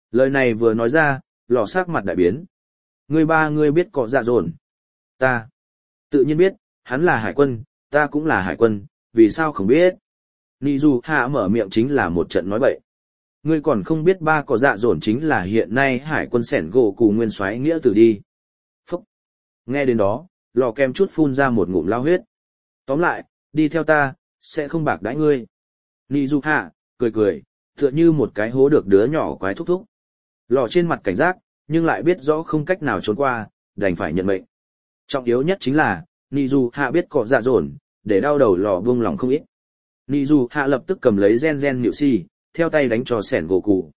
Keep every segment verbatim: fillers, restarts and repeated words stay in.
Lời này vừa nói ra, lò sắc mặt đại biến. Ngươi ba ngươi biết cọ dạ dồn. Ta. Tự nhiên biết, hắn là hải quân, ta cũng là hải quân, vì sao không biết. Nị dù hạ mở miệng chính là một trận nói bậy. Ngươi còn không biết ba cọ dạ dồn chính là hiện nay hải quân sẻn gỗ cù nguyên soái nghĩa tử đi. Phúc. Nghe đến đó, lò kem chút phun ra một ngụm lao huyết. Tóm lại, đi theo ta, sẽ không bạc đãi ngươi. Nị dù hạ, cười cười, tựa như một cái hố được đứa nhỏ quái thúc thúc. Lò trên mặt cảnh giác, nhưng lại biết rõ không cách nào trốn qua, đành phải nhận mệnh. Trọng yếu nhất chính là, Nị dù hạ biết cọ dạ dồn, để đau đầu lò buông lòng không ít. Nị dù hạ lập tức cầm lấy gen gen nhự si, theo tay đánh cho sẻn gỗ cụ.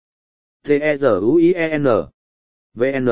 T-E-Z-U-I-E-N V N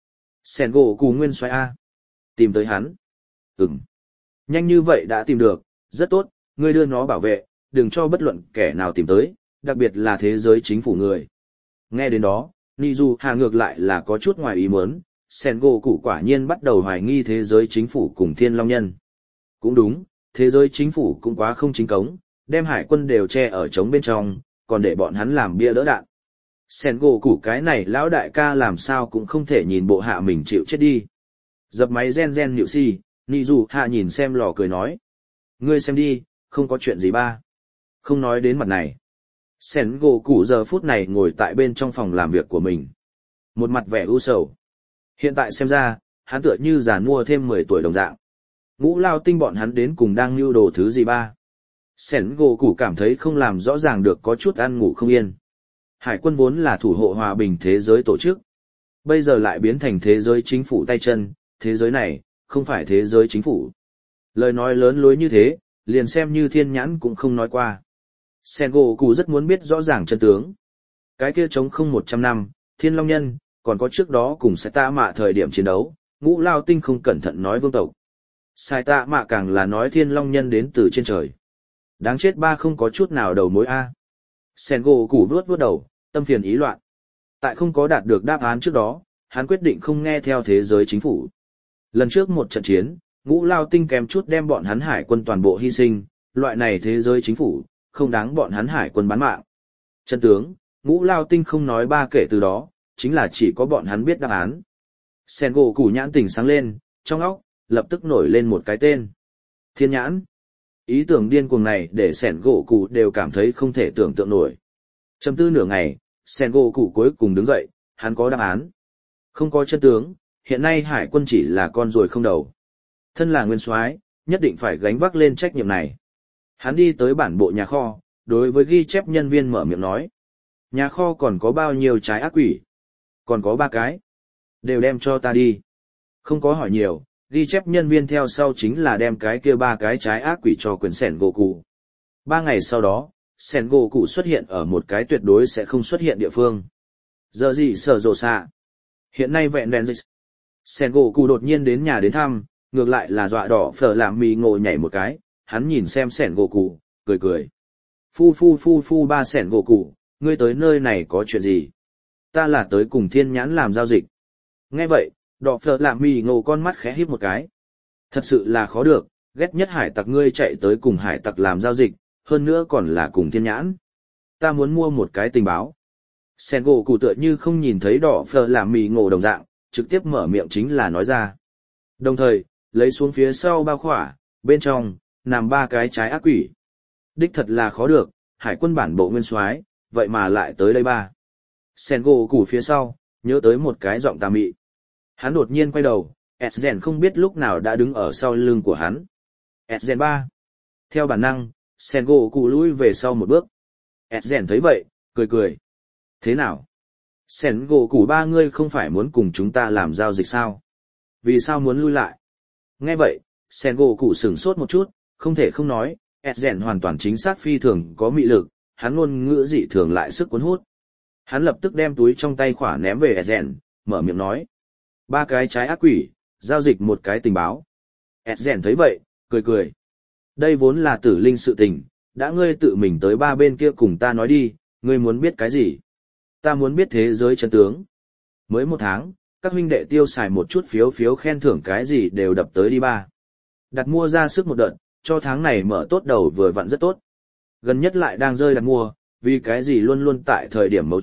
Sẻn gỗ cụ nguyên xoay A. Tìm tới hắn. Ừm. Nhanh như vậy đã tìm được, rất tốt, ngươi đưa nó bảo vệ, đừng cho bất luận kẻ nào tìm tới, đặc biệt là thế giới chính phủ người. Nghe đến đó, Nị dù hạ ngược lại là có chút ngoài ý muốn, sẻn gỗ cụ quả nhiên bắt đầu hoài nghi thế giới chính phủ cùng thiên long nhân. Cũng đúng, thế giới chính phủ cũng quá không chính cống, đem hải quân đều che ở trống bên trong, còn để bọn hắn làm bia đỡ đạn. Sẻn gỗ cụ cái này lão đại ca làm sao cũng không thể nhìn bộ hạ mình chịu chết đi. Dập máy gen gen nhịu si, Nị dù hạ nhìn xem lò cười nói. Ngươi xem đi, không có chuyện gì ba. Không nói đến mặt này. Sẻn gỗ cụ giờ phút này ngồi tại bên trong phòng làm việc của mình. Một mặt vẻ u sầu. Hiện tại xem ra, hắn tựa như già mua thêm mười tuổi đồng dạng. Ngũ lao tinh bọn hắn đến cùng đang lưu đồ thứ gì ba. Sẻn gỗ cụ cảm thấy không làm rõ ràng được có chút ăn ngủ không yên. Hải quân vốn là thủ hộ hòa bình thế giới tổ chức. Bây giờ lại biến thành thế giới chính phủ tay chân, thế giới này, không phải thế giới chính phủ. Lời nói lớn lối như thế, liền xem như thiên nhãn cũng không nói qua. Sẻn gỗ cụ rất muốn biết rõ ràng chân tướng. Cái kia chống không một trăm năm, thiên long nhân, còn có trước đó cùng Sai Tạ Mạ thời điểm chiến đấu, ngũ lao tinh không cẩn thận nói vương tộc. Sai Tạ Mạ càng là nói thiên long nhân đến từ trên trời. Đáng chết ba không có chút nào đầu mối A. Sẻn gỗ cụ vuốt vuốt đầu, tâm phiền ý loạn. Tại không có đạt được đáp án trước đó, hắn quyết định không nghe theo thế giới chính phủ. Lần trước một trận chiến, ngũ lao tinh kém chút đem bọn hắn hải quân toàn bộ hy sinh, loại này thế giới chính phủ, không đáng bọn hắn hải quân bán mạng. Chân tướng, ngũ lao tinh không nói ba kể từ đó, chính là chỉ có bọn hắn biết đáp án. Sẻn gỗ cụ nhãn tỉnh sáng lên, trong óc, lập tức nổi lên một cái tên. Thiên nhãn. Ý tưởng điên cuồng này để sẻn gỗ cụ đều cảm thấy không thể tưởng tượng nổi. Trầm tư nửa ngày, sẻn gỗ cụ cuối cùng đứng dậy, hắn có đáp án. Không có chân tướng, hiện nay hải quân chỉ là con ruồi không đầu. Thân là nguyên soái, nhất định phải gánh vác lên trách nhiệm này. Hắn đi tới bản bộ nhà kho, đối với ghi chép nhân viên mở miệng nói. Nhà kho còn có bao nhiêu trái ác quỷ? Còn có ba cái. Đều đem cho ta đi. Không có hỏi nhiều, ghi chép nhân viên theo sau chính là đem cái kia ba cái trái ác quỷ cho quyền sẻn gỗ cụ. Ba ngày sau đó, sẻn gỗ cụ xuất hiện ở một cái tuyệt đối sẽ không xuất hiện địa phương. Giờ gì sở rộ xạ. Hiện nay vẹn vẹn dịch. Sẻn gỗ cụ đột nhiên đến nhà đến thăm, ngược lại là dọa đỏ phở làm mì ngộ nhảy một cái, hắn nhìn xem sẻn gỗ cụ, cười cười. Phu phu phu phu ba sẻn gỗ cụ, ngươi tới nơi này có chuyện gì? Ta là tới cùng thiên nhãn làm giao dịch. Nghe vậy, đỏ phở làm mì ngộ con mắt khẽ híp một cái. Thật sự là khó được, ghét nhất hải tặc ngươi chạy tới cùng hải tặc làm giao dịch, hơn nữa còn là cùng thiên nhãn. Ta muốn mua một cái tình báo. Sẻn gỗ cụ tựa như không nhìn thấy đỏ phở làm mì ngộ đồng dạng, trực tiếp mở miệng chính là nói ra. Đồng thời, lấy xuống phía sau bao khỏa, bên trong, nằm ba cái trái ác quỷ. Đích thật là khó được, hải quân bản bộ nguyên soái, vậy mà lại tới đây ba. Sẻn gỗ cụ phía sau, nhớ tới một cái giọng tà mị. Hắn đột nhiên quay đầu, Esgen không biết lúc nào đã đứng ở sau lưng của hắn. Esgen ba. Theo bản năng, Sẻn gỗ cụ lùi về sau một bước. Esgen thấy vậy, cười cười. Thế nào? Sẻn gỗ cụ ba ngươi không phải muốn cùng chúng ta làm giao dịch sao? Vì sao muốn lui lại? Nghe vậy, Sẻn gỗ cụ sửng sốt một chút, không thể không nói, Esgen hoàn toàn chính xác phi thường có mị lực, hắn ngôn ngữ dị thường lại sức cuốn hút. Hắn lập tức đem túi trong tay khỏa ném về Esgen, mở miệng nói. Ba cái trái ác quỷ, giao dịch một cái tình báo. Esgen thấy vậy, cười cười. Đây vốn là tử linh sự tình, đã ngươi tự mình tới ba bên kia cùng ta nói đi, ngươi muốn biết cái gì? Ta muốn biết thế giới chân tướng. Mới một tháng, các huynh đệ tiêu xài một chút phiếu phiếu khen thưởng cái gì đều đập tới đi ba. Đặt mua ra sức một đợt, cho tháng này mở tốt đầu vừa vặn rất tốt. Gần nhất lại đang rơi đặt mua, vì cái gì luôn luôn tại thời điểm mấu chốt,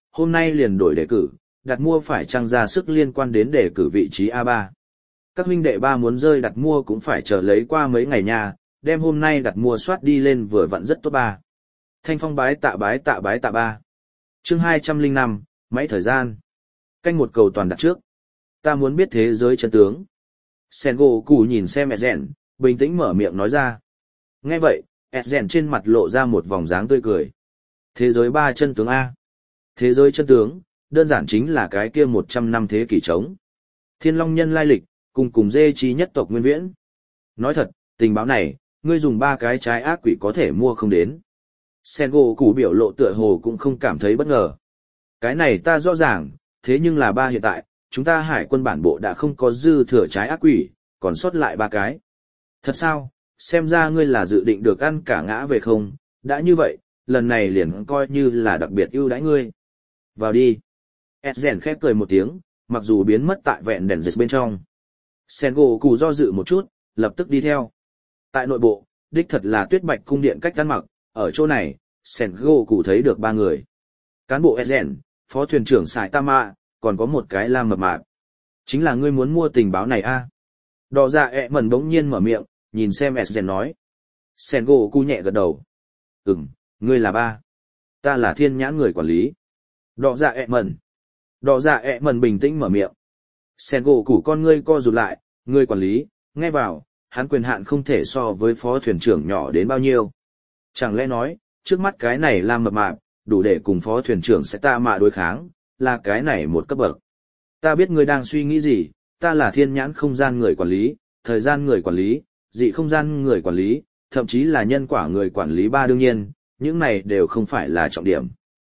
hôm nay liền đổi đề cử, đặt mua phải trang ra sức liên quan đến đề cử vị trí a ba. Các huynh đệ ba muốn rơi đặt mua cũng phải chờ lấy qua mấy ngày nha, đem hôm nay đặt mua soát đi lên vừa vặn rất tốt ba. Thanh Phong bái tạ bái tạ bái tạ ba. Chương hai trăm lẻ năm, máy thời gian. Canh một cầu toàn đặt trước. Ta muốn biết thế giới chân tướng. Sengoku nhìn xem Ezen, bình tĩnh mở miệng nói ra. Nghe vậy, Ezen trên mặt lộ ra một vòng dáng tươi cười. Thế giới ba chân tướng A. Thế giới chân tướng, đơn giản chính là cái kia một trăm năm thế kỷ trống. Thiên Long nhân lai lịch, cùng cùng dê chi nhất tộc nguyên viễn. Nói thật, tình báo này, ngươi dùng ba cái trái ác quỷ có thể mua không đến. Sengoku biểu lộ tựa hồ cũng không cảm thấy bất ngờ. Cái này ta rõ ràng, thế nhưng là ba hiện tại, chúng ta hải quân bản bộ đã không có dư thừa trái ác quỷ, còn sót lại ba cái. Thật sao, xem ra ngươi là dự định được ăn cả ngã về không, đã như vậy, lần này liền coi như là đặc biệt ưu đãi ngươi. Vào đi. Ezen khép cười một tiếng, mặc dù biến mất tại vẹn đèn dịch bên trong. Sengoku do dự một chút, lập tức đi theo. Tại nội bộ, đích thật là tuyết bạch cung điện cách ăn mặc, ở chỗ này, Sengoku thấy được ba người. Cán bộ Ezen, phó thuyền trưởng Saitama, còn có một cái lam mập mạp. Chính là ngươi muốn mua tình báo này a? À? Đỏ dạ ẹ mẩn bỗng nhiên mở miệng, nhìn xem Ezen nói. Sengoku nhẹ gật đầu. Ừm, ngươi là ba. Ta là thiên nhãn người quản lý. Đỏ dạ ẹ mẩn. Đỏ dạ ẹ mẩn bình tĩnh mở miệng. Sengoku con ngươi co rụt lại, ngươi quản lý, nghe vào, hắn quyền hạn không thể so với phó thuyền trưởng nhỏ đến bao nhiêu. Chẳng lẽ nói, trước mắt cái này lam mập mạp, đủ để cùng phó thuyền trưởng sẽ ta mạ đối kháng, là cái này một cấp bậc. Ta biết ngươi đang suy nghĩ gì, ta là thiên nhãn không gian người quản lý, thời gian người quản lý, dị không gian người quản lý, thậm chí là nhân quả người quản lý ba đương nhiên, những này đều không phải là trọng điểm.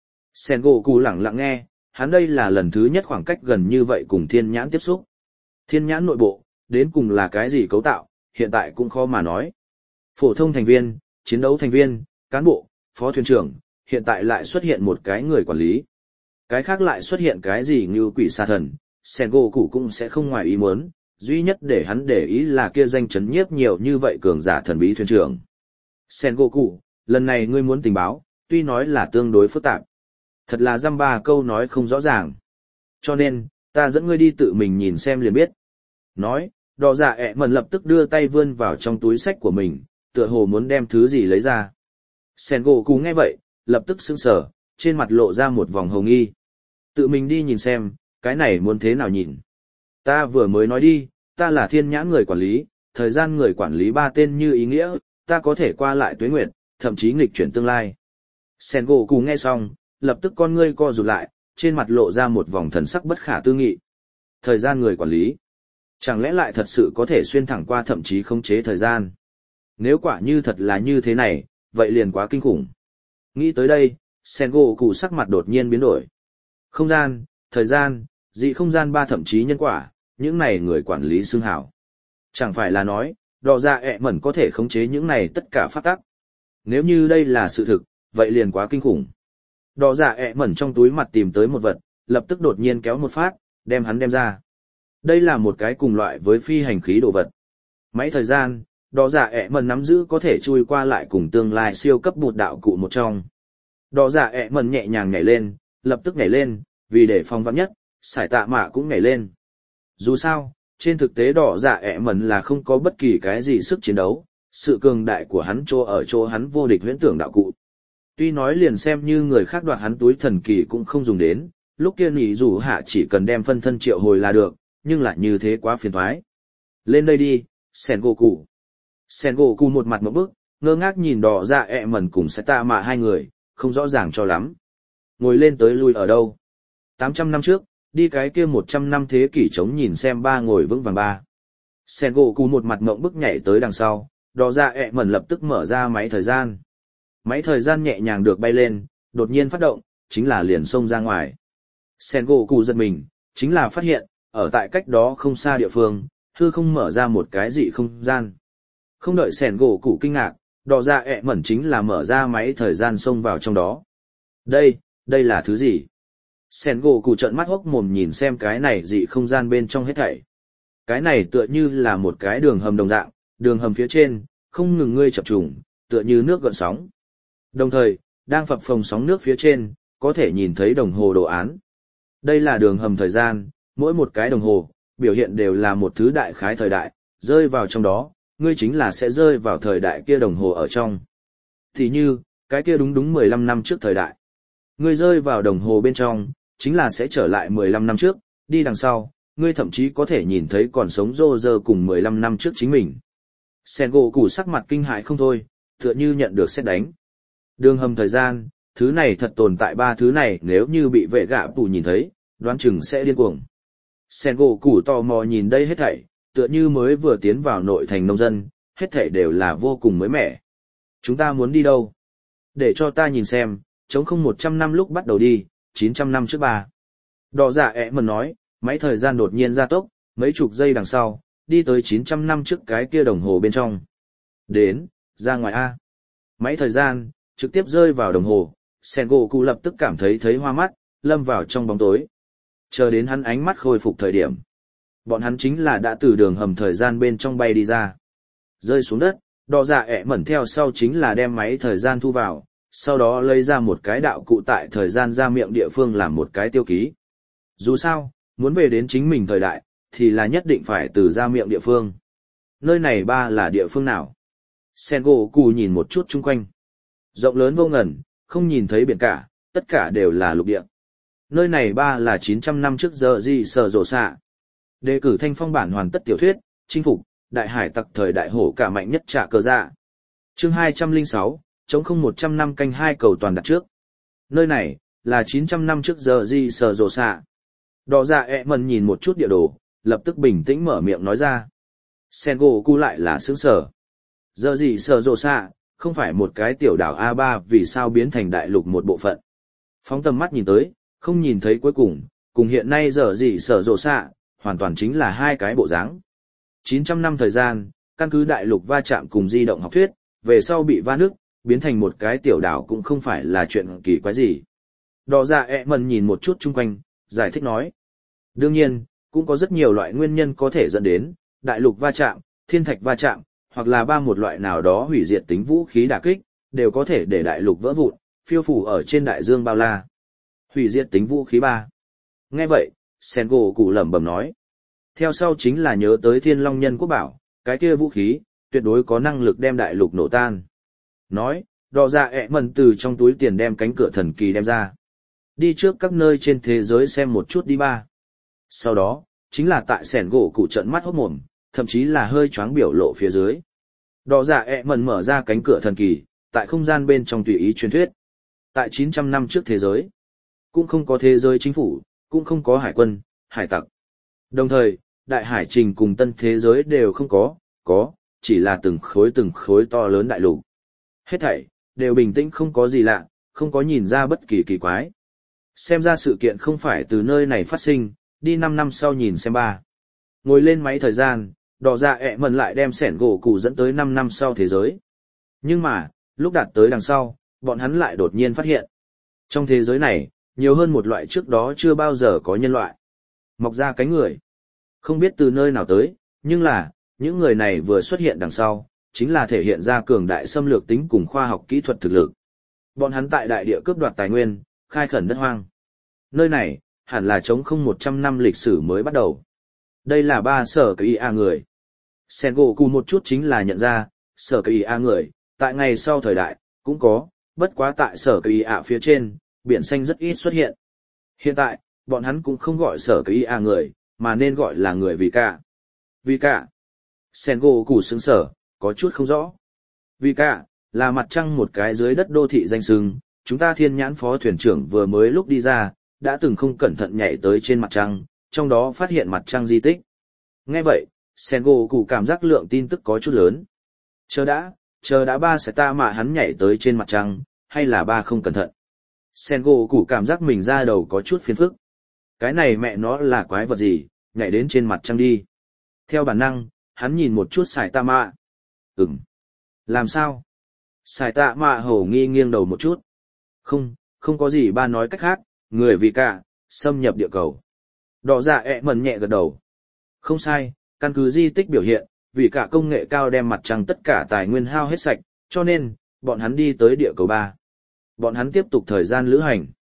Sengoku lặng lặng nghe, hắn đây là lần thứ nhất khoảng cách gần như vậy cùng thiên nhãn tiếp xúc. Thiên nhãn nội bộ, đến cùng là cái gì cấu tạo, hiện tại cũng khó mà nói. Phổ thông thành viên, chiến đấu thành viên, cán bộ, phó thuyền trưởng, hiện tại lại xuất hiện một cái người quản lý. Cái khác lại xuất hiện cái gì như quỷ sa thần, Sengoku cũng sẽ không ngoài ý muốn, duy nhất để hắn để ý là kia danh chấn nhiếp nhiều như vậy cường giả thần bí thuyền trưởng. Sengoku, lần này ngươi muốn tình báo, tuy nói là tương đối phức tạp. Thật là dăm ba câu nói không rõ ràng. Cho nên, ta dẫn ngươi đi tự mình nhìn xem liền biết. Nói, đỏ dạ ẹ mẩn lập tức đưa tay vươn vào trong túi sách của mình, tựa hồ muốn đem thứ gì lấy ra. Sengoku nghe vậy, lập tức sững sờ, trên mặt lộ ra một vòng hồng nghi. Tự mình đi nhìn xem, cái này muốn thế nào nhìn. Ta vừa mới nói đi, ta là thiên nhãn người quản lý, thời gian người quản lý ba tên như ý nghĩa, ta có thể qua lại tuế nguyệt, thậm chí nghịch chuyển tương lai. Sengoku nghe xong, lập tức con ngươi co rụt lại, trên mặt lộ ra một vòng thần sắc bất khả tư nghị. Thời gian người quản lý. Chẳng lẽ lại thật sự có thể xuyên thẳng qua thậm chí khống chế thời gian. Nếu quả như thật là như thế này, vậy liền quá kinh khủng. Nghĩ tới đây, Sengoku sắc mặt đột nhiên biến đổi. Không gian, thời gian, dị không gian ba thậm chí nhân quả, những này người quản lý xưng hảo. Chẳng phải là nói, đỏ dạ ẹ mẩn có thể khống chế những này tất cả pháp tắc. Nếu như đây là sự thực, vậy liền quá kinh khủng. Đỏ dạ ẹ mẩn trong túi mặt tìm tới một vật, lập tức đột nhiên kéo một phát, đem hắn đem ra. Đây là một cái cùng loại với phi hành khí đồ vật. Máy thời gian, đỏ dạ ẹ mẩn nắm giữ có thể chui qua lại cùng tương lai siêu cấp bột đạo cụ một trong. Đỏ dạ ẹ mẩn nhẹ nhàng nhảy lên, lập tức nhảy lên, vì để phòng vắn nhất, sải tạ mạ cũng nhảy lên. Dù sao, trên thực tế đỏ dạ ẹ mẩn là không có bất kỳ cái gì sức chiến đấu, sự cường đại của hắn chỗ ở chỗ hắn vô địch huyễn tưởng đạo cụ. Tuy nói liền xem như người khác đoạt hắn túi thần kỳ cũng không dùng đến, lúc kia nghỉ dù hạ chỉ cần đem phân thân triệu hồi là được, nhưng lại như thế quá phiền toái. Lên đây đi, Sengoku. Sengoku một mặt một bức, ngơ ngác nhìn đỏ dạ ẹ mẩn cùng Seta mạ hai người, không rõ ràng cho lắm. Ngồi lên tới lui ở đâu? tám trăm năm trước, đi cái kia một trăm năm thế kỷ trống nhìn xem ba ngồi vững vàng ba. Sengoku một mặt ngộng bức nhảy tới đằng sau, đỏ dạ ẹ mẩn lập tức mở ra máy thời gian. Máy thời gian nhẹ nhàng được bay lên, đột nhiên phát động, chính là liền xông ra ngoài. Sengoku giật mình, chính là phát hiện, ở tại cách đó không xa địa phương, hư không mở ra một cái dị không gian. Không đợi Sengoku kinh ngạc, đỏ dạ ẹ mẩn chính là mở ra máy thời gian xông vào trong đó. Đây, đây là thứ gì? Sengoku trợn mắt hốc mồm nhìn xem cái này dị không gian bên trong hết thảy. Cái này tựa như là một cái đường hầm đồng dạng, đường hầm phía trên, không ngừng ngươi chập trùng, tựa như nước gợn sóng. Đồng thời, đang phập phồng sóng nước phía trên, có thể nhìn thấy đồng hồ đồ án. Đây là đường hầm thời gian, mỗi một cái đồng hồ, biểu hiện đều là một thứ đại khái thời đại, rơi vào trong đó, ngươi chính là sẽ rơi vào thời đại kia đồng hồ ở trong. Thì như, cái kia đúng đúng mười lăm năm trước thời đại. Ngươi rơi vào đồng hồ bên trong, chính là sẽ trở lại mười lăm năm trước, đi đằng sau, ngươi thậm chí có thể nhìn thấy còn sống rô rơ cùng mười lăm năm trước chính mình. Sen gỗ củ sắc mặt kinh hãi không thôi, tựa như nhận được sét đánh. Đường hầm thời gian, thứ này thật tồn tại ba thứ này nếu như bị vệ gạ tù nhìn thấy, đoán chừng sẽ điên cuồng. Sen gỗ củ tò mò nhìn đây hết thảy, tựa như mới vừa tiến vào nội thành nông dân, hết thảy đều là vô cùng mới mẻ. Chúng ta muốn đi đâu? Để cho ta nhìn xem, chống không một trăm năm lúc bắt đầu đi, chín trăm năm trước ba. Đỏ dạ ẹ mần nói, máy thời gian đột nhiên gia tốc, mấy chục giây đằng sau, đi tới chín trăm năm trước cái kia đồng hồ bên trong. Đến, ra ngoài A. Máy thời gian, trực tiếp rơi vào đồng hồ, Sengoku lập tức cảm thấy thấy hoa mắt, lâm vào trong bóng tối. Chờ đến hắn ánh mắt khôi phục thời điểm. Bọn hắn chính là đã từ đường hầm thời gian bên trong bay đi ra. Rơi xuống đất, đỏ dạ ẹ mẩn theo sau chính là đem máy thời gian thu vào, sau đó lấy ra một cái đạo cụ tại thời gian ra miệng địa phương làm một cái tiêu ký. Dù sao, muốn về đến chính mình thời đại, thì là nhất định phải từ ra miệng địa phương. Nơi này ba là địa phương nào? Sengoku nhìn một chút chung quanh. Rộng lớn vô ngần, không nhìn thấy biển cả, tất cả đều là lục địa. Nơi này ba là chín trăm năm trước giờ gì sở rổ xạ. Đề cử thanh phong bản hoàn tất tiểu thuyết, chinh phục, đại hải tặc thời đại hổ cả mạnh nhất trả cờ dạ. Chương hai trăm lẻ sáu, chống không một trăm năm canh hai cầu toàn đặt trước. Nơi này, là chín trăm năm trước giờ gì sở rổ xạ. Đỏ dạ ẹ mần nhìn một chút địa đồ, lập tức bình tĩnh mở miệng nói ra. Sengoku lại là sướng sở. Giờ gì sở rổ xạ, không phải một cái tiểu đảo a ba vì sao biến thành đại lục một bộ phận. Phóng tầm mắt nhìn tới, không nhìn thấy cuối cùng, cùng hiện nay giờ gì sở rổ xạ, hoàn toàn chính là hai cái bộ dáng. chín trăm năm thời gian, căn cứ đại lục va chạm cùng di động học thuyết, về sau bị va nước, biến thành một cái tiểu đảo cũng không phải là chuyện kỳ quái gì. Đỏ dạ ẹ mần nhìn một chút chung quanh, giải thích nói. Đương nhiên, cũng có rất nhiều loại nguyên nhân có thể dẫn đến, đại lục va chạm, thiên thạch va chạm, hoặc là ba một loại nào đó hủy diệt tính vũ khí đả kích, đều có thể để đại lục vỡ vụn, phiêu phủ ở trên đại dương bao la. Hủy diệt tính vũ khí ba. Nghe vậy, Sengoku lẩm bẩm nói. Theo sau chính là nhớ tới Thiên Long Nhân Quốc bảo, cái kia vũ khí, tuyệt đối có năng lực đem đại lục nổ tan. Nói, đỏ dạ ẹ mần từ trong túi tiền đem cánh cửa thần kỳ đem ra. Đi trước các nơi trên thế giới xem một chút đi ba. Sau đó, chính là tại Sengoku trợn mắt hốt mồm, thậm chí là hơi choáng biểu lộ phía dưới. Đỏ dạ ẹ mần mở ra cánh cửa thần kỳ, tại không gian bên trong tùy ý truyền thuyết. Tại chín trăm năm trước thế giới, cũng không có thế giới chính phủ, cũng không có hải quân, hải tặc. Đồng thời, đại hải trình cùng tân thế giới đều không có, có, chỉ là từng khối từng khối to lớn đại lục. Hết thảy, đều bình tĩnh không có gì lạ, không có nhìn ra bất kỳ kỳ quái. Xem ra sự kiện không phải từ nơi này phát sinh, đi năm năm sau nhìn xem ba. Ngồi lên máy thời gian, đỏ dạ ẹ mần lại đem sẻn gỗ cụ dẫn tới năm năm sau thế giới. Nhưng mà, lúc đạt tới đằng sau, bọn hắn lại đột nhiên phát hiện. Trong thế giới này, nhiều hơn một loại trước đó chưa bao giờ có nhân loại. Mọc ra cánh người. Không biết từ nơi nào tới, nhưng là, những người này vừa xuất hiện đằng sau, chính là thể hiện ra cường đại xâm lược tính cùng khoa học kỹ thuật thực lực. Bọn hắn tại đại địa cướp đoạt tài nguyên, khai khẩn đất hoang. Nơi này, hẳn là chống không một trăm năm lịch sử mới bắt đầu. Đây là ba sở kỳ a người. Sengoku một chút chính là nhận ra, sở kỳ a người, tại ngày sau thời đại, cũng có, bất quá tại sở kỳ a phía trên, biển xanh rất ít xuất hiện. Hiện tại, bọn hắn cũng không gọi sở kỳ a người, mà nên gọi là người vì cả. Vì cả. Sengoku sững sở, có chút không rõ. Vì cả, là mặt trăng một cái dưới đất đô thị danh sừng, chúng ta thiên nhãn phó thuyền trưởng vừa mới lúc đi ra, đã từng không cẩn thận nhảy tới trên mặt trăng, trong đó phát hiện mặt trăng di tích. Nghe vậy, Sengoku cảm giác lượng tin tức có chút lớn. Chờ đã, chờ đã ba sẽ ta mà hắn nhảy tới trên mặt trăng, hay là ba không cẩn thận. Sengoku cảm giác mình ra đầu có chút phiền phức. Cái này mẹ nó là quái vật gì, nhảy đến trên mặt trăng đi. Theo bản năng, hắn nhìn một chút Sải Tạ Mạ. Ừm. Làm sao? Sải Tạ Mạ hổ nghi nghiêng đầu một chút. Không, không có gì ba nói cách khác, người vì cả, xâm nhập địa cầu. Đỏ dạ ẹ mần nhẹ gật đầu. Không sai, căn cứ di tích biểu hiện, vì cả công nghệ cao đem mặt trăng tất cả tài nguyên hao hết sạch, cho nên, bọn hắn đi tới địa cầu ba. Bọn hắn tiếp tục thời gian lữ hành.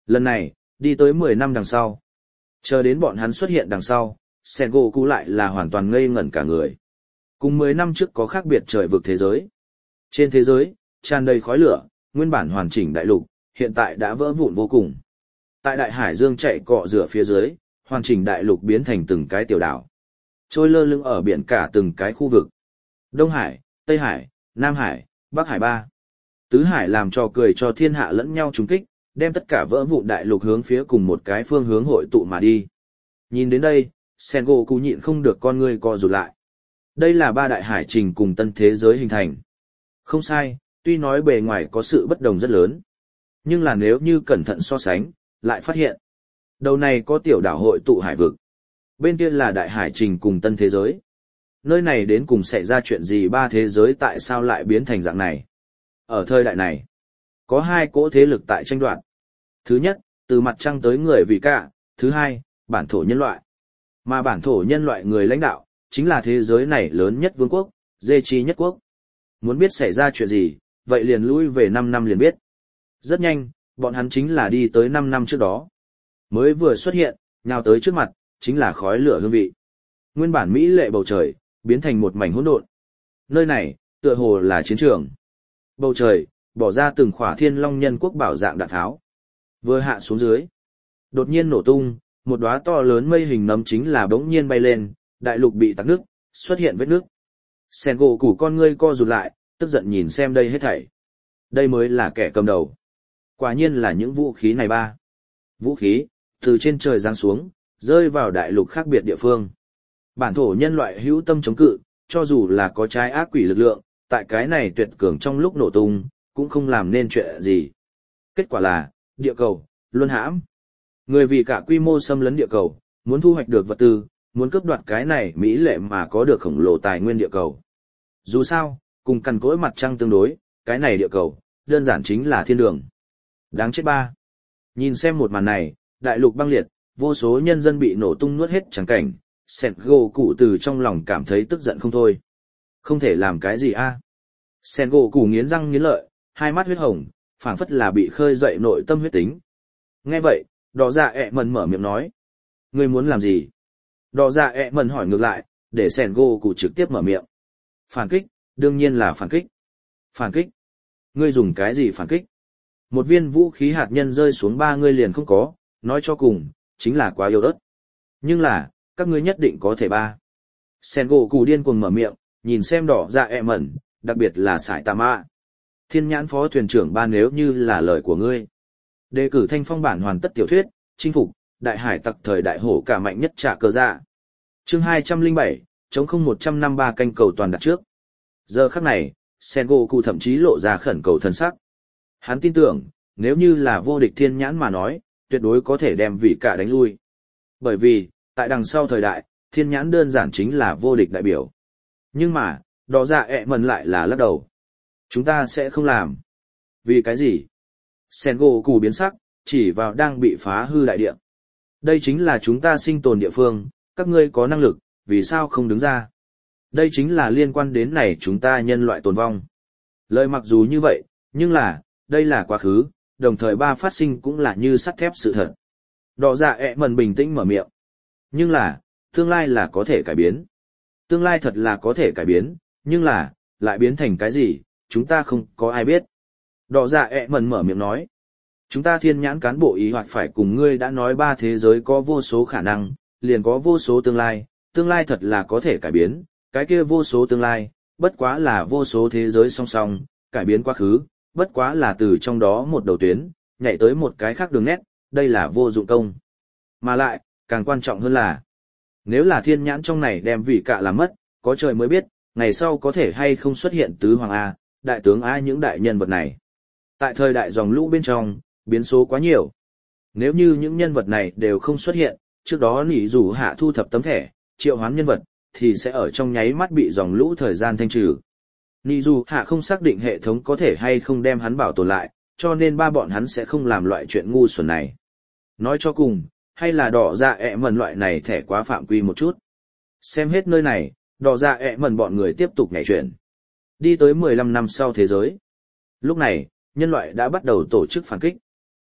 Lần này, đi tới mười năm đằng sau. Chờ đến bọn hắn xuất hiện đằng sau, Sengoku lại là hoàn toàn ngây ngẩn cả người. Cùng mười năm trước có khác biệt trời vực thế giới. Trên thế giới, tràn đầy khói lửa, nguyên bản hoàn chỉnh đại lục, hiện tại đã vỡ vụn vô cùng. Tại đại hải dương chạy cọ rửa phía dưới, hoàn chỉnh đại lục biến thành từng cái tiểu đảo. Trôi lơ lửng ở biển cả từng cái khu vực. Đông Hải, Tây Hải, Nam Hải, Bắc Hải ba. Tứ Hải làm trò cười cho thiên hạ lẫn nhau trùng kích, đem tất cả vỡ vụn đại lục hướng phía cùng một cái phương hướng hội tụ mà đi. Nhìn đến đây, Sengoku nhịn không được con ngươi co rụt lại. Đây là ba đại hải trình cùng tân thế giới hình thành. Không sai, tuy nói bề ngoài có sự bất đồng rất lớn. Nhưng là nếu như cẩn thận so sánh, lại phát hiện. Đầu này có tiểu đảo hội tụ hải vực. Bên kia là đại hải trình cùng tân thế giới. Nơi này đến cùng xảy ra chuyện gì ba thế giới tại sao lại biến thành dạng này? Ở thời đại này, có hai cỗ thế lực tại tranh đoạt. Thứ nhất, từ mặt trăng tới người vì cả. Thứ hai, bản thổ nhân loại. Mà bản thổ nhân loại người lãnh đạo, chính là thế giới này lớn nhất vương quốc, dê chi nhất quốc. Muốn biết xảy ra chuyện gì, vậy liền lui về năm năm liền biết. Rất nhanh, bọn hắn chính là đi tới năm năm trước đó. Mới vừa xuất hiện, nhào tới trước mặt, chính là khói lửa hương vị. Nguyên bản mỹ lệ bầu trời, biến thành một mảnh hỗn độn. Nơi này, tựa hồ là chiến trường. Bầu trời, bỏ ra từng khỏa thiên long nhân quốc bảo dạng đạn tháo. Vừa hạ xuống dưới. Đột nhiên nổ tung, một đóa to lớn mây hình nấm chính là bỗng nhiên bay lên, đại lục bị tắc nước, xuất hiện vết nước. Sengoku con ngươi co rụt lại, tức giận nhìn xem đây hết thảy. Đây mới là kẻ cầm đầu. Quả nhiên là những vũ khí này ba. Vũ khí, từ trên trời giáng xuống, rơi vào đại lục khác biệt địa phương. Bản thổ nhân loại hữu tâm chống cự, cho dù là có trái ác quỷ lực lượng, tại cái này tuyệt cường trong lúc nổ tung, cũng không làm nên chuyện gì. Kết quả là, địa cầu, luân hãm. Người vì cả quy mô xâm lấn địa cầu, muốn thu hoạch được vật tư, muốn cướp đoạt cái này mỹ lệ mà có được khổng lồ tài nguyên địa cầu. Dù sao, cùng cằn cỗi mặt trăng tương đối, cái này địa cầu, đơn giản chính là thiên đường. Đáng chết ba. Nhìn xem một màn này, đại lục băng liệt, vô số nhân dân bị nổ tung nuốt hết trắng cảnh, Sengoku từ trong lòng cảm thấy tức giận không thôi. Không thể làm cái gì a? À? Sengoku nghiến răng nghiến lợi, hai mắt huyết hồng, phảng phất là bị khơi dậy nội tâm huyết tính. Nghe vậy, Đỏ Dạ ẹ mần mở miệng nói. Ngươi muốn làm gì? Đỏ Dạ ẹ mần hỏi ngược lại, để Sengoku trực tiếp mở miệng. Phản kích, đương nhiên là phản kích. Phản kích? Ngươi dùng cái gì phản kích? Một viên vũ khí hạt nhân rơi xuống ba ngươi liền không có, nói cho cùng, chính là quá yếu ớt. Nhưng là, các ngươi nhất định có thể ba. Sengoku điên cuồng mở miệng, nhìn xem Đỏ Dạ ẹ mần, đặc biệt là Sải Tà Mạ. Thiên nhãn phó thuyền trưởng ba nếu như là lời của ngươi. Đề cử thanh phong bản hoàn tất tiểu thuyết, chinh phục, đại hải tặc thời đại hổ cả mạnh nhất trả cờ dạ. Chương hai trăm lẻ bảy, chống không một trăm năm mươi ba canh cầu toàn đặt trước. Giờ khắc này, Sengoku thậm chí lộ ra khẩn cầu thần sắc. Hắn tin tưởng, nếu như là vô địch thiên nhãn mà nói, tuyệt đối có thể đem vị cả đánh lui. Bởi vì, tại đằng sau thời đại, thiên nhãn đơn giản chính là vô địch đại biểu. Nhưng mà, Đỏ Dạ ẹ mần lại là lắc đầu. Chúng ta sẽ không làm. Vì cái gì? Sengoku biến sắc, chỉ vào đang bị phá hư đại địa. Đây chính là chúng ta sinh tồn địa phương, các ngươi có năng lực, vì sao không đứng ra? Đây chính là liên quan đến này chúng ta nhân loại tồn vong. Lời mặc dù như vậy, nhưng là, đây là quá khứ, đồng thời ba phát sinh cũng là như sắt thép sự thật. Đỏ Dạ ẹ mần bình tĩnh mở miệng. Nhưng là, tương lai là có thể cải biến. Tương lai thật là có thể cải biến, nhưng là, lại biến thành cái gì, chúng ta không có ai biết. Đỏ Dạ ẹ mần mở miệng nói. Chúng ta thiên nhãn cán bộ ý hoạch phải cùng ngươi đã nói ba thế giới có vô số khả năng, liền có vô số tương lai, tương lai thật là có thể cải biến, cái kia vô số tương lai, bất quá là vô số thế giới song song, cải biến quá khứ, bất quá là từ trong đó một đầu tuyến, nhảy tới một cái khác đường nét, đây là vô dụng công. Mà lại, càng quan trọng hơn là, nếu là thiên nhãn trong này đem vị cạ làm mất, có trời mới biết, ngày sau có thể hay không xuất hiện tứ hoàng A, đại tướng A những đại nhân vật này. Tại thời đại dòng lũ bên trong, biến số quá nhiều. Nếu như những nhân vật này đều không xuất hiện, trước đó nỉ rủ hạ thu thập tấm thẻ, triệu hoán nhân vật, thì sẽ ở trong nháy mắt bị dòng lũ thời gian thanh trừ. Nỉ rủ hạ không xác định hệ thống có thể hay không đem hắn bảo tồn lại, cho nên ba bọn hắn sẽ không làm loại chuyện ngu xuẩn này. Nói cho cùng, hay là Đỏ Dạ ẹ mần loại này thẻ quá phạm quy một chút. Xem hết nơi này, Đỏ Dạ ẹ mần bọn người tiếp tục nhảy chuyển. Đi tới mười lăm năm sau thế giới. Lúc này, nhân loại đã bắt đầu tổ chức phản kích.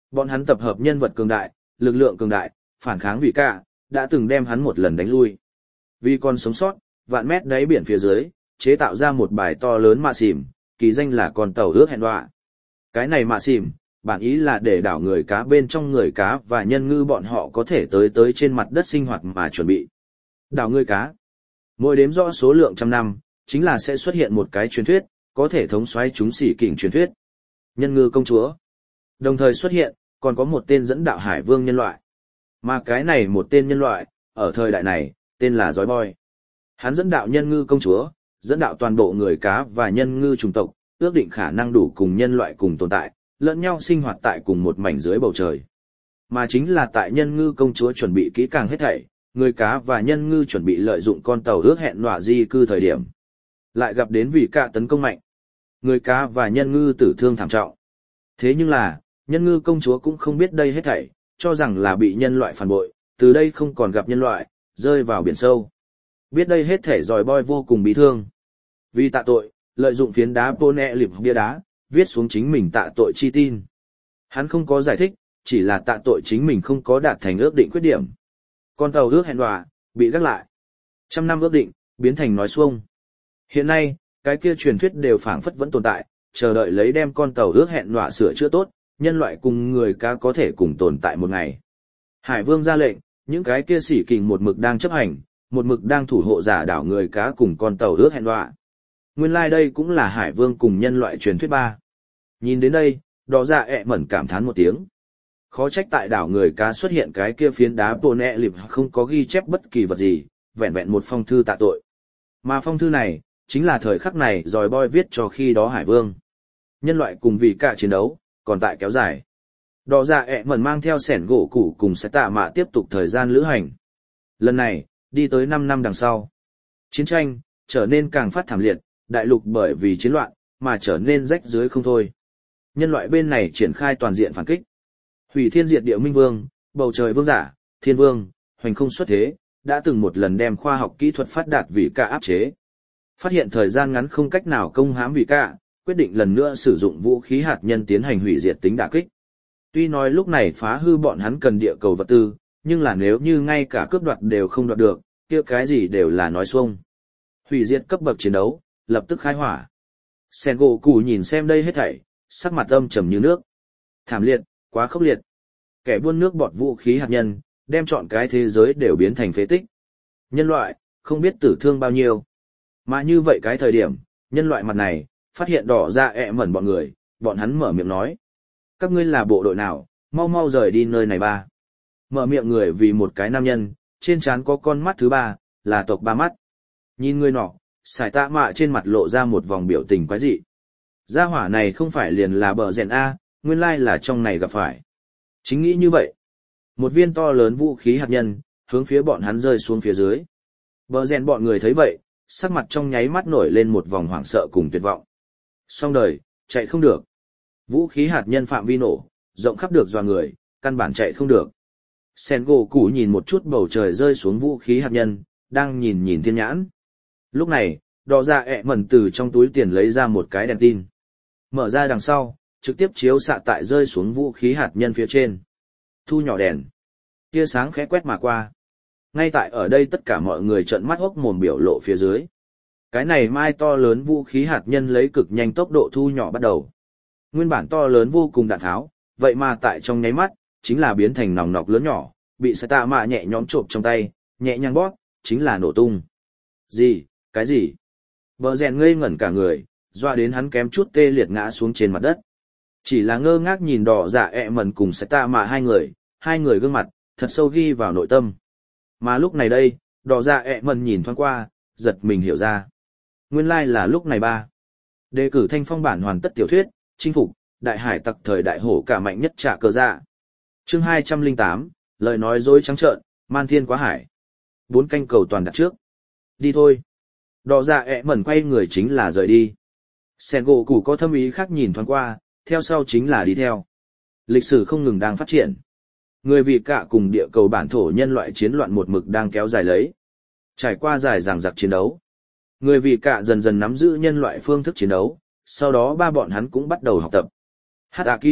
Bọn hắn tập hợp nhân vật cường đại, lực lượng cường đại, phản kháng vì cả, đã từng đem hắn một lần đánh lui. Vì còn sống sót, vạn mét đáy biển phía dưới, chế tạo ra một bài to lớn mạ xỉm, kỳ danh là con tàu ước hẹn đọa. Cái này mạ xỉm, bản ý là để đảo người cá bên trong người cá và nhân ngư bọn họ có thể tới tới trên mặt đất sinh hoạt mà chuẩn bị. Đảo người cá. Mỗi đếm rõ số lượng trăm năm, chính là sẽ xuất hiện một cái truyền thuyết, có thể thống soái chúng xỉ kình truyền thuyết. Nhân ngư công chúa. Đồng thời xuất hiện, còn có một tên dẫn đạo hải vương nhân loại. Mà cái này một tên nhân loại, ở thời đại này, tên là Giói Boy. Hắn dẫn đạo nhân ngư công chúa, dẫn đạo toàn bộ người cá và nhân ngư chủng tộc, ước định khả năng đủ cùng nhân loại cùng tồn tại, lẫn nhau sinh hoạt tại cùng một mảnh dưới bầu trời. Mà chính là tại nhân ngư công chúa chuẩn bị kỹ càng hết thảy, người cá và nhân ngư chuẩn bị lợi dụng con tàu ước hẹn nọa di cư thời điểm. Lại gặp đến vị cả tấn công mạnh. Người cá và nhân ngư tử thương thảm trọng. Thế nhưng là, nhân ngư công chúa cũng không biết đây hết thảy, cho rằng là bị nhân loại phản bội, từ đây không còn gặp nhân loại, rơi vào biển sâu. Biết đây hết thảy Giói Boy vô cùng bị thương. Vì tạ tội, lợi dụng phiến đá pone lịp bia đá, viết xuống chính mình tạ tội chi tin. Hắn không có giải thích, chỉ là tạ tội chính mình không có đạt thành ước định khuyết điểm. Con tàu ước hẹn đọa, bị gác lại. Trăm năm ước định, biến thành nói xuông. Hiện nay, cái kia truyền thuyết đều phảng phất vẫn tồn tại, chờ đợi lấy đem con tàu ước hẹn đọa sửa chữa tốt, nhân loại cùng người cá có thể cùng tồn tại một ngày. Hải vương ra lệnh, những cái kia xỉ kình một mực đang chấp hành, một mực đang thủ hộ giả đảo người cá cùng con tàu ước hẹn đọa. Nguyên lai like đây cũng là hải vương cùng nhân loại truyền thuyết ba. Nhìn đến đây, đỏ dạ ẹ mẩn cảm thán một tiếng. Khó trách tại đảo người cá xuất hiện cái kia phiến đá pone lịp không có ghi chép bất kỳ vật gì, vẹn vẹn một phong thư tạ tội. Mà phong thư này, chính là thời khắc này Giói Boy viết cho khi đó hải vương. Nhân loại cùng vì cả chiến đấu, còn tại kéo dài. Đỏ dạ ẹ mẩn mang theo sẻn gỗ củ cùng sẽ tạ mạ tiếp tục thời gian lữ hành. Lần này, đi tới năm năm đằng sau. Chiến tranh, trở nên càng phát thảm liệt, đại lục bởi vì chiến loạn, mà trở nên rách dưới không thôi. Nhân loại bên này triển khai toàn diện phản kích. Hủy thiên diệt địa minh vương, bầu trời vương giả, thiên vương, hoành không xuất thế, đã từng một lần đem khoa học kỹ thuật phát đạt vì cả áp chế. Phát hiện thời gian ngắn không cách nào công hãm vì cả, quyết định lần nữa sử dụng vũ khí hạt nhân tiến hành hủy diệt tính đả kích. Tuy nói lúc này phá hư bọn hắn cần địa cầu vật tư, nhưng là nếu như ngay cả cướp đoạt đều không đoạt được, kia cái gì đều là nói xuông. Hủy diệt cấp bậc chiến đấu, lập tức khai hỏa. Sen gỗ củ nhìn xem đây hết thảy, sắc mặt âm trầm như nước. Thảm liệt, quá khốc liệt. Kẻ buôn nước bọt vũ khí hạt nhân, đem chọn cái thế giới đều biến thành phế tích. Nhân loại, không biết tử thương bao nhiêu. Mà như vậy cái thời điểm, nhân loại mặt này, phát hiện đỏ ra ẹ mẩn bọn người, bọn hắn mở miệng nói. Các ngươi là bộ đội nào, mau mau rời đi nơi này ba. Mở miệng người vì một cái nam nhân, trên trán có con mắt thứ ba, là tộc ba mắt. Nhìn người nọ, sải tạ mạ trên mặt lộ ra một vòng biểu tình quái dị. Gia hỏa này không phải liền là bờ rèn A, nguyên lai là trong này gặp phải. Chính nghĩ như vậy. Một viên to lớn vũ khí hạt nhân, hướng phía bọn hắn rơi xuống phía dưới. Bờ rèn bọn người thấy vậy, sắc mặt trong nháy mắt nổi lên một vòng hoảng sợ cùng tuyệt vọng. Xong đời, chạy không được. Vũ khí hạt nhân phạm vi nổ, rộng khắp được dọa người, căn bản chạy không được. Sen gỗ củ nhìn một chút bầu trời rơi xuống vũ khí hạt nhân, đang nhìn nhìn thiên nhãn. Lúc này, đỏ ra ẹ mẩn từ trong túi tiền lấy ra một cái đèn tin. Mở ra đằng sau, trực tiếp chiếu xạ tại rơi xuống vũ khí hạt nhân phía trên. Thu nhỏ đèn. Tia sáng khẽ quét mà qua. Ngay tại ở đây tất cả mọi người trợn mắt hốc mồm biểu lộ phía dưới. Cái này mai to lớn vũ khí hạt nhân lấy cực nhanh tốc độ thu nhỏ bắt đầu. Nguyên bản to lớn vô cùng đạn tháo, vậy mà tại trong nháy mắt, chính là biến thành nòng nọc lớn nhỏ, bị sai tạ mạ nhẹ nhõm trộm trong tay, nhẹ nhàng bóp, chính là nổ tung. Gì, cái gì? Bờ rèn ngây ngẩn cả người, doa đến hắn kém chút tê liệt ngã xuống trên mặt đất. Chỉ là ngơ ngác nhìn đỏ dạ ẹ mẩn cùng sai tạ mạ hai người, hai người gương mặt, thật sâu ghi vào nội tâm. Mà lúc này đây, đỏ dạ ẹ mẩn nhìn thoáng qua, giật mình hiểu ra. Nguyên lai là lúc này ba. Đề cử thanh phong bản hoàn tất tiểu thuyết, chinh phục, đại hải tặc thời đại hổ cả mạnh nhất trả cờ dạ. Chương hai trăm lẻ tám, lời nói dối trắng trợn, man thiên quá hải. Bốn canh cầu toàn đặt trước. Đi thôi. Đỏ dạ ẹ mẩn quay người chính là rời đi. Sen gỗ củ có thâm ý khác nhìn thoáng qua, theo sau chính là đi theo. Lịch sử không ngừng đang phát triển. Người vì cả cùng địa cầu bản thổ nhân loại chiến loạn một mực đang kéo dài lấy. Trải qua dài dằng dặc chiến đấu. Người vì cả dần dần nắm giữ nhân loại phương thức chiến đấu, sau đó ba bọn hắn cũng bắt đầu học tập. Hataki,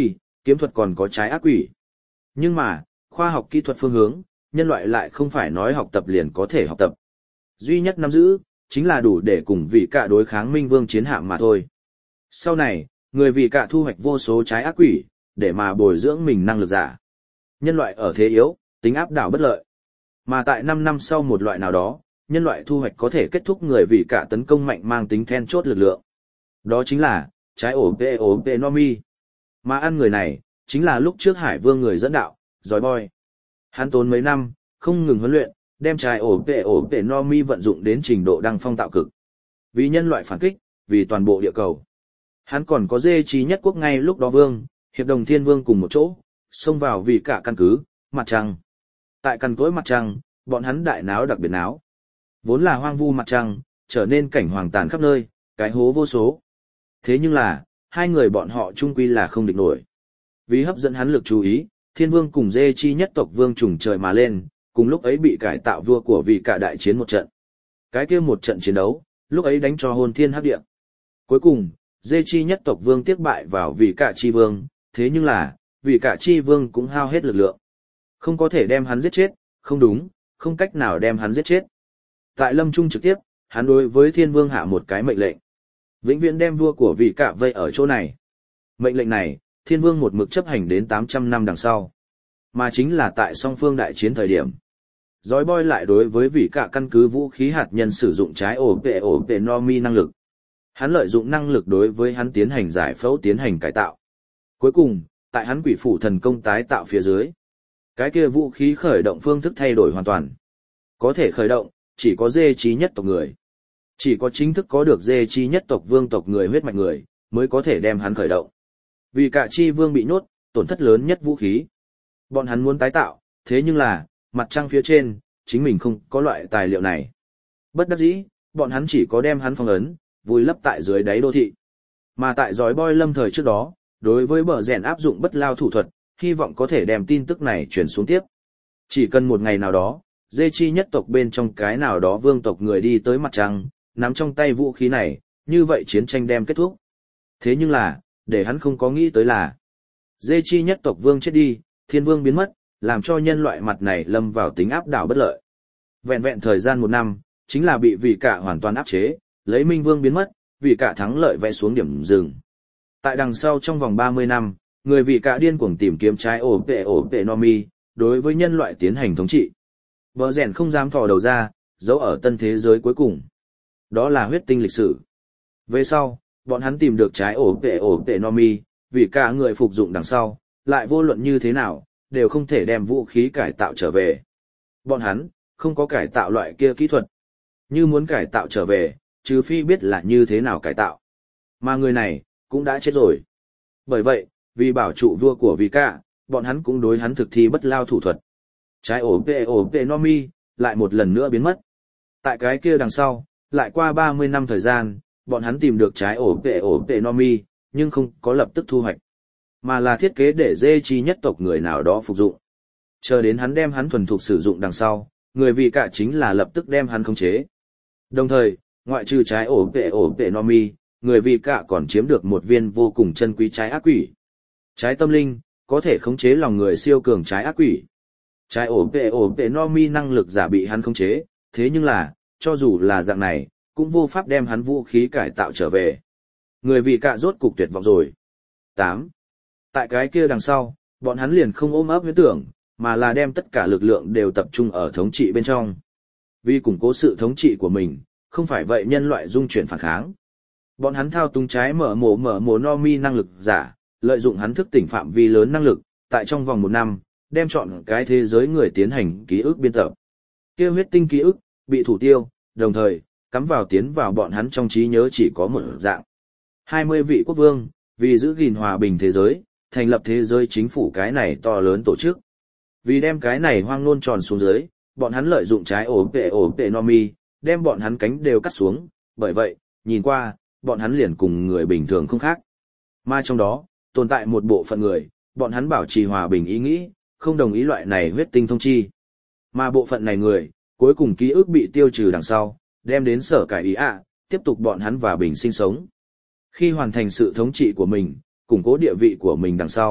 kiếm thuật còn có trái ác quỷ. Nhưng mà, khoa học kỹ thuật phương hướng, nhân loại lại không phải nói học tập liền có thể học tập. Duy nhất nắm giữ, chính là đủ để cùng vị cả đối kháng minh vương chiến hạm mà thôi. Sau này, người vị cả thu hoạch vô số trái ác quỷ, để mà bồi dưỡng mình năng lực giả. Nhân loại ở thế yếu, tính áp đảo bất lợi. Mà tại năm năm sau một loại nào đó, nhân loại thu hoạch có thể kết thúc người vị cả tấn công mạnh mang tính then chốt lực lượng. Đó chính là, trái ổ pê ổ pê Nomi. Mà ăn người này, chính là lúc trước Hải Vương người dẫn đạo, Giói Boy. Hắn tốn mấy năm, không ngừng huấn luyện, đem trái ổ pê ổ pê Nomi vận dụng đến trình độ đăng phong tạo cực. Vì nhân loại phản kích, vì toàn bộ địa cầu. Hắn còn có dê trí nhất quốc ngay lúc đó vương, hiệp đồng thiên vương cùng một chỗ, xông vào vì cả căn cứ, mặt trăng. Tại căn cối mặt trăng, bọn hắn đại náo đặc biệt náo. Vốn là hoang vu mặt trăng, trở nên cảnh hoàng tàn khắp nơi, cái hố vô số. Thế nhưng là, hai người bọn họ chung quy là không địch nổi. Vì hấp dẫn hắn lực chú ý, thiên vương cùng dê chi nhất tộc vương trùng trời mà lên, cùng lúc ấy bị cải tạo vua của vị cả đại chiến một trận. Cái kia một trận chiến đấu, lúc ấy đánh cho hồn thiên hấp địa. Cuối cùng, dê chi nhất tộc vương tiếc bại vào vị cả chi vương, thế nhưng là, vị cả chi vương cũng hao hết lực lượng. Không có thể đem hắn giết chết, không đúng, không cách nào đem hắn giết chết. Tại lâm trung trực tiếp, hắn đối với thiên vương hạ một cái mệnh lệnh. Vĩnh viễn đem vua của vị cả vây ở chỗ này. Mệnh lệnh này, thiên vương một mực chấp hành đến tám trăm năm đằng sau. Mà chính là tại song phương đại chiến thời điểm. Giói Boy lại đối với vị cả căn cứ vũ khí hạt nhân sử dụng trái ổ pê ổ pê Nomi năng lực. Hắn lợi dụng năng lực đối với hắn tiến hành giải phẫu tiến hành cải tạo. Cuối cùng, tại hắn quỷ phủ thần công tái tạo phía dưới. Cái kia vũ khí khởi động phương thức thay đổi hoàn toàn. Có thể khởi động, chỉ có dê trí nhất tộc người. Chỉ có chính thức có được dê chi nhất tộc vương tộc người huyết mạch người, mới có thể đem hắn khởi động. Vì cả chi vương bị nhốt, tổn thất lớn nhất vũ khí. Bọn hắn muốn tái tạo, thế nhưng là, mặt trăng phía trên, chính mình không có loại tài liệu này. Bất đắc dĩ, bọn hắn chỉ có đem hắn phong ấn, vùi lấp tại dưới đáy đô thị. Mà tại Giói Boy lâm thời trước đó, đối với bờ rèn áp dụng bất lao thủ thuật, hy vọng có thể đem tin tức này truyền xuống tiếp. Chỉ cần một ngày nào đó, dê chi nhất tộc bên trong cái nào đó vương tộc người đi tới mặt trăng, nắm trong tay vũ khí này, như vậy chiến tranh đem kết thúc. Thế nhưng là, để hắn không có nghĩ tới là, dê chi nhất tộc vương chết đi, thiên vương biến mất, làm cho nhân loại mặt này lâm vào tính áp đảo bất lợi. Vẹn vẹn thời gian một năm, chính là bị vị cả hoàn toàn áp chế, lấy minh vương biến mất, vị cả thắng lợi vẽ xuống điểm dừng. Tại đằng sau trong vòng ba mươi năm, người vị cả điên cuồng tìm kiếm trái ổ pê ổ pê Nomi, đối với nhân loại tiến hành thống trị. Bờ rèn không dám thò đầu ra, giấu ở tân thế giới cuối cùng. Đó là huyết tinh lịch sử. Về sau, bọn hắn tìm được trái ổ pê ổ pê Nomi, vì cả người phục dụng đằng sau, lại vô luận như thế nào, đều không thể đem vũ khí cải tạo trở về. Bọn hắn, không có cải tạo loại kia kỹ thuật. Như muốn cải tạo trở về, trừ phi biết là như thế nào cải tạo. Mà người này, cũng đã chết rồi. Bởi vậy, vì bảo trụ vua của vì cả, bọn hắn cũng đối hắn thực thi bất lao thủ thuật. Trái ổ pê ổ pê Nomi, lại một lần nữa biến mất. Tại cái kia đằng sau, lại qua ba mươi năm thời gian, bọn hắn tìm được trái ổ pê ổ pê Nomi, nhưng không có lập tức thu hoạch. Mà là thiết kế để dê chi nhất tộc người nào đó phục dụng. Chờ đến hắn đem hắn thuần thục sử dụng đằng sau, người vì cả chính là lập tức đem hắn khống chế. Đồng thời, ngoại trừ trái ổ pê ổ pê Nomi, người vì cả còn chiếm được một viên vô cùng chân quý trái ác quỷ. Trái tâm linh, có thể khống chế lòng người siêu cường trái ác quỷ. Trái ổ pê ổ pê Nomi năng lực giả bị hắn khống chế, thế nhưng là, cho dù là dạng này, cũng vô pháp đem hắn vũ khí cải tạo trở về. Người vì cả rốt cục tuyệt vọng rồi. tám. Tại cái kia đằng sau, bọn hắn liền không ôm ấp huyễn tưởng, mà là đem tất cả lực lượng đều tập trung ở thống trị bên trong. Vì củng cố sự thống trị của mình, không phải vậy nhân loại dung chuyển phản kháng. Bọn hắn thao túng trái mở mổ mở mổ Nomi năng lực giả, lợi dụng hắn thức tỉnh phạm vi lớn năng lực, tại trong vòng một năm, đem chọn cái thế giới người tiến hành ký ức biên tập. Kia huyết tinh ký ức, bị thủ tiêu, đồng thời, cắm vào tiến vào bọn hắn trong trí nhớ chỉ có một dạng. hai mươi vị quốc vương, vì giữ gìn hòa bình thế giới, thành lập thế giới chính phủ cái này to lớn tổ chức. Vì đem cái này hoang nôn tròn xuống dưới, bọn hắn lợi dụng trái ổ pê ổ pê Nomi, đem bọn hắn cánh đều cắt xuống, bởi vậy, nhìn qua, bọn hắn liền cùng người bình thường không khác. Mà trong đó, tồn tại một bộ phận người, bọn hắn bảo trì hòa bình ý nghĩ, không đồng ý loại này huyết tinh thông chi. Mà bộ phận này người, cuối cùng ký ức bị tiêu trừ đằng sau, đem đến sở cải ý ạ, tiếp tục bọn hắn hòa bình sinh sống. Khi hoàn thành sự thống trị của mình, củng cố địa vị của mình đằng sau,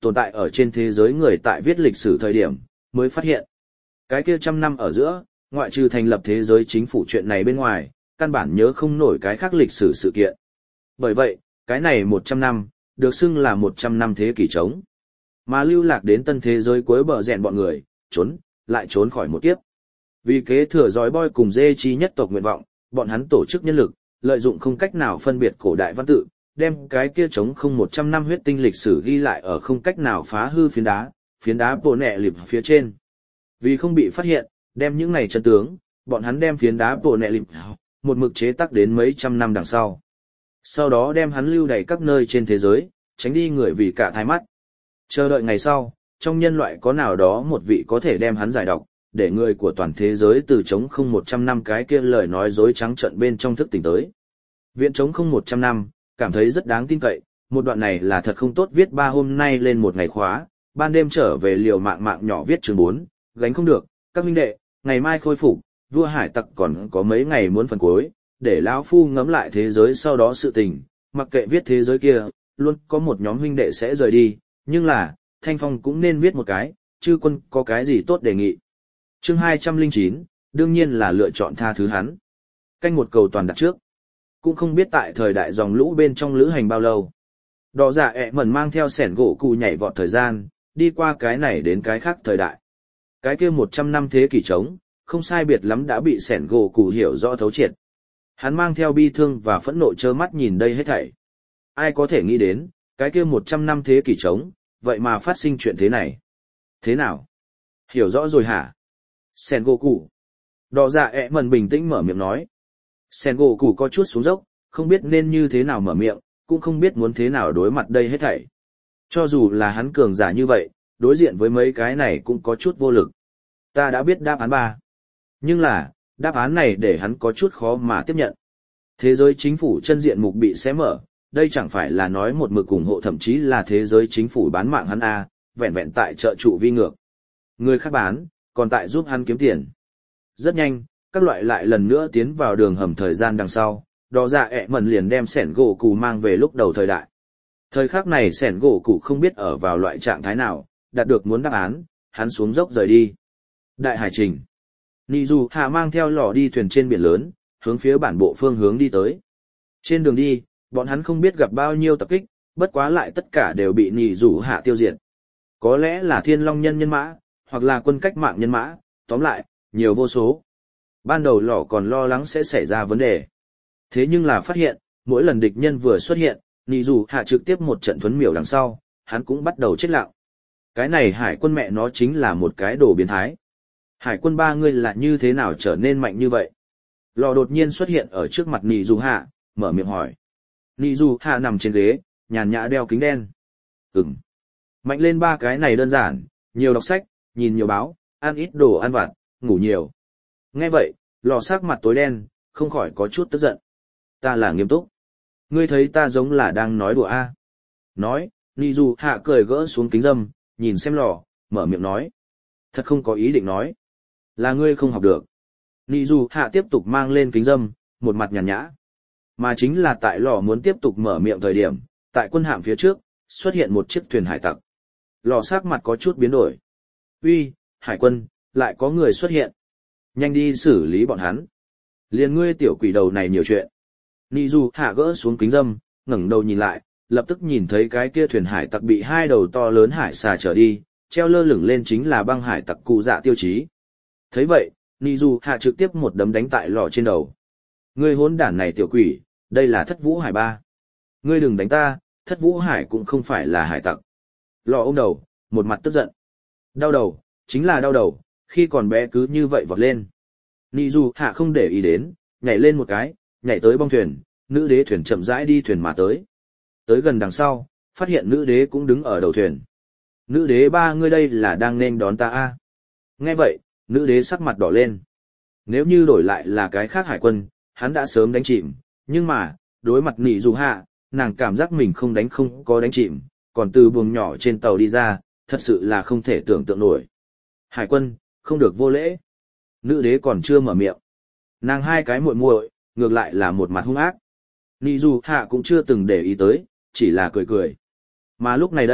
tồn tại ở trên thế giới người tại viết lịch sử thời điểm, mới phát hiện. Cái kia trăm năm ở giữa, ngoại trừ thành lập thế giới chính phủ chuyện này bên ngoài, căn bản nhớ không nổi cái khác lịch sử sự kiện. Bởi vậy, cái này một trăm năm, được xưng là một trăm năm thế kỷ trống. Mà lưu lạc đến tân thế giới cuối bờ rèn bọn người, trốn, lại trốn khỏi một kiếp. Vì kế thừa dõi boy cùng dê chi nhất tộc nguyện vọng, bọn hắn tổ chức nhân lực, lợi dụng không cách nào phân biệt cổ đại văn tự, đem cái kia trống không một trăm năm huyết tinh lịch sử ghi lại ở không cách nào phá hư phiến đá, phiến đá bộ nẹ lịp phía trên. Vì không bị phát hiện, đem những này chân tướng, bọn hắn đem phiến đá bộ nẹ lịp một mực chế tác đến mấy trăm năm đằng sau. Sau đó đem hắn lưu đầy các nơi trên thế giới, tránh đi người vì cả thai mắt. Chờ đợi ngày sau, trong nhân loại có nào đó một vị có thể đem hắn giải độc, để người của toàn thế giới từ chống không một trăm năm cái kia lời nói dối trắng trợn bên trong thức tỉnh tới. Viện chống không một trăm năm, cảm thấy rất đáng tin cậy, một đoạn này là thật không tốt viết ba hôm nay lên một ngày khóa, ban đêm trở về liều mạng mạng nhỏ viết chương bốn, gánh không được, các huynh đệ, ngày mai khôi phục, vua hải tặc còn có mấy ngày muốn phần cuối, để lão phu ngẫm lại thế giới sau đó sự tình, mặc kệ viết thế giới kia, luôn có một nhóm huynh đệ sẽ rời đi, nhưng là, Thanh Phong cũng nên viết một cái, chư quân có cái gì tốt đề nghị. Chương hai trăm lẻ chín, đương nhiên là lựa chọn tha thứ hắn. Canh một cầu toàn đặt trước. Cũng không biết tại thời đại dòng lũ bên trong lữ hành bao lâu. Đỏ giả ẹ mẩn mang theo sẻn gỗ cụ nhảy vọt thời gian, đi qua cái này đến cái khác thời đại. Cái kia một trăm năm thế kỷ trống, không sai biệt lắm đã bị sẻn gỗ cụ hiểu rõ thấu triệt. Hắn mang theo bi thương và phẫn nộ trơ mắt nhìn đây hết thảy. Ai có thể nghĩ đến, cái kia một trăm năm thế kỷ trống, vậy mà phát sinh chuyện thế này. Thế nào? Hiểu rõ rồi hả? Sen gỗ cụ. Đỏ dạ ẹ mần bình tĩnh mở miệng nói. Sen gỗ cụ có chút xuống dốc, không biết nên như thế nào mở miệng, cũng không biết muốn thế nào đối mặt đây hết thảy. Cho dù là hắn cường giả như vậy, đối diện với mấy cái này cũng có chút vô lực. Ta đã biết đáp án ba. Nhưng là, đáp án này để hắn có chút khó mà tiếp nhận. Thế giới chính phủ chân diện mục bị xé mở, đây chẳng phải là nói một mực ủng hộ thậm chí là thế giới chính phủ bán mạng hắn a, vẹn vẹn tại trợ trụ vi ngược. Người khác bán, còn tại giúp hắn kiếm tiền. Rất nhanh, các loại lại lần nữa tiến vào đường hầm thời gian đằng sau, đỏ dạ ẹ mẩn liền đem sẻn gỗ cụ mang về lúc đầu thời đại. Thời khắc này sẻn gỗ cụ không biết ở vào loại trạng thái nào, đạt được muốn đáp án, hắn xuống dốc rời đi. Đại hải trình. Nị dù hạ mang theo lò đi thuyền trên biển lớn, hướng phía bản bộ phương hướng đi tới. Trên đường đi, bọn hắn không biết gặp bao nhiêu tập kích, bất quá lại tất cả đều bị nị dù hạ tiêu diệt. Có lẽ là thiên long nhân nhân mã, hoặc là quân cách mạng nhân mã, tóm lại, nhiều vô số. Ban đầu lò còn lo lắng sẽ xảy ra vấn đề. Thế nhưng là phát hiện, mỗi lần địch nhân vừa xuất hiện, nị dù hạ trực tiếp một trận thuấn miểu đằng sau, hắn cũng bắt đầu chết lặng. Cái này hải quân mẹ nó chính là một cái đồ biến thái. Hải quân ba ngươi là như thế nào trở nên mạnh như vậy? Lò đột nhiên xuất hiện ở trước mặt nị dù hạ, mở miệng hỏi. Nị dù hạ nằm trên ghế, nhàn nhã đeo kính đen. Ừm. Mạnh lên ba cái này đơn giản, nhiều đọc sách, nhìn nhiều báo, ăn ít đồ ăn vặt, ngủ nhiều. Nghe vậy, lò sắc mặt tối đen, không khỏi có chút tức giận. Ta là nghiêm túc. Ngươi thấy ta giống là đang nói đùa a? Nói, nị dù hạ cười gỡ xuống kính dâm, nhìn xem lò, mở miệng nói. Thật không có ý định nói. Là ngươi không học được. Nị dù hạ tiếp tục mang lên kính dâm, một mặt nhàn nhã. Mà chính là tại lò muốn tiếp tục mở miệng thời điểm, tại quân hạm phía trước, xuất hiện một chiếc thuyền hải tặc. Lò sắc mặt có chút biến đổi. Uy, hải quân, lại có người xuất hiện. Nhanh đi xử lý bọn hắn. Liền ngươi tiểu quỷ đầu này nhiều chuyện. Nị dù hạ gỡ xuống kính dâm, ngẩng đầu nhìn lại, lập tức nhìn thấy cái kia thuyền hải tặc bị hai đầu to lớn hải xà trở đi, treo lơ lửng lên chính là băng hải tặc cụ dạ tiêu chí. Thấy vậy, nị dù hạ trực tiếp một đấm đánh tại lò trên đầu. Ngươi hỗn đản này tiểu quỷ, đây là thất vũ hải ba. Ngươi đừng đánh ta, thất vũ hải cũng không phải là hải tặc. Lò ôm đầu, một mặt tức giận. Đau đầu, chính là đau đầu, khi còn bé cứ như vậy vọt lên. Nị dù hạ không để ý đến, nhảy lên một cái, nhảy tới bong thuyền, nữ đế thuyền chậm rãi đi thuyền mà tới. Tới gần đằng sau, phát hiện nữ đế cũng đứng ở đầu thuyền. Nữ đế ba ngươi đây là đang nên đón ta a? Nghe vậy, nữ đế sắc mặt đỏ lên. Nếu như đổi lại là cái khác hải quân, hắn đã sớm đánh chìm, nhưng mà, đối mặt nị dù hạ, nàng cảm giác mình không đánh không có đánh chìm, còn từ buồng nhỏ trên tàu đi ra, thật sự là không thể tưởng tượng nổi. Hải quân, không được vô lễ. Nữ đế còn chưa mở miệng. Nàng hai cái muội muội, ngược lại là một mặt hung ác. Nị dù hạ cũng chưa từng để ý tới, chỉ là cười cười. Mà lúc này đây,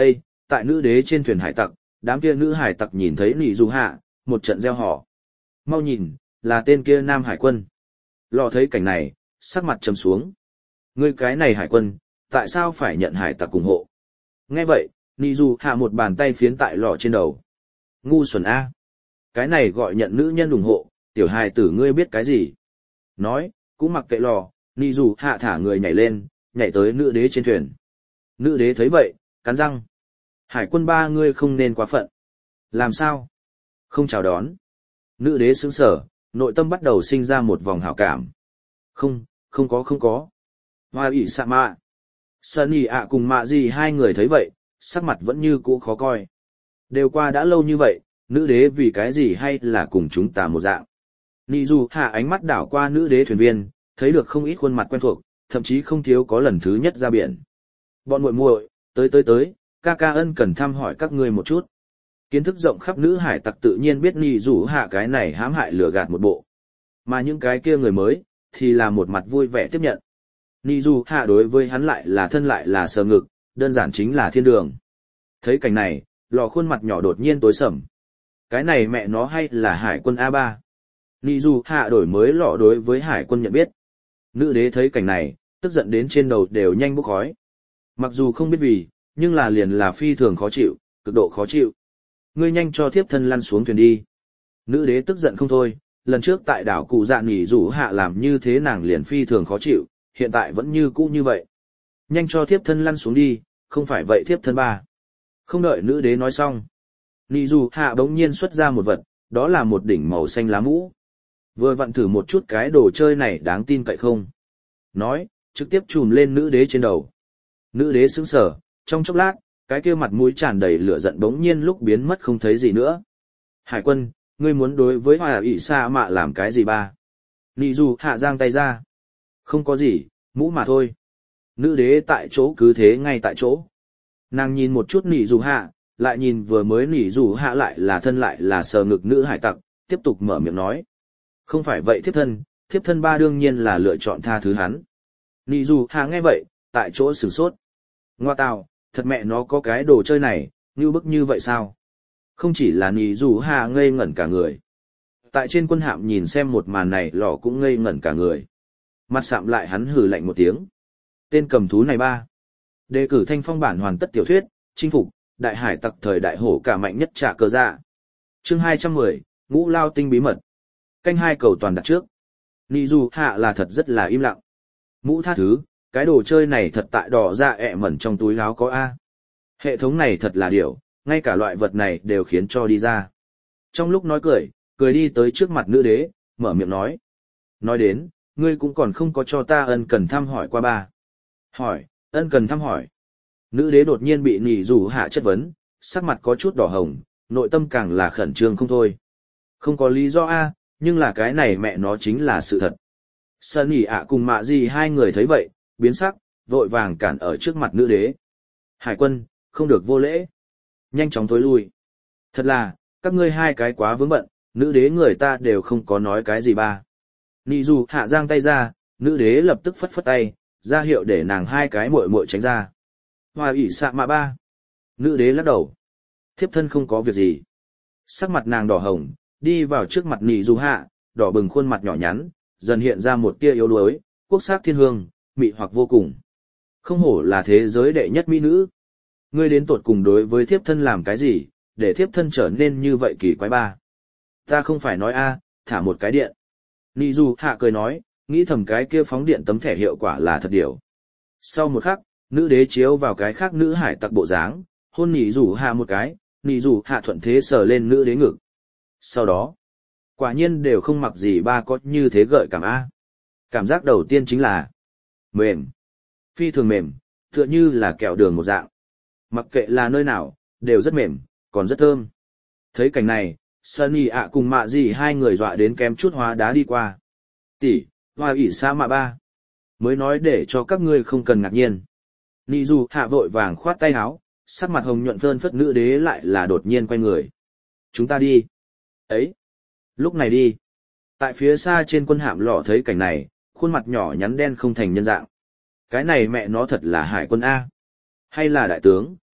tại nữ đế trên thuyền hải tặc, đám kia nữ hải tặc nhìn thấy nị dù hạ, một trận gieo họ. Mau nhìn, là tên kia nam hải quân. Lò thấy cảnh này, sắc mặt trầm xuống. Ngươi cái này hải quân, tại sao phải nhận hải tặc ủng hộ? Nghe vậy, nị dù hạ một bàn tay phiến tại lò trên đầu. Ngu xuẩn A. Cái này gọi nhận nữ nhân ủng hộ, tiểu hài tử ngươi biết cái gì? Nói, cũng mặc kệ lò, nị dù hạ thả người nhảy lên, nhảy tới nữ đế trên thuyền. Nữ đế thấy vậy, cắn răng. Hải quân ba ngươi không nên quá phận. Làm sao? Không chào đón. Nữ đế sững sờ, nội tâm bắt đầu sinh ra một vòng hảo cảm. Không, không có không có. Hoa ỉ sạ mạ. Sunny ạ cùng mạ gì hai người thấy vậy, sắc mặt vẫn như cũ khó coi. Đều qua đã lâu như vậy, nữ đế vì cái gì hay là cùng chúng ta một dạng. Nị dù hạ ánh mắt đảo qua nữ đế thuyền viên, thấy được không ít khuôn mặt quen thuộc, thậm chí không thiếu có lần thứ nhất ra biển. Bọn muội muội, tới tới tới, ca ca ân cần thăm hỏi các ngươi một chút. Kiến thức rộng khắp nữ hải tặc tự nhiên biết nị dù hạ cái này hãm hại lừa gạt một bộ. Mà những cái kia người mới, thì là một mặt vui vẻ tiếp nhận. Nị dù hạ đối với hắn lại là thân lại là sờ ngực, đơn giản chính là thiên đường. Thấy cảnh này, lò khuôn mặt nhỏ đột nhiên tối sầm. Cái này mẹ nó hay là hải quân a ba. Nị dù hạ đổi mới lọ đối với hải quân nhận biết. Nữ đế thấy cảnh này, tức giận đến trên đầu đều nhanh bốc khói. Mặc dù không biết vì, nhưng là liền là phi thường khó chịu, cực độ khó chịu. Ngươi nhanh cho thiếp thân lăn xuống thuyền đi. Nữ đế tức giận không thôi, lần trước tại đảo cụ dạ nỉ rủ hạ làm như thế nàng liền phi thường khó chịu, hiện tại vẫn như cũ như vậy. Nhanh cho thiếp thân lăn xuống đi, không phải vậy thiếp thân ba. Không đợi nữ đế nói xong. Nỉ rủ hạ bỗng nhiên xuất ra một vật, đó là một đỉnh màu xanh lá mũ. Vừa vặn thử một chút cái đồ chơi này đáng tin cậy không. Nói, trực tiếp chùm lên nữ đế trên đầu. Nữ đế sững sờ, trong chốc lát, cái kia mặt mũi tràn đầy lửa giận bỗng nhiên lúc biến mất không thấy gì nữa. Hải quân, ngươi muốn đối với Hoa ỷ sa mạ làm cái gì ba? Nị dù hạ giang tay ra. Không có gì, mũ mà thôi. Nữ đế tại chỗ cứ thế ngay tại chỗ. Nàng nhìn một chút nị dù hạ, lại nhìn vừa mới nị dù hạ lại là thân lại là sờ ngực nữ hải tặc, tiếp tục mở miệng nói. Không phải vậy thiếp thân, thiếp thân ba đương nhiên là lựa chọn tha thứ hắn. Nị dù hạ nghe vậy, tại chỗ sửng sốt. Ngoa tào, thật mẹ nó có cái đồ chơi này, như bức như vậy sao? Không chỉ là nị dù hạ ngây ngẩn cả người. Tại trên quân hạm nhìn xem một màn này lò cũng ngây ngẩn cả người. Mặt sạm lại hắn hừ lạnh một tiếng. Tên cầm thú này ba. Đề cử thanh phong bản hoàn tất tiểu thuyết, chinh phục, đại hải tặc thời đại hổ cả mạnh nhất trả cờ dạ. Chương hai trăm mười, ngũ lao tinh bí mật. Canh hai cầu toàn đặt trước. Nị dù hạ là thật rất là im lặng. Mũ tha thứ, cái đồ chơi này thật tại đỏ ra ẹ mẩn trong túi áo có A. Hệ thống này thật là điểu, ngay cả loại vật này đều khiến cho đi ra. Trong lúc nói cười, cười đi tới trước mặt nữ đế, mở miệng nói. Nói đến, ngươi cũng còn không có cho ta ân cần thăm hỏi qua ba. Hỏi, ân cần thăm hỏi. Nữ đế đột nhiên bị nị dù hạ chất vấn, sắc mặt có chút đỏ hồng, nội tâm càng là khẩn trương không thôi. Không có lý do A, nhưng là cái này mẹ nó chính là sự thật. Sơn ỉ ạ cùng mạ gì hai người thấy vậy, biến sắc, vội vàng cản ở trước mặt nữ đế. Hải quân, không được vô lễ. Nhanh chóng thối lui. Thật là, các ngươi hai cái quá vướng bận, nữ đế người ta đều không có nói cái gì ba. Nị dù hạ giang tay ra, nữ đế lập tức phất phất tay, ra hiệu để nàng hai cái muội muội tránh ra. Hoa ỷ sạ mạ ba. Nữ đế lắc đầu. Thiếp thân không có việc gì. Sắc mặt nàng đỏ hồng, đi vào trước mặt nị dù hạ, đỏ bừng khuôn mặt nhỏ nhắn, dần hiện ra một tia yếu đuối, quốc sắc thiên hương, mị hoặc vô cùng. Không hổ là thế giới đệ nhất mỹ nữ. Ngươi đến tột cùng đối với thiếp thân làm cái gì, để thiếp thân trở nên như vậy kỳ quái ba. Ta không phải nói a, thả một cái điện. Nị dù hạ cười nói, nghĩ thầm cái kia phóng điện tấm thẻ hiệu quả là thật điều. Sau một khắc, nữ đế chiếu vào cái khác nữ hải tặc bộ dáng, hôn nị dù hạ một cái, nị dù hạ thuận thế sờ lên nữ đế ngực. Sau đó, quả nhiên đều không mặc gì ba có như thế gợi cảm a. Cảm giác đầu tiên chính là mềm, phi thường mềm, tựa như là kẹo đường một dạng. Mặc kệ là nơi nào, đều rất mềm, còn rất thơm. Thấy cảnh này, Sunny ạ cùng mạ gì hai người dọa đến kém chút hóa đá đi qua. Tỷ, hoa ỷ sa mạ ba. Mới nói để cho các ngươi không cần ngạc nhiên. Nị dù hạ vội vàng khoát tay áo, sắc mặt hồng nhuận phơn phất nữ đế lại là đột nhiên quay người. Chúng ta đi. Ấy. Lúc này đi. Tại phía xa trên quân hạm lọ thấy cảnh này, khuôn mặt nhỏ nhắn đen không thành nhân dạng. Cái này mẹ nó thật là hải quân A. Hay là đại tướng,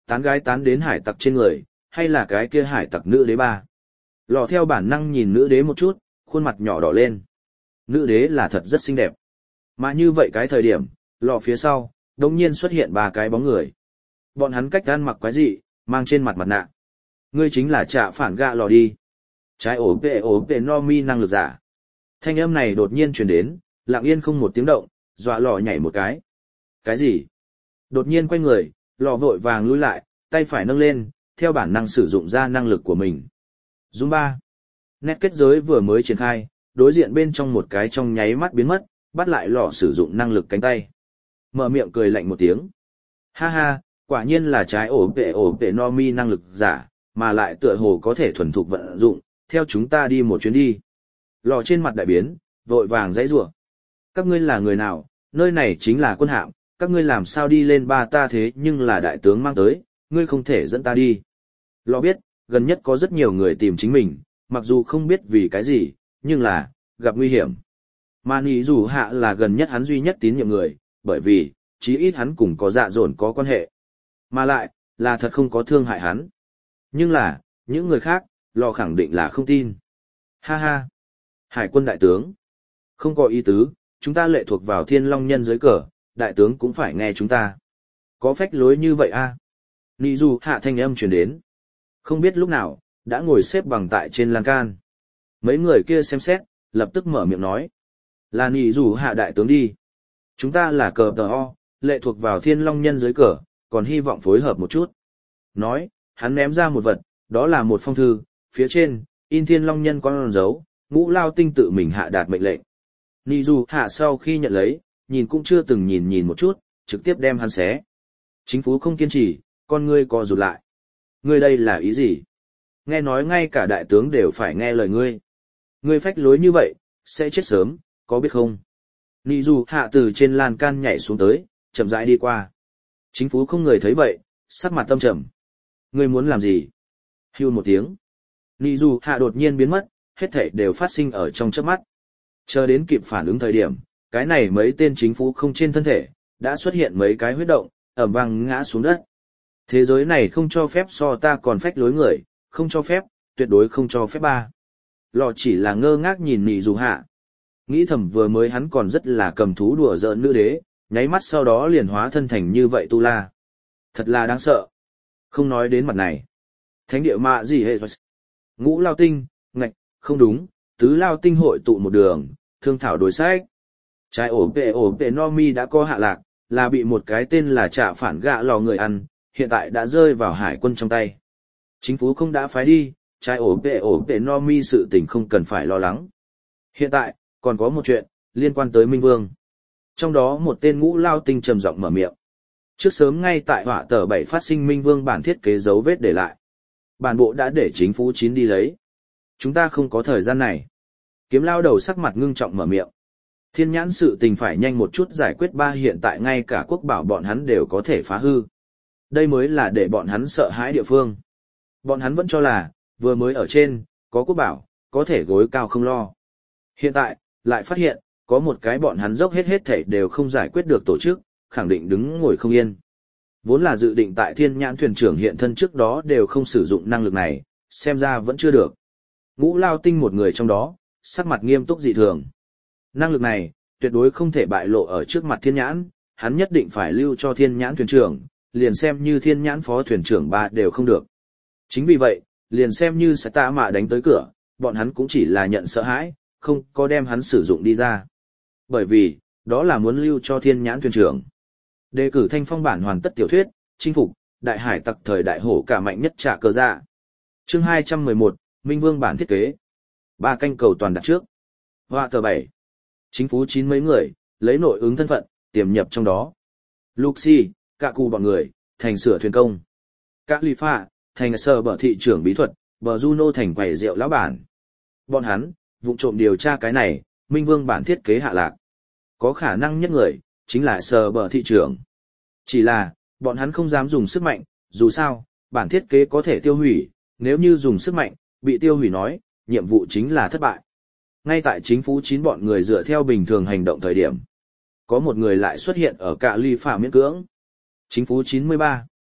tán gái tán đến hải tặc trên người, hay là cái kia hải tặc nữ đế ba. Lò theo bản năng nhìn nữ đế một chút, khuôn mặt nhỏ đỏ lên. Nữ đế là thật rất xinh đẹp. Mà như vậy cái thời điểm, lò phía sau, đột nhiên xuất hiện ba cái bóng người. Bọn hắn cách ăn mặc quái dị, mang trên mặt mặt nạ. Ngươi chính là trạ phản gạ lò đi. Trái ổ vệ ổ vệ no mi năng lực giả. Thanh âm này đột nhiên truyền đến, lặng yên không một tiếng động, dọa lò nhảy một cái. Cái gì? Đột nhiên quay người, lò vội vàng lùi lại, tay phải nâng lên, theo bản năng sử dụng ra năng lực của mình. Zumba. Nét kết giới vừa mới triển khai, đối diện bên trong một cái trong nháy mắt biến mất, bắt lại lò sử dụng năng lực cánh tay. Mở miệng cười lạnh một tiếng. Ha ha, quả nhiên là trái ổ vệ ổ vệ no mi năng lực giả, mà lại tựa hồ có thể thuần thục vận dụng, theo chúng ta đi một chuyến đi. Lò trên mặt đại biến, vội vàng dãy rủa. Các ngươi là người nào, nơi này chính là quân hạm, các ngươi làm sao đi lên ba ta thế nhưng là đại tướng mang tới, ngươi không thể dẫn ta đi. Lò biết, gần nhất có rất nhiều người tìm chính mình, mặc dù không biết vì cái gì, nhưng là, gặp nguy hiểm. Mà nỉ dù hạ là gần nhất hắn duy nhất tín nhiệm người, bởi vì, chí ít hắn cùng có dạ dồn có quan hệ. Mà lại, là thật không có thương hại hắn. Nhưng là, những người khác, lò khẳng định là không tin. Ha ha! Hải quân đại tướng. Không có ý tứ, chúng ta lệ thuộc vào thiên long nhân dưới cờ, đại tướng cũng phải nghe chúng ta. Có phách lối như vậy a? À? Nị dù hạ thanh âm truyền đến. Không biết lúc nào, đã ngồi xếp bằng tại trên lan can. Mấy người kia xem xét, lập tức mở miệng nói. Là nị dù hạ đại tướng đi. Chúng ta là cờ tờ o, lệ thuộc vào thiên long nhân dưới cờ, còn hy vọng phối hợp một chút. Nói, hắn ném ra một vật, đó là một phong thư, phía trên, in thiên long nhân con dấu, Ngũ Lao Tinh tự mình hạ đạt mệnh lệnh. Nị dù hạ sau khi nhận lấy, nhìn cũng chưa từng nhìn nhìn một chút, trực tiếp đem hắn xé. Chính phủ không kiên trì, con ngươi co rụt lại. Ngươi đây là ý gì? Nghe nói ngay cả đại tướng đều phải nghe lời ngươi. Ngươi phách lối như vậy, sẽ chết sớm, có biết không? Nị dù hạ từ trên lan can nhảy xuống tới, chậm rãi đi qua. Chính phủ không người thấy vậy, sắc mặt tâm trầm. Ngươi muốn làm gì? Hưu một tiếng. Nị dù hạ đột nhiên biến mất, hết thảy đều phát sinh ở trong chớp mắt. Chờ đến kịp phản ứng thời điểm, cái này mấy tên chính phủ không trên thân thể, đã xuất hiện mấy cái huyết động, ẩm vang ngã xuống đất. Thế giới này không cho phép so ta còn phách lối người, không cho phép, tuyệt đối không cho phép ba. Lò chỉ là ngơ ngác nhìn nị dù hạ. Nghĩ thầm vừa mới hắn còn rất là cầm thú đùa giỡn nữ đế, nháy mắt sau đó liền hóa thân thành như vậy tu la. Thật là đáng sợ. Không nói đến mặt này. Thánh địa mạ gì hệ Ngũ Lao Tinh, ngạch, không đúng, tứ Lao Tinh hội tụ một đường, thương thảo đối sách. Trái ổ vệ ổ vệ no mi đã có hạ lạc, là bị một cái tên là Trạ phản gạ lò người ăn, hiện tại đã rơi vào hải quân trong tay. Chính phủ không đã phái đi, trái ổ vệ ổ vệ no mi sự tình không cần phải lo lắng. Hiện tại, còn có một chuyện, liên quan tới Minh Vương. Trong đó một tên Ngũ Lao Tinh trầm giọng mở miệng. Trước sớm ngay tại họa tờ bảy phát sinh Minh Vương bản thiết kế dấu vết để lại. Bản bộ đã để chính phủ chín đi lấy. Chúng ta không có thời gian này. Kiếm lao đầu sắc mặt ngưng trọng mở miệng. Thiên nhãn sự tình phải nhanh một chút giải quyết ba hiện tại ngay cả quốc bảo bọn hắn đều có thể phá hư. Đây mới là để bọn hắn sợ hãi địa phương. Bọn hắn vẫn cho là, vừa mới ở trên, có quốc bảo, có thể gối cao không lo. Hiện tại, lại phát hiện, có một cái bọn hắn dốc hết hết thể đều không giải quyết được tổ chức, khẳng định đứng ngồi không yên. Vốn là dự định tại thiên nhãn thuyền trưởng hiện thân trước đó đều không sử dụng năng lực này, xem ra vẫn chưa được. Ngũ Lao Tinh một người trong đó, sắc mặt nghiêm túc dị thường. Năng lực này, tuyệt đối không thể bại lộ ở trước mặt thiên nhãn, hắn nhất định phải lưu cho thiên nhãn thuyền trưởng, liền xem như thiên nhãn phó thuyền trưởng ba đều không được. Chính vì vậy, liền xem như sẽ tạ mạ đánh tới cửa, bọn hắn cũng chỉ là nhận sợ hãi, không có đem hắn sử dụng đi ra. Bởi vì, đó là muốn lưu cho thiên nhãn thuyền trưởng. Đề cử thanh phong bản hoàn tất tiểu thuyết, chinh phục, đại hải tặc thời đại hổ cả mạnh nhất trả cơ dạ. Chương hai trăm mười một, Minh Vương bản thiết kế. Ba canh cầu toàn đặt trước. Họa tờ bảy. Chính phủ chín mấy người, lấy nội ứng thân phận, tiềm nhập trong đó. Luxi, cả cụ bọn người, thành sửa thuyền công. Các ly pha, thành sở bờ thị trưởng bí thuật, bờ Juno thành quầy rượu lão bản. Bọn hắn, vụng trộm điều tra cái này, Minh Vương bản thiết kế hạ lạc. Có khả năng nhất người, chính là sở bờ thị trưởng. Chỉ là, bọn hắn không dám dùng sức mạnh, dù sao, bản thiết kế có thể tiêu hủy, nếu như dùng sức mạnh, bị tiêu hủy nói, nhiệm vụ chính là thất bại. Ngay tại chính phủ chín bọn người dựa theo bình thường hành động thời điểm. Có một người lại xuất hiện ở cạ ly phả miễn cưỡng. Chính phủ chín mươi ba.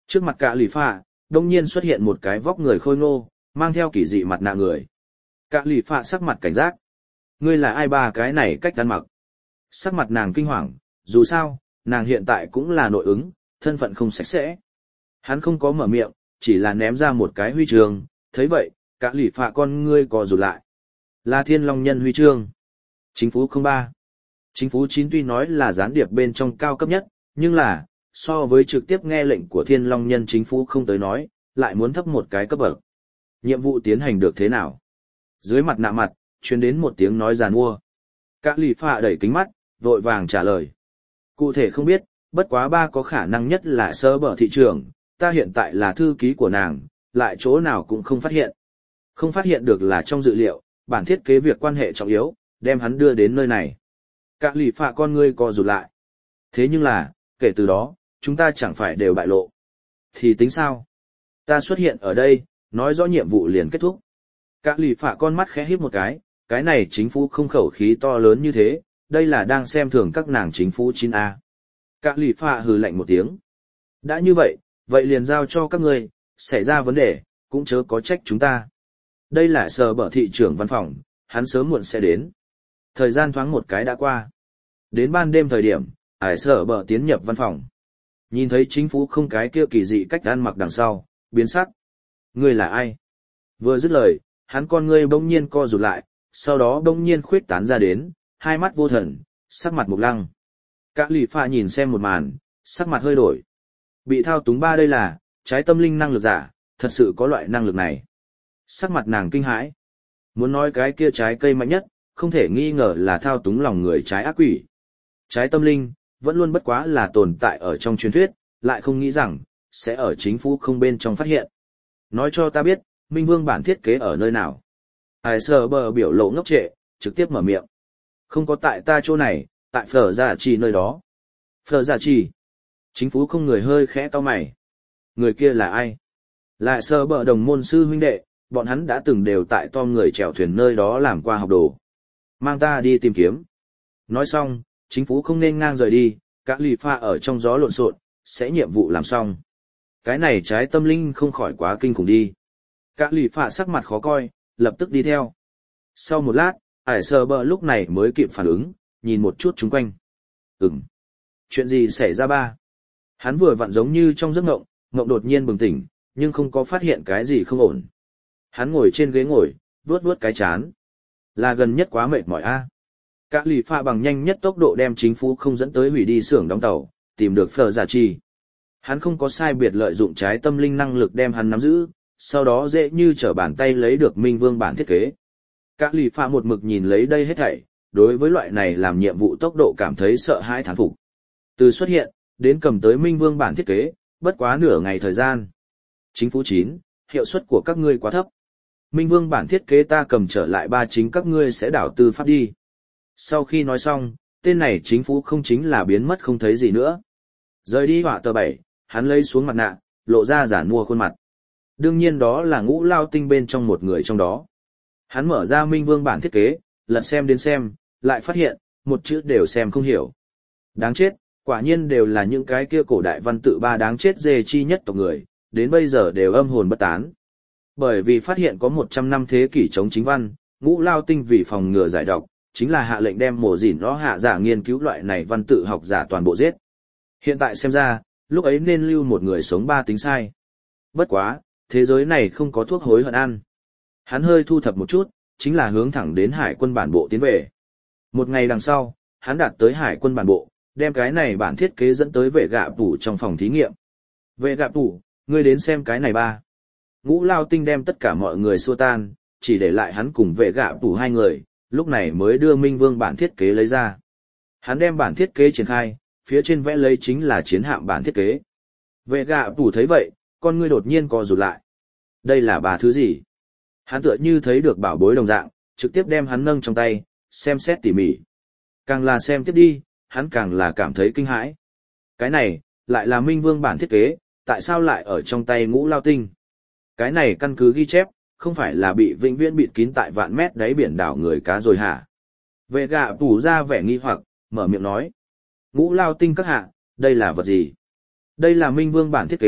Trước mặt cả lì phạ, đông nhiên xuất hiện một cái vóc người khôi ngô, mang theo kỳ dị mặt nạ người. Cả lì phạ sắc mặt cảnh giác. Ngươi là ai ba cái này cách ăn mặc? Sắc mặt nàng kinh hoàng, dù sao, nàng hiện tại cũng là nội ứng, thân phận không sạch sẽ. Hắn không có mở miệng, chỉ là ném ra một cái huy chương, thấy vậy, cả lì phạ con ngươi co rụt lại. Là Thiên Long Nhân huy chương. Chính phủ không ba. Chính phủ chín tuy nói là gián điệp bên trong cao cấp nhất, nhưng là, so với trực tiếp nghe lệnh của Thiên Long Nhân chính phủ không tới nói, lại muốn thấp một cái cấp bậc. Nhiệm vụ tiến hành được thế nào? Dưới mặt nạ mặt, truyền đến một tiếng nói giàn mua. Cả lì phạ đẩy kính mắt, vội vàng trả lời. Cụ thể không biết, bất quá ba có khả năng nhất là sơ bở thị trường, ta hiện tại là thư ký của nàng, lại chỗ nào cũng không phát hiện. Không phát hiện được là trong dự liệu, bản thiết kế việc quan hệ trọng yếu, đem hắn đưa đến nơi này. Cả lì phạ con ngươi co rụt lại. Thế nhưng là, kể từ đó, chúng ta chẳng phải đều bại lộ. Thì tính sao? Ta xuất hiện ở đây, nói rõ nhiệm vụ liền kết thúc. Cả lì phạ con mắt khẽ híp một cái, cái này chính phủ không khẩu khí to lớn như thế, đây là đang xem thường các nàng chính phủ chín A. Cả lì phạ hừ lạnh một tiếng. Đã như vậy, vậy liền giao cho các ngươi, xảy ra vấn đề, cũng chớ có trách chúng ta. Đây là sở bở thị trưởng văn phòng, hắn sớm muộn sẽ đến. Thời gian thoáng một cái đã qua. Đến ban đêm thời điểm, ải sở bở tiến nhập văn phòng. Nhìn thấy chính phủ không cái kia kỳ dị cách ăn mặc đằng sau, biến sắc. Ngươi là ai? Vừa dứt lời, hắn con ngươi bỗng nhiên co rụt lại, sau đó bỗng nhiên khuyết tán ra đến, hai mắt vô thần, sắc mặt mục lăng. Cả lì phạ nhìn xem một màn, sắc mặt hơi đổi. Bị thao túng ba đây là, trái tâm linh năng lực giả, thật sự có loại năng lực này. Sắc mặt nàng kinh hãi. Muốn nói cái kia trái cây mạnh nhất, không thể nghi ngờ là thao túng lòng người trái ác quỷ. Trái tâm linh, vẫn luôn bất quá là tồn tại ở trong truyền thuyết, lại không nghĩ rằng, sẽ ở chính phủ không bên trong phát hiện. Nói cho ta biết, Minh Vương bản thiết kế ở nơi nào. Hải sờ bờ biểu lộ ngốc trệ, trực tiếp mở miệng. Không có tại ta chỗ này, tại Phở Giả Trì nơi đó. Phở Giả Trì. Chính phủ không người hơi khẽ cau mày. Người kia là ai? Lại sờ bờ đồng môn sư huynh đệ, bọn hắn đã từng đều tại Tom người chèo thuyền nơi đó làm qua học đồ. Mang ta đi tìm kiếm. Nói xong, chính phủ không nên ngang rời đi, các lì pha ở trong gió lộn xộn, sẽ nhiệm vụ làm xong. Cái này trái tâm linh không khỏi quá kinh khủng đi. Các lì pha sắc mặt khó coi, lập tức đi theo. Sau một lát, ải sờ bờ lúc này mới kịp phản ứng, nhìn một chút chung quanh. Ừm. Chuyện gì xảy ra ba? Hắn vừa vặn giống như trong giấc ngộng, ngộng đột nhiên bừng tỉnh, nhưng không có phát hiện cái gì không ổn. Hắn ngồi trên ghế ngồi, vuốt vuốt cái chán. Là gần nhất quá mệt mỏi a. Các lì pha bằng nhanh nhất tốc độ đem chính phủ không dẫn tới hủy đi xưởng đóng tàu, tìm được Phở Giả Trì. Hắn không có sai biệt lợi dụng trái tâm linh năng lực đem hắn nắm giữ, sau đó dễ như trở bàn tay lấy được Minh Vương bản thiết kế. Các lì pha một mực nhìn lấy đây hết thảy, đối với loại này làm nhiệm vụ tốc độ cảm thấy sợ hãi thán phục. Từ xuất hiện, đến cầm tới Minh Vương bản thiết kế, bất quá nửa ngày thời gian. Chính phủ chín, hiệu suất của các ngươi quá thấp. Minh Vương bản thiết kế ta cầm trở lại ba chính các ngươi sẽ đảo tư pháp đi. Sau khi nói xong, tên này chính phủ không chính là biến mất không thấy gì nữa. Rời đi họa tờ bảy, hắn lấy xuống mặt nạ, lộ ra giản mua khuôn mặt. Đương nhiên đó là Ngũ Lao Tinh bên trong một người trong đó. Hắn mở ra Minh Vương bản thiết kế, lật xem đến xem, lại phát hiện, một chữ đều xem không hiểu. Đáng chết, quả nhiên đều là những cái kia cổ đại văn tự ba đáng chết dê chi nhất tộc người, đến bây giờ đều âm hồn bất tán. Bởi vì phát hiện có một trăm năm thế kỷ chống chính văn, Ngũ Lao Tinh vì phòng ngừa giải độc, chính là hạ lệnh đem mổ dỉn đó hạ giả nghiên cứu loại này văn tự học giả toàn bộ giết. Hiện tại xem ra, lúc ấy nên lưu một người sống ba tính sai. Bất quá, thế giới này không có thuốc hối hận ăn. Hắn hơi thu thập một chút, chính là hướng thẳng đến hải quân bản bộ tiến về. Một ngày đằng sau, hắn đạt tới hải quân bản bộ, đem cái này bản thiết kế dẫn tới vệ gạ tủ trong phòng thí nghiệm. Vệ gạ tủ, ngươi đến xem cái này ba. Ngũ Lao Tinh đem tất cả mọi người xua tan, chỉ để lại hắn cùng vệ gạ tủ hai người, lúc này mới đưa Minh Vương bản thiết kế lấy ra. Hắn đem bản thiết kế triển khai, phía trên vẽ lấy chính là chiến hạm bản thiết kế. Vệ gạ tủ thấy vậy, con ngươi đột nhiên co rụt lại. Đây là bà thứ gì? Hắn tựa như thấy được bảo bối đồng dạng, trực tiếp đem hắn nâng trong tay, xem xét tỉ mỉ. Càng là xem tiếp đi, hắn càng là cảm thấy kinh hãi. Cái này, lại là Minh Vương bản thiết kế, tại sao lại ở trong tay Ngũ Lao Tinh? Cái này căn cứ ghi chép, không phải là bị vĩnh viễn bịt kín tại vạn mét đáy biển đảo người cá rồi hả? Vệ gạ tủ ra vẻ nghi hoặc, mở miệng nói. Ngũ Lao Tinh các hạ, đây là vật gì? Đây là Minh Vương bản thiết kế,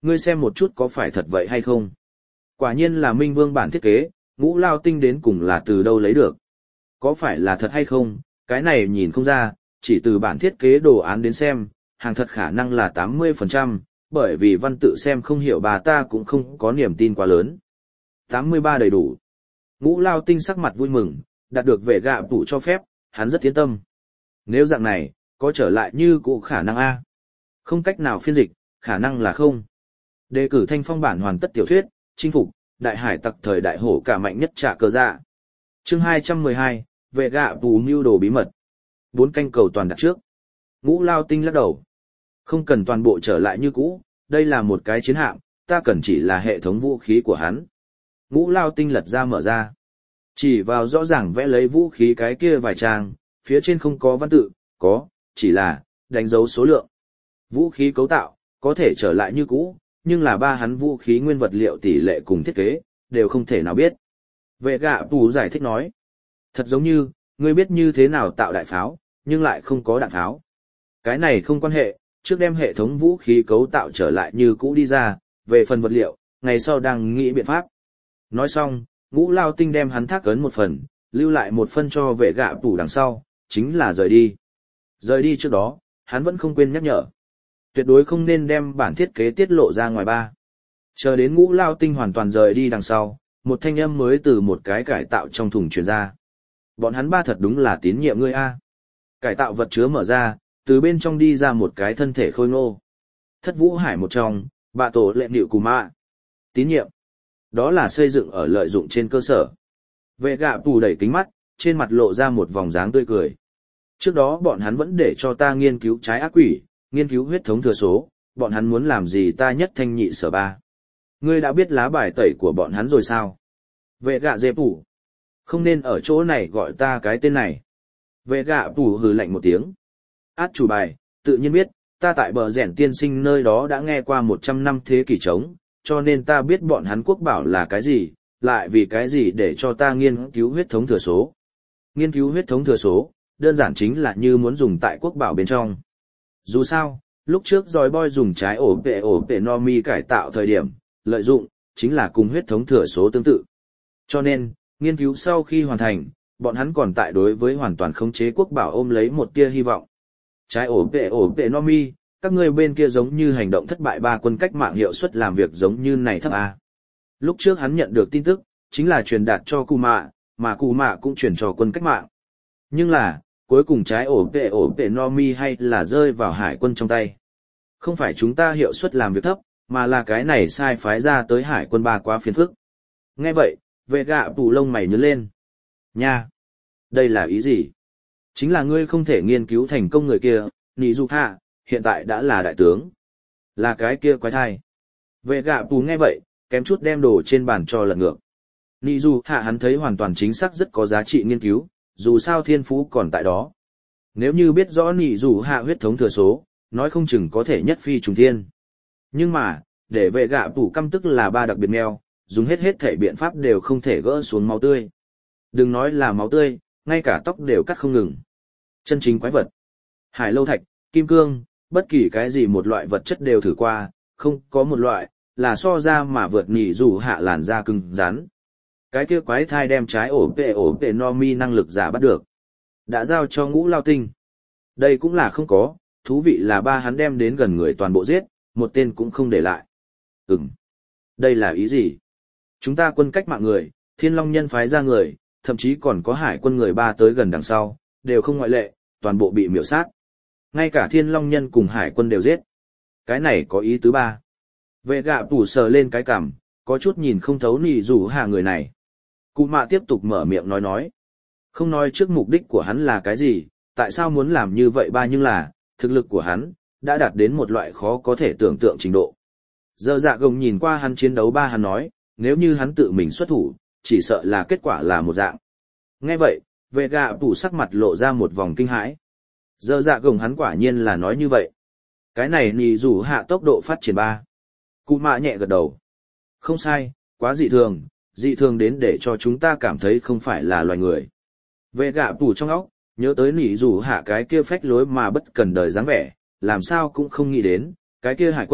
ngươi xem một chút có phải thật vậy hay không. Quả nhiên là Minh Vương bản thiết kế, Ngũ Lao Tinh đến cùng là từ đâu lấy được. Có phải là thật hay không, cái này nhìn không ra, chỉ từ bản thiết kế đồ án đến xem, hàng thật khả năng là tám mươi phần trăm, bởi vì văn tự xem không hiểu bà ta cũng không có niềm tin quá lớn. tám mươi ba đầy đủ. Ngũ Lao Tinh sắc mặt vui mừng, đạt được vệ gạ tủ cho phép, hắn rất yên tâm. Nếu dạng này, có trở lại như cũ khả năng A. Không cách nào phiên dịch, khả năng là không. Đề cử thanh phong bản hoàn tất tiểu thuyết, chinh phục, đại hải tặc thời đại hổ cả mạnh nhất trả cờ dạ. Chương hai trăm mười hai, vệ gạ tủ mưu đồ bí mật. Bốn canh cầu toàn đặt trước. Ngũ Lao Tinh lắc đầu. Không cần toàn bộ trở lại như cũ, đây là một cái chiến hạm, ta cần chỉ là hệ thống vũ khí của hắn. Ngũ Lao Tinh lật ra mở ra. Chỉ vào rõ ràng vẽ lấy vũ khí cái kia vài trang, phía trên không có văn tự, có, chỉ là, đánh dấu số lượng. Vũ khí cấu tạo, có thể trở lại như cũ, nhưng là ba hắn vũ khí nguyên vật liệu tỷ lệ cùng thiết kế, đều không thể nào biết. Vệ gạ tù giải thích nói. Thật giống như, ngươi biết như thế nào tạo đại pháo, nhưng lại không có đạn pháo. Cái này không quan hệ, trước đem hệ thống vũ khí cấu tạo trở lại như cũ đi ra, về phần vật liệu, ngày sau đang nghĩ biện pháp. Nói xong, Ngũ Lao Tinh đem hắn thác ấn một phần, lưu lại một phân cho vệ gạ tủ đằng sau, chính là rời đi. Rời đi trước đó, hắn vẫn không quên nhắc nhở. Tuyệt đối không nên đem bản thiết kế tiết lộ ra ngoài ba. Chờ đến Ngũ Lao Tinh hoàn toàn rời đi đằng sau, một thanh âm mới từ một cái cải tạo trong thùng truyền ra. Bọn hắn ba thật đúng là tín nhiệm ngươi a. Cải tạo vật chứa mở ra, từ bên trong đi ra một cái thân thể khôi ngô. Thất Vũ Hải một trong, bạ tổ lệ điệu cù mạ. Tín nhiệm. Đó là xây dựng ở lợi dụng trên cơ sở. Vệ gạ tù đẩy kính mắt, trên mặt lộ ra một vòng dáng tươi cười. Trước đó bọn hắn vẫn để cho ta nghiên cứu trái ác quỷ, nghiên cứu huyết thống thừa số, bọn hắn muốn làm gì ta nhất thanh nhị sở ba. Ngươi đã biết lá bài tẩy của bọn hắn rồi sao? Vệ gạ dê tù. Không nên ở chỗ này gọi ta cái tên này. Vệ gạ tù hừ lạnh một tiếng. Át chủ bài, tự nhiên biết, ta tại bờ rẻn tiên sinh nơi đó đã nghe qua một trăm năm thế kỷ trống, cho nên ta biết bọn hắn quốc bảo là cái gì, lại vì cái gì để cho ta nghiên cứu huyết thống thừa số. Nghiên cứu huyết thống thừa số, đơn giản chính là như muốn dùng tại quốc bảo bên trong. Dù sao, lúc trước Giỏi Boy dùng trái ổ vệ ổ vệ no mi cải tạo thời điểm, lợi dụng, chính là cùng huyết thống thừa số tương tự. Cho nên, nghiên cứu sau khi hoàn thành, bọn hắn còn tại đối với hoàn toàn khống chế quốc bảo ôm lấy một tia hy vọng. Trái ổ vệ ổ vệ no mi, các ngươi bên kia giống như hành động thất bại ba quân cách mạng hiệu suất làm việc giống như này thấp a. Lúc trước hắn nhận được tin tức, chính là truyền đạt cho Cù Mạ, mà Cù Mạ cũng truyền cho quân cách mạng. Nhưng là, cuối cùng trái ổ vệ ổ vệ no mi hay là rơi vào hải quân trong tay. Không phải chúng ta hiệu suất làm việc thấp, mà là cái này sai phái ra tới hải quân ba quá phiền phức. Nghe vậy, vệ gạ tù lông mày nhướng lên. Nha! Đây là ý gì? Chính là ngươi không thể nghiên cứu thành công người kia, Nị Dục Hạ, hiện tại đã là đại tướng. Là cái kia quái thai. Vệ gạ tù nghe vậy, kém chút đem đồ trên bàn cho lật ngược. Nị Dục Hạ hắn thấy hoàn toàn chính xác rất có giá trị nghiên cứu, dù sao thiên phú còn tại đó. Nếu như biết rõ Nị Dục Hạ huyết thống thừa số, nói không chừng có thể nhất phi trùng thiên. Nhưng mà, để vệ gạ tù căm tức là ba đặc biệt mèo, dùng hết hết thể biện pháp đều không thể gỡ xuống máu tươi. Đừng nói là máu tươi, ngay cả tóc đều cắt không ngừng. Chân chính quái vật. Hải lâu thạch, kim cương, bất kỳ cái gì một loại vật chất đều thử qua, không có một loại, là so ra mà vượt Nị Dục Hạ làn da cứng rắn. Cái kia quái thai đem trái ổ vệ ổ vệ no mi năng lực giả bắt được. Đã giao cho Ngũ Lao Tinh. Đây cũng là không có, thú vị là ba hắn đem đến gần người toàn bộ giết, một tên cũng không để lại. Ừm. Đây là ý gì? Chúng ta quân cách mạng người, Thiên Long nhân phái ra người, thậm chí còn có hải quân người ba tới gần đằng sau, đều không ngoại lệ, toàn bộ bị miểu sát. Ngay cả Thiên Long nhân cùng hải quân đều giết. Cái này có ý tứ ba. Vệ gạ tù sờ lên cái cằm, có chút nhìn không thấu Nị Dục Hạ người này. Cụ Mạ tiếp tục mở miệng nói nói. Không nói trước mục đích của hắn là cái gì, tại sao muốn làm như vậy ba, nhưng là, thực lực của hắn, đã đạt đến một loại khó có thể tưởng tượng trình độ. Giờ dạ gồng nhìn qua hắn chiến đấu ba, hắn nói, nếu như hắn tự mình xuất thủ, chỉ sợ là kết quả là một dạng. Nghe vậy, vệ gạ tù sắc mặt lộ ra một vòng kinh hãi. Giờ dạ gồng hắn quả nhiên là nói như vậy. Cái này Nị Dục Hạ tốc độ phát triển ba. Cụ Mạ nhẹ gật đầu. Không sai, quá dị thường, dị thường đến để cho chúng ta cảm thấy không phải là loài người. Vệ gạ tù trong óc, nhớ tới Nị Dục Hạ cái kia phách lối mà bất cần đời dáng vẻ, làm sao cũng không nghĩ đến, cái kia hải quân,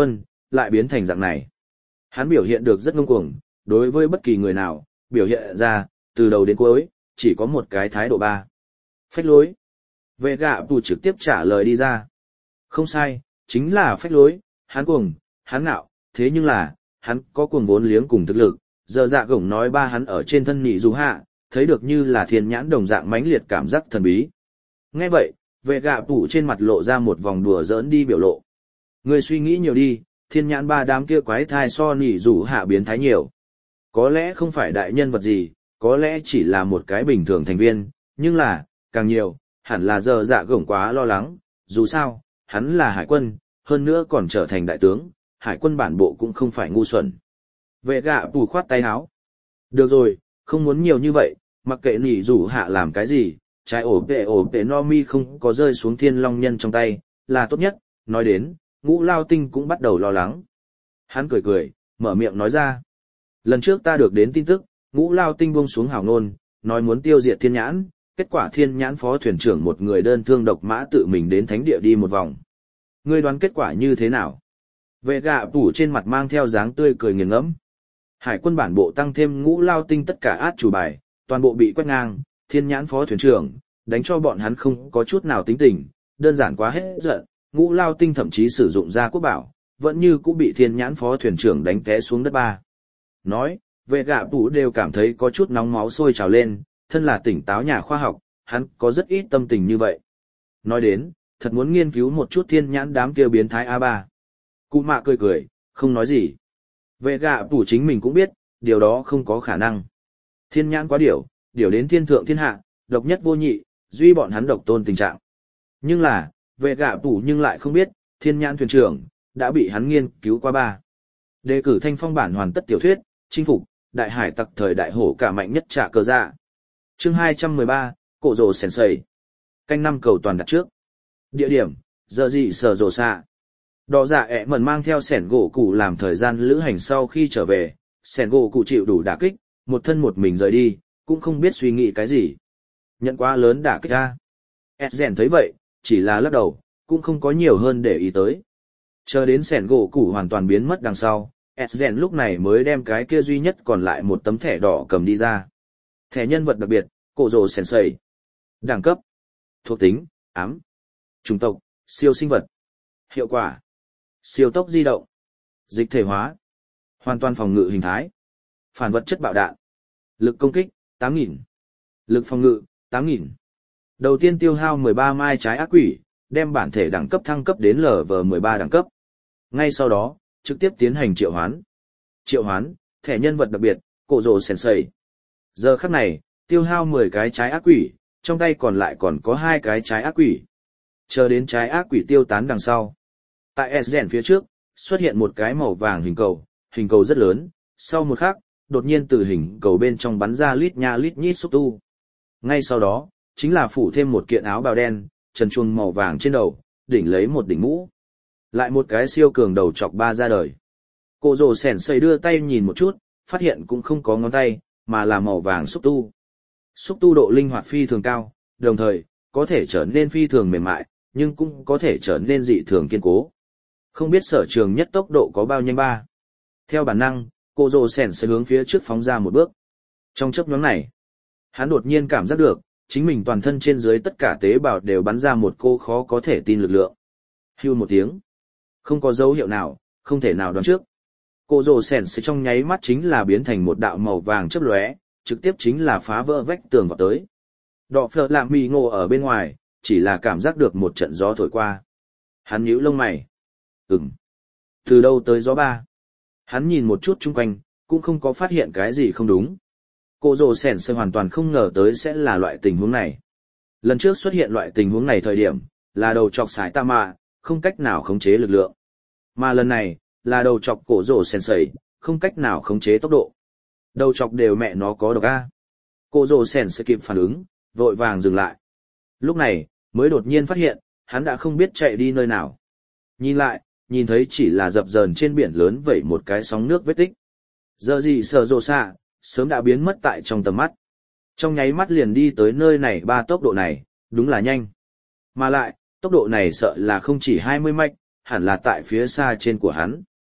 lại biến thành dạng này. Hắn biểu hiện được rất ngông cuồng, đối với bất kỳ người nào, biểu hiện ra, từ đầu đến cuối, chỉ có một cái thái độ ba. Phách lối. Vệ gạ tù trực tiếp trả lời đi ra. Không sai, chính là phách lối, hắn cuồng, hắn ngạo, thế nhưng là, hắn có cuồng vốn liếng cùng thực lực, giờ dạ gổng nói ba hắn ở trên thân nhị dù hạ, thấy được như là thiên nhãn đồng dạng mãnh liệt cảm giác thần bí. Nghe vậy, vệ gạ tù trên mặt lộ ra một vòng đùa giỡn đi biểu lộ. Người suy nghĩ nhiều đi, thiên nhãn ba đám kia quái thai so nhị dù hạ biến thái nhiều. Có lẽ không phải đại nhân vật gì, có lẽ chỉ là một cái bình thường thành viên, nhưng là, càng nhiều, hẳn là giờ dạ gổng quá lo lắng, dù sao, hắn là hải quân, hơn nữa còn trở thành đại tướng, hải quân bản bộ cũng không phải ngu xuẩn. Vệ gạ tù khoát tay áo. Được rồi, không muốn nhiều như vậy, mặc kệ nỉ rủ hạ làm cái gì, trái ổ vệ ổ vệ no mi không có rơi xuống thiên long nhân trong tay, là tốt nhất, nói đến, ngũ lao tinh cũng bắt đầu lo lắng. Hắn cười cười, mở miệng nói ra. Lần trước ta được đến tin tức, ngũ lao tinh buông xuống hào ngôn, nói muốn tiêu diệt thiên nhãn, kết quả thiên nhãn phó thuyền trưởng một người đơn thương độc mã tự mình đến thánh địa đi một vòng. Ngươi đoán kết quả như thế nào? Vệ gạ tủ trên mặt mang theo dáng tươi cười nghiền ngẫm. Hải quân bản bộ tăng thêm ngũ lao tinh tất cả át chủ bài, toàn bộ bị quét ngang, thiên nhãn phó thuyền trưởng, đánh cho bọn hắn không có chút nào tính tình, đơn giản quá hết giận, ngũ lao tinh thậm chí sử dụng ra quốc bảo, vẫn như cũng bị thiên nhãn phó thuyền trưởng đánh té xuống đất ba. Nói, vệ gạ tủ đều cảm thấy có chút nóng máu sôi trào lên, thân là tỉnh táo nhà khoa học, hắn có rất ít tâm tình như vậy. Nói đến, thật muốn nghiên cứu một chút thiên nhãn đám kia biến thái a ba. Cụ mạ cười cười, không nói gì. Vệ gạ tủ chính mình cũng biết, điều đó không có khả năng. Thiên nhãn quá điểu, điểu đến thiên thượng thiên hạ, độc nhất vô nhị, duy bọn hắn độc tôn tình trạng. Nhưng là, vệ gạ tủ nhưng lại không biết, thiên nhãn thuyền trưởng, đã bị hắn nghiên cứu qua ba. Đề cử thanh phong bản hoàn tất tiểu thuyết, chinh phục, đại hải tặc thời đại hổ cả mạnh nhất trả cờ dạ. Chương hai trăm mười ba, Cổ rồ sèn sầy. Canh năm cầu toàn đặt trước. Địa điểm, giờ gì sở rồ xạ. Đỏ dạ ẹ mần mang theo sẻn gỗ cụ làm thời gian lữ hành sau khi trở về, sẻn gỗ cụ chịu đủ đả kích, một thân một mình rời đi, cũng không biết suy nghĩ cái gì. Nhận quá lớn đả kích ra. Edgen thấy vậy, chỉ là lắc đầu, cũng không có nhiều hơn để ý tới. Chờ đến sẻn gỗ cụ hoàn toàn biến mất đằng sau, Edgen lúc này mới đem cái kia duy nhất còn lại một tấm thẻ đỏ cầm đi ra. Thẻ nhân vật đặc biệt, Cổ rồ sèn sầy. Đẳng cấp, thuộc tính, ám, chủng tộc, siêu sinh vật. Hiệu quả, siêu tốc di động, dịch thể hóa, hoàn toàn phòng ngự hình thái, phản vật chất bạo đạn, lực công kích, tám nghìn, lực phòng ngự, tám nghìn. Đầu tiên tiêu hao mười ba mai trái ác quỷ, đem bản thể đẳng cấp thăng cấp đến lở vờ mười ba đẳng cấp. Ngay sau đó, trực tiếp tiến hành triệu hoán. Triệu hoán, thẻ nhân vật đặc biệt, Cổ rồ sèn sầy. Giờ khắc này, tiêu hao mười cái trái ác quỷ, trong tay còn lại còn có hai cái trái ác quỷ. Chờ đến trái ác quỷ tiêu tán đằng sau. Tại Edgen phía trước, xuất hiện một cái màu vàng hình cầu, hình cầu rất lớn, sau một khắc, đột nhiên từ hình cầu bên trong bắn ra lít nha lít nhít xúc tu. Ngay sau đó, chính là phủ thêm một kiện áo bào đen, trần chuông màu vàng trên đầu, đỉnh lấy một đỉnh mũ. Lại một cái siêu cường đầu chọc ba ra đời. Cổ rồ sèn sầy đưa tay nhìn một chút, phát hiện cũng không có ngón tay, mà là màu vàng xúc tu. Xúc tu độ linh hoạt phi thường cao, đồng thời, có thể trở nên phi thường mềm mại, nhưng cũng có thể trở nên dị thường kiên cố. Không biết sở trường nhất tốc độ có bao nhanh ba. Theo bản năng, Cổ rồ sèn sẽ hướng phía trước phóng ra một bước. Trong chớp nhoáng này, hắn đột nhiên cảm giác được, chính mình toàn thân trên dưới tất cả tế bào đều bắn ra một cô khó có thể tin lực lượng. Hưu một tiếng. Không có dấu hiệu nào, không thể nào đoán trước. Cổ rồ sèn sẽ trong nháy mắt chính là biến thành một đạo màu vàng chớp lóe, trực tiếp chính là phá vỡ vách tường vào tới. Đọ phở làm mì ngộ ở bên ngoài, chỉ là cảm giác được một trận gió thổi qua. Hắn nhíu lông mày. Ừm. Từ đâu tới gió ba? Hắn nhìn một chút chung quanh, cũng không có phát hiện cái gì không đúng. Cổ rồ sèn sẽ hoàn toàn không ngờ tới sẽ là loại tình huống này. Lần trước xuất hiện loại tình huống này thời điểm, là đầu chọc sải ta mạ, không cách nào khống chế lực lượng. Mà lần này, là đầu chọc cổ rồ sèn sầy, không cách nào khống chế tốc độ. Đầu chọc đều mẹ nó có độc a. Cổ rồ sèn sẽ kịp phản ứng, vội vàng dừng lại. Lúc này, mới đột nhiên phát hiện, hắn đã không biết chạy đi nơi nào. Nhìn lại, nhìn thấy chỉ là dập dờn trên biển lớn vẩy một cái sóng nước vết tích. Giờ gì sở rồ xạ, sớm đã biến mất tại trong tầm mắt. Trong nháy mắt liền đi tới nơi này ba tốc độ này, đúng là nhanh. Mà lại, tốc độ này sợ là không chỉ hai mươi mạch, hẳn là tại phía xa trên của hắn.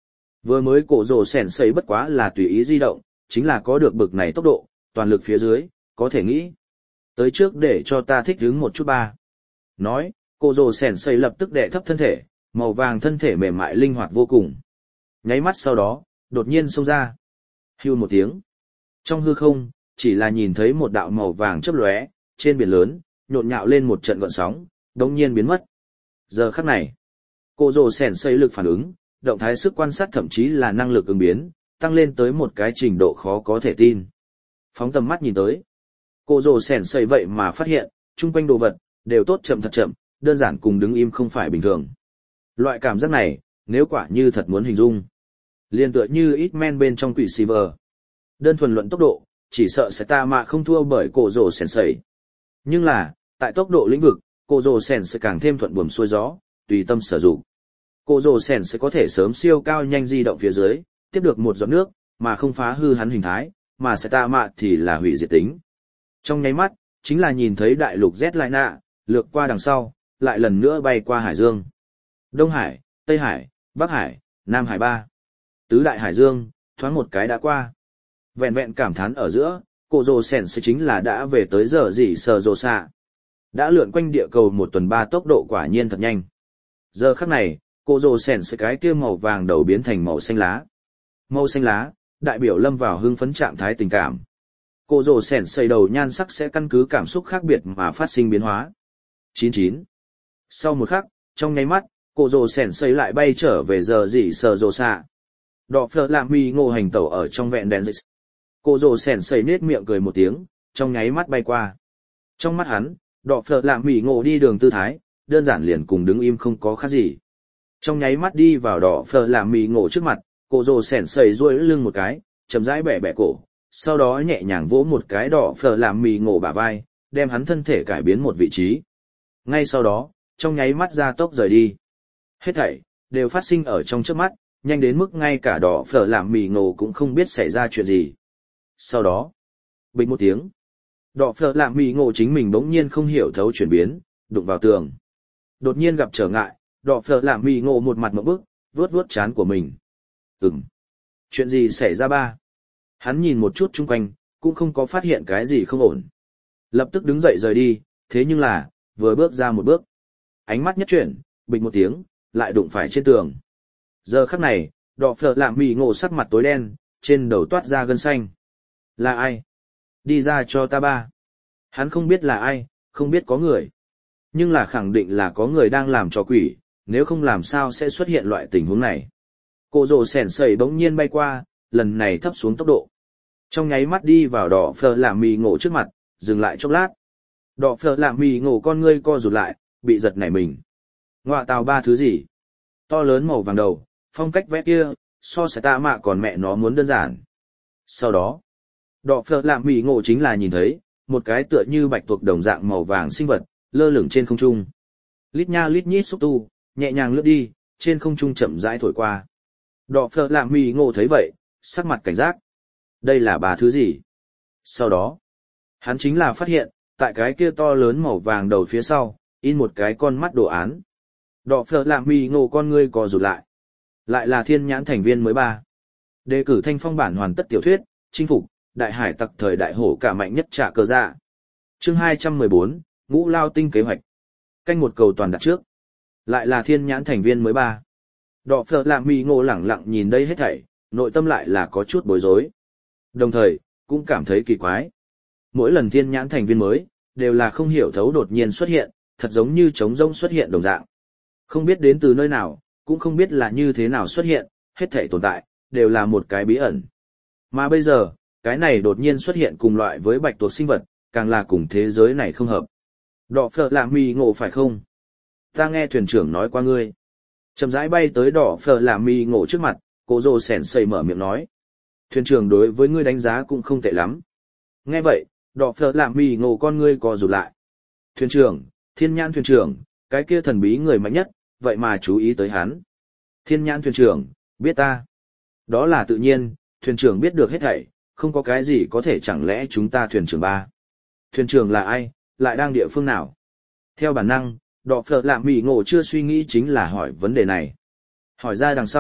Vừa mới cổ rồ sèn xây bất quá là tùy ý di động, chính là có được bực này tốc độ, toàn lực phía dưới, có thể nghĩ. Tới trước để cho ta thích đứng một chút ba. Nói, cổ rồ sèn xây lập tức đệ thấp thân thể, màu vàng thân thể mềm mại linh hoạt vô cùng. Nháy mắt sau đó, đột nhiên xông ra. Hưu một tiếng. Trong hư không, chỉ là nhìn thấy một đạo màu vàng chớp lóe, trên biển lớn, nhộn nhạo lên một trận gợn sóng, đống nhiên biến mất. Giờ khắc này, cổ rồ sèn xây lực phản ứng, động thái sức quan sát thậm chí là năng lực ứng biến, tăng lên tới một cái trình độ khó có thể tin. Phóng tầm mắt nhìn tới, cổ rồ sèn xây vậy mà phát hiện, chung quanh đồ vật, đều tốt chậm thật chậm, đơn giản cùng đứng im không phải bình thường. Loại cảm giác này, nếu quả như thật muốn hình dung, liên tựa như ít men bên trong quỷ Silver. Đơn thuần luận tốc độ, chỉ sợ sẽ ta mà không thua bởi cổ rồ sèn xây. Nhưng là, tại tốc độ lĩnh vực, cổ rồ sèn sẽ càng thêm thuận buồm xuôi gió, tùy tâm sử dụng. Cổ rồ sèn sẽ có thể sớm siêu cao nhanh di động phía dưới, tiếp được một giọt nước, mà không phá hư hắn hình thái, mà sẽ ta mạ thì là hủy diệt tính. Trong nháy mắt, chính là nhìn thấy đại lục Z lại nạ, lược qua đằng sau, lại lần nữa bay qua Hải Dương. Đông Hải, Tây Hải, Bắc Hải, Nam Hải ba. Tứ đại Hải Dương, thoáng một cái đã qua. Vẹn vẹn cảm thán ở giữa, cổ rồ sèn sẽ chính là đã về tới giờ gì sờ rồ xạ. Đã lượn quanh địa cầu một tuần ba tốc độ quả nhiên thật nhanh. Giờ khắc này, cổ rồ sèn sẽ cái kia màu vàng đầu biến thành màu xanh lá. Màu xanh lá, đại biểu lâm vào hưng phấn trạng thái tình cảm. Cổ rồ sèn xây đầu nhan sắc sẽ căn cứ cảm xúc khác biệt mà phát sinh biến hóa. chín chín. Sau một khắc, trong nháy mắt, cổ rồ sèn xây lại bay trở về giờ gì sờ rồ xạ. Đỏ phở làm mì ngộ hành tẩu ở trong vẹn đèn dịch. Cổ rồ sèn xây nết miệng cười một tiếng, trong nháy mắt bay qua. Trong mắt hắn, đỏ phở làm mì ngộ đi đường tư thái, đơn giản liền cùng đứng im không có khác gì. Trong nháy mắt đi vào đỏ phở làm mì ngộ trước mặt, cổ rồ sèn xây duỗi lưng một cái, chậm rãi bẻ bẻ cổ, sau đó nhẹ nhàng vỗ một cái đỏ phở làm mì ngộ bả vai, đem hắn thân thể cải biến một vị trí. Ngay sau đó, trong nháy mắt ra tốc rời đi. Hết thảy đều phát sinh ở trong trước mắt, nhanh đến mức ngay cả đỏ phở làm mì ngộ cũng không biết xảy ra chuyện gì. Sau đó, bịch một tiếng, đỏ phở làm mì ngộ chính mình bỗng nhiên không hiểu thấu chuyển biến, đụng vào tường. Đột nhiên gặp trở ngại, đỏ phở làm mì ngộ một mặt ngộp bức, vuốt vuốt trán của mình. Ừm, chuyện gì xảy ra ba? Hắn nhìn một chút chung quanh, cũng không có phát hiện cái gì không ổn. Lập tức đứng dậy rời đi, thế nhưng là, vừa bước ra một bước. Ánh mắt nhất chuyển, bịch một tiếng, lại đụng phải trên tường. Giờ khắc này, đỏ phở làm mì ngộ sắc mặt tối đen, trên đầu toát ra gân xanh. Là ai? Đi ra cho ta ba. Hắn không biết là ai, không biết có người. Nhưng là khẳng định là có người đang làm trò quỷ, nếu không làm sao sẽ xuất hiện loại tình huống này. Cổ rồ sèn sẩy bỗng nhiên bay qua, lần này thấp xuống tốc độ. Trong nháy mắt đi vào đỏ phở làm mì ngộ trước mặt, dừng lại chốc lát. Đỏ phở làm mì ngộ con ngươi co rụt lại, bị giật nảy mình. Ngoạ tào ba thứ gì? To lớn màu vàng đầu, phong cách vẽ kia, so sánh tạ mạ còn mẹ nó muốn đơn giản. Sau đó, đỏ phở làm mì ngộ chính là nhìn thấy, một cái tựa như bạch tuộc đồng dạng màu vàng sinh vật, lơ lửng trên không trung. Lít nha lít nhít xúc tu, nhẹ nhàng lướt đi, trên không trung chậm rãi thổi qua. Đỏ phở làm mì ngộ thấy vậy, sắc mặt cảnh giác. Đây là ba thứ gì? Sau đó, hắn chính là phát hiện, tại cái kia to lớn màu vàng đầu phía sau, in một cái con mắt đồ án. Đỏ phở làm mì ngộ con ngươi co rụt lại. Lại là thiên nhãn thành viên mới ba. Đề cử thanh phong bản hoàn tất tiểu thuyết, chinh phục, đại hải tặc thời đại hổ cả mạnh nhất trả cờ dạ. Chương hai trăm mười bốn, ngũ lao tinh kế hoạch. Canh một cầu toàn đặt trước. Lại là thiên nhãn thành viên mới ba. Đỏ phở làm mì ngộ lẳng lặng nhìn đây hết thảy, nội tâm lại là có chút bối rối. Đồng thời, cũng cảm thấy kỳ quái. Mỗi lần thiên nhãn thành viên mới, đều là không hiểu thấu đột nhiên xuất hiện, thật giống như trống rỗng xuất hiện đồng dạng. Không biết đến từ nơi nào, cũng không biết là như thế nào xuất hiện, hết thảy tồn tại, đều là một cái bí ẩn. Mà bây giờ, cái này đột nhiên xuất hiện cùng loại với bạch tuộc sinh vật, càng là cùng thế giới này không hợp. Đỏ phở làm mì ngộ phải không? Ta nghe thuyền trưởng nói qua ngươi. Chậm rãi bay tới đỏ phở làm mì ngộ trước mặt, cổ rồ sèn sầy mở miệng nói. Thuyền trưởng đối với ngươi đánh giá cũng không tệ lắm. Nghe vậy, đỏ phở làm mì ngộ con ngươi co rụt lại. Thuyền trưởng, thiên nhãn thuyền trưởng, cái kia thần bí người mạnh nhất, vậy mà chú ý tới hắn. Thiên nhãn thuyền trưởng, biết ta. Đó là tự nhiên, thuyền trưởng biết được hết thảy, không có cái gì có thể chẳng lẽ chúng ta thuyền trưởng ba. Thuyền trưởng là ai, lại đang địa phương nào? Theo bản năng, đỏ phở làm mì ngộ chưa suy nghĩ chính là hỏi vấn đề này. Hỏi ra đằng sau,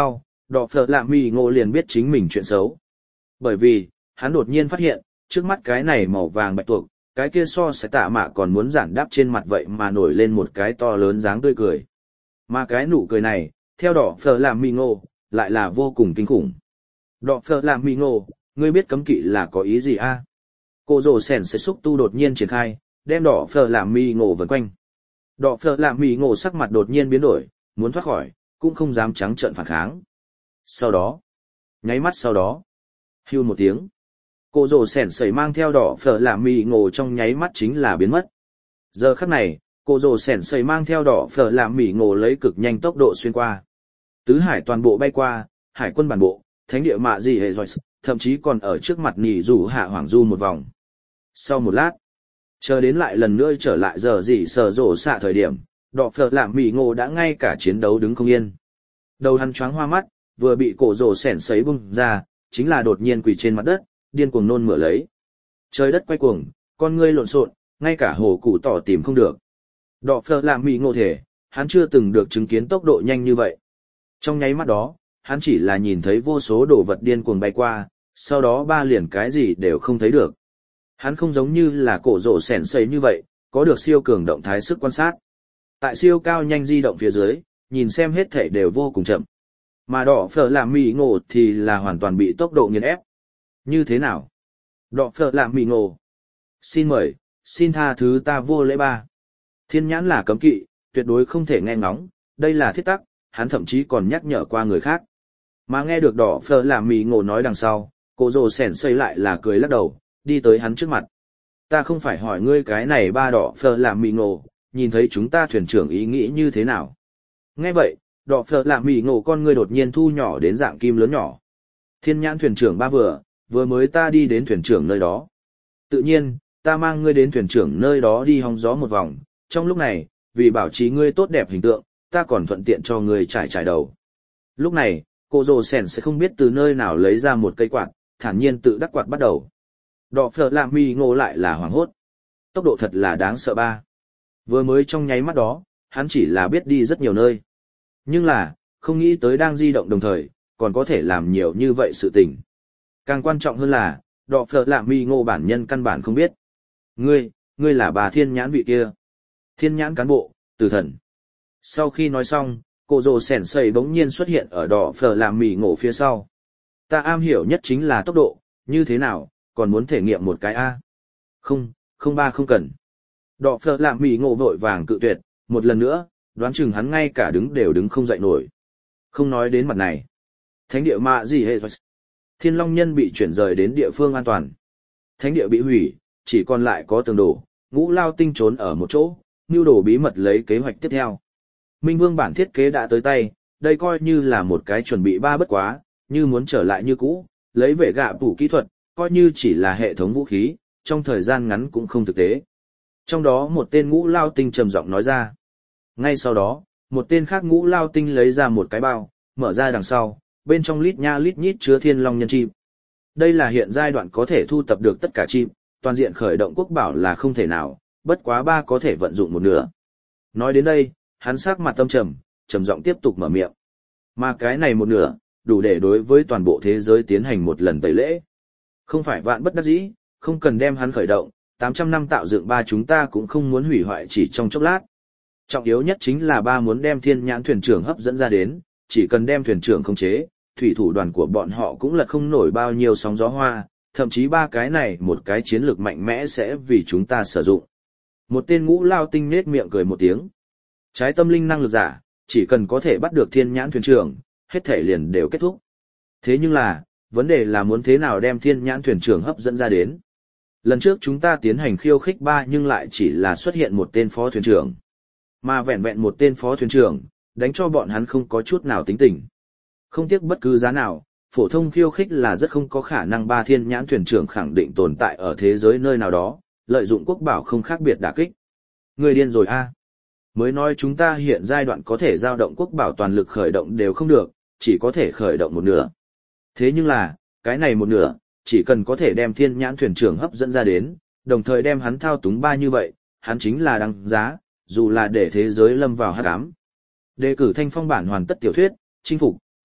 đỏ phở lạ mì ngộ liền biết chính mình chuyện xấu. Bởi vì, hắn đột nhiên phát hiện, trước mắt cái này màu vàng bạch tuộc, cái kia so sẽ tạ mạ còn muốn giản đáp trên mặt vậy mà nổi lên một cái to lớn dáng tươi cười. Mà cái nụ cười này, theo đỏ phở lạ mì ngộ, lại là vô cùng kinh khủng. Đỏ phở lạ mì ngộ, ngươi biết cấm kỵ là có ý gì a? Cô rồ sẻn sẽ xúc tu đột nhiên triển khai, đem đỏ phở lạ mì ngộ vần quanh. Đỏ phở lạ mì ngộ sắc mặt đột nhiên biến đổi, muốn thoát khỏi, cũng không dám trắng trợn phản kháng. Sau đó, nháy mắt sau đó, hưu một tiếng, cô rồ sẻn sẩy mang theo đỏ phở lạ mì ngộ trong nháy mắt chính là biến mất. Giờ khắc này, cô rồ sẻn sẩy mang theo đỏ phở lạ mì ngộ lấy cực nhanh tốc độ xuyên qua. Tứ hải toàn bộ bay qua, hải quân bản bộ, thánh địa mạ gì hệ rồi, thậm chí còn ở trước mặt nỉ rủ hạ hoàng du một vòng. Sau một lát, chờ đến lại lần nữa trở lại giờ gì sở rổ xạ thời điểm, đỏ phở lạ mì ngộ đã ngay cả chiến đấu đứng không yên. Đầu hắn choáng hoa mắt, vừa bị cổ rồ sẻn sấy bung ra, chính là đột nhiên quỳ trên mặt đất, điên cuồng nôn mửa lấy. Trời đất quay cuồng, con ngươi lộn xộn, ngay cả hồ cụ tỏ tìm không được. Đỏ phở lạ mì ngộ thể, hắn chưa từng được chứng kiến tốc độ nhanh như vậy. Trong nháy mắt đó, hắn chỉ là nhìn thấy vô số đồ vật điên cuồng bay qua, sau đó ba liền cái gì đều không thấy được. Hắn không giống như là cổ rổ sẻn sấy như vậy, có được siêu cường động thái sức quan sát. Tại siêu cao nhanh di động phía dưới, nhìn xem hết thể đều vô cùng chậm. Mà đỏ phở làm mì ngộ thì là hoàn toàn bị tốc độ nghiền ép. Như thế nào? Đỏ phở làm mì ngộ. Xin mời, xin tha thứ ta vô lễ ba. Thiên nhãn là cấm kỵ, tuyệt đối không thể nghe ngóng, đây là thiết tắc, hắn thậm chí còn nhắc nhở qua người khác. Mà nghe được đỏ phở làm mì ngộ nói đằng sau, cô rồ sẻn xây lại là cười lắc đầu, đi tới hắn trước mặt. Ta không phải hỏi ngươi cái này ba đỏ phở làm mì ngộ, nhìn thấy chúng ta thuyền trưởng ý nghĩ như thế nào. Nghe vậy, đỏ phở làm mì ngộ con ngươi đột nhiên thu nhỏ đến dạng kim lớn nhỏ. Thiên nhãn thuyền trưởng ba vừa, vừa mới ta đi đến thuyền trưởng nơi đó. Tự nhiên, ta mang ngươi đến thuyền trưởng nơi đó đi hóng gió một vòng, trong lúc này, vì bảo trì ngươi tốt đẹp hình tượng, ta còn thuận tiện cho ngươi trải trải đầu. Lúc này, cô rồ sẻn sẽ không biết từ nơi nào lấy ra một cây quạt, thản nhiên tự đắc quạt bắt đầu. Đỏ phở làm mì ngộ lại là hoảng hốt. Tốc độ thật là đáng sợ ba. Vừa mới trong nháy mắt đó, hắn chỉ là biết đi rất nhiều nơi. Nhưng là, không nghĩ tới đang di động đồng thời, còn có thể làm nhiều như vậy sự tình. Càng quan trọng hơn là, đỏ phở làm mì ngộ bản nhân căn bản không biết. Ngươi, ngươi là bà thiên nhãn vị kia. Thiên nhãn cán bộ, tử thần. Sau khi nói xong, cô rồ sẻn sầy bỗng nhiên xuất hiện ở đỏ phở làm mì ngộ phía sau. Ta am hiểu nhất chính là tốc độ, như thế nào, còn muốn thể nghiệm một cái A. Không, không ba không cần. Đỏ phở làm mì ngộ vội vàng cự tuyệt, một lần nữa, đoán chừng hắn ngay cả đứng đều đứng không dậy nổi. Không nói đến mặt này. Thánh địa mạ gì hệ Thiên Long Nhân bị chuyển rời đến địa phương an toàn. Thánh địa bị hủy, chỉ còn lại có tường đổ, Ngũ Lao Tinh trốn ở một chỗ, mưu đồ bí mật lấy kế hoạch tiếp theo. Minh Vương bản thiết kế đã tới tay, đây coi như là một cái chuẩn bị ba bất quá, như muốn trở lại như cũ, lấy về gạ tủ kỹ thuật, coi như chỉ là hệ thống vũ khí, trong thời gian ngắn cũng không thực tế. Trong đó một tên Ngũ Lao Tinh trầm giọng nói ra. Ngay sau đó, một tên khác Ngũ Lao Tinh lấy ra một cái bao, mở ra đằng sau, bên trong lít nha lít nhít chứa Thiên Long Nhân chip. Đây là hiện giai đoạn có thể thu tập được tất cả chip, toàn diện khởi động quốc bảo là không thể nào, bất quá ba có thể vận dụng một nửa. Nói đến đây, hắn sắc mặt tâm trầm, trầm giọng tiếp tục mở miệng. Mà cái này một nửa, đủ để đối với toàn bộ thế giới tiến hành một lần tẩy lễ. Không phải vạn bất đắc dĩ, không cần đem hắn khởi động, tám trăm năm tạo dựng ba chúng ta cũng không muốn hủy hoại chỉ trong chốc lát. Trọng yếu nhất chính là ba muốn đem thiên nhãn thuyền trưởng hấp dẫn ra đến, chỉ cần đem thuyền trưởng khống chế, thủy thủ đoàn của bọn họ cũng lật không nổi bao nhiêu sóng gió hoa, thậm chí ba cái này một cái chiến lược mạnh mẽ sẽ vì chúng ta sử dụng. Một tên Ngũ Lao Tinh nết miệng cười một tiếng. Trái tâm linh năng lực giả, chỉ cần có thể bắt được thiên nhãn thuyền trưởng, hết thể liền đều kết thúc. Thế nhưng là, vấn đề là muốn thế nào đem thiên nhãn thuyền trưởng hấp dẫn ra đến. Lần trước chúng ta tiến hành khiêu khích ba nhưng lại chỉ là xuất hiện một tên phó thuyền trưởng. Mà vẹn vẹn một tên phó thuyền trưởng, đánh cho bọn hắn không có chút nào tính tình. Không tiếc bất cứ giá nào, phổ thông khiêu khích là rất không có khả năng ba thiên nhãn thuyền trưởng khẳng định tồn tại ở thế giới nơi nào đó, lợi dụng quốc bảo không khác biệt đả kích. Người điên rồi a. Mới nói chúng ta hiện giai đoạn có thể giao động quốc bảo toàn lực khởi động đều không được, chỉ có thể khởi động một nửa. Thế nhưng là, cái này một nửa, chỉ cần có thể đem thiên nhãn thuyền trưởng hấp dẫn ra đến, đồng thời đem hắn thao túng ba như vậy, hắn chính là đăng giá, dù là để thế giới lâm vào hắc ám. Đề cử Thanh Phong bản hoàn tất tiểu thuyết, chinh phục,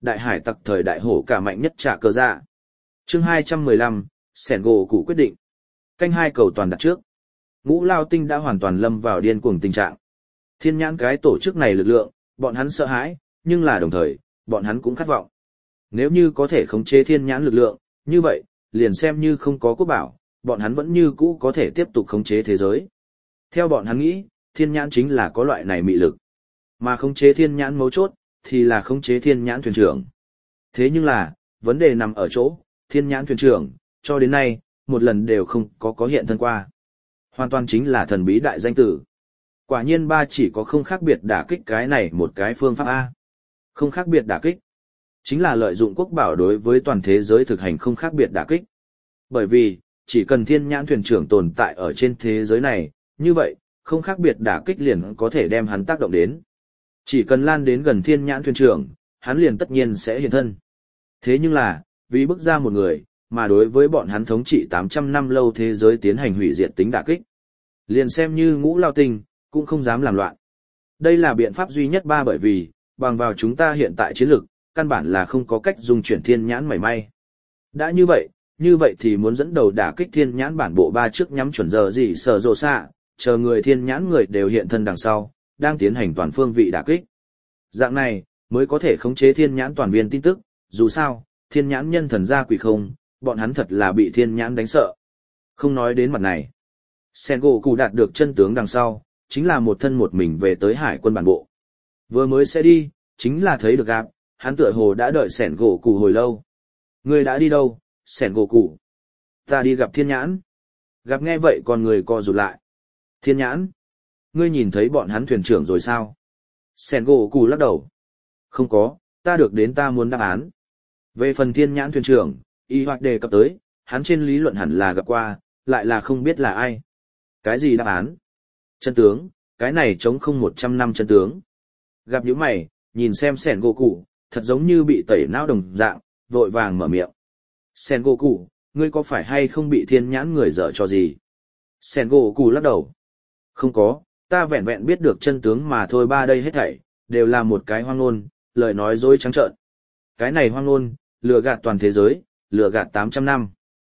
đại hải tặc thời đại hổ cả mạnh nhất trả cờ dạ. Chương hai trăm mười lăm, Sẻn gỗ cụ quyết định. Canh hai cầu toàn đặt trước. Ngũ Lao Tinh đã hoàn toàn lâm vào điên cuồng tình trạng. Thiên nhãn cái tổ chức này lực lượng, bọn hắn sợ hãi, nhưng là đồng thời, bọn hắn cũng khát vọng. Nếu như có thể khống chế thiên nhãn lực lượng, như vậy, liền xem như không có quốc bảo, bọn hắn vẫn như cũ có thể tiếp tục khống chế thế giới. Theo bọn hắn nghĩ, thiên nhãn chính là có loại này mị lực. Mà khống chế thiên nhãn mấu chốt, thì là khống chế thiên nhãn thuyền trưởng. Thế nhưng là, vấn đề nằm ở chỗ, thiên nhãn thuyền trưởng, cho đến nay, một lần đều không có có hiện thân qua. Hoàn toàn chính là thần bí đại danh tử. Quả nhiên ba chỉ có không khác biệt đả kích cái này một cái phương pháp A. Không khác biệt đả kích. Chính là lợi dụng quốc bảo đối với toàn thế giới thực hành không khác biệt đả kích. Bởi vì, chỉ cần thiên nhãn thuyền trưởng tồn tại ở trên thế giới này, như vậy, không khác biệt đả kích liền có thể đem hắn tác động đến. Chỉ cần lan đến gần thiên nhãn thuyền trưởng, hắn liền tất nhiên sẽ hiện thân. Thế nhưng là, vì bức ra một người, mà đối với bọn hắn thống trị tám trăm năm lâu thế giới tiến hành hủy diệt tính đả kích. Liền xem như Ngũ Lao Tinh, cũng không dám làm loạn. Đây là biện pháp duy nhất ba bởi vì, bằng vào chúng ta hiện tại chiến lược, căn bản là không có cách dùng chuyển thiên nhãn mảy may. Đã như vậy, như vậy thì muốn dẫn đầu đả kích thiên nhãn bản bộ ba trước nhắm chuẩn giờ gì sở rộ xạ, chờ người thiên nhãn người đều hiện thân đằng sau, đang tiến hành toàn phương vị đả kích. Dạng này, mới có thể khống chế thiên nhãn toàn viên tin tức, dù sao, thiên nhãn nhân thần gia quỷ không, bọn hắn thật là bị thiên nhãn đánh sợ. Không nói đến mặt này. Sengoku đạt được chân tướng đằng sau, chính là một thân một mình về tới hải quân bản bộ. Vừa mới sẽ đi, chính là thấy được gặp, hắn tựa hồ đã đợi Sengoku hồi lâu. Người đã đi đâu, Sengoku? Ta đi gặp thiên nhãn. Gặp nghe vậy còn người co rụt lại. Thiên nhãn? Ngươi nhìn thấy bọn hắn thuyền trưởng rồi sao? Sengoku lắc đầu. Không có, ta được đến ta muốn đáp án. Về phần thiên nhãn thuyền trưởng, y hoặc đề cập tới, hắn trên lý luận hẳn là gặp qua, lại là không biết là ai. Cái gì đáp án? Chân tướng, cái này chống không một trăm năm chân tướng. Gặp những mày, nhìn xem Sengoku, thật giống như bị tẩy não đồng dạng, vội vàng mở miệng. Sengoku, ngươi có phải hay không bị thiên nhãn người dở cho gì? Sengoku lắc đầu. Không có, ta vẹn vẹn biết được chân tướng mà thôi, ba đây hết thảy, đều là một cái hoang ngôn, lời nói dối trắng trợn. Cái này hoang ngôn, lừa gạt toàn thế giới, lừa gạt tám trăm năm.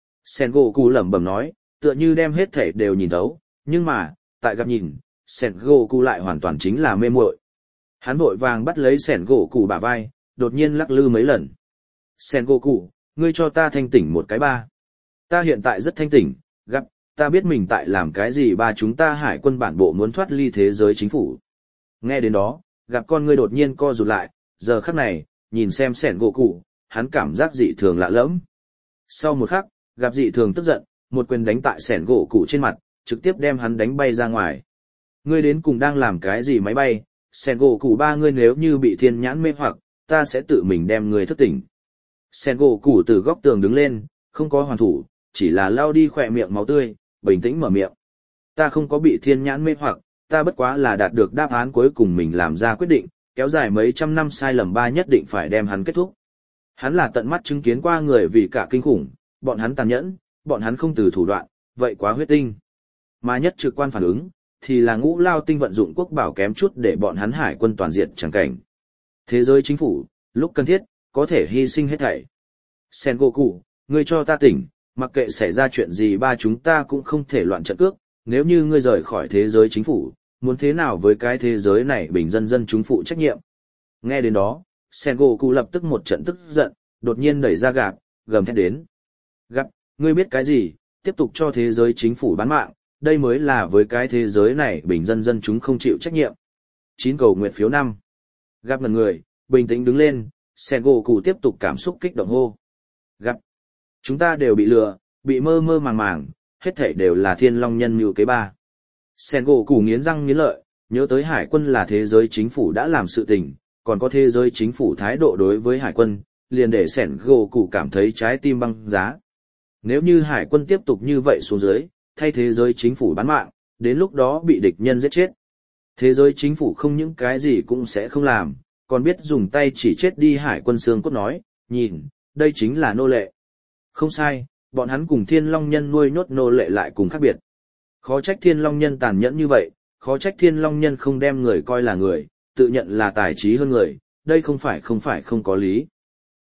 Sengoku lẩm bẩm nói, tựa như đem hết thảy đều nhìn thấu, nhưng mà, tại gặp nhìn, Sengoku lại hoàn toàn chính là mê muội. Hắn vội vàng bắt lấy Sengoku bả vai, đột nhiên lắc lư mấy lần. Sengoku, ngươi cho ta thanh tỉnh một cái ba. Ta hiện tại rất thanh tỉnh, gặp, ta biết mình tại làm cái gì ba, chúng ta hải quân bản bộ muốn thoát ly thế giới chính phủ. Nghe đến đó, gặp con ngươi đột nhiên co rụt lại, giờ khắc này, nhìn xem Sengoku, hắn cảm giác dị thường lạ lẫm. Sau một khắc, gặp dị thường tức giận, một quyền đánh tại Sengoku trên mặt, trực tiếp đem hắn đánh bay ra ngoài. Ngươi đến cùng đang làm cái gì máy bay? Sengoku ba, ngươi nếu như bị thiên nhãn mê hoặc, ta sẽ tự mình đem ngươi thức tỉnh. Sengoku từ góc tường đứng lên, không có hoàn thủ, chỉ là lau đi khỏe miệng máu tươi, bình tĩnh mở miệng. Ta không có bị thiên nhãn mê hoặc, ta bất quá là đạt được đáp án cuối cùng mình làm ra quyết định, kéo dài mấy trăm năm sai lầm ba nhất định phải đem hắn kết thúc. Hắn là tận mắt chứng kiến qua người vì cả kinh khủng, bọn hắn tàn nhẫn, bọn hắn không từ thủ đoạn, vậy quá huyết tinh. Mà nhất trực quan phản ứng, thì là Ngũ Lao Tinh vận dụng quốc bảo kém chút để bọn hắn hải quân toàn diện chẳng cảnh. Thế giới chính phủ, lúc cần thiết, có thể hy sinh hết thảy. Sengoku, ngươi cho ta tỉnh, mặc kệ xảy ra chuyện gì ba chúng ta cũng không thể loạn trận cước, nếu như ngươi rời khỏi thế giới chính phủ, muốn thế nào với cái thế giới này bình dân dân chúng phụ trách nhiệm. Nghe đến đó, Sengoku lập tức một trận tức giận, đột nhiên đẩy ra Gạp, gầm thét đến. Gạp, ngươi biết cái gì, tiếp tục cho thế giới chính phủ bán mạng, đây mới là với cái thế giới này bình dân dân chúng không chịu trách nhiệm. Chín cầu nguyện phiếu năm. Gạp ngần người, bình tĩnh đứng lên, Sengoku tiếp tục cảm xúc kích động hô. Gạp, chúng ta đều bị lừa, bị mơ mơ màng màng, hết thảy đều là thiên long nhân mưu kế ba. Sengoku nghiến răng nghiến lợi, nhớ tới hải quân là thế giới chính phủ đã làm sự tình, còn có thế giới chính phủ thái độ đối với hải quân, liền để Sengoku cảm thấy trái tim băng giá. Nếu như hải quân tiếp tục như vậy xuống dưới, thay thế giới chính phủ bán mạng, đến lúc đó bị địch nhân giết chết. Thế giới chính phủ không những cái gì cũng sẽ không làm, còn biết dùng tay chỉ chết đi hải quân xương cốt nói, nhìn, đây chính là nô lệ. Không sai, bọn hắn cùng thiên long nhân nuôi nhốt nô lệ lại cùng khác biệt. Khó trách thiên long nhân tàn nhẫn như vậy, khó trách thiên long nhân không đem người coi là người, tự nhận là tài trí hơn người, đây không phải không phải không có lý.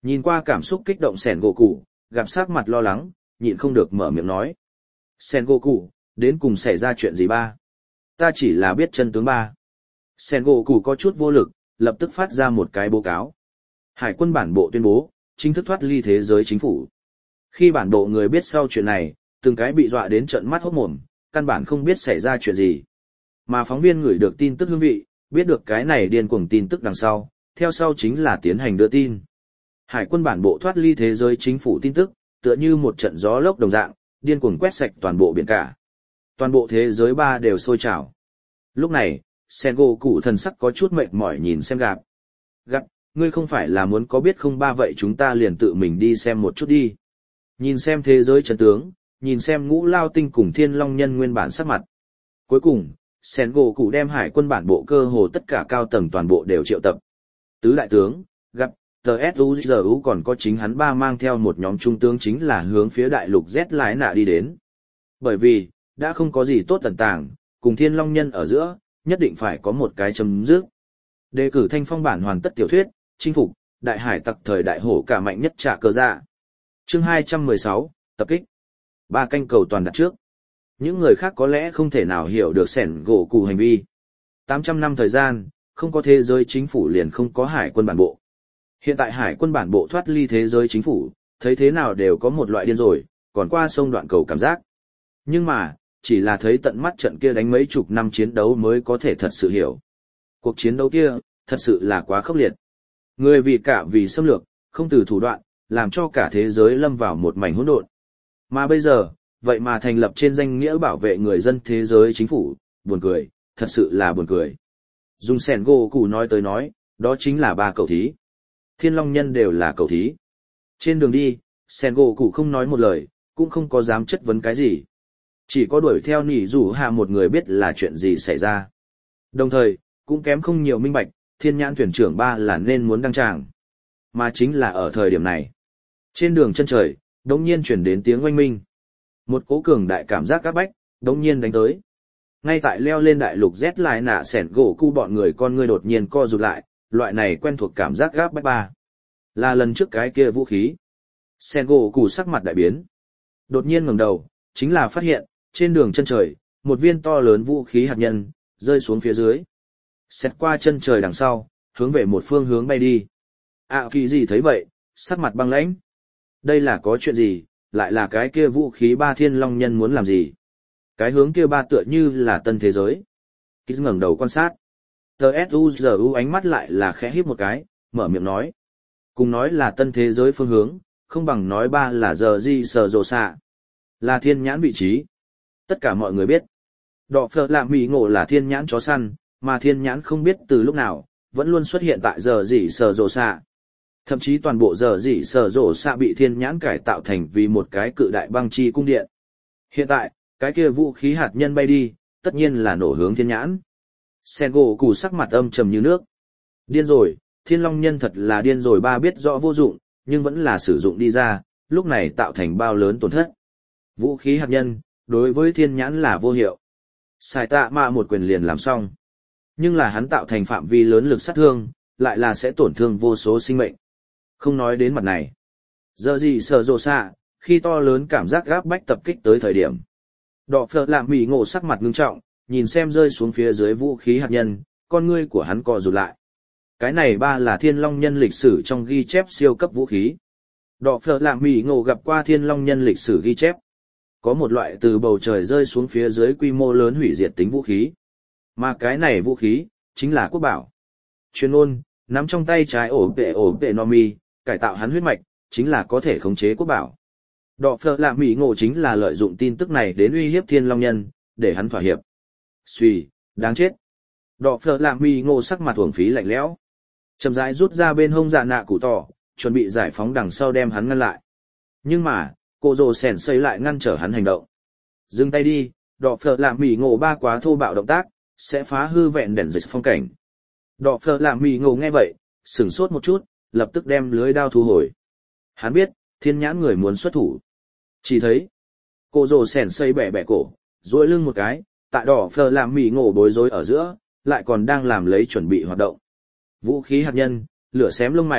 Nhìn qua cảm xúc kích động Sẻn gỗ cụ, gặp sắc mặt lo lắng, nhịn không được mở miệng nói. Sẻn gỗ cụ, đến cùng xảy ra chuyện gì ba? Ta chỉ là biết chân tướng ba. Sẻn gỗ cụ có chút vô lực, lập tức phát ra một cái báo cáo. Hải quân bản bộ tuyên bố, chính thức thoát ly thế giới chính phủ. Khi bản bộ người biết sau chuyện này, từng cái bị dọa đến trợn mắt hốt mồm, căn bản không biết xảy ra chuyện gì. Mà phóng viên gửi được tin tức hương vị, biết được cái này điên cuồng tin tức đằng sau, theo sau chính là tiến hành đưa tin. Hải quân bản bộ thoát ly thế giới chính phủ tin tức, tựa như một trận gió lốc đồng dạng, điên cuồng quét sạch toàn bộ biển cả. Toàn bộ thế giới ba đều sôi trào. Lúc này, Sengoku cụ thần sắc có chút mệt mỏi nhìn xem Gặp. Gặp, ngươi không phải là muốn có biết không ba vậy chúng ta liền tự mình đi xem một chút đi. Nhìn xem thế giới chân tướng, nhìn xem ngũ lao tinh cùng thiên long nhân nguyên bản sắc mặt. Cuối cùng, Sengoku cụ đem hải quân bản bộ cơ hồ tất cả cao tầng toàn bộ đều triệu tập. Tứ đại tướng, Gặp, tê ét u giê u còn có chính hắn ba mang theo một nhóm trung tướng chính là hướng phía đại lục Z lái nạ đi đến. Bởi vì, đã không có gì tốt tẩn tàng, cùng thiên long nhân ở giữa, nhất định phải có một cái chấm dứt. Đề cử thanh phong bản hoàn tất tiểu thuyết, chinh phục, đại hải tặc thời đại hổ cả mạnh nhất trả cơ dạ. Chương hai trăm mười sáu, tập kích. Ba canh cầu toàn đặt trước. Những người khác có lẽ không thể nào hiểu được sẻn gỗ cụ hành vi. tám trăm năm thời gian, không có thế giới chính phủ liền không có hải quân bản bộ. Hiện tại hải quân bản bộ thoát ly thế giới chính phủ, thấy thế nào đều có một loại điên rồi, còn qua sông đoạn cầu cảm giác. Nhưng mà, chỉ là thấy tận mắt trận kia đánh mấy chục năm chiến đấu mới có thể thật sự hiểu. Cuộc chiến đấu kia, thật sự là quá khốc liệt. Người vì cả vì xâm lược, không từ thủ đoạn, làm cho cả thế giới lâm vào một mảnh hỗn độn. Mà bây giờ, vậy mà thành lập trên danh nghĩa bảo vệ người dân thế giới chính phủ, buồn cười, thật sự là buồn cười. Dùng sẻn gỗ cụ nói tới nói, đó chính là ba cầu thí. Thiên long nhân đều là cầu thí. Trên đường đi, sẻn gỗ cụ không nói một lời, cũng không có dám chất vấn cái gì. Chỉ có đuổi theo nỉ rủ hạ một người biết là chuyện gì xảy ra. Đồng thời, cũng kém không nhiều minh bạch, thiên nhãn thuyền trưởng ba là nên muốn đăng tràng. Mà chính là ở thời điểm này. Trên đường chân trời, đống nhiên chuyển đến tiếng oanh minh. Một cố cường đại cảm giác áp bách, đống nhiên đánh tới. Ngay tại leo lên đại lục Z lại nạ sẻn gỗ cu bọn người con ngươi đột nhiên co rụt lại, loại này quen thuộc cảm giác gáp bách ba. Là lần trước cái kia vũ khí. Sẻn gỗ cụ sắc mặt đại biến. Đột nhiên ngẩng đầu, chính là phát hiện, trên đường chân trời, một viên to lớn vũ khí hạt nhân, rơi xuống phía dưới. Xét qua chân trời đằng sau, hướng về một phương hướng bay đi. À kỳ gì thấy vậy, sắc mặt băng lãnh. Đây là có chuyện gì, lại là cái kia vũ khí ba thiên long nhân muốn làm gì? Cái hướng kia ba tựa như là tân thế giới. Ký ngẩng đầu quan sát. tê ét u giê u ánh mắt lại là khẽ híp một cái, mở miệng nói. Cùng nói là tân thế giới phương hướng, không bằng nói ba là giờ gì sờ rồ xạ. Là thiên nhãn vị trí. Tất cả mọi người biết. Đọ phở lạ mì ngộ là thiên nhãn chó săn, mà thiên nhãn không biết từ lúc nào, vẫn luôn xuất hiện tại giờ gì sờ rồ xạ. Thậm chí toàn bộ giờ gì sờ rồ xạ bị thiên nhãn cải tạo thành vì một cái cự đại băng chi cung điện. Hiện tại, cái kia vũ khí hạt nhân bay đi, tất nhiên là nổ hướng thiên nhãn. Sengoku cụ sắc mặt âm trầm như nước. Điên rồi, thiên long nhân thật là điên rồi ba biết rõ vô dụng, nhưng vẫn là sử dụng đi ra, lúc này tạo thành bao lớn tổn thất. Vũ khí hạt nhân, đối với thiên nhãn là vô hiệu. Sai tạ mạ một quyền liền làm xong. Nhưng là hắn tạo thành phạm vi lớn lực sát thương, lại là sẽ tổn thương vô số sinh mệnh. Không nói đến mặt này. Giờ gì sở rồ xạ, khi to lớn cảm giác gáp bách tập kích tới thời điểm. Đọ phở lạm mỉ ngộ sắc mặt ngưng trọng, nhìn xem rơi xuống phía dưới vũ khí hạt nhân, con ngươi của hắn co rụt lại. Cái này ba là thiên long nhân lịch sử trong ghi chép siêu cấp vũ khí. Đọ phở lạm mỉ ngộ gặp qua thiên long nhân lịch sử ghi chép. Có một loại từ bầu trời rơi xuống phía dưới quy mô lớn hủy diệt tính vũ khí. Mà cái này vũ khí, chính là quốc bảo. Chuyên ôn, nắm trong tay trái ổ vệ ổ vệ no mi, cải tạo hắn huyết mạch, chính là có thể khống chế quốc bảo. Đọ phở lạ mỹ ngộ chính là lợi dụng tin tức này đến uy hiếp thiên long nhân, để hắn thỏa hiệp. Xuy, đáng chết. Đọ phở lạ mỹ ngộ sắc mặt uổng phí lạnh lẽo. Chậm rãi rút ra bên hông dạ nạ cụ tỏ, chuẩn bị giải phóng đằng sau đem hắn ngăn lại. Nhưng mà, cô rồ sèn xây lại ngăn trở hắn hành động. Dừng tay đi, đọ phở lạ mỹ ngộ ba quá thô bạo động tác, sẽ phá hư vẹn đèn dịch phong cảnh. Đọ phở lạ mỹ ngộ nghe vậy, sửng sốt một chút, lập tức đem lưới đao thu hồi. Hắn biết, thiên nhãn người muốn xuất thủ. Chỉ thấy, cô rồ sèn xây bẻ bẻ cổ, duỗi lưng một cái, tại đỏ phở làm mỉ ngộ bối rối ở giữa, lại còn đang làm lấy chuẩn bị hoạt động. Vũ khí hạt nhân, lửa xém lông mày,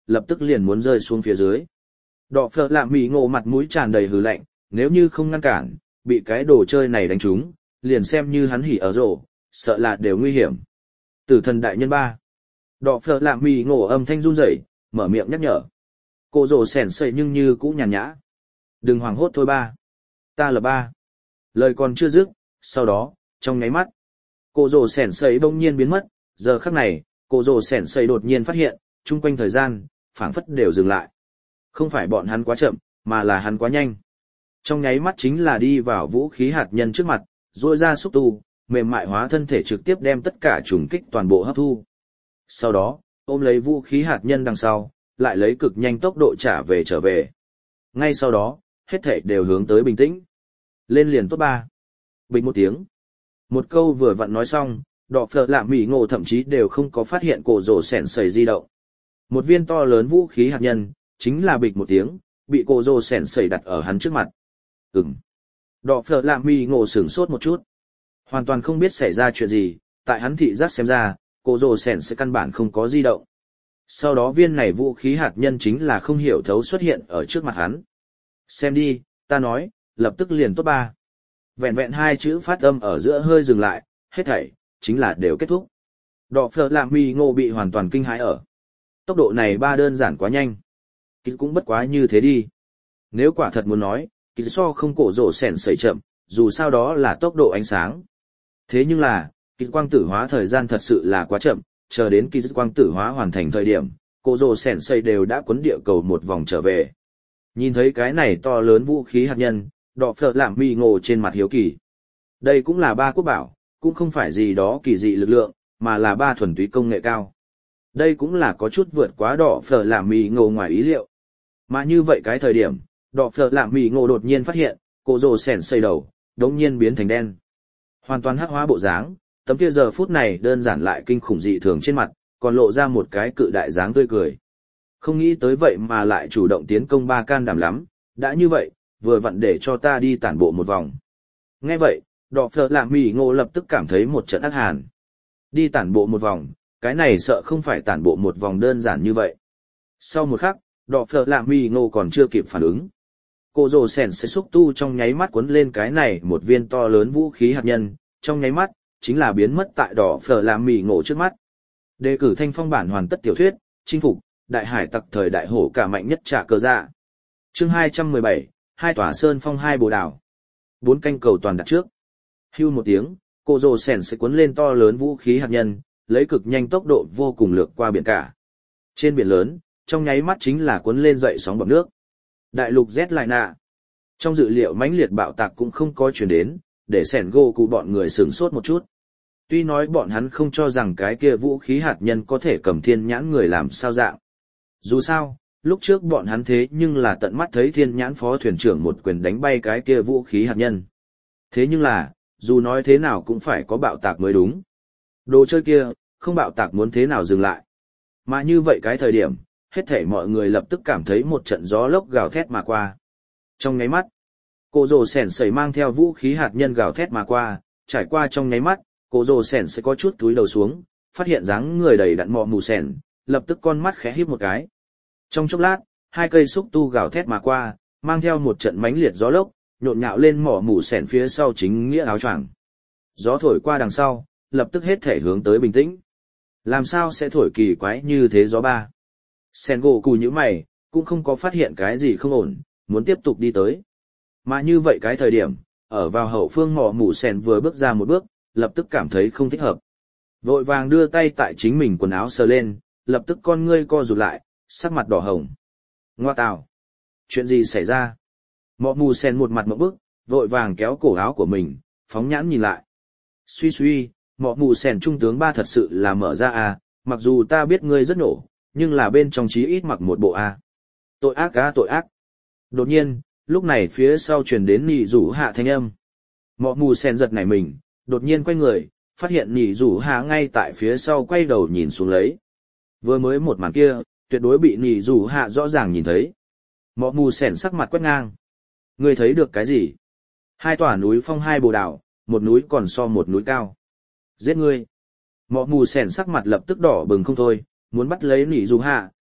lập tức liền muốn rơi xuống phía dưới. Đỏ phở lạm mì ngộ mặt mũi tràn đầy hừ lạnh, nếu như không ngăn cản, bị cái đồ chơi này đánh trúng, liền xem như hắn hỉ ở rổ, sợ là đều nguy hiểm. Tử thần đại nhân ba. Đỏ phở lạm mì ngộ âm thanh run rẩy, mở miệng nhắc nhở. Cô rồ sèn sẩy nhưng như cũ nhàn nhã. Đừng hoảng hốt thôi ba. Ta là ba. Lời còn chưa dứt, sau đó, trong nháy mắt, cô rồ sèn sẩy bỗng nhiên biến mất. Giờ khắc này, cô rồ sèn sẩy đột nhiên phát hiện, chung quanh thời gian, phảng phất đều dừng lại. Không phải bọn hắn quá chậm, mà là hắn quá nhanh. Trong nháy mắt chính là đi vào vũ khí hạt nhân trước mặt, duỗi ra xúc tu, mềm mại hóa thân thể trực tiếp đem tất cả trùng kích toàn bộ hấp thu. Sau đó, ôm lấy vũ khí hạt nhân đằng sau, lại lấy cực nhanh tốc độ trả về trở về. Ngay sau đó, hết thể đều hướng tới bình tĩnh. Lên liền tốt ba. Bình một tiếng. Một câu vừa vặn nói xong, đỏ phở lạm mỉ ngộ thậm chí đều không có phát hiện cổ rổ sẻn sẩy di động. Một viên to lớn vũ khí hạt nhân, chính là bịch một tiếng, bị cổ rổ sẻn sẩy đặt ở hắn trước mặt. Ừm. Đỏ phở lạm mỉ ngộ sửng sốt một chút. Hoàn toàn không biết xảy ra chuyện gì, tại hắn thị giác xem ra, cổ rổ sẻn sẽ căn bản không có di động. Sau đó viên này vũ khí hạt nhân chính là không hiểu thấu xuất hiện ở trước mặt hắn. Xem đi, ta nói, lập tức liền tốt ba. Vẹn vẹn hai chữ phát âm ở giữa hơi dừng lại, hết thảy, chính là đều kết thúc. Đỏ phở lạm mì ngộ bị hoàn toàn kinh hãi ở. Tốc độ này ba đơn giản quá nhanh. Kỳ cũng bất quá như thế đi. Nếu quả thật muốn nói, kỳ so không cổ rổ sẻn sẩy chậm, dù sao đó là tốc độ ánh sáng. Thế nhưng là, kỳ quang tử hóa thời gian thật sự là quá chậm, chờ đến kỳ quang tử hóa hoàn thành thời điểm, cổ rổ sẻn sẩy đều đã quấn địa cầu một vòng trở về. Nhìn thấy cái này to lớn vũ khí hạt nhân, đỏ phở lạm mì ngộ trên mặt hiếu kỳ. Đây cũng là ba quốc bảo, cũng không phải gì đó kỳ dị lực lượng, mà là ba thuần túy công nghệ cao. Đây cũng là có chút vượt quá đỏ phở lạm mì ngộ ngoài ý liệu. Mà như vậy cái thời điểm, đỏ phở lạm mì ngộ đột nhiên phát hiện, cổ rồ sẻn xây đầu, đống nhiên biến thành đen. Hoàn toàn hắc hóa bộ dáng, tấm kia giờ phút này đơn giản lại kinh khủng dị thường trên mặt, còn lộ ra một cái cự đại dáng tươi cười. Không nghĩ tới vậy mà lại chủ động tiến công ba can đảm lắm, đã như vậy, vừa vặn để cho ta đi tản bộ một vòng. Nghe vậy, đỏ phở lạm mì ngộ lập tức cảm thấy một trận ác hàn. Đi tản bộ một vòng, cái này sợ không phải tản bộ một vòng đơn giản như vậy. Sau một khắc, đỏ phở lạm mì ngộ còn chưa kịp phản ứng. Cổ rồ sẻn sẽ xúc tu trong nháy mắt cuốn lên cái này một viên to lớn vũ khí hạt nhân, trong nháy mắt, chính là biến mất tại đỏ phở lạm mì ngộ trước mắt. Đề cử thanh phong bản hoàn tất tiểu thuyết, chinh phục, đại hải tặc thời đại hổ cả mạnh nhất trả cờ dạ. Chương hai trăm mười bảy, hai tòa sơn phong hai bồ đào. Bốn canh cầu toàn đặt trước. Hưu một tiếng, cổ rồ sẻn sẽ cuốn lên to lớn vũ khí hạt nhân, lấy cực nhanh tốc độ vô cùng lược qua biển cả. Trên biển lớn, trong nháy mắt chính là cuốn lên dậy sóng bọt nước. Đại lục Z lại nạ. Trong dự liệu mãnh liệt bạo tạc cũng không có chuyển đến, để sẻn gỗ cụ bọn người sửng sốt một chút. Tuy nói bọn hắn không cho rằng cái kia vũ khí hạt nhân có thể cầm thiên nhãn người làm sao dạng. Dù sao, lúc trước bọn hắn thế nhưng là tận mắt thấy thiên nhãn phó thuyền trưởng một quyền đánh bay cái kia vũ khí hạt nhân. Thế nhưng là, dù nói thế nào cũng phải có bạo tạc mới đúng. Đồ chơi kia, không bạo tạc muốn thế nào dừng lại. Mà như vậy cái thời điểm, hết thảy mọi người lập tức cảm thấy một trận gió lốc gào thét mà qua. Trong nháy mắt, cổ rồ sẻn sẩy mang theo vũ khí hạt nhân gào thét mà qua, trải qua trong nháy mắt, cổ rồ sẻn sẽ có chút túi đầu xuống, phát hiện dáng người đầy đặn mọ mù sẻn, lập tức con mắt khẽ híp một cái. Trong chốc lát, hai cây xúc tu gào thét mà qua, mang theo một trận mãnh liệt gió lốc, nhộn nhạo lên mỏ mù sẻn phía sau chính nghĩa áo choàng. Gió thổi qua đằng sau, lập tức hết thể hướng tới bình tĩnh. Làm sao sẽ thổi kỳ quái như thế gió ba? Sen gỗ cù như mày, cũng không có phát hiện cái gì không ổn, muốn tiếp tục đi tới. Mà như vậy cái thời điểm, ở vào hậu phương mỏ mù sẻn vừa bước ra một bước, lập tức cảm thấy không thích hợp. Vội vàng đưa tay tại chính mình quần áo sờ lên, lập tức con ngươi co rụt lại, sắc mặt đỏ hồng. Ngoa tào! Chuyện gì xảy ra? Mọ mù sen một mặt một bức, vội vàng kéo cổ áo của mình, phóng nhãn nhìn lại. Suy suy, mọ mù sen trung tướng ba thật sự là mở ra à, mặc dù ta biết ngươi rất nổ, nhưng là bên trong chí ít mặc một bộ à. Tội ác á tội ác. Đột nhiên, lúc này phía sau truyền đến nỉ rủ hạ thanh âm. Mọ mù sen giật nảy mình, đột nhiên quay người, phát hiện nỉ rủ hạ ngay tại phía sau quay đầu nhìn xuống lấy. Vừa mới một màn kia, tuyệt đối bị nỉ rủ hạ rõ ràng nhìn thấy. Mọ mù sẻn sắc mặt quét ngang. Ngươi thấy được cái gì? Hai tòa núi phong hai bồ đào, một núi còn so một núi cao. Giết ngươi. Mọ mù sẻn sắc mặt lập tức đỏ bừng không thôi, muốn bắt lấy nỉ rủ hạ,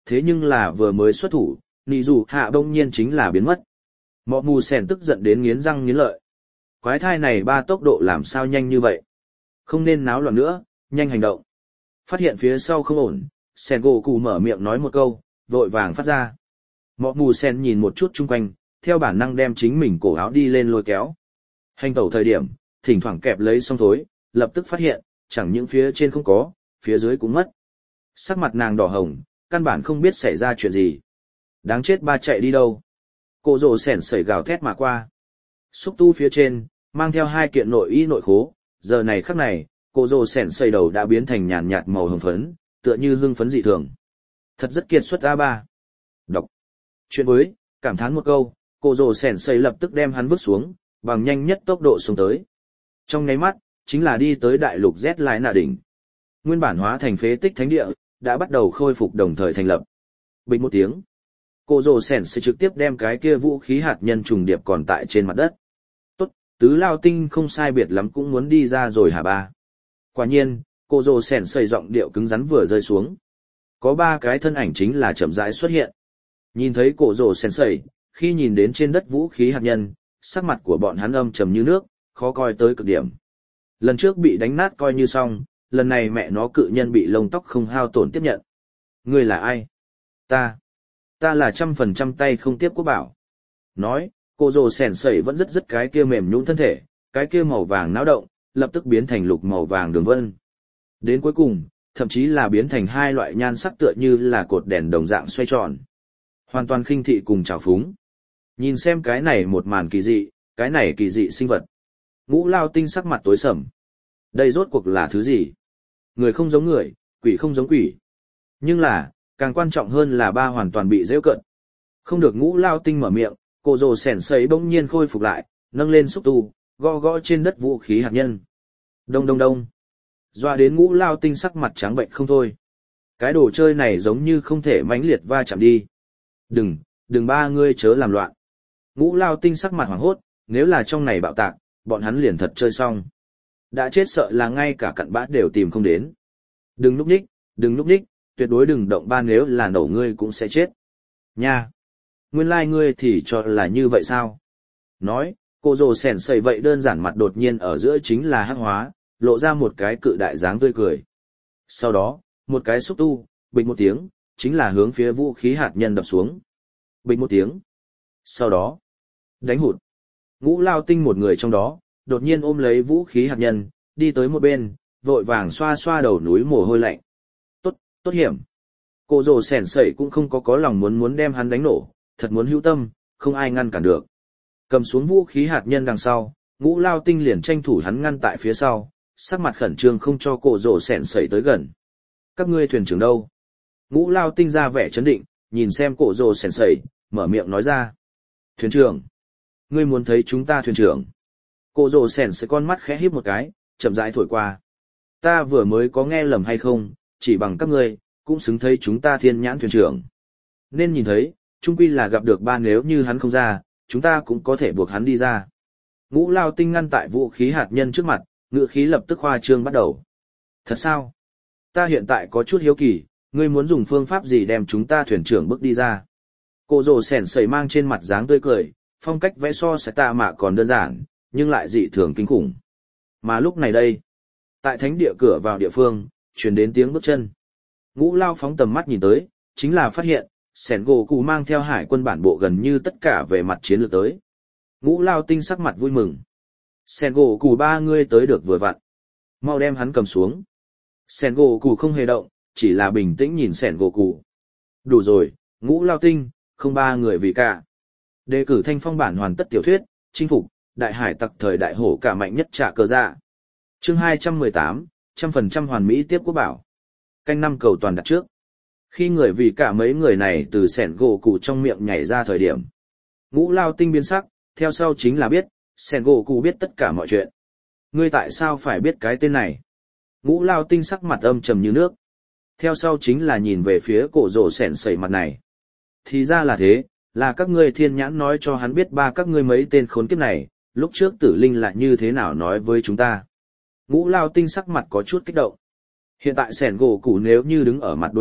thế nhưng là vừa mới xuất thủ, nị dù hạ bỗng nhiên chính là biến mất. Mọ mù sèn tức giận đến nghiến răng nghiến lợi. Quái thai này ba tốc độ làm sao nhanh như vậy? Không nên náo loạn nữa, nhanh hành động. Phát hiện phía sau không ổn, sèn gỗ cụ mở miệng nói một câu, vội vàng phát ra. Mọ mù sèn nhìn một chút chung quanh, theo bản năng đem chính mình cổ áo đi lên lôi kéo. Hành tẩu thời điểm, thỉnh thoảng kẹp lấy xong thối, lập tức phát hiện, chẳng những phía trên không có, phía dưới cũng mất. Sắc mặt nàng đỏ hồng, căn bản không biết xảy ra chuyện gì. Đáng chết ba chạy đi đâu? Cổ rồ sẻn sẩy gào thét mà qua. Xúc tu phía trên, mang theo hai kiện nội y nội khố, giờ này khắc này, cổ rồ sẻn sẩy đầu đã biến thành nhàn nhạt màu hồng phấn, tựa như hưng phấn dị thường. Thật rất kiệt xuất a ba. Đọc. Chuyện với, cảm thán một câu, cổ rồ sẻn sẩy lập tức đem hắn vứt xuống, bằng nhanh nhất tốc độ xuống tới. Trong nháy mắt, chính là đi tới đại lục Z Lai Nạ đỉnh. Nguyên bản hóa thành phế tích thánh địa, đã bắt đầu khôi phục đồng thời thành lập. Bình một tiếng. Cổ rồ sẻn sẽ trực tiếp đem cái kia vũ khí hạt nhân trùng điệp còn tại trên mặt đất. Tốt, tứ lao tinh không sai biệt lắm cũng muốn đi ra rồi hả ba. Quả nhiên, cổ rồ sẻn sầy giọng điệu cứng rắn vừa rơi xuống. Có ba cái thân ảnh chính là chậm rãi xuất hiện. Nhìn thấy cổ rồ sẻn sầy, khi nhìn đến trên đất vũ khí hạt nhân, sắc mặt của bọn hắn âm trầm như nước, khó coi tới cực điểm. Lần trước bị đánh nát coi như xong, lần này mẹ nó cự nhân bị lông tóc không hao tổn tiếp nhận. Ngươi là ai? Ta. Ta là trăm phần trăm tay không tiếp quốc bảo. Nói, cô rồ sẻn sẩy vẫn rất rất cái kia mềm nhũn thân thể, cái kia màu vàng náo động, lập tức biến thành lục màu vàng đường vân. Đến cuối cùng, thậm chí là biến thành hai loại nhan sắc tựa như là cột đèn đồng dạng xoay tròn. Hoàn toàn khinh thị cùng trào phúng. Nhìn xem cái này một màn kỳ dị, cái này kỳ dị sinh vật. Ngũ lao tinh sắc mặt tối sầm. Đây rốt cuộc là thứ gì? Người không giống người, quỷ không giống quỷ. Nhưng là, càng quan trọng hơn là ba hoàn toàn bị rêu cận. Không được ngũ lao tinh mở miệng, cổ rồ sẻn sấy bỗng nhiên khôi phục lại, nâng lên xúc tu, gõ gõ trên đất vũ khí hạt nhân. Đông đông đông. Doa đến ngũ lao tinh sắc mặt trắng bệnh không thôi. Cái đồ chơi này giống như không thể mãnh liệt va chạm đi. Đừng, đừng ba ngươi chớ làm loạn. Ngũ lao tinh sắc mặt hoảng hốt, nếu là trong này bạo tạc, bọn hắn liền thật chơi xong. Đã chết sợ là ngay cả cặn bã đều tìm không đến. Đừng núp ních, đừng núp ních, tuyệt đối đừng động ba nếu là nổ ngươi cũng sẽ chết. Nha! Nguyên lai like ngươi thì cho là như vậy sao? Nói, cô rồ sẻn sầy vậy đơn giản mặt đột nhiên ở giữa chính là hắc hóa, lộ ra một cái cự đại dáng tươi cười. Sau đó, một cái xúc tu, bịch một tiếng, chính là hướng phía vũ khí hạt nhân đập xuống. Bịch một tiếng. Sau đó, đánh hụt. Ngũ lao tinh một người trong đó, đột nhiên ôm lấy vũ khí hạt nhân, đi tới một bên, vội vàng xoa xoa đầu núi mồ hôi lạnh. Tốt, tốt hiểm. Cô rồ sẻn sẩy cũng không có có lòng muốn muốn đem hắn đánh nổ, thật muốn hữu tâm, không ai ngăn cản được. Cầm xuống vũ khí hạt nhân đằng sau, ngũ lao tinh liền tranh thủ hắn ngăn tại phía sau, sắc mặt khẩn trương không cho cổ rồ sẻn sẩy tới gần. Các ngươi thuyền trưởng đâu? Ngũ lao tinh ra vẻ chấn định, nhìn xem cổ rồ sẻn sẩy, mở miệng nói ra. Thuyền trưởng. Ngươi muốn thấy chúng ta thuyền trưởng. Cổ rồ sẻn sẩy con mắt khẽ híp một cái, chậm rãi thổi qua. Ta vừa mới có nghe lầm hay không, chỉ bằng các ngươi, cũng xứng thấy chúng ta thiên nhãn thuyền trưởng. Nên nhìn thấy, chung quy là gặp được ba nếu như hắn không ra, chúng ta cũng có thể buộc hắn đi ra. Ngũ lao tinh ngăn tại vũ khí hạt nhân trước mặt, ngữ khí lập tức khoa trương bắt đầu. Thật sao? Ta hiện tại có chút hiếu kỳ, ngươi muốn dùng phương pháp gì đem chúng ta thuyền trưởng bước đi ra? Cổ rồ sẻn sẩy mang trên mặt dáng tươi cười, phong cách vẽ so sẽ tạ mạ còn đơn giản, nhưng lại dị thường kinh khủng. Mà lúc này đây, tại thánh địa cửa vào địa phương, truyền đến tiếng bước chân. Ngũ lao phóng tầm mắt nhìn tới, chính là phát hiện, sẻn gỗ cụ mang theo hải quân bản bộ gần như tất cả về mặt chiến lược tới. Ngũ lao tinh sắc mặt vui mừng. Sẻn gỗ cụ ba ngươi tới được vừa vặn. Mau đem hắn cầm xuống. Sẻn gỗ cụ không hề động, chỉ là bình tĩnh nhìn sẻn gỗ cụ. Đủ rồi, ngũ lao tinh, không ba người vì cả. Đề cử thanh phong bản hoàn tất tiểu thuyết, chinh phục, đại hải tặc thời đại hổ cả mạnh nhất trả cờ dạ. Chương hai trăm mười tám, trăm phần trăm hoàn mỹ tiếp quốc bảo. Canh năm cầu toàn đặt trước. Khi người vì cả mấy người này từ sẻn gỗ cụ trong miệng nhảy ra thời điểm. Ngũ lao tinh biến sắc, theo sau chính là biết, sẻn gỗ cụ biết tất cả mọi chuyện. Ngươi tại sao phải biết cái tên này? Ngũ lao tinh sắc mặt âm trầm như nước. Theo sau chính là nhìn về phía cổ rồ sẻn sẩy mặt này. Thì ra là thế, là các ngươi thiên nhãn nói cho hắn biết ba các ngươi mấy tên khốn kiếp này, lúc trước tử linh lại như thế nào nói với chúng ta. Ngũ lao tinh sắc mặt có chút kích động. Hiện tại sẻn gỗ cụ nếu như đứng ở mặt đối lập,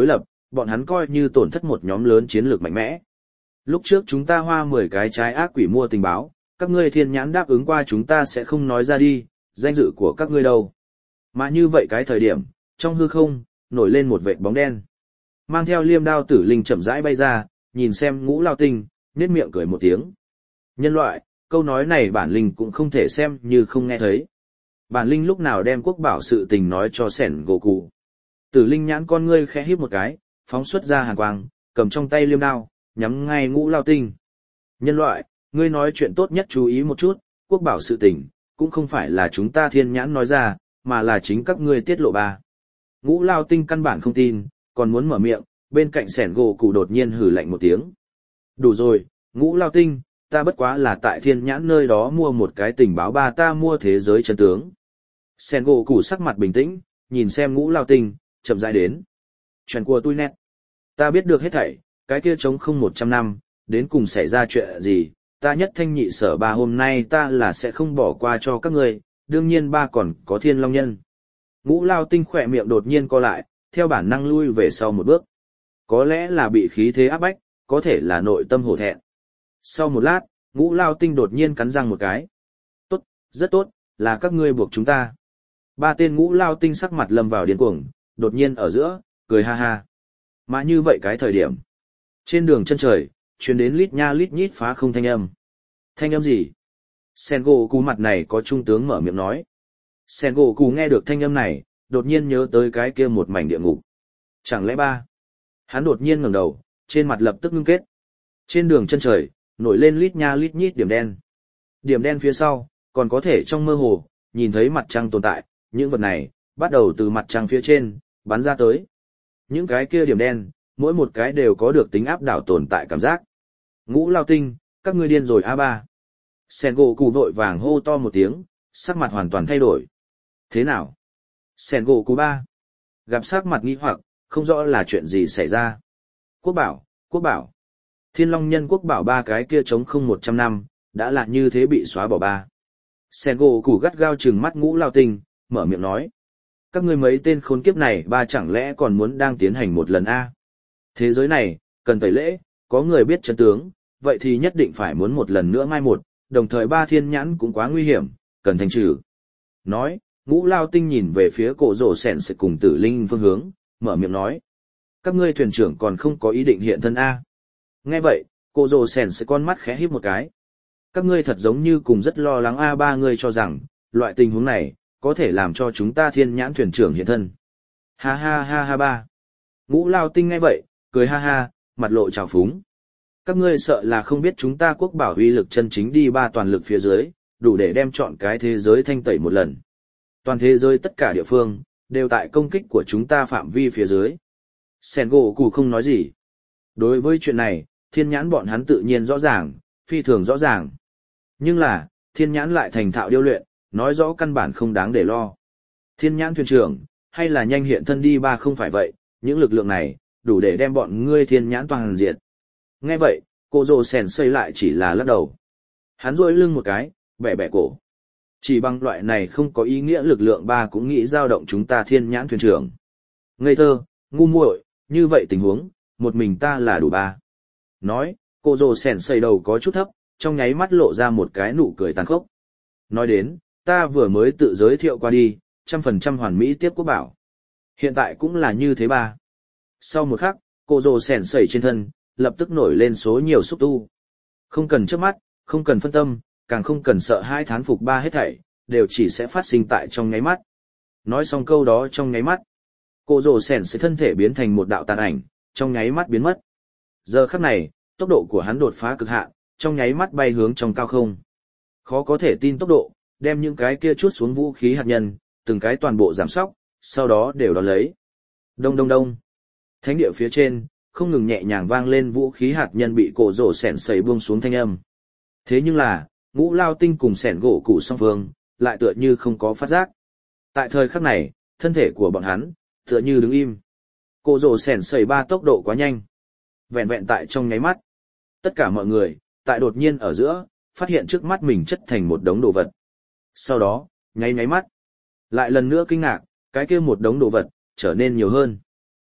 bọn hắn coi như tổn thất một nhóm lớn chiến lược mạnh mẽ. Lúc trước chúng ta hoa mười cái trái ác quỷ mua tình báo, các ngươi thiên nhãn đáp ứng qua chúng ta sẽ không nói ra đi, danh dự của các ngươi đâu. Mà như vậy cái thời điểm, trong hư không, nổi lên một vệt bóng đen. Mang theo liêm đao tử linh chậm rãi bay ra, nhìn xem Ngũ Lao Tinh, nhếch miệng cười một tiếng. Nhân loại, câu nói này bản linh cũng không thể xem như không nghe thấy. Bản linh lúc nào đem quốc bảo sự tình nói cho Sẻn gỗ cụ. Tử linh nhãn con ngươi khẽ híp một cái, phóng xuất ra hàn quang, cầm trong tay liêm đao, nhắm ngay Ngũ Lao Tinh. Nhân loại, ngươi nói chuyện tốt nhất chú ý một chút, quốc bảo sự tình, cũng không phải là chúng ta thiên nhãn nói ra, mà là chính các ngươi tiết lộ ba. Ngũ Lao Tinh căn bản không tin, còn muốn mở miệng, bên cạnh Sẻn gỗ cụ đột nhiên hừ lạnh một tiếng. Đủ rồi, Ngũ Lao Tinh, ta bất quá là tại thiên nhãn nơi đó mua một cái tình báo ba ta mua thế giới chân tướng. Sẻn gỗ cụ sắc mặt bình tĩnh, nhìn xem Ngũ Lao Tinh, chậm rãi đến. Chuyện của tôi nét. Ta biết được hết thảy, cái kia trống không một trăm năm, đến cùng xảy ra chuyện gì, ta nhất thanh nhị sở ba hôm nay ta là sẽ không bỏ qua cho các ngươi, đương nhiên ba còn có thiên long nhân. Ngũ Lao Tinh khỏe miệng đột nhiên co lại, theo bản năng lui về sau một bước. Có lẽ là bị khí thế áp bách, có thể là nội tâm hổ thẹn. Sau một lát, Ngũ Lao Tinh đột nhiên cắn răng một cái. Tốt, rất tốt, là các ngươi buộc chúng ta. Ba tên Ngũ Lao Tinh sắc mặt lâm vào điên cuồng, đột nhiên ở giữa, cười ha ha. Mà như vậy cái thời điểm. Trên đường chân trời, truyền đến lít nha lít nhít phá không thanh âm. Thanh âm gì? Sengoku mặt này có trung tướng mở miệng nói. Sengoku nghe được thanh âm này, đột nhiên nhớ tới cái kia một mảnh địa ngục. Chẳng lẽ ba? Hắn đột nhiên ngẩng đầu, trên mặt lập tức ngưng kết. Trên đường chân trời, nổi lên lít nha lít nhít điểm đen. Điểm đen phía sau, còn có thể trong mơ hồ, nhìn thấy mặt trăng tồn tại, những vật này, bắt đầu từ mặt trăng phía trên, bắn ra tới. Những cái kia điểm đen, mỗi một cái đều có được tính áp đảo tồn tại cảm giác. Ngũ Lao Tinh, các ngươi điên rồi a ba. Sengoku vội vàng hô to một tiếng, sắc mặt hoàn toàn thay đổi. Thế nào? Sengoku ba. Gặp sắc mặt nghi hoặc, không rõ là chuyện gì xảy ra. Quốc bảo, quốc bảo. Thiên Long Nhân quốc bảo ba cái kia trống không một trăm năm, đã là như thế bị xóa bỏ ba. Sengoku gắt gao trừng mắt Ngũ Lao Tinh, mở miệng nói. Các ngươi mấy tên khốn kiếp này ba chẳng lẽ còn muốn đang tiến hành một lần a? Thế giới này, cần tẩy lễ, có người biết chân tướng, vậy thì nhất định phải muốn một lần nữa mai một, đồng thời ba thiên nhãn cũng quá nguy hiểm, cần thanh trừ. Nói, Ngũ Lao Tinh nhìn về phía cổ rổ sẻn sẽ cùng tử linh phương hướng, mở miệng nói. Các ngươi thuyền trưởng còn không có ý định hiện thân a. Nghe vậy, cổ rổ sẻn sẽ con mắt khẽ híp một cái. Các ngươi thật giống như cùng rất lo lắng a ba người cho rằng, loại tình huống này, có thể làm cho chúng ta thiên nhãn thuyền trưởng hiện thân. Ha ha ha ha ba. Ngũ Lao Tinh nghe vậy, cười ha ha, mặt lộ trào phúng. Các ngươi sợ là không biết chúng ta quốc bảo uy lực chân chính đi ba toàn lực phía dưới, đủ để đem chọn cái thế giới thanh tẩy một lần. Toàn thế giới tất cả địa phương, đều tại công kích của chúng ta phạm vi phía dưới. Sengoku không nói gì. Đối với chuyện này, thiên nhãn bọn hắn tự nhiên rõ ràng, phi thường rõ ràng. Nhưng là, thiên nhãn lại thành thạo điêu luyện, nói rõ căn bản không đáng để lo. Thiên nhãn thuyền trưởng, hay là nhanh hiện thân đi ba không phải vậy, những lực lượng này, đủ để đem bọn ngươi thiên nhãn toàn diệt. Nghe vậy, cô rồ sèn xây lại chỉ là lắc đầu. Hắn rôi lưng một cái, bẻ bẻ cổ. Chỉ bằng loại này không có ý nghĩa lực lượng ba cũng nghĩ dao động chúng ta thiên nhãn thuyền trưởng. Ngây thơ, ngu muội, như vậy tình huống, một mình ta là đủ ba. Nói, cô rồ sèn xây đầu có chút thấp, trong nháy mắt lộ ra một cái nụ cười tàn khốc. Nói đến, ta vừa mới tự giới thiệu qua đi, trăm phần trăm hoàn mỹ tiếp quốc bảo. Hiện tại cũng là như thế ba. Sau một khắc, cô rồ sèn sẩy trên thân, lập tức nổi lên số nhiều xúc tu. Không cần chớp mắt, không cần phân tâm, càng không cần sợ hai thán phục ba hết thảy, đều chỉ sẽ phát sinh tại trong nháy mắt. Nói xong câu đó trong nháy mắt, cô rồ sèn sẽ thân thể biến thành một đạo tàn ảnh, trong nháy mắt biến mất. Giờ khắc này, tốc độ của hắn đột phá cực hạn, trong nháy mắt bay hướng trong cao không. Khó có thể tin tốc độ, đem những cái kia chuốt xuống vũ khí hạt nhân, từng cái toàn bộ giảm sóc, sau đó đều đón lấy. Đông đông đông. Thánh địa phía trên, không ngừng nhẹ nhàng vang lên vũ khí hạt nhân bị cổ rổ sẻn sẩy buông xuống thanh âm. Thế nhưng là, Ngũ Lao Tinh cùng sẻn gỗ cụ song phương, lại tựa như không có phát giác. Tại thời khắc này, thân thể của bọn hắn, tựa như đứng im. Cổ rổ sẻn sẩy ba tốc độ quá nhanh. Vẹn vẹn tại trong nháy mắt. Tất cả mọi người, tại đột nhiên ở giữa, phát hiện trước mắt mình chất thành một đống đồ vật. Sau đó, nháy nháy mắt. Lại lần nữa kinh ngạc, cái kia một đống đồ vật, trở nên nhiều hơn.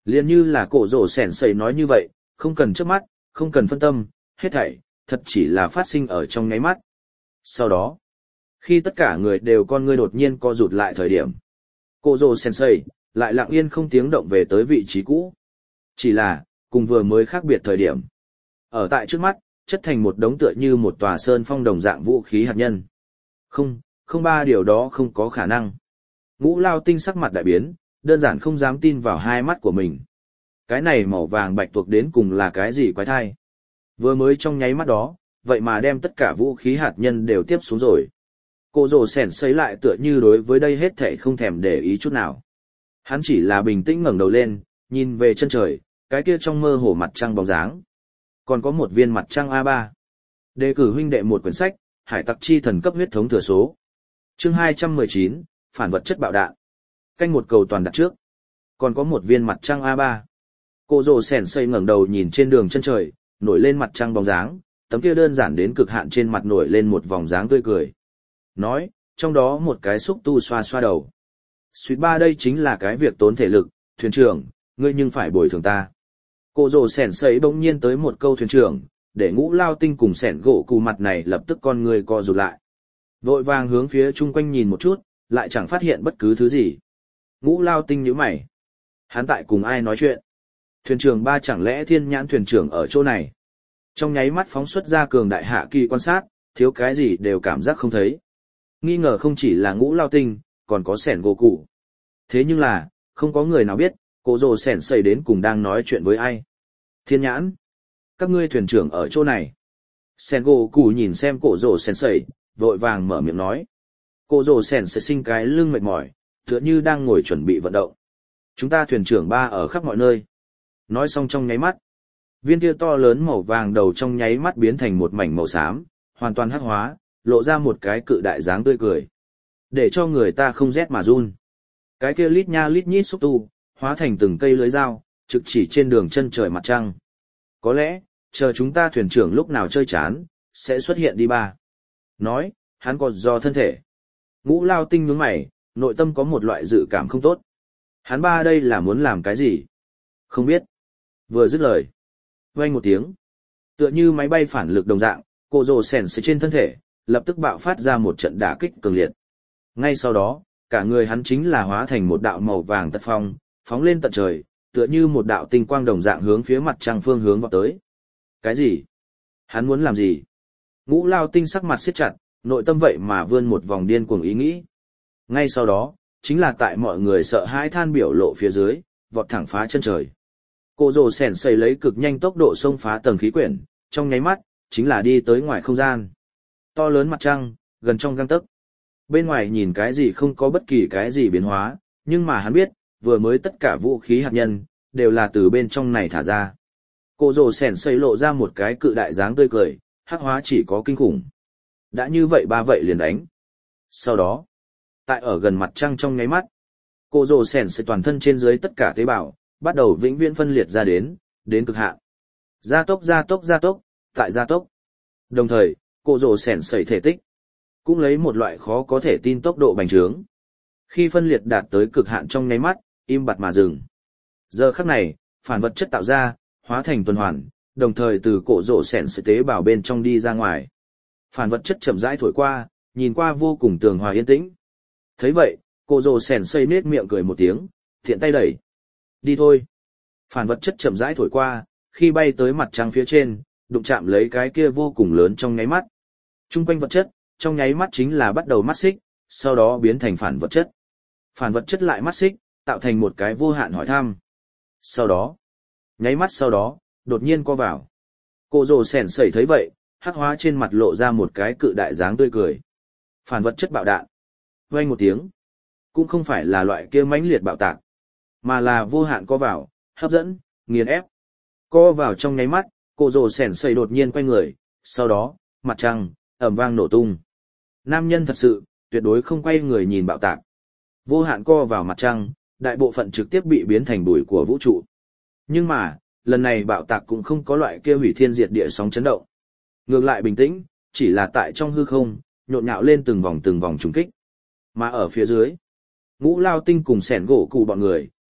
Liền như là cổ rổ sẻn sẩy nói như vậy, không cần chớp mắt, không cần phân tâm, hết thảy, thật chỉ là phát sinh ở trong nháy mắt. Sau đó, khi tất cả người đều con ngươi đột nhiên co rụt lại thời điểm, cổ rổ sẻn sẩy lại lặng yên không tiếng động về tới vị trí cũ. Chỉ là, cùng vừa mới khác biệt thời điểm. Ở tại trước mắt, chất thành một đống tựa như một tòa sơn phong đồng dạng vũ khí hạt nhân. Không, không ba điều đó không có khả năng. Ngũ Lao Tinh sắc mặt đại biến, đơn giản không dám tin vào hai mắt của mình. Cái này màu vàng bạch tuộc đến cùng là cái gì quái thai? Vừa mới trong nháy mắt đó, vậy mà đem tất cả vũ khí hạt nhân đều tiếp xuống rồi. Cô rồ sẻn sấy lại tựa như đối với đây hết thảy không thèm để ý chút nào. Hắn chỉ là bình tĩnh ngẩng đầu lên, nhìn về chân trời, cái kia trong mơ hồ mặt trăng bóng dáng. Còn có một viên mặt trăng a ba. Đề cử huynh đệ một quyển sách, Hải tặc chi thần cấp huyết thống thừa số. Chương hai trăm mười chín, phản vật chất bạo đạn. Canh một cầu toàn đặt trước. Còn có một viên mặt trăng a ba. Cô rồ sẻn xây ngẩng đầu nhìn trên đường chân trời, nổi lên mặt trăng bóng dáng, tấm kia đơn giản đến cực hạn trên mặt nổi lên một vòng dáng tươi cười. Nói, trong đó một cái xúc tu xoa xoa đầu. Suýt ba đây chính là cái việc tốn thể lực, thuyền trưởng, ngươi nhưng phải bồi thường ta. Cô rồ sẻn xây bỗng nhiên tới một câu thuyền trưởng, để Ngũ Lao Tinh cùng sẻn gỗ cù mặt này lập tức con người co rụt lại. Vội vàng hướng phía chung quanh nhìn một chút, lại chẳng phát hiện bất cứ thứ gì. Ngũ Lao Tinh nhíu mày. Hắn tại cùng ai nói chuyện? Thuyền trưởng ba chẳng lẽ thiên nhãn thuyền trưởng ở chỗ này? Trong nháy mắt phóng xuất ra cường đại hạ kỳ quan sát, thiếu cái gì đều cảm giác không thấy. Nghi ngờ không chỉ là Ngũ Lao Tinh, còn có sẻn gỗ cù. Thế nhưng là, không có người nào biết, cổ rồ sẻn xây đến cùng đang nói chuyện với ai. Thiên nhãn, các ngươi thuyền trưởng ở chỗ này. Sẻn gỗ cù nhìn xem cổ rồ sẻn xây, vội vàng mở miệng nói. Cổ rồ sẻn xây sinh cái lưng mệt mỏi, tựa như đang ngồi chuẩn bị vận động. Chúng ta thuyền trưởng ba ở khắp mọi nơi. Nói xong trong nháy mắt, viên kia to lớn màu vàng đầu trong nháy mắt biến thành một mảnh màu xám, hoàn toàn hắc hóa, lộ ra một cái cự đại dáng tươi cười. Để cho người ta không rét mà run. Cái kia lít nha lít nhít xúc tu, hóa thành từng cây lưới dao, trực chỉ trên đường chân trời mặt trăng. Có lẽ, chờ chúng ta thuyền trưởng lúc nào chơi chán, sẽ xuất hiện đi ba. Nói, hắn còn do thân thể. Ngũ Lao Tinh nhướng mày, nội tâm có một loại dự cảm không tốt. Hắn ba đây là muốn làm cái gì? Không biết. Vừa dứt lời. Vang một tiếng. Tựa như máy bay phản lực đồng dạng, cổ rồ sèn sấy trên thân thể, lập tức bạo phát ra một trận đả kích cường liệt. Ngay sau đó, cả người hắn chính là hóa thành một đạo màu vàng tật phong, phóng lên tận trời, tựa như một đạo tinh quang đồng dạng hướng phía mặt trăng phương hướng vào tới. Cái gì? Hắn muốn làm gì? Ngũ Lao Tinh sắc mặt siết chặt, nội tâm vậy mà vươn một vòng điên cuồng ý nghĩ. Ngay sau đó, chính là tại mọi người sợ hãi than biểu lộ phía dưới, vọt thẳng phá chân trời. Cổ rồ sẻn xây lấy cực nhanh tốc độ xông phá tầng khí quyển, trong nháy mắt, chính là đi tới ngoài không gian. To lớn mặt trăng, gần trong gang tấc. Bên ngoài nhìn cái gì không có bất kỳ cái gì biến hóa, nhưng mà hắn biết, vừa mới tất cả vũ khí hạt nhân, đều là từ bên trong này thả ra. Cổ rồ sẻn xây lộ ra một cái cự đại dáng tươi cười, hắc hóa chỉ có kinh khủng. Đã như vậy ba vậy liền đánh. Sau đó, tại ở gần mặt trăng trong nháy mắt, cổ rồ sẻn xây toàn thân trên dưới tất cả tế bào, bắt đầu vĩnh viễn phân liệt ra đến, đến cực hạn. Gia tốc gia tốc gia tốc, tại gia tốc. Đồng thời, cổ rồ sẻn xây thể tích, cũng lấy một loại khó có thể tin tốc độ bành trướng. Khi phân liệt đạt tới cực hạn trong nháy mắt, im bặt mà dừng. Giờ khắc này, phản vật chất tạo ra, hóa thành tuần hoàn, đồng thời từ cổ rồ sẻn xây tế bào bên trong đi ra ngoài. Phản vật chất chậm rãi thổi qua, nhìn qua vô cùng tường hòa yên tĩnh. Thấy vậy, cổ rồ sẻn xây nết miệng cười một tiếng, thiện tay đẩy. Đi thôi. Phản vật chất chậm rãi thổi qua, khi bay tới mặt trăng phía trên, đụng chạm lấy cái kia vô cùng lớn trong nháy mắt. Trung quanh vật chất, trong nháy mắt chính là bắt đầu mắt xích, sau đó biến thành phản vật chất. Phản vật chất lại mắt xích, tạo thành một cái vô hạn hỏi thăm. Sau đó, nháy mắt sau đó, đột nhiên co vào. Cổ rồ sẻn sẩy thấy vậy, hắc hóa trên mặt lộ ra một cái cự đại dáng tươi cười. Phản vật chất bạo đạn. Vang một tiếng. Cũng không phải là loại kia mãnh liệt bạo tạc, mà là vô hạn co vào, hấp dẫn, nghiền ép. Co vào trong nháy mắt, cổ rồ sẻn sẩy đột nhiên quay người, sau đó, mặt trăng, ầm vang nổ tung. Nam nhân thật sự, tuyệt đối không quay người nhìn bạo tạc. Vô hạn co vào mặt trăng, đại bộ phận trực tiếp bị biến thành bụi của vũ trụ. Nhưng mà, lần này bạo tạc cũng không có loại kia hủy thiên diệt địa sóng chấn động. Ngược lại bình tĩnh, chỉ là tại trong hư không, nhộn nhạo lên từng vòng từng vòng trùng kích. Mà ở phía dưới, Ngũ Lao Tinh cùng sẻn gỗ cụ bọn người,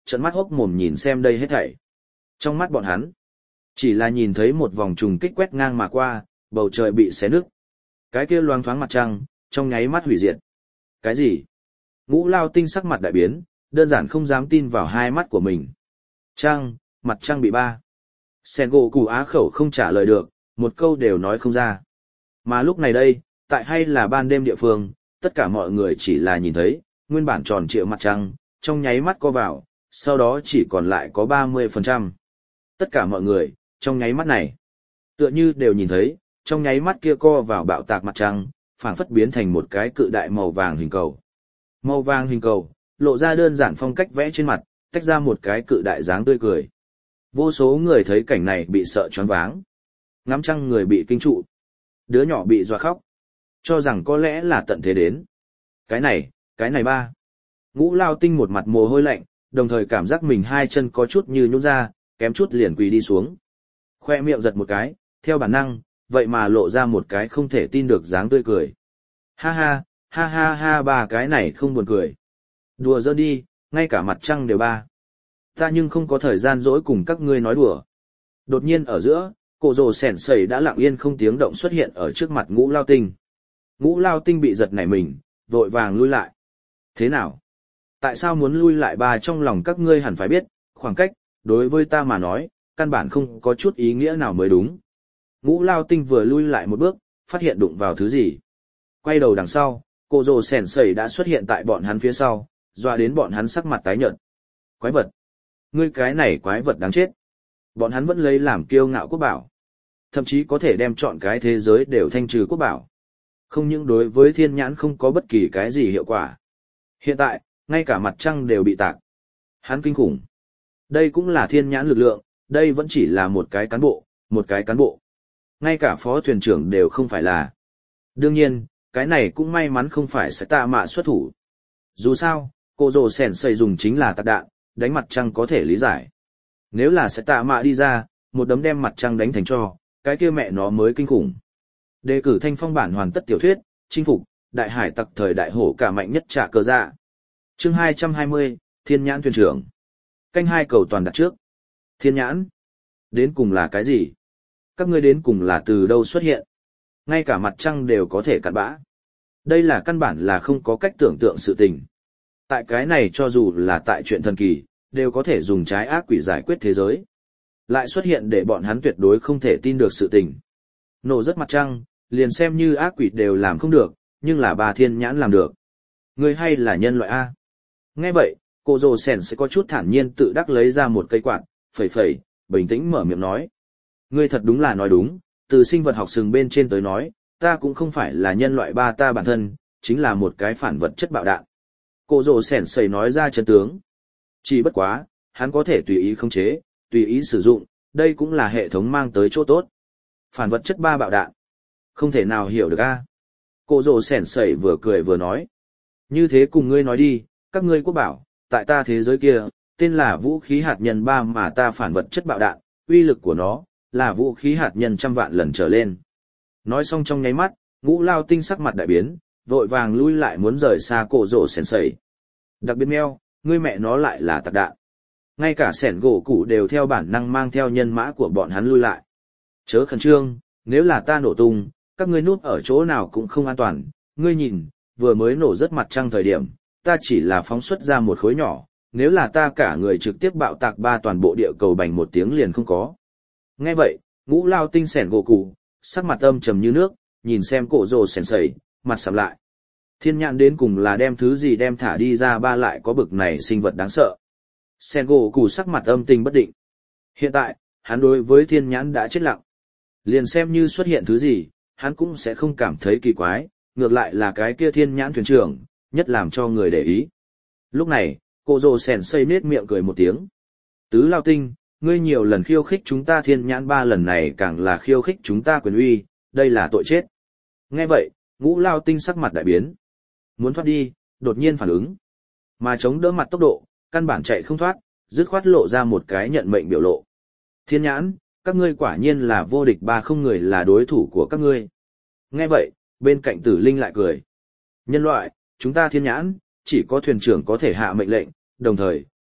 trợn mắt hốc mồm nhìn xem đây hết thảy. Trong mắt bọn hắn, chỉ là nhìn thấy một vòng trùng kích quét ngang mà qua, bầu trời bị xé nứt. Cái kia loang thoáng mặt trăng, trong nháy mắt hủy diệt. Cái gì? Ngũ Lao Tinh sắc mặt đại biến, đơn giản không dám tin vào hai mắt của mình. Trăng, mặt trăng bị ba. Sen gỗ cụ á khẩu không trả lời được, một câu đều nói không ra. Mà lúc này đây, tại hay là ban đêm địa phương, tất cả mọi người chỉ là nhìn thấy, nguyên bản tròn trịa mặt trăng, trong nháy mắt co vào, sau đó chỉ còn lại có ba mươi phần trăm. Tất cả mọi người, trong nháy mắt này, tựa như đều nhìn thấy, trong nháy mắt kia co vào bạo tạc mặt trăng, phảng phất biến thành một cái cự đại màu vàng hình cầu. Màu vàng hình cầu, lộ ra đơn giản phong cách vẽ trên mặt, tách ra một cái cự đại dáng tươi cười. Vô số người thấy cảnh này bị sợ choáng váng. Ngắm trăng người bị kinh trụ. Đứa nhỏ bị dọa khóc. Cho rằng có lẽ là tận thế đến. Cái này, cái này ba. Ngũ Lao Tinh một mặt mồ hôi lạnh, đồng thời cảm giác mình hai chân có chút như nhũn ra, kém chút liền quỳ đi xuống. Khoe miệng giật một cái, theo bản năng, vậy mà lộ ra một cái không thể tin được dáng tươi cười. Ha ha, ha ha ha ba cái này không buồn cười. Đùa giỡn đi, ngay cả mặt trăng đều ba. Ta nhưng không có thời gian dỗi cùng các ngươi nói đùa. Đột nhiên ở giữa, cổ rồ sẻn sẩy đã lặng yên không tiếng động xuất hiện ở trước mặt Ngũ Lao Tinh. Ngũ Lao Tinh bị giật nảy mình, vội vàng lui lại. Thế nào? Tại sao muốn lui lại ba? Trong lòng các ngươi hẳn phải biết, khoảng cách, đối với ta mà nói, căn bản không có chút ý nghĩa nào mới đúng. Ngũ Lao Tinh vừa lui lại một bước, phát hiện đụng vào thứ gì. Quay đầu đằng sau, cổ rồ sẻn sẩy đã xuất hiện tại bọn hắn phía sau, dọa đến bọn hắn sắc mặt tái nhợt. Quái vật! Ngươi cái này quái vật đáng chết! Bọn hắn vẫn lấy làm kiêu ngạo quốc bảo. Thậm chí có thể đem chọn cái thế giới đều thanh trừ quốc bảo. Không những đối với thiên nhãn không có bất kỳ cái gì hiệu quả. Hiện tại, ngay cả mặt trăng đều bị tạc. Hắn kinh khủng. Đây cũng là thiên nhãn lực lượng, đây vẫn chỉ là một cái cán bộ, một cái cán bộ. Ngay cả phó thuyền trưởng đều không phải là. Đương nhiên, cái này cũng may mắn không phải sẽ tạ mạ xuất thủ. Dù sao, cô rồ sẻn xây dùng chính là tạc đạn, đánh mặt trăng có thể lý giải. Nếu là sẽ tạ mạ đi ra, một đấm đem mặt trăng đánh thành cho, cái kia mẹ nó mới kinh khủng. Đề cử thanh phong bản hoàn tất tiểu thuyết, chinh phục, đại hải tặc thời đại hổ cả mạnh nhất trả cờ dạ. Chương hai trăm hai mươi, Thiên nhãn thuyền trưởng. Canh hai cầu toàn đặt trước. Thiên nhãn? Đến cùng là cái gì? Các ngươi đến cùng là từ đâu xuất hiện? Ngay cả mặt trăng đều có thể cặn bã. Đây là căn bản là không có cách tưởng tượng sự tình. Tại cái này cho dù là tại chuyện thần kỳ, đều có thể dùng trái ác quỷ giải quyết thế giới. Lại xuất hiện để bọn hắn tuyệt đối không thể tin được sự tình. Nổ rất mặt trăng, liền xem như ác quỷ đều làm không được, nhưng là bà thiên nhãn làm được. Ngươi hay là nhân loại A? Nghe vậy, cô rồ sèn sẽ có chút thản nhiên tự đắc lấy ra một cây quạt, phẩy phẩy, bình tĩnh mở miệng nói. Ngươi thật đúng là nói đúng, từ sinh vật học sừng bên trên tới nói, ta cũng không phải là nhân loại ba, ta bản thân, chính là một cái phản vật chất bạo đạn. Cô rồ sèn sầy nói ra chân tướng. Chỉ bất quá, hắn có thể tùy ý khống chế, tùy ý sử dụng, đây cũng là hệ thống mang tới chỗ tốt. Phản vật chất ba bạo đạn. Không thể nào hiểu được a. Cô rồ sẻn sẩy vừa cười vừa nói. Như thế cùng ngươi nói đi, các ngươi quốc bảo, tại ta thế giới kia, tên là vũ khí hạt nhân ba mà ta phản vật chất bạo đạn, uy lực của nó, là vũ khí hạt nhân trăm vạn lần trở lên. Nói xong trong nháy mắt, Ngũ Lao Tinh sắc mặt đại biến, vội vàng lui lại muốn rời xa cổ rồ sẻn sẩy. Đặc biệt meo, ngươi mẹ nó lại là tạc đạn. Ngay cả sẻn gỗ cụ đều theo bản năng mang theo nhân mã của bọn hắn lui lại. Chớ khẩn trương, nếu là ta nổ tung, các ngươi núp ở chỗ nào cũng không an toàn. Ngươi nhìn, vừa mới nổ rất mặt trăng thời điểm, ta chỉ là phóng xuất ra một khối nhỏ, nếu là ta cả người trực tiếp bạo tạc ba toàn bộ địa cầu bành một tiếng liền không có. Nghe vậy, Ngũ Lao Tinh sẻn gỗ cụ, sắc mặt âm trầm như nước, nhìn xem cổ rồ sẻn sẩy, mặt sầm lại. Thiên nhãn đến cùng là đem thứ gì đem thả đi ra ba lại có bực này sinh vật đáng sợ. Sẻn gỗ cụ sắc mặt âm tình bất định. Hiện tại, hắn đối với thiên nhãn đã chết lặng. Liền xem như xuất hiện thứ gì, hắn cũng sẽ không cảm thấy kỳ quái, ngược lại là cái kia thiên nhãn thuyền trưởng, nhất làm cho người để ý. Lúc này, cô rồ sèn xây nết miệng cười một tiếng. Tứ Lao Tinh, ngươi nhiều lần khiêu khích chúng ta thiên nhãn ba, lần này càng là khiêu khích chúng ta quyền uy, đây là tội chết. Nghe vậy, Ngũ Lao Tinh sắc mặt đại biến. Muốn thoát đi, đột nhiên phản ứng. Mà chống đỡ mặt tốc độ, căn bản chạy không thoát, dứt khoát lộ ra một cái nhận mệnh biểu lộ. Thiên nhãn, các ngươi quả nhiên là vô địch ba, không người là đối thủ của các ngươi. Nghe vậy, bên cạnh Tử Linh lại cười. Nhân loại, chúng ta thiên nhãn, chỉ có thuyền trưởng có thể hạ mệnh lệnh, đồng thời,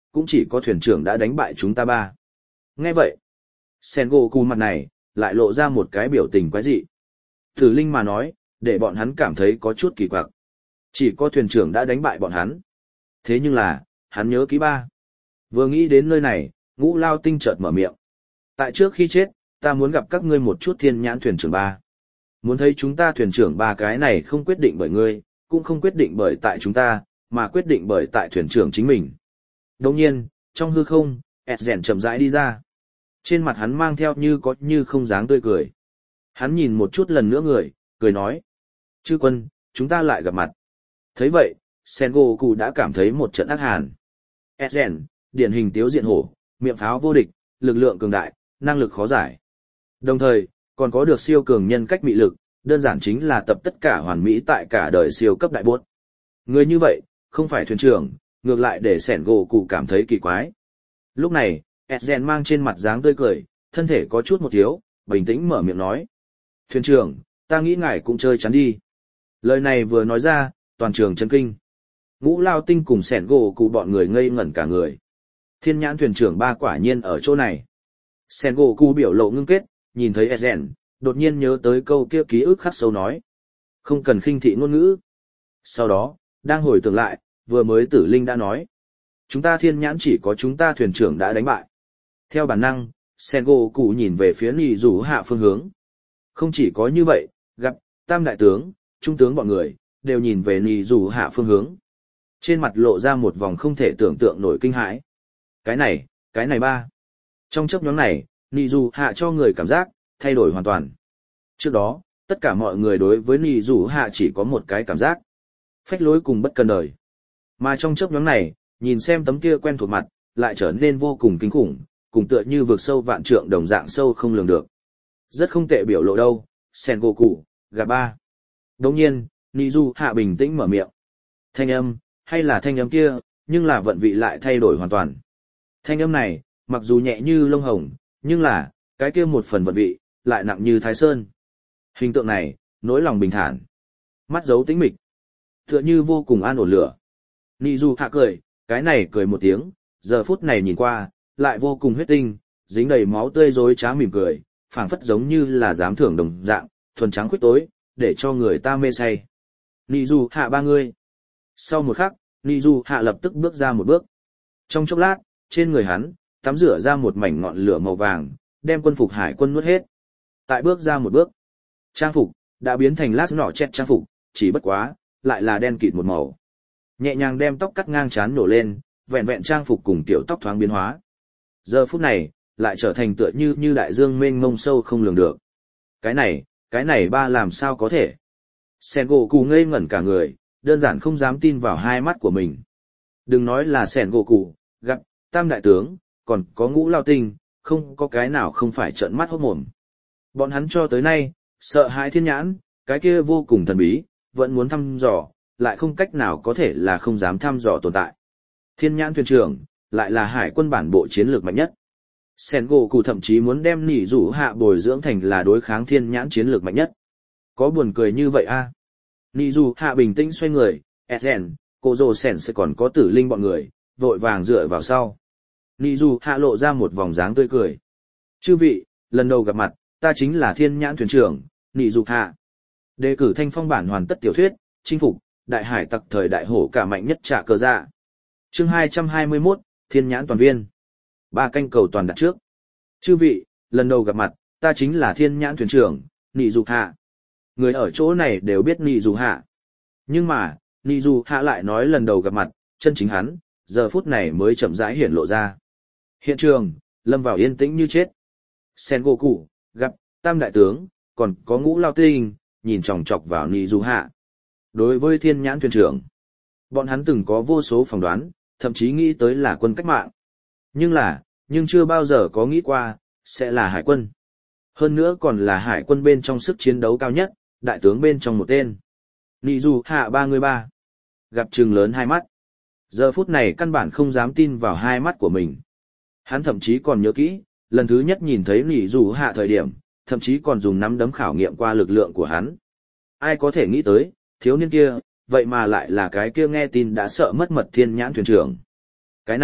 cũng chỉ có thuyền trưởng đã đánh bại chúng ta ba. Nghe vậy, Sengoku mặt này, lại lộ ra một cái biểu tình quái dị. Tử linh mà nói, để bọn hắn cảm thấy có chút kỳ quặc. Chỉ có thuyền trưởng đã đánh bại bọn hắn. Thế nhưng là, hắn nhớ kỹ ba. Vừa nghĩ đến nơi này, Ngũ Lao Tinh chợt mở miệng. Tại trước khi chết, ta muốn gặp các ngươi một chút thiên nhãn thuyền trưởng ba. Muốn thấy chúng ta thuyền trưởng ba cái này không quyết định bởi ngươi, cũng không quyết định bởi tại chúng ta, mà quyết định bởi tại thuyền trưởng chính mình. Đồng nhiên, trong hư không, Edgen chậm rãi đi ra. Trên mặt hắn mang theo như có như không dáng tươi cười. Hắn nhìn một chút lần nữa người, cười nói. Chư quân, chúng ta lại gặp mặt. Thấy vậy, Sengoku đã cảm thấy một trận ác hàn. Edgen, điển hình tiếu diện hổ, miệng pháo vô địch, lực lượng cường đại, năng lực khó giải. Đồng thời, còn có được siêu cường nhân cách mị lực, đơn giản chính là tập tất cả hoàn mỹ tại cả đời siêu cấp đại bốt. Người như vậy, không phải thuyền trưởng, ngược lại để Sengoku cảm thấy kỳ quái. Lúc này, Edgen mang trên mặt dáng tươi cười, thân thể có chút một thiếu, bình tĩnh mở miệng nói. Thuyền trưởng, ta nghĩ ngài cũng chơi chắn đi. Lời này vừa nói ra, toàn trường chấn kinh. Ngũ Lao Tinh cùng Sengoku bọn người ngây ngẩn cả người. Thiên nhãn thuyền trưởng ba quả nhiên ở chỗ này. Sengoku biểu lộ ngưng kết, nhìn thấy Edgen, đột nhiên nhớ tới câu kia ký ức khắc sâu nói. Không cần khinh thị ngôn ngữ. Sau đó, đang hồi tưởng lại, vừa mới Tử Linh đã nói. Chúng ta thiên nhãn chỉ có chúng ta thuyền trưởng đã đánh bại. Theo bản năng, Sengoku nhìn về phía Nì Rủ Hạ phương hướng. Không chỉ có như vậy, gặp Tam đại tướng, trung tướng bọn người, đều nhìn về Nì Rủ Hạ phương hướng. Trên mặt lộ ra một vòng không thể tưởng tượng nổi kinh hãi. Cái này, cái này ba. Trong chấp nhóm này, Nì Rủ Hạ cho người cảm giác thay đổi hoàn toàn. Trước đó, tất cả mọi người đối với Nì Rủ Hạ chỉ có một cái cảm giác. Phách lối cùng bất cần đời. Mà trong chấp nhóm này, nhìn xem tấm kia quen thuộc mặt, lại trở nên vô cùng kinh khủng, cùng tựa như vượt sâu vạn trượng đồng dạng sâu không lường được. Rất không tệ biểu lộ đâu, Sengoku, gặp ba. Đồng nhiên, Nizu Hạ bình tĩnh mở miệng. Thanh âm, hay là thanh âm kia, nhưng là vận vị lại thay đổi hoàn toàn. Thanh âm này, mặc dù nhẹ như lông hồng, nhưng là, cái kia một phần vận vị, lại nặng như thái sơn. Hình tượng này, nỗi lòng bình thản. Mắt giấu tĩnh mịch. Tựa như vô cùng an ổn lửa. Nizu Hạ cười, cái này cười một tiếng, giờ phút này nhìn qua, lại vô cùng huyết tinh, dính đầy máu tươi rối trá mỉm cười, phảng phất giống như là dám thưởng đồng dạng, thuần trắng khuyết tối, để cho người ta mê say. Nizu Hạ ba người. Sau một khắc, Nizu Hạ lập tức bước ra một bước. Trong chốc lát, trên người hắn, tắm rửa ra một mảnh ngọn lửa màu vàng, đem quân phục hải quân nuốt hết. Tại bước ra một bước, trang phục, đã biến thành lát nỏ chẹt trang phục, chỉ bất quá, lại là đen kịt một màu. Nhẹ nhàng đem tóc cắt ngang trán nổ lên, vẹn vẹn trang phục cùng tiểu tóc thoáng biến hóa. Giờ phút này, lại trở thành tựa như như đại dương mênh mông sâu không lường được. Cái này, cái này ba làm sao có thể? Sengoku ngây ngẩn cả người, đơn giản không dám tin vào hai mắt của mình. Đừng nói là Sengoku, gặp Tam đại tướng, còn có Ngũ Lao Tinh, không có cái nào không phải trợn mắt hốt mồm. Bọn hắn cho tới nay, sợ hãi thiên nhãn, cái kia vô cùng thần bí, vẫn muốn thăm dò, lại không cách nào có thể là không dám thăm dò tồn tại. Thiên nhãn thuyền trưởng, lại là hải quân bản bộ chiến lược mạnh nhất. Sengoku thậm chí muốn đem Nỉ Rủ Hạ bồi dưỡng thành là đối kháng thiên nhãn chiến lược mạnh nhất. Có buồn cười như vậy a? À? Nỉ Rủ Hạ bình tĩnh xoay người, Edgen, cô Dô Sen sẽ còn có Tử Linh bọn người, vội vàng dựa vào sau. Nỉ Rủ Hạ lộ ra một vòng dáng tươi cười. Chư vị, lần đầu gặp mặt, ta chính là thiên nhãn thuyền trưởng, Nỉ Rủ Hạ. Đề cử thanh phong bản hoàn tất tiểu thuyết, chinh phục, đại hải tặc thời đại hổ cả mạnh nhất trả cờ dạ. Chương hai trăm hai mươi mốt, Thiên nhãn toàn viên. Ba canh cầu toàn đặt trước. Chư vị, lần đầu gặp mặt, ta chính là thiên nhãn thuyền trưởng, Nị Dục Hạ. Người ở chỗ này đều biết Nị Dục Hạ. Nhưng mà, Nị Dục Hạ lại nói lần đầu gặp mặt, chân chính hắn, giờ phút này mới chậm rãi hiển lộ ra. Hiện trường, lâm vào yên tĩnh như chết. Sengoku, gặp, Tam đại tướng, còn có Ngũ Lao Tinh, nhìn chòng chọc vào Nị Dục Hạ. Đối với thiên nhãn thuyền trưởng, bọn hắn từng có vô số phỏng đoán, thậm chí nghĩ tới là quân cách mạng. Nhưng là, nhưng chưa bao giờ có nghĩ qua, sẽ là hải quân. Hơn nữa còn là hải quân bên trong sức chiến đấu cao nhất, đại tướng bên trong một tên. Nị Dù Hạ ba người ba. Gặp trừng lớn hai mắt. Giờ phút này căn bản không dám tin vào hai mắt của mình. Hắn thậm chí còn nhớ kỹ, lần thứ nhất nhìn thấy Nị Dù Hạ thời điểm, thậm chí còn dùng nắm đấm khảo nghiệm qua lực lượng của hắn. Ai có thể nghĩ tới, thiếu niên kia, vậy mà lại là cái kia nghe tin đã sợ mất mật thiên nhãn thuyền trưởng. Cái này,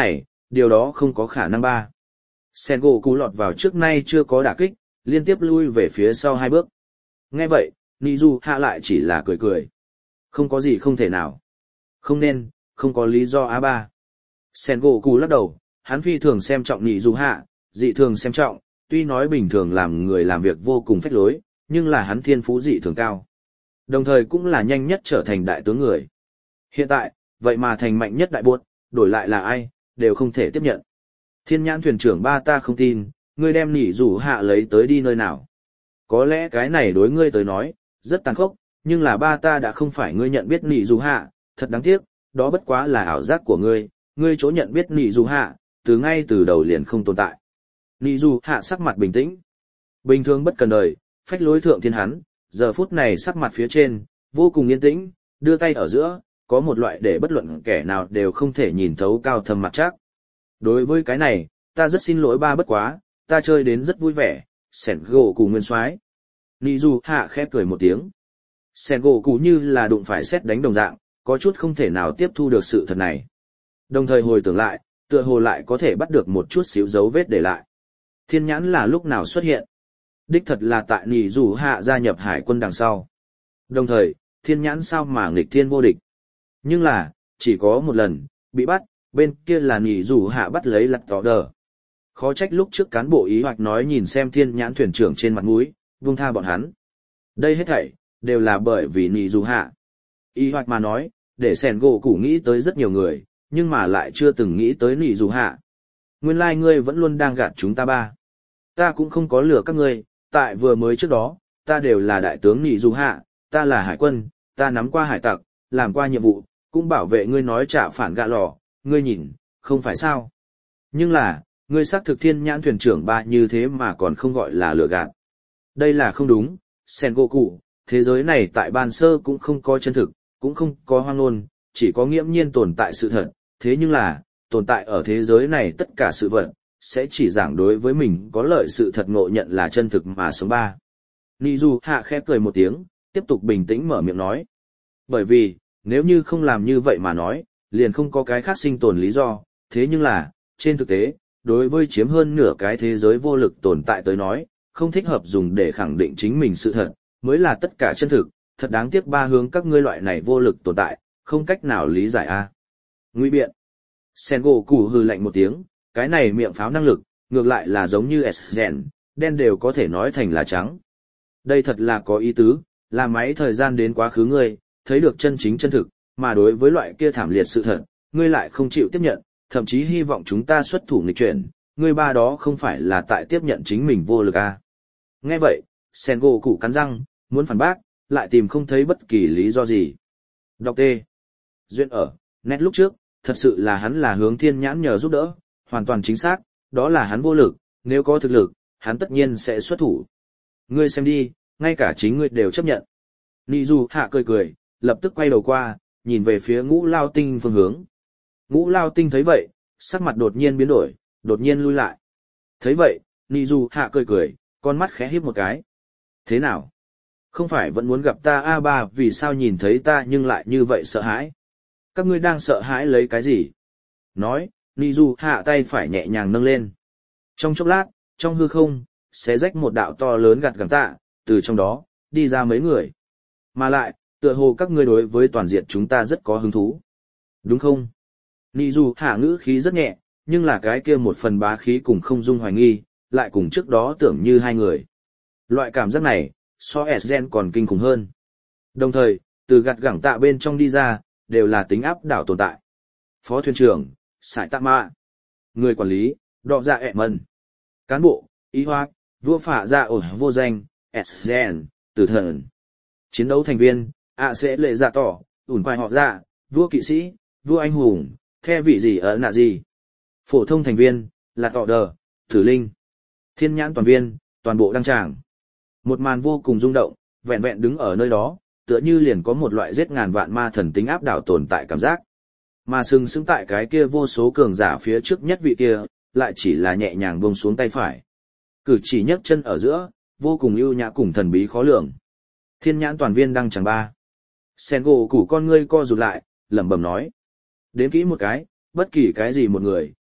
điều đó không có khả năng ba. Sen gỗ cú lọt vào trước nay chưa có đả kích, liên tiếp lui về phía sau hai bước. Nghe vậy, Nị Dù Hạ lại chỉ là cười cười. Không có gì không thể nào. Không nên, không có lý do á ba. Sen gỗ cú lắc đầu, hắn phi thường xem trọng Nị Dù Hạ, dị thường xem trọng, tuy nói bình thường làm người làm việc vô cùng phách lối, nhưng là hắn thiên phú dị thường cao. Đồng thời cũng là nhanh nhất trở thành đại tướng người. Hiện tại, vậy mà thành mạnh nhất đại buốt, đổi lại là ai, đều không thể tiếp nhận. Thiên nhãn thuyền trưởng ba ta không tin, ngươi đem Nị Dù Hạ lấy tới đi nơi nào. Có lẽ cái này đối ngươi tới nói, rất tàn khốc, nhưng là ba ta đã không phải ngươi nhận biết Nị Dù Hạ, thật đáng tiếc, đó bất quá là ảo giác của ngươi, ngươi chỗ nhận biết Nị Dù Hạ, từ ngay từ đầu liền không tồn tại. Nị Dù Hạ sắc mặt bình tĩnh. Bình thường bất cần đời, phách lối thượng thiên hắn, giờ phút này sắc mặt phía trên, vô cùng yên tĩnh, đưa tay ở giữa, có một loại để bất luận kẻ nào đều không thể nhìn thấu cao thâm mặt chắc. Đối với cái này, ta rất xin lỗi ba bất quá, ta chơi đến rất vui vẻ, sẻn gỗ cù nguyên soái. Nị Dù Hạ khẽ cười một tiếng. Sẻn gỗ cù như là đụng phải sét đánh đồng dạng, có chút không thể nào tiếp thu được sự thật này. Đồng thời hồi tưởng lại, tựa hồ lại có thể bắt được một chút xíu dấu vết để lại. Thiên nhãn là lúc nào xuất hiện? Đích thật là tại Nị Dù Hạ gia nhập hải quân đằng sau. Đồng thời, thiên nhãn sao mà nghịch thiên vô địch. Nhưng là, chỉ có một lần, bị bắt, bên kia là Nị Dù Hạ bắt lấy lặt tỏ đờ. Khó trách lúc trước cán bộ ý hoạch nói nhìn xem thiên nhãn thuyền trưởng trên mặt mũi, buông tha bọn hắn. Đây hết thảy, đều là bởi vì Nị Dù Hạ. Ý hoạch mà nói, để sẻn gỗ củ nghĩ tới rất nhiều người, nhưng mà lại chưa từng nghĩ tới Nị Dù Hạ. Nguyên lai like ngươi vẫn luôn đang gạt chúng ta ba. Ta cũng không có lừa các ngươi, tại vừa mới trước đó, ta đều là đại tướng Nị Dù Hạ, ta là hải quân, ta nắm qua hải tặc, làm qua nhiệm vụ, cũng bảo vệ ngươi nói trả phản gạ lò, ngươi nhìn, không phải sao. Nhưng là, ngươi xác thực thiên nhãn thuyền trưởng ba như thế mà còn không gọi là lừa gạt. Đây là không đúng, Sengoku, thế giới này tại ban sơ cũng không có chân thực, cũng không có hoang ngôn, chỉ có nghiễm nhiên tồn tại sự thật, thế nhưng là, tồn tại ở thế giới này tất cả sự vật, sẽ chỉ giảng đối với mình có lợi sự thật ngộ nhận là chân thực mà sống ba. Nị Dù Hạ khẽ cười một tiếng, tiếp tục bình tĩnh mở miệng nói. Bởi vì, nếu như không làm như vậy mà nói, liền không có cái khác sinh tồn lý do, thế nhưng là, trên thực tế, đối với chiếm hơn nửa cái thế giới vô lực tồn tại tới nói, không thích hợp dùng để khẳng định chính mình sự thật, mới là tất cả chân thực, thật đáng tiếc ba hướng các ngươi loại này vô lực tồn tại, không cách nào lý giải a. Nguy biện. Sengoku hừ lạnh một tiếng, cái này miệng pháo năng lực, ngược lại là giống như S-Gen, đen đều có thể nói thành là trắng. Đây thật là có ý tứ, là máy thời gian đến quá khứ ngươi, thấy được chân chính chân thực, mà đối với loại kia thảm liệt sự thật, ngươi lại không chịu tiếp nhận, thậm chí hy vọng chúng ta xuất thủ nghịch chuyển, ngươi ba đó không phải là tại tiếp nhận chính mình vô lực à. Nghe vậy, Sengoku cắn răng, muốn phản bác, lại tìm không thấy bất kỳ lý do gì. Đọc T. Duyên ở, nét lúc trước, thật sự là hắn là hướng thiên nhãn nhờ giúp đỡ, hoàn toàn chính xác, đó là hắn vô lực, nếu có thực lực, hắn tất nhiên sẽ xuất thủ. Ngươi xem đi, ngay cả chính ngươi đều chấp nhận. Nị Dù Hạ cười cười, lập tức quay đầu qua, nhìn về phía Ngũ Lao Tinh phương hướng. Ngũ Lao Tinh thấy vậy, sắc mặt đột nhiên biến đổi, đột nhiên lui lại. Thấy vậy, Nị Dù Hạ cười cười, con mắt khẽ híp một cái. Thế nào? Không phải vẫn muốn gặp ta a ba vì sao nhìn thấy ta nhưng lại như vậy sợ hãi? Các ngươi đang sợ hãi lấy cái gì? Nói, Nị Dù Hạ tay phải nhẹ nhàng nâng lên. Trong chốc lát, trong hư không, xé rách một đạo to lớn gạt gẳng tạ, từ trong đó, đi ra mấy người. Mà lại, tựa hồ các ngươi đối với toàn diện chúng ta rất có hứng thú. Đúng không? Nị Dù Hạ ngữ khí rất nhẹ, nhưng là cái kia một phần bá khí cùng không dung hoài nghi, lại cùng trước đó tưởng như hai người. Loại cảm giác này, so S-Gen còn kinh khủng hơn. Đồng thời, từ gạt gẳng tạ bên trong đi ra, đều là tính áp đảo tồn tại. Phó thuyền trưởng, Sải Tạ Mạ. Người quản lý, Đọ Dạ ẹ mân. Cán bộ, Y Hoác, vua phả dạ ổi vô danh, S-Gen, tử thần. Chiến đấu thành viên, ạ sẽ lệ dạ tỏ, ủn quài họ dạ, vua kỵ sĩ, vua anh hùng, the vị gì ở nạ gì. Phổ thông thành viên, là tọ đờ, tử linh. Thiên nhãn toàn viên, toàn bộ đăng tràng. Một màn vô cùng rung động, vẹn vẹn đứng ở nơi đó, tựa như liền có một loại giết ngàn vạn ma thần tính áp đảo tồn tại cảm giác. Mà sừng sững tại cái kia vô số cường giả phía trước nhất vị kia, lại chỉ là nhẹ nhàng buông xuống tay phải. Cử chỉ nhấc chân ở giữa, vô cùng ưu nhã cùng thần bí khó lường. Thiên nhãn toàn viên đăng chẳng ba. Sengoku con ngươi co rụt lại, lẩm bẩm nói. Đến kỹ một cái, bất kỳ cái gì một người,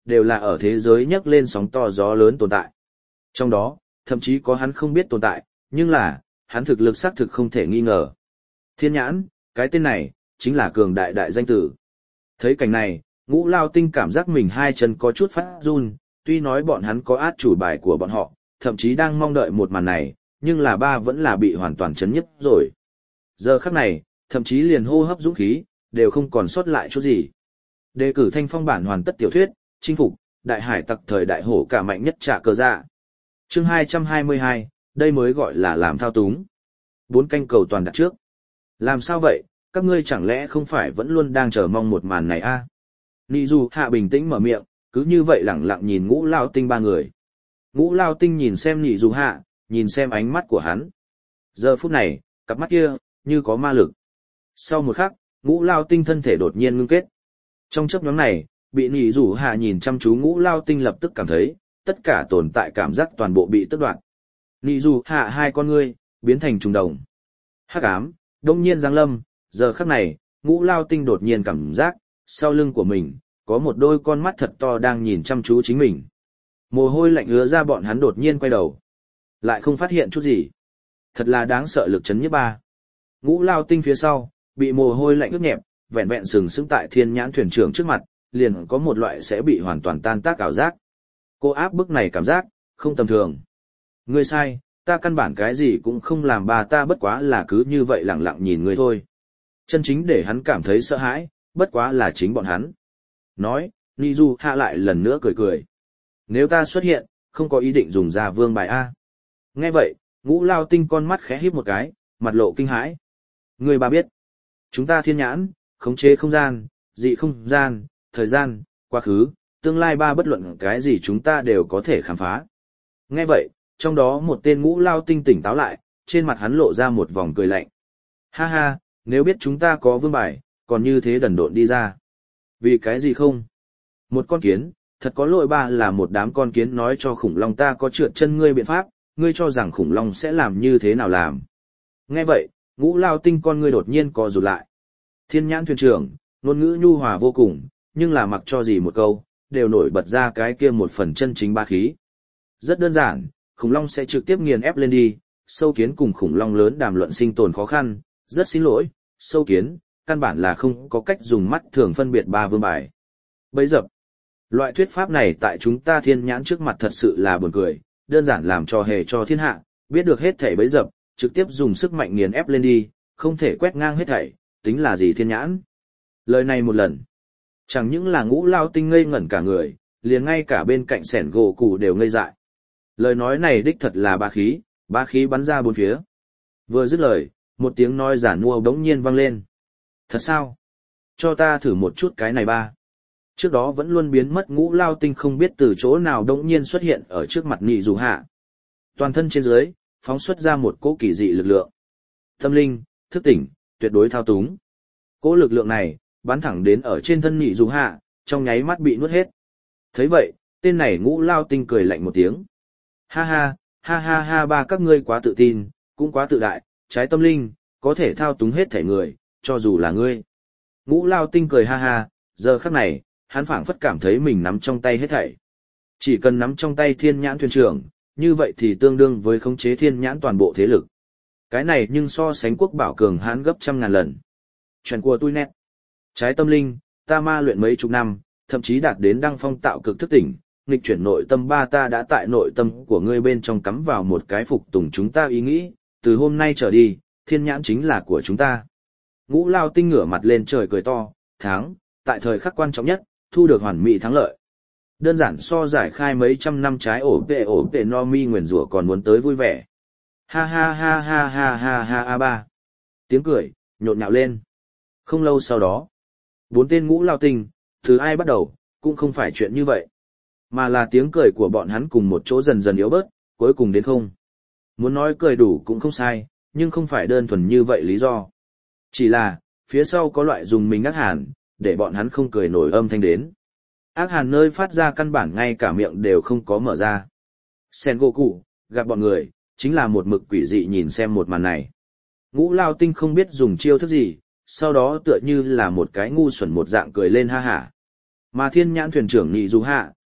đều là ở thế giới nhấc lên sóng to gió lớn tồn tại. Trong đó, thậm chí có hắn không biết tồn tại, nhưng là, hắn thực lực xác thực không thể nghi ngờ. Thiên nhãn, cái tên này, chính là cường đại đại danh tử. Thấy cảnh này, Ngũ Lao Tinh cảm giác mình hai chân có chút phát run, tuy nói bọn hắn có át chủ bài của bọn họ, thậm chí đang mong đợi một màn này, nhưng là ba vẫn là bị hoàn toàn chấn nhức rồi. Giờ khắc này, thậm chí liền hô hấp dũng khí, đều không còn sót lại chút gì. Đề cử thanh phong bản hoàn tất tiểu thuyết, chinh phục, đại hải tặc thời đại hổ cả mạnh nhất trả cờ dạ. Chương hai trăm hai mươi hai, đây mới gọi là làm thao túng. Bốn canh cầu toàn đặt trước. Làm sao vậy, các ngươi chẳng lẽ không phải vẫn luôn đang chờ mong một màn này a? À? Nị dù hạ bình tĩnh mở miệng, cứ như vậy lẳng lặng nhìn Ngũ Lao Tinh ba người. Ngũ Lao Tinh nhìn xem Nị dù hạ, nhìn xem ánh mắt của hắn. Giờ phút này, cặp mắt kia, như có ma lực. Sau một khắc, Ngũ Lao Tinh thân thể đột nhiên ngưng kết. Trong chớp nhoáng này, bị Nị dù hạ nhìn chăm chú Ngũ Lao Tinh lập tức cảm thấy, tất cả tồn tại cảm giác toàn bộ bị tước đoạt. Nị dù hạ hai con ngươi, biến thành trùng đồng. Hắc ám, đông nhiên giáng lâm, giờ khắc này, Ngũ Lao Tinh đột nhiên cảm giác, sau lưng của mình, có một đôi con mắt thật to đang nhìn chăm chú chính mình. Mồ hôi lạnh ứa ra bọn hắn đột nhiên quay đầu. Lại không phát hiện chút gì. Thật là đáng sợ lực chấn nhiếp ba. Ngũ Lao Tinh phía sau, bị mồ hôi lạnh ướt nhẹp, vẹn vẹn sừng sững tại thiên nhãn thuyền trưởng trước mặt, liền có một loại sẽ bị hoàn toàn tan tác ảo giác. Cô áp bức này cảm giác, không tầm thường. Ngươi sai, ta căn bản cái gì cũng không làm, bà ta bất quá là cứ như vậy lặng lặng nhìn ngươi thôi. Chân chính để hắn cảm thấy sợ hãi, bất quá là chính bọn hắn. Nói, Niju hạ lại lần nữa cười cười. Nếu ta xuất hiện, không có ý định dùng ra vương bài A. Nghe vậy, Ngũ Lao Tinh con mắt khẽ híp một cái, mặt lộ kinh hãi. Người bà biết, chúng ta thiên nhãn, khống chế không gian, dị không gian, thời gian, quá khứ, tương lai ba bất luận cái gì chúng ta đều có thể khám phá. Nghe vậy, trong đó một tên Ngũ Lao Tinh tỉnh táo lại, trên mặt hắn lộ ra một vòng cười lạnh. Ha ha, nếu biết chúng ta có vương bài, còn như thế đần độn đi ra. Vì cái gì không? Một con kiến, thật có lỗi ba là một đám con kiến nói cho khủng long ta có trượt chân ngươi biện pháp, ngươi cho rằng khủng long sẽ làm như thế nào làm. Nghe vậy, Ngũ Lao Tinh con ngươi đột nhiên co rụt lại. Thiên nhãn thuyền trưởng, ngôn ngữ nhu hòa vô cùng, nhưng là mặc cho gì một câu, đều nổi bật ra cái kia một phần chân chính ba khí. Rất đơn giản, khủng long sẽ trực tiếp nghiền ép lên đi, sâu kiến cùng khủng long lớn đàm luận sinh tồn khó khăn, rất xin lỗi, sâu kiến, căn bản là không có cách dùng mắt thường phân biệt ba vương bài. Bấy dập, loại thuyết pháp này tại chúng ta thiên nhãn trước mặt thật sự là buồn cười, đơn giản làm trò hề cho thiên hạ, biết được hết thảy bấy dập, trực tiếp dùng sức mạnh nghiền ép lên đi, không thể quét ngang hết thảy, tính là gì thiên nhãn. Lời này một lần, chẳng những là Ngũ Lao Tinh ngây ngẩn cả người, liền ngay cả bên cạnh sẻn gỗ củ đều ngây dại. Lời nói này đích thật là ba khí, ba khí bắn ra bốn phía. Vừa dứt lời, một tiếng nói giản mua bỗng nhiên vang lên. Thật sao? Cho ta thử một chút cái này ba. Trước đó vẫn luôn biến mất Ngũ Lao Tinh không biết từ chỗ nào đống nhiên xuất hiện ở trước mặt Nị dù hạ. Toàn thân trên dưới, phóng xuất ra một cỗ kỳ dị lực lượng. Tâm linh, thức tỉnh, tuyệt đối thao túng. Cỗ lực lượng này, bắn thẳng đến ở trên thân Nị dù hạ, trong nháy mắt bị nuốt hết. Thấy vậy, tên này Ngũ Lao Tinh cười lạnh một tiếng. Ha ha, ha ha ha ba các ngươi quá tự tin, cũng quá tự đại, trái tâm linh, có thể thao túng hết thể người, cho dù là ngươi. Ngũ Lao Tinh cười ha ha, giờ khắc này, hắn phảng phất cảm thấy mình nắm trong tay hết thảy. Chỉ cần nắm trong tay thiên nhãn thuyền trưởng, như vậy thì tương đương với khống chế thiên nhãn toàn bộ thế lực. Cái này nhưng so sánh quốc bảo cường hãn gấp trăm ngàn lần. Chuyện của tôi nét. Trái tâm linh, ta ma luyện mấy chục năm, thậm chí đạt đến đăng phong tạo cực thức tỉnh, nghịch chuyển nội tâm ba ta đã tại nội tâm của ngươi bên trong cắm vào một cái phục tùng chúng ta ý nghĩ, từ hôm nay trở đi, thiên nhãn chính là của chúng ta. Ngũ Lao Tinh ngửa mặt lên trời cười to, thắng, tại thời khắc quan trọng nhất, thu được hoàn mỹ thắng lợi. Đơn giản so giải khai mấy trăm năm trái ổ vệ ổ vệ no mi nguyền rủa còn muốn tới vui vẻ. Ha ha ha ha ha ha ha ha ba. Tiếng cười, nhộn nhạo lên. Không lâu sau đó, bốn tên Ngũ Lao Tinh, từ ai bắt đầu, cũng không phải chuyện như vậy. Mà là tiếng cười của bọn hắn cùng một chỗ dần dần yếu bớt, cuối cùng đến không. Muốn nói cười đủ cũng không sai, nhưng không phải đơn thuần như vậy lý do. Chỉ là, phía sau có loại dùng mình ác hàn, để bọn hắn không cười nổi âm thanh đến. Ác hàn nơi phát ra căn bản ngay cả miệng đều không có mở ra. Sengoku, gặp bọn người, chính là một mực quỷ dị nhìn xem một màn này. Ngũ Lao Tinh không biết dùng chiêu thức gì, sau đó tựa như là một cái ngu xuẩn một dạng cười lên ha hả. Mà thiên nhãn thuyền trưởng Nị dù hạ,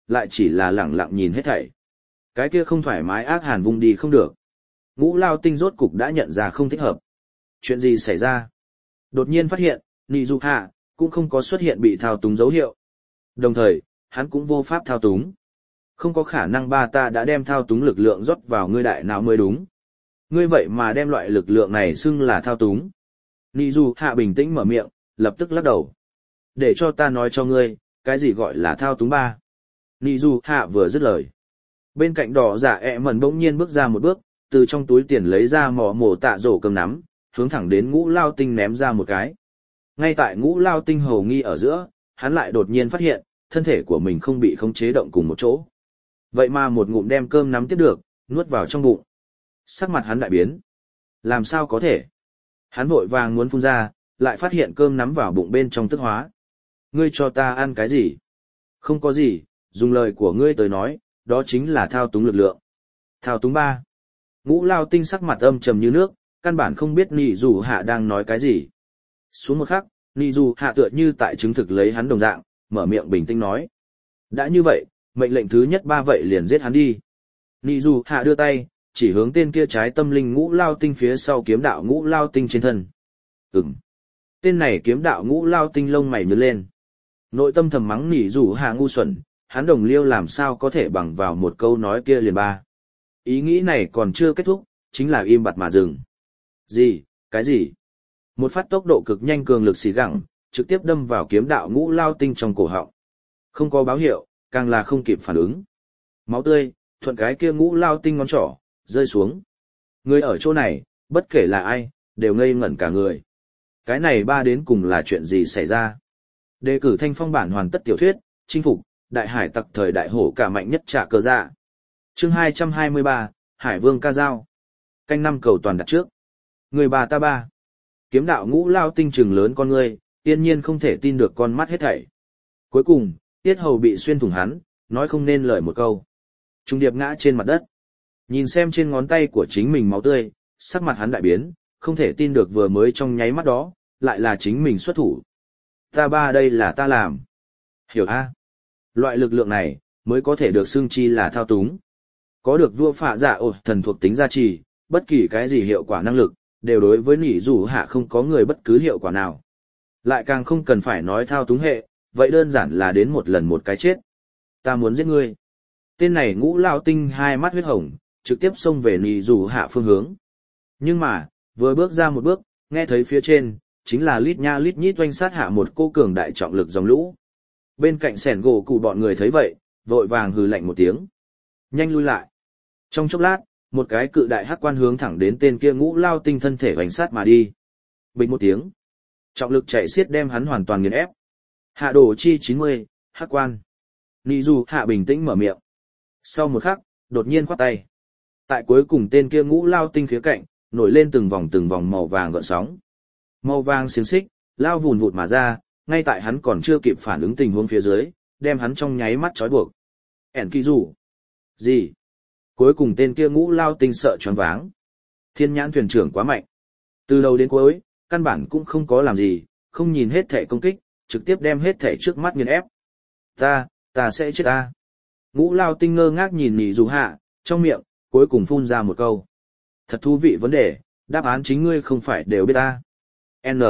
lại chỉ là lẳng lặng nhìn hết thảy. Cái kia không thoải mái ác hàn vung đi không được. Ngũ Lao Tinh rốt cục đã nhận ra không thích hợp. Chuyện gì xảy ra? Đột nhiên phát hiện, Nị Dù Hạ cũng không có xuất hiện bị thao túng dấu hiệu. Đồng thời, hắn cũng vô pháp thao túng. Không có khả năng ba ta đã đem thao túng lực lượng rót vào ngươi đại não mới đúng. Ngươi vậy mà đem loại lực lượng này xưng là thao túng. Nị Dù Hạ bình tĩnh mở miệng, lập tức lắc đầu. Để cho ta nói cho ngươi, cái gì gọi là thao túng ba. Nị Dù Hạ vừa dứt lời. Bên cạnh đỏ giả ẹ mẩn bỗng nhiên bước ra một bước, từ trong túi tiền lấy ra mỏ mổ tạ rổ cầm nắm, hướng thẳng đến Ngũ Lao Tinh ném ra một cái. Ngay tại Ngũ Lao Tinh hầu nghi ở giữa, hắn lại đột nhiên phát hiện, thân thể của mình không bị khống chế động cùng một chỗ. Vậy mà một ngụm đem cơm nắm tiếp được, nuốt vào trong bụng. Sắc mặt hắn đại biến. Làm sao có thể? Hắn vội vàng muốn phun ra, lại phát hiện cơm nắm vào bụng bên trong tức hóa. Ngươi cho ta ăn cái gì? Không có gì, dùng lời của ngươi tới nói, đó chính là thao túng lực lượng. Thao túng ba. Ngũ Lao Tinh sắc mặt âm trầm như nước, căn bản không biết Nị Dù Hạ đang nói cái gì. Xuống một khắc, Nị Dù Hạ tựa như tại chứng thực lấy hắn đồng dạng, mở miệng bình tĩnh nói. Đã như vậy, mệnh lệnh thứ nhất ba vậy liền giết hắn đi. Nị Dù Hạ đưa tay, chỉ hướng tên kia trái tâm linh Ngũ Lao Tinh phía sau kiếm đạo Ngũ Lao Tinh trên thân. Ừm. Tên này kiếm đạo Ngũ Lao Tinh lông mày nhướng lên. Nội tâm thầm mắng Nị Dù Hạ ngu xuẩn, hắn đồng liêu làm sao có thể bằng vào một câu nói kia liền ba. Ý nghĩ này còn chưa kết thúc, chính là im bặt mà dừng. Gì, cái gì? Một phát tốc độ cực nhanh cường lực xì gẳng, trực tiếp đâm vào kiếm đạo Ngũ Lao Tinh trong cổ họng. Không có báo hiệu, càng là không kịp phản ứng. Máu tươi, thuận cái kia Ngũ Lao Tinh ngón trỏ, rơi xuống. Người ở chỗ này, bất kể là ai, đều ngây ngẩn cả người. Cái này ba đến cùng là chuyện gì xảy ra? Đề cử Thanh Phong bản hoàn tất tiểu thuyết, chinh phục, đại hải tặc thời đại hổ cả mạnh nhất trả cờ dạ. Chương hai trăm hai mươi ba, Hải Vương ca dao. Canh năm cầu toàn đặt trước. Người bà ta ba. Kiếm đạo Ngũ Lao Tinh trừng lớn con ngươi, tiên nhiên không thể tin được con mắt hết thảy. Cuối cùng, tiết hầu bị xuyên thủng hắn, nói không nên lời một câu. Trung điệp ngã trên mặt đất. Nhìn xem trên ngón tay của chính mình máu tươi, sắc mặt hắn đại biến, không thể tin được vừa mới trong nháy mắt đó, lại là chính mình xuất thủ. Ta ba đây là ta làm. Hiểu a? Loại lực lượng này, mới có thể được xưng chi là thao túng. Có được vua phạ dạ ổ thần thuộc tính gia trì, bất kỳ cái gì hiệu quả năng lực, đều đối với Nị Dù Hạ không có người bất cứ hiệu quả nào. Lại càng không cần phải nói thao túng hệ, vậy đơn giản là đến một lần một cái chết. Ta muốn giết ngươi. Tên này Ngũ Lao Tinh hai mắt huyết hồng, trực tiếp xông về Nị Dù Hạ phương hướng. Nhưng mà, vừa bước ra một bước, nghe thấy phía trên, chính là lít nha lít nhít oanh sát hạ một cô cường đại trọng lực dòng lũ. Bên cạnh sẻn gỗ cụ bọn người thấy vậy, vội vàng hừ lạnh một tiếng. Nhanh lui lại. Trong chốc lát, một cái cự đại hắc quan hướng thẳng đến tên kia Ngũ Lao Tinh thân thể hoành sát mà đi. Bình một tiếng. Trọng lực chạy xiết đem hắn hoàn toàn nghiền ép. Hạ đổ chi chín mươi, hắc quan. Nị Dù Hạ bình tĩnh mở miệng. Sau một khắc, đột nhiên khoát tay. Tại cuối cùng tên kia Ngũ Lao Tinh khía cạnh, nổi lên từng vòng từng vòng màu vàng gợn sóng. Màu vàng xiềng xích, lao vùn vụt mà ra, ngay tại hắn còn chưa kịp phản ứng tình huống phía dưới, đem hắn trong nháy mắt trói buộc. Ẻn kỳ rủ. Gì? Cuối cùng tên kia Ngũ Lao Tinh sợ choáng váng. Thiên nhãn thuyền trưởng quá mạnh. Từ đầu đến cuối, căn bản cũng không có làm gì, không nhìn hết thể công kích, trực tiếp đem hết thể trước mắt nghiền ép. Ta, ta sẽ chết ta. Ngũ Lao Tinh ngơ ngác nhìn Nị Dù Hạ, trong miệng, cuối cùng phun ra một câu. Thật thú vị vấn đề, đáp án chính ngươi không phải đều biết ta. N.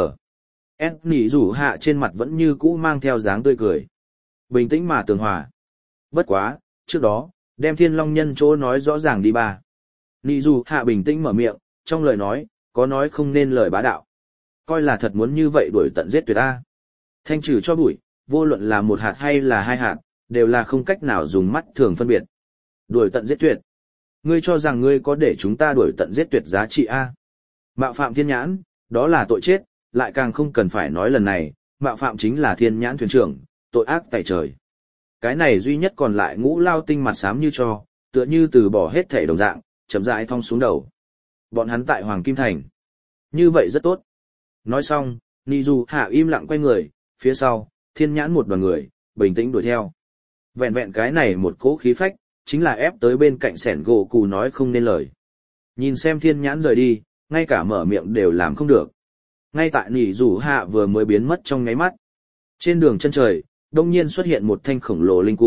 S. Nị Dù Hạ trên mặt vẫn như cũ mang theo dáng tươi cười. Bình tĩnh mà tường hòa. Bất quá, trước đó, đem Thiên Long Nhân chỗ nói rõ ràng đi ba. Nị Dù Hạ bình tĩnh mở miệng, trong lời nói, có nói không nên lời bá đạo. Coi là thật muốn như vậy đuổi tận giết tuyệt ta. Thanh trừ cho bụi, vô luận là một hạt hay là hai hạt, đều là không cách nào dùng mắt thường phân biệt. Đuổi tận giết tuyệt. Ngươi cho rằng ngươi có để chúng ta đuổi tận giết tuyệt giá trị a? Mạo phạm thiên nhãn, đó là tội chết, lại càng không cần phải nói lần này, mạo phạm chính là thiên nhãn thuyền trưởng, tội ác tại trời. Cái này duy nhất còn lại Ngũ Lao Tinh mặt xám như cho, tựa như từ bỏ hết thể đồng dạng, chậm rãi thong xuống đầu. Bọn hắn tại Hoàng Kim Thành. Như vậy rất tốt. Nói xong, Nị Dù Hạ im lặng quay người, phía sau, thiên nhãn một đoàn người, bình tĩnh đuổi theo. Vẹn vẹn cái này một cỗ khí phách, chính là ép tới bên cạnh sẻn gỗ cù nói không nên lời. Nhìn xem thiên nhãn rời đi, ngay cả mở miệng đều làm không được. Ngay tại Nị Dù Hạ vừa mới biến mất trong nháy mắt. Trên đường chân trời, đông nhiên xuất hiện một thanh khổng lồ linh cung,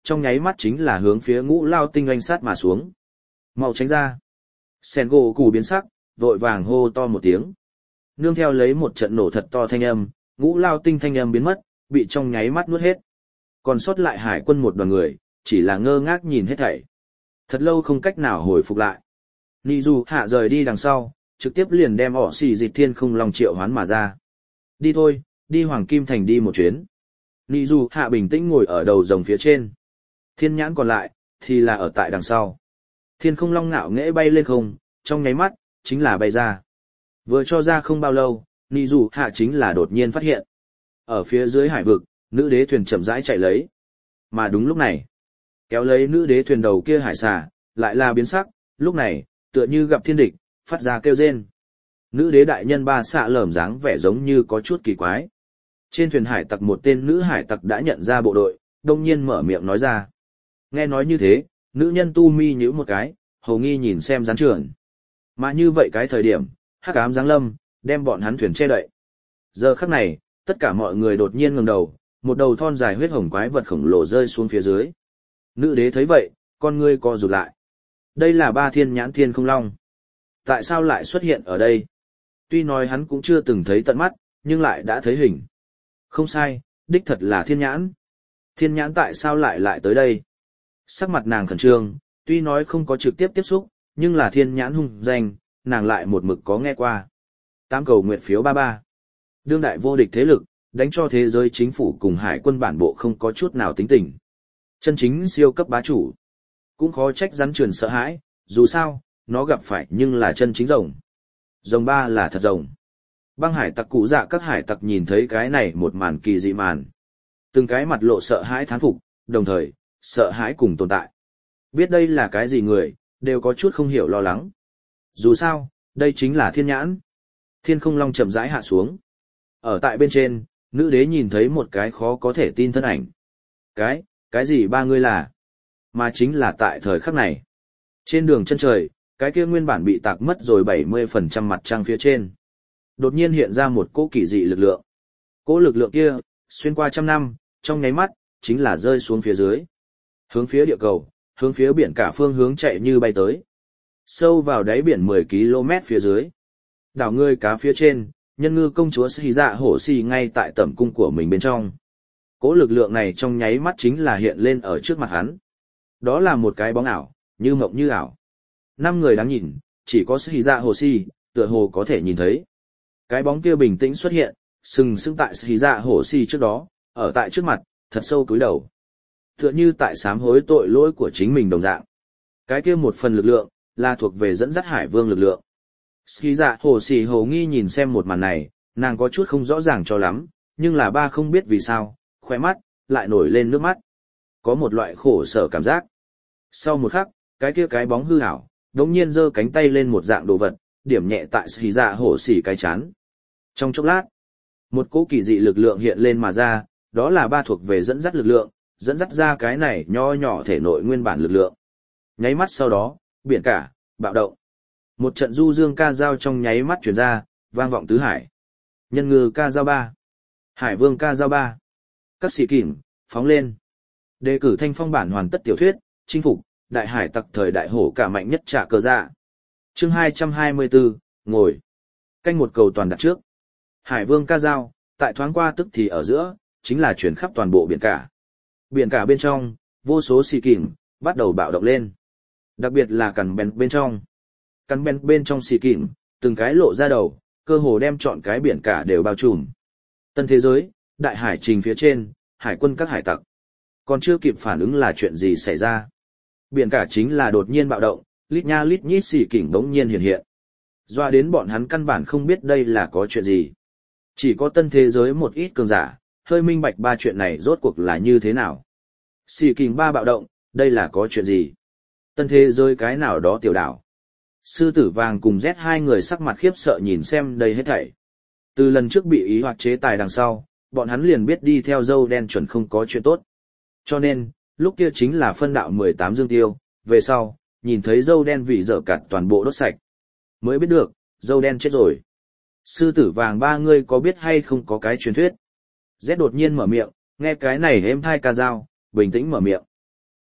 trong nháy mắt chính là hướng phía ngũ lao tinh oanh sát mà xuống. Mau tránh ra. Sengoku cù biến sắc, vội vàng hô to một tiếng. Nương theo lấy một trận nổ thật to thanh âm, ngũ lao tinh thanh âm biến mất, bị trong nháy mắt nuốt hết. Còn sót lại hải quân một đoàn người, chỉ là ngơ ngác nhìn hết thảy. Thật lâu không cách nào hồi phục lại. Nị dù hạ rời đi đằng sau, trực tiếp liền đem ỏ xì dịch thiên không long triệu hoán mà ra. Đi thôi, đi Hoàng Kim Thành đi một chuyến. Nị dù hạ bình tĩnh ngồi ở đầu rồng phía trên. Thiên nhãn còn lại, thì là ở tại đằng sau. Thiên không long ngạo nghễ bay lên không, trong nháy mắt, chính là bay ra. Vừa cho ra không bao lâu, Nị dù hạ chính là đột nhiên phát hiện. Ở phía dưới hải vực, nữ đế thuyền chậm rãi chạy lấy. Mà đúng lúc này, kéo lấy nữ đế thuyền đầu kia hải xà, lại là biến sắc, lúc này, tựa như gặp thiên địch, phát ra kêu rên. Nữ đế đại nhân ba xạ lởm dáng vẻ giống như có chút kỳ quái. Trên thuyền hải tặc một tên nữ hải tặc đã nhận ra bộ đội, đông nhiên mở miệng nói ra. Nghe nói như thế, nữ nhân tu mi nhíu một cái, hầu nghi nhìn xem gián trưởng. Mà như vậy cái thời điểm, hắc ám giáng lâm, đem bọn hắn thuyền che đậy. Giờ khắc này, tất cả mọi người đột nhiên ngẩng đầu, một đầu thon dài huyết hồng quái vật khổng lồ rơi xuống phía dưới. Nữ đế thấy vậy, con ngươi co rụt lại. Đây là ba thiên nhãn thiên không long. Tại sao lại xuất hiện ở đây? Tuy nói hắn cũng chưa từng thấy tận mắt, nhưng lại đã thấy hình. Không sai, đích thật là thiên nhãn. Thiên nhãn tại sao lại lại tới đây? Sắc mặt nàng khẩn trương, tuy nói không có trực tiếp tiếp xúc, nhưng là thiên nhãn hung danh, nàng lại một mực có nghe qua. Tám cầu nguyện phiếu ba ba. Đương đại vô địch thế lực, đánh cho thế giới chính phủ cùng hải quân bản bộ không có chút nào tính tình. Chân chính siêu cấp bá chủ. Cũng khó trách rắn truyền sợ hãi, dù sao, nó gặp phải nhưng là chân chính rồng. Rồng ba là thật rồng. Băng hải tặc cụ dạ các hải tặc nhìn thấy cái này một màn kỳ dị màn. Từng cái mặt lộ sợ hãi thán phục, đồng thời, sợ hãi cùng tồn tại. Biết đây là cái gì người, đều có chút không hiểu lo lắng. Dù sao, đây chính là thiên nhãn. Thiên không long chậm rãi hạ xuống. Ở tại bên trên, nữ đế nhìn thấy một cái khó có thể tin thân ảnh. Cái, cái gì ba ngươi là? Mà chính là tại thời khắc này. Trên đường chân trời, cái kia nguyên bản bị tạc mất rồi bảy mươi phần trăm mặt trăng phía trên. Đột nhiên hiện ra một cỗ kỳ dị lực lượng. Cỗ lực lượng kia, xuyên qua trăm năm, trong nháy mắt, chính là rơi xuống phía dưới. Hướng phía địa cầu, hướng phía biển cả phương hướng chạy như bay tới. Sâu vào đáy biển mười ki lô mét phía dưới. Đảo ngươi cá phía trên, nhân ngư công chúa Sĩ Dạ Hổ Xì ngay tại tẩm cung của mình bên trong. Cỗ lực lượng này trong nháy mắt chính là hiện lên ở trước mặt hắn. Đó là một cái bóng ảo, như mộng như ảo. Năm người đáng nhìn, chỉ có Sĩ Dạ Hổ Xì, tựa hồ có thể nhìn thấy. Cái bóng kia bình tĩnh xuất hiện, sừng sững tại Sĩ Dạ Hổ Xì trước đó, ở tại trước mặt, thật sâu cúi đầu. Tựa như tại sám hối tội lỗi của chính mình đồng dạng. Cái kia một phần lực lượng, là thuộc về dẫn dắt hải vương lực lượng. Sĩ Dạ Hổ Xì hồ nghi nhìn xem một màn này, nàng có chút không rõ ràng cho lắm, nhưng là ba không biết vì sao, khóe mắt, lại nổi lên nước mắt. Có một loại khổ sở cảm giác. Sau một khắc, cái kia cái bóng hư ảo, đống nhiên giơ cánh tay lên một dạng đồ vật, điểm nhẹ tại Sĩ Dạ Hổ Xì cái chán. Trong chốc lát, một cỗ kỳ dị lực lượng hiện lên mà ra, đó là ba thuộc về dẫn dắt lực lượng, dẫn dắt ra cái này nho nhỏ thể nội nguyên bản lực lượng. Nháy mắt sau đó, biển cả, bạo động. Một trận du dương ca dao trong nháy mắt truyền ra, vang vọng tứ hải. Nhân ngư ca dao ba. Hải vương ca dao ba. Các sĩ kìm, phóng lên. Đề cử thanh phong bản hoàn tất tiểu thuyết, chinh phục, đại hải tặc thời đại hổ cả mạnh nhất trả cờ dạ. Chương hai trăm hai mươi bốn, ngồi. Canh một cầu toàn đặt trước. Hải vương ca dao, tại thoáng qua tức thì ở giữa, chính là chuyển khắp toàn bộ biển cả. Biển cả bên trong, vô số sĩ kìm, bắt đầu bạo động lên. Đặc biệt là cằn bèn bên trong. Cằn bèn bên trong sĩ kìm, từng cái lộ ra đầu, cơ hồ đem trọn cái biển cả đều bao trùm. Tân thế giới, đại hải trình phía trên, hải quân các hải tặc. Còn chưa kịp phản ứng là chuyện gì xảy ra. Biển cả chính là đột nhiên bạo động, lít nha lít nhít sĩ kìm đống nhiên hiện hiện. Doa đến bọn hắn căn bản không biết đây là có chuyện gì. Chỉ có tân thế giới một ít cường giả, hơi minh bạch ba chuyện này rốt cuộc là như thế nào. Sĩ kìm ba bạo động, đây là có chuyện gì? Tân thế giới cái nào đó tiểu đảo. Sư tử vàng cùng Z hai người sắc mặt khiếp sợ nhìn xem đây hết thảy. Từ lần trước bị ý hoặc chế tài đằng sau, bọn hắn liền biết đi theo dâu đen chuẩn không có chuyện tốt. Cho nên, lúc kia chính là phân đạo mười tám dương tiêu, về sau, nhìn thấy dâu đen vì dở cặt toàn bộ đốt sạch. Mới biết được, dâu đen chết rồi. Sư tử vàng ba người có biết hay không có cái truyền thuyết? Z đột nhiên mở miệng, nghe cái này êm thai ca dao, bình tĩnh mở miệng.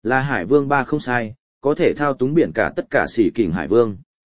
Là Hải Vương ba không sai, có thể thao túng biển cả tất cả xỉ kình Hải Vương.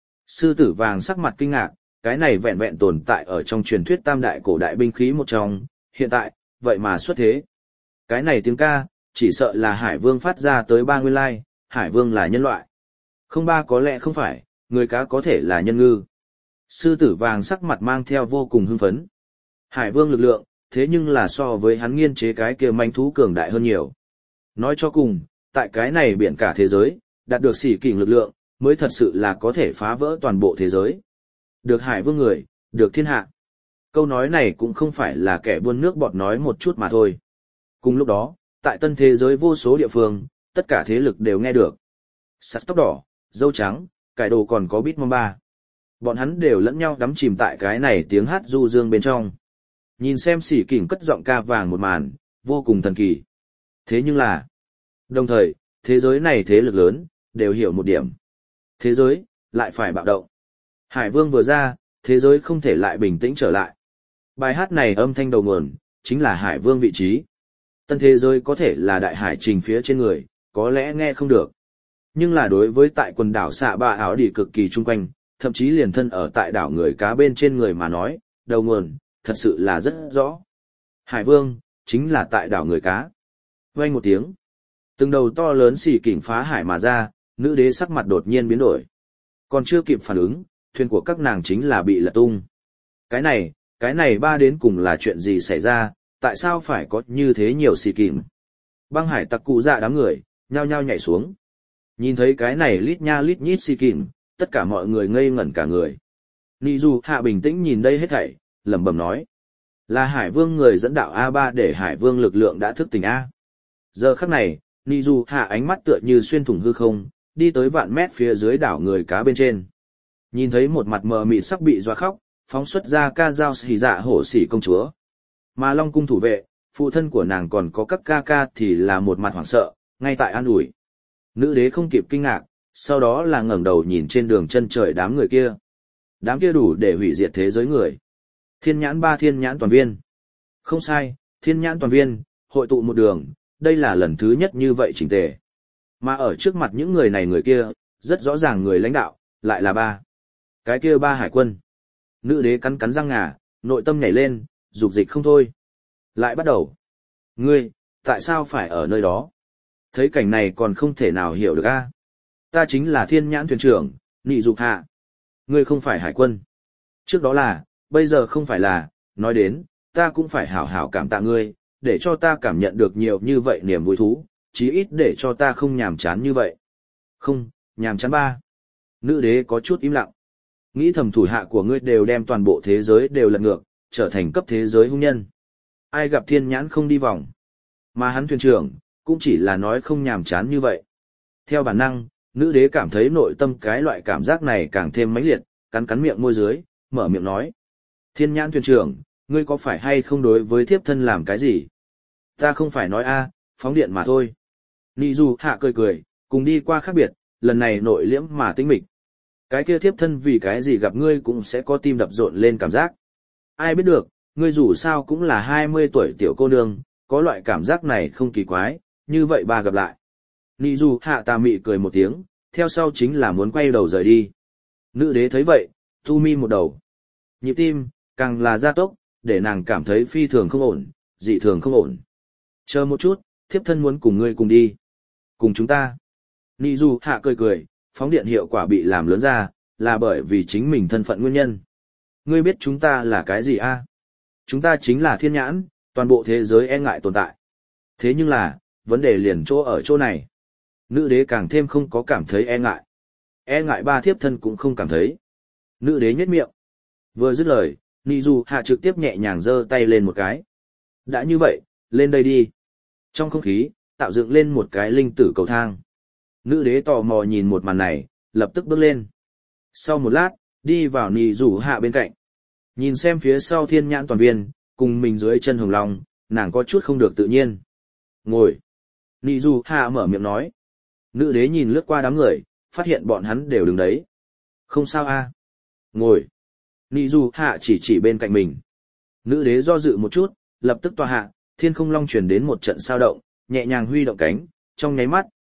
Sư tử vàng sắc mặt kinh ngạc, cái này vẹn vẹn tồn tại ở trong truyền thuyết tam đại cổ đại binh khí một trong, hiện tại, vậy mà xuất thế. Cái này tiếng ca, chỉ sợ là Hải Vương phát ra tới ba nguyên lai, Hải Vương là nhân loại. Không ba có lẽ không phải, người cá có thể là nhân ngư. Sư tử vàng sắc mặt mang theo vô cùng hưng phấn. Hải Vương lực lượng, thế nhưng là so với hắn nghiên chế cái kia manh thú cường đại hơn nhiều. Nói cho cùng, tại cái này biển cả thế giới, đạt được xỉ kình lực lượng, mới thật sự là có thể phá vỡ toàn bộ thế giới. Được Hải Vương người, được thiên hạ. Câu nói này cũng không phải là kẻ buôn nước bọt nói một chút mà thôi. Cùng lúc đó, tại tân thế giới vô số địa phương, tất cả thế lực đều nghe được. Sắt tóc đỏ, dâu trắng, cải đồ còn có bít ba. Bọn hắn đều lẫn nhau đắm chìm tại cái này tiếng hát du dương bên trong. Nhìn xem xỉ kình cất giọng ca vàng một màn, vô cùng thần kỳ. Thế nhưng là, đồng thời, thế giới này thế lực lớn, đều hiểu một điểm. Thế giới, lại phải bạo động. Hải Vương vừa ra, thế giới không thể lại bình tĩnh trở lại. Bài hát này âm thanh đầu nguồn, chính là Hải Vương vị trí. Tân thế giới có thể là đại hải trình phía trên người, có lẽ nghe không được. Nhưng là đối với tại quần đảo xạ ba áo đi cực kỳ chung quanh, thậm chí liền thân ở tại đảo người cá bên trên người mà nói, đầu nguồn, thật sự là rất rõ. Hải Vương, chính là tại đảo người cá. Vang một tiếng. Từng đầu to lớn xỉ kình phá hải mà ra, nữ đế sắc mặt đột nhiên biến đổi. Còn chưa kịp phản ứng, thuyền của các nàng chính là bị lật tung. Cái này, cái này ba đến cùng là chuyện gì xảy ra, tại sao phải có như thế nhiều xỉ kình? Băng hải tặc cụ dạ đám người, nhao nhao nhảy xuống. Nhìn thấy cái này lít nha lít nhít xỉ kình, tất cả mọi người ngây ngẩn cả người. Nị dù hạ bình tĩnh nhìn đây hết thảy, lẩm bẩm nói. Là Hải Vương người dẫn đạo a ba để Hải Vương lực lượng đã thức tỉnh A. Giờ khắc này, Nị dù hạ ánh mắt tựa như xuyên thủng hư không, đi tới vạn mét phía dưới đảo người cá bên trên. Nhìn thấy một mặt mờ mịt sắc bị doa khóc, phóng xuất ra ca dao xì dạ hổ xỉ công chúa. Mà Long cung thủ vệ, phụ thân của nàng còn có các ca ca thì là một mặt hoảng sợ, ngay tại an ủi. Nữ đế không kịp kinh ngạc, sau đó là ngẩng đầu nhìn trên đường chân trời đám người kia. Đám kia đủ để hủy diệt thế giới người. Thiên nhãn ba thiên nhãn toàn viên. Không sai, thiên nhãn toàn viên, hội tụ một đường, đây là lần thứ nhất như vậy chỉnh tề. Mà ở trước mặt những người này người kia, rất rõ ràng người lãnh đạo, lại là ba. Cái kia ba hải quân. Nữ đế cắn cắn răng ngà, nội tâm nhảy lên, dục dịch không thôi. Lại bắt đầu. Ngươi, tại sao phải ở nơi đó? Thấy cảnh này còn không thể nào hiểu được a. Ta chính là thiên nhãn thuyền trưởng, Nị Dục Hạ. Ngươi không phải hải quân. Trước đó là, bây giờ không phải là, nói đến, ta cũng phải hảo hảo cảm tạ ngươi, để cho ta cảm nhận được nhiều như vậy niềm vui thú, chí ít để cho ta không nhàm chán như vậy. Không, nhàm chán ba. Nữ đế có chút im lặng. Nghĩ thầm thủ hạ của ngươi đều đem toàn bộ thế giới đều lật ngược, trở thành cấp thế giới hung nhân. Ai gặp thiên nhãn không đi vòng. Mà hắn thuyền trưởng, cũng chỉ là nói không nhàm chán như vậy. Theo bản năng, nữ đế cảm thấy nội tâm cái loại cảm giác này càng thêm mãnh liệt, cắn cắn miệng môi dưới, mở miệng nói. Thiên nhãn thuyền trưởng, ngươi có phải hay không đối với thiếp thân làm cái gì? Ta không phải nói a, phóng điện mà thôi. Nị dù hạ cười cười, cùng đi qua khác biệt, lần này nội liễm mà tinh mịch. Cái kia thiếp thân vì cái gì gặp ngươi cũng sẽ có tim đập rộn lên cảm giác. Ai biết được, ngươi dù sao cũng là hai mươi tuổi tiểu cô nương, có loại cảm giác này không kỳ quái, như vậy bà gặp lại. Nị dù hạ tà mị cười một tiếng, theo sau chính là muốn quay đầu rời đi. Nữ đế thấy vậy, thu mi một đầu. Nhịp tim, càng là gia tốc, để nàng cảm thấy phi thường không ổn, dị thường không ổn. Chờ một chút, thiếp thân muốn cùng ngươi cùng đi. Cùng chúng ta. Nị dù hạ cười cười, phóng điện hiệu quả bị làm lớn ra, là bởi vì chính mình thân phận nguyên nhân. Ngươi biết chúng ta là cái gì a? Chúng ta chính là thiên nhãn, toàn bộ thế giới e ngại tồn tại. Thế nhưng là, vấn đề liền chỗ ở chỗ này. Nữ đế càng thêm không có cảm thấy e ngại. E ngại ba thiếp thân cũng không cảm thấy. Nữ đế nhếch miệng. Vừa dứt lời, Nị dù hạ trực tiếp nhẹ nhàng giơ tay lên một cái. Đã như vậy, lên đây đi. Trong không khí, tạo dựng lên một cái linh tử cầu thang. Nữ đế tò mò nhìn một màn này, lập tức bước lên. Sau một lát, đi vào Nị dù hạ bên cạnh. Nhìn xem phía sau thiên nhãn toàn viên, cùng mình dưới chân hồng long, nàng có chút không được tự nhiên. Ngồi. Nị dù hạ mở miệng nói. Nữ đế nhìn lướt qua đám người, phát hiện bọn hắn đều đứng đấy. Không sao a. Ngồi. Nị dù hạ chỉ chỉ bên cạnh mình. Nữ đế do dự một chút, lập tức tòa hạ, thiên không long truyền đến một trận sao động, nhẹ nhàng huy động cánh, trong nháy mắt,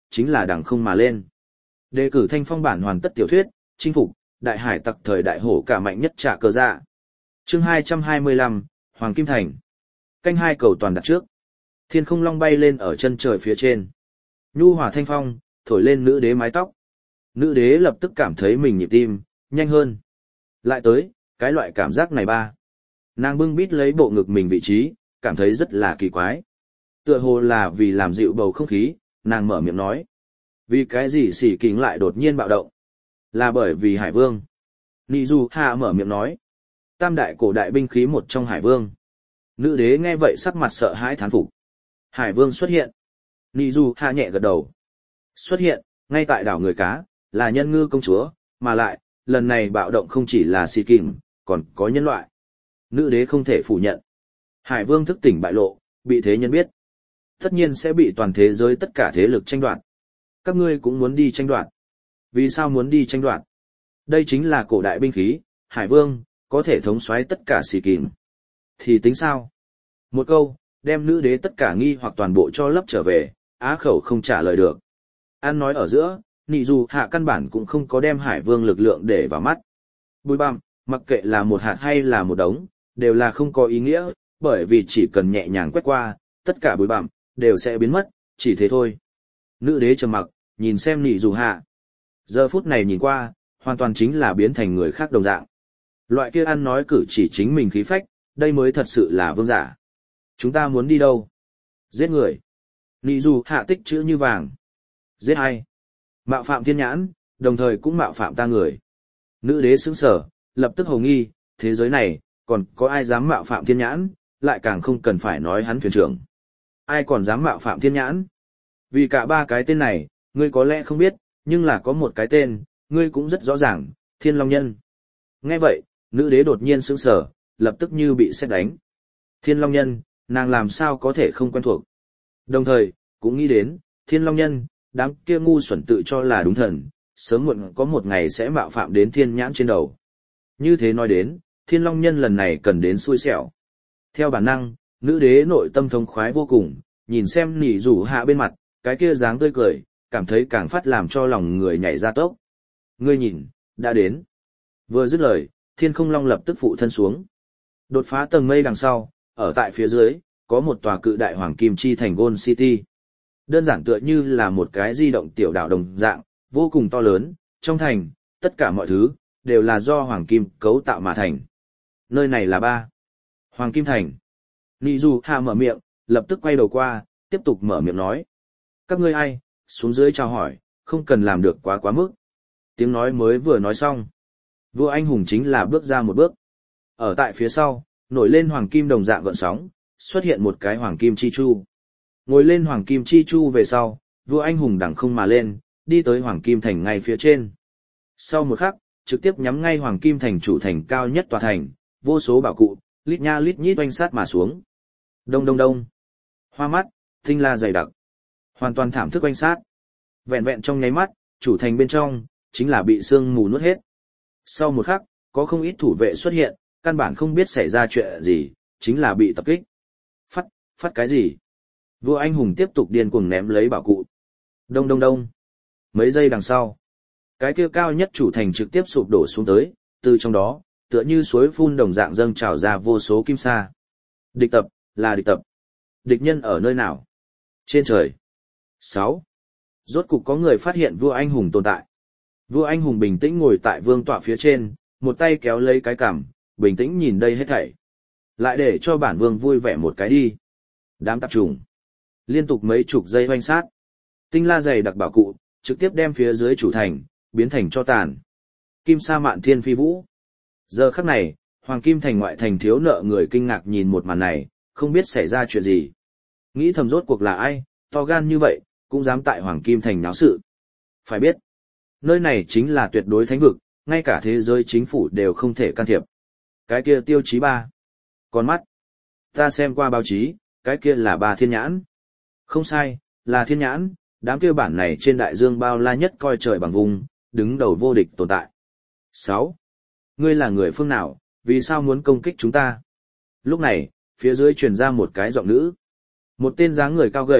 chính là đằng không mà lên. Đề cử Thanh Phong bản hoàn tất tiểu thuyết, chinh phục, đại hải tặc thời đại hổ cả mạnh nhất trả cờ dạ. Chương hai trăm hai mươi lăm, Hoàng Kim Thành. Canh hai cầu toàn đặt trước. Thiên không long bay lên ở chân trời phía trên. Nhu hòa thanh phong, thổi lên nữ đế mái tóc. Nữ đế lập tức cảm thấy mình nhịp tim, nhanh hơn. Lại tới, cái loại cảm giác này ba. Nàng bưng bít lấy bộ ngực mình vị trí, cảm thấy rất là kỳ quái. Tựa hồ là vì làm dịu bầu không khí, nàng mở miệng nói. Vì cái gì xỉ kính lại đột nhiên bạo động? Là bởi vì Hải Vương. Nị Du Hạ mở miệng nói. Tam đại cổ đại binh khí một trong Hải Vương. Nữ đế nghe vậy sắc mặt sợ hãi thán phục. Hải Vương xuất hiện. Nị Du Hạ nhẹ gật đầu. Xuất hiện, ngay tại đảo người cá, là nhân ngư công chúa, mà lại, lần này bạo động không chỉ là xỉ kính, còn có nhân loại. Nữ đế không thể phủ nhận. Hải Vương thức tỉnh bại lộ, bị thế nhân biết. Tất nhiên sẽ bị toàn thế giới tất cả thế lực tranh đoạt. Các ngươi cũng muốn đi tranh đoạt. Vì sao muốn đi tranh đoạt? Đây chính là cổ đại binh khí, Hải Vương, có thể thống soái tất cả xỉ kính. Thì tính sao? Một câu, đem nữ đế tất cả nghi hoặc toàn bộ cho lấp trở về, á khẩu không trả lời được. An nói ở giữa, Nị Du Hạ căn bản cũng không có đem Hải Vương lực lượng để vào mắt. Bùi bặm, mặc kệ là một hạt hay là một đống, đều là không có ý nghĩa, bởi vì chỉ cần nhẹ nhàng quét qua, tất cả bụi bặm đều sẽ biến mất, chỉ thế thôi. Nữ đế trầm mặc, nhìn xem Nị Du Hạ. Giờ phút này nhìn qua, hoàn toàn chính là biến thành người khác đồng dạng. Loại kia ăn nói cử chỉ chính mình khí phách, đây mới thật sự là vương giả. Chúng ta muốn đi đâu? Giết người. Nị Du Hạ tích chữ như vàng. Giết ai? Mạo phạm thiên nhãn, đồng thời cũng mạo phạm ta người. Nữ đế sững sờ, lập tức hồ nghi, thế giới này, còn có ai dám mạo phạm thiên nhãn, lại càng không cần phải nói hắn thuyền trưởng. Ai còn dám mạo phạm thiên nhãn? Vì cả ba cái tên này, ngươi có lẽ không biết, nhưng là có một cái tên, ngươi cũng rất rõ ràng, Thiên Long Nhân. Nghe vậy, nữ đế đột nhiên sững sờ, lập tức như bị sét đánh. Thiên Long Nhân, nàng làm sao có thể không quen thuộc. Đồng thời, cũng nghĩ đến, Thiên Long Nhân, đám kia ngu xuẩn tự cho là đúng thần, sớm muộn có một ngày sẽ mạo phạm đến thiên nhãn trên đầu. Như thế nói đến, Thiên Long Nhân lần này cần đến xui xẻo. Theo bản năng, nữ đế nội tâm thông khoái vô cùng, nhìn xem Nị Du Hạ bên mặt, cái kia dáng tươi cười, cảm thấy càng phát làm cho lòng người nhảy ra tốc. Ngươi nhìn, đã đến. Vừa dứt lời, Thiên Không Long lập tức phụ thân xuống. Đột phá tầng mây đằng sau, ở tại phía dưới, có một tòa cự đại hoàng kim chi thành Gold City. Đơn giản tựa như là một cái di động tiểu đảo đồng dạng, vô cùng to lớn, trong thành, tất cả mọi thứ, đều là do hoàng kim cấu tạo mà thành. Nơi này là ba. Hoàng Kim Thành. Nị Du Hạ mở miệng, lập tức quay đầu qua, tiếp tục mở miệng nói. Các ngươi ai, xuống dưới chào hỏi, không cần làm được quá quá mức. Tiếng nói mới vừa nói xong. Vua anh hùng chính là bước ra một bước. Ở tại phía sau, nổi lên hoàng kim đồng dạng gợn sóng, xuất hiện một cái hoàng kim chi chu. Ngồi lên hoàng kim chi chu về sau, vua anh hùng đằng không mà lên, đi tới hoàng kim thành ngay phía trên. Sau một khắc, trực tiếp nhắm ngay hoàng kim thành chủ thành cao nhất tòa thành, vô số bảo cụ, lít nha lít nhít oanh sát mà xuống. Đông đông đông. Hoa mắt, tinh la dày đặc. Hoàn toàn thảm thức oanh sát. Vẹn vẹn trong nháy mắt, chủ thành bên trong, chính là bị sương mù nuốt hết. Sau một khắc, có không ít thủ vệ xuất hiện, căn bản không biết xảy ra chuyện gì, chính là bị tập kích. Phát, phát cái gì? Vua anh hùng tiếp tục điên cuồng ném lấy bảo cụ. Đông đông đông. Mấy giây đằng sau, cái kia cao nhất chủ thành trực tiếp sụp đổ xuống tới, từ trong đó, tựa như suối phun đồng dạng dâng trào ra vô số kim sa. Địch tập, là địch tập. Địch nhân ở nơi nào? Trên trời. sáu. Rốt cục có người phát hiện vua anh hùng tồn tại. Vua anh hùng bình tĩnh ngồi tại vương tọa phía trên, một tay kéo lấy cái cằm, bình tĩnh nhìn đây hết thảy. Lại để cho bản vương vui vẻ một cái đi. Đám tạp trùng. Liên tục mấy chục giây hoanh sát. Tinh la dày đặc bảo cụ, trực tiếp đem phía dưới chủ thành, biến thành cho tàn. Kim sa mạn thiên phi vũ. Giờ khắc này, Hoàng Kim Thành ngoại thành thiếu nợ người kinh ngạc nhìn một màn này, không biết xảy ra chuyện gì. Nghĩ thầm rốt cuộc là ai, to gan như vậy, cũng dám tại Hoàng Kim Thành náo sự. Phải biết, nơi này chính là tuyệt đối thánh vực, ngay cả thế giới chính phủ đều không thể can thiệp. Cái kia tiêu chí ba. Con mắt. Ta xem qua báo chí, cái kia là ba thiên nhãn. Không sai, là thiên nhãn, đám kia bản này trên đại dương bao la nhất coi trời bằng vùng, đứng đầu vô địch tồn tại. sáu. Ngươi là người phương nào, vì sao muốn công kích chúng ta? Lúc này, phía dưới truyền ra một cái giọng nữ. Một tên dáng người cao gầy,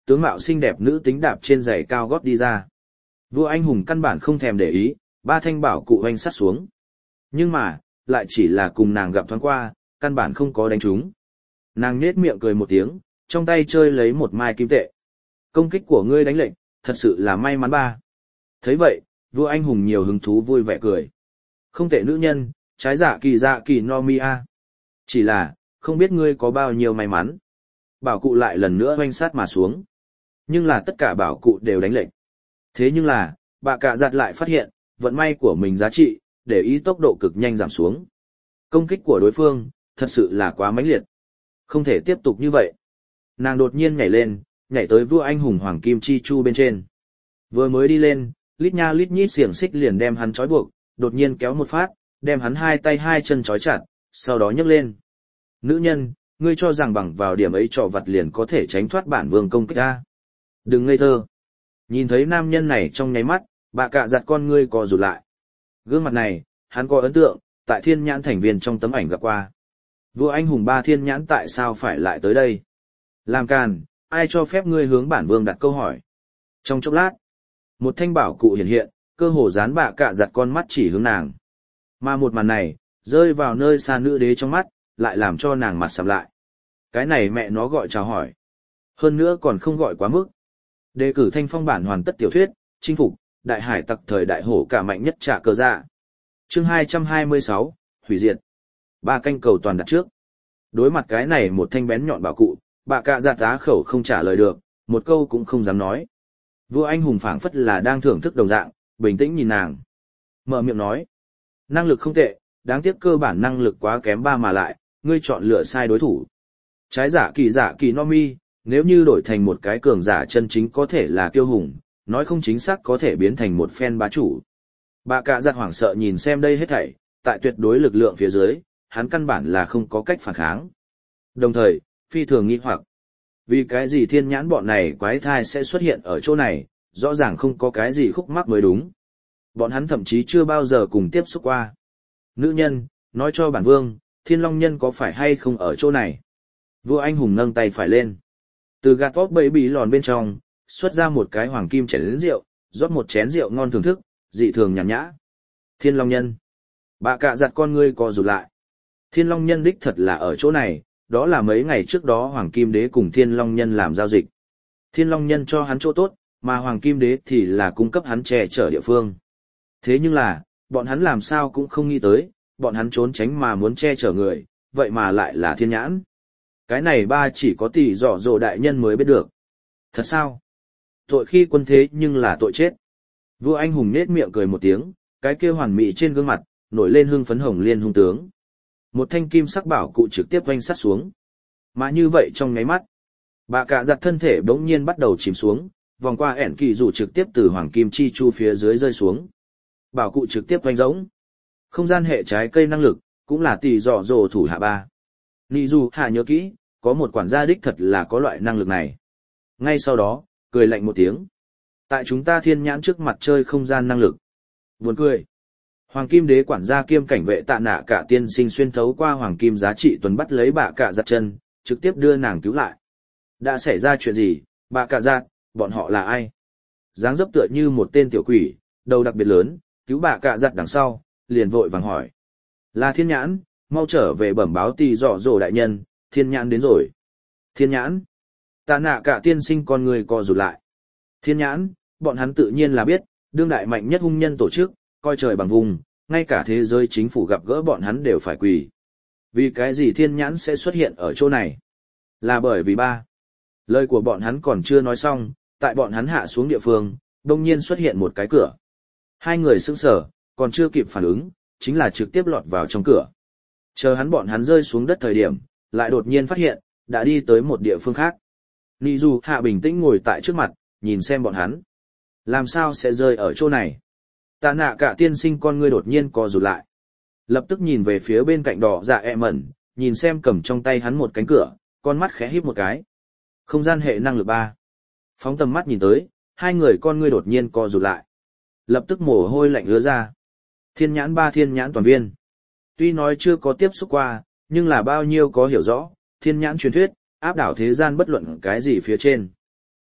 tướng mạo xinh đẹp nữ tính đạp trên giày cao gót đi ra. Vua anh hùng căn bản không thèm để ý, ba thanh bảo cụ hoành sát xuống. Nhưng mà, lại chỉ là cùng nàng gặp thoáng qua, căn bản không có đánh trúng. Nàng nhếch miệng cười một tiếng, trong tay chơi lấy một mai kim tệ. Công kích của ngươi đánh lệnh, thật sự là may mắn ba. Thấy vậy, vua anh hùng nhiều hứng thú vui vẻ cười. Không tệ nữ nhân, trái dạ kỳ dạ kỳ no mi a. Chỉ là, không biết ngươi có bao nhiêu may mắn. Bảo cụ lại lần nữa hoành sát mà xuống. Nhưng là tất cả bảo cụ đều đánh lệnh. Thế nhưng là, bà cả giặt lại phát hiện, vận may của mình giá trị, để ý tốc độ cực nhanh giảm xuống. Công kích của đối phương, thật sự là quá mãnh liệt. Không thể tiếp tục như vậy. Nàng đột nhiên nhảy lên, nhảy tới vua anh hùng Hoàng Kim Chi Chu bên trên. Vừa mới đi lên, lít nha lít nhít xiềng xích liền đem hắn trói buộc, đột nhiên kéo một phát, đem hắn hai tay hai chân trói chặt, sau đó nhấc lên. Nữ nhân, ngươi cho rằng bằng vào điểm ấy trò vặt liền có thể tránh thoát bản vương công kích ta. Đừng ngây thơ. Nhìn thấy nam nhân này trong nháy mắt, bà cạ giặt con ngươi co rụt lại. Gương mặt này, hắn có ấn tượng, tại thiên nhãn thành viên trong tấm ảnh gặp qua. Vua anh hùng ba thiên nhãn tại sao phải lại tới đây? Làm càn, ai cho phép ngươi hướng bản vương đặt câu hỏi? Trong chốc lát, một thanh bảo cụ hiện hiện, cơ hồ dán bà cạ giặt con mắt chỉ hướng nàng. Mà một màn này, rơi vào nơi xa nữ đế trong mắt, lại làm cho nàng mặt sầm lại. Cái này mẹ nó gọi chào hỏi. Hơn nữa còn không gọi quá mức. Đề cử thanh phong bản hoàn tất tiểu thuyết, chinh phục, đại hải tặc thời đại hổ cả mạnh nhất trả cờ dạ. Chương hai trăm hai mươi sáu, hủy diệt. Ba canh cầu toàn đặt trước. Đối mặt cái này một thanh bén nhọn bảo cụ, bà cạ giặt á khẩu không trả lời được, một câu cũng không dám nói. Vua anh hùng phảng phất là đang thưởng thức đồng dạng, bình tĩnh nhìn nàng. Mở miệng nói. Năng lực không tệ, đáng tiếc cơ bản năng lực quá kém ba mà lại, ngươi chọn lựa sai đối thủ. Trái giả kỳ giả kỳ no mi, nếu như đổi thành một cái cường giả chân chính có thể là kiêu hùng, nói không chính xác có thể biến thành một phen bá chủ. Bà cạ giặt hoảng sợ nhìn xem đây hết thảy, tại tuyệt đối lực lượng phía dưới, hắn căn bản là không có cách phản kháng. Đồng thời, phi thường nghi hoặc. Vì cái gì thiên nhãn bọn này quái thai sẽ xuất hiện ở chỗ này, rõ ràng không có cái gì khúc mắc mới đúng. Bọn hắn thậm chí chưa bao giờ cùng tiếp xúc qua. Nữ nhân, nói cho bản vương, thiên long nhân có phải hay không ở chỗ này? Vua anh hùng nâng tay phải lên. Từ gạt tóp bẫy bí lòn bên trong, xuất ra một cái hoàng kim chén rượu, rót một chén rượu ngon thưởng thức, dị thường nhàn nhã. Thiên long nhân. Bà cạ giặt con ngươi co rụt lại. Thiên long nhân đích thật là ở chỗ này, đó là mấy ngày trước đó hoàng kim đế cùng thiên long nhân làm giao dịch. Thiên long nhân cho hắn chỗ tốt, mà hoàng kim đế thì là cung cấp hắn che chở địa phương. Thế nhưng là, bọn hắn làm sao cũng không nghĩ tới, bọn hắn trốn tránh mà muốn che chở người, vậy mà lại là thiên nhãn. Cái này ba chỉ có tỷ dọ dồ đại nhân mới biết được. Thật sao? Tội khi quân thế nhưng là tội chết. Vua anh hùng nết miệng cười một tiếng, cái kia hoàn mỹ trên gương mặt, nổi lên hưng phấn hồng liên hung tướng. Một thanh kim sắc bảo cụ trực tiếp oanh sát xuống. Mà như vậy trong nháy mắt, bà cạ giặt thân thể bỗng nhiên bắt đầu chìm xuống, vòng qua ẻn kỳ rủ trực tiếp từ hoàng kim chi chu phía dưới rơi xuống. Bảo cụ trực tiếp oanh rỗng. Không gian hệ trái cây năng lực, cũng là tỷ dọ dồ thủ hạ ba. Nị dù hạ nhớ kỹ, có một quản gia đích thật là có loại năng lực này. Ngay sau đó, cười lạnh một tiếng. Tại chúng ta thiên nhãn trước mặt chơi không gian năng lực. Buồn cười. Hoàng kim đế quản gia kiêm cảnh vệ tạ nạ cả tiên sinh xuyên thấu qua hoàng kim giá trị tuần bắt lấy bà cạ giặt chân, trực tiếp đưa nàng cứu lại. Đã xảy ra chuyện gì, bà cạ giặt, bọn họ là ai? Dáng dấp tựa như một tên tiểu quỷ, đầu đặc biệt lớn, cứu bà cạ giặt đằng sau, liền vội vàng hỏi. Là thiên nhãn, mau trở về bẩm báo tỷ dọ dồ đại nhân, thiên nhãn đến rồi. Thiên nhãn. Tạ nạ cả tiên sinh con người co rụt lại. Thiên nhãn, bọn hắn tự nhiên là biết, đương đại mạnh nhất hung nhân tổ chức, coi trời bằng vùng, ngay cả thế giới chính phủ gặp gỡ bọn hắn đều phải quỳ. Vì cái gì thiên nhãn sẽ xuất hiện ở chỗ này? Là bởi vì ba. Lời của bọn hắn còn chưa nói xong, tại bọn hắn hạ xuống địa phương, đông nhiên xuất hiện một cái cửa. Hai người sững sờ, còn chưa kịp phản ứng, chính là trực tiếp lọt vào trong cửa. Chờ hắn bọn hắn rơi xuống đất thời điểm, lại đột nhiên phát hiện, đã đi tới một địa phương khác. Nị dù hạ bình tĩnh ngồi tại trước mặt, nhìn xem bọn hắn. Làm sao sẽ rơi ở chỗ này? Tạ nạ cả tiên sinh con ngươi đột nhiên co rụt lại. Lập tức nhìn về phía bên cạnh đỏ dạ ẹ mẩn, nhìn xem cầm trong tay hắn một cánh cửa, con mắt khẽ híp một cái. Không gian hệ năng lực ba. Phóng tầm mắt nhìn tới, hai người con ngươi đột nhiên co rụt lại. Lập tức mồ hôi lạnh ứa ra. Thiên nhãn ba thiên nhãn toàn viên. Tuy nói chưa có tiếp xúc qua, nhưng là bao nhiêu có hiểu rõ, thiên nhãn truyền thuyết, áp đảo thế gian bất luận cái gì phía trên.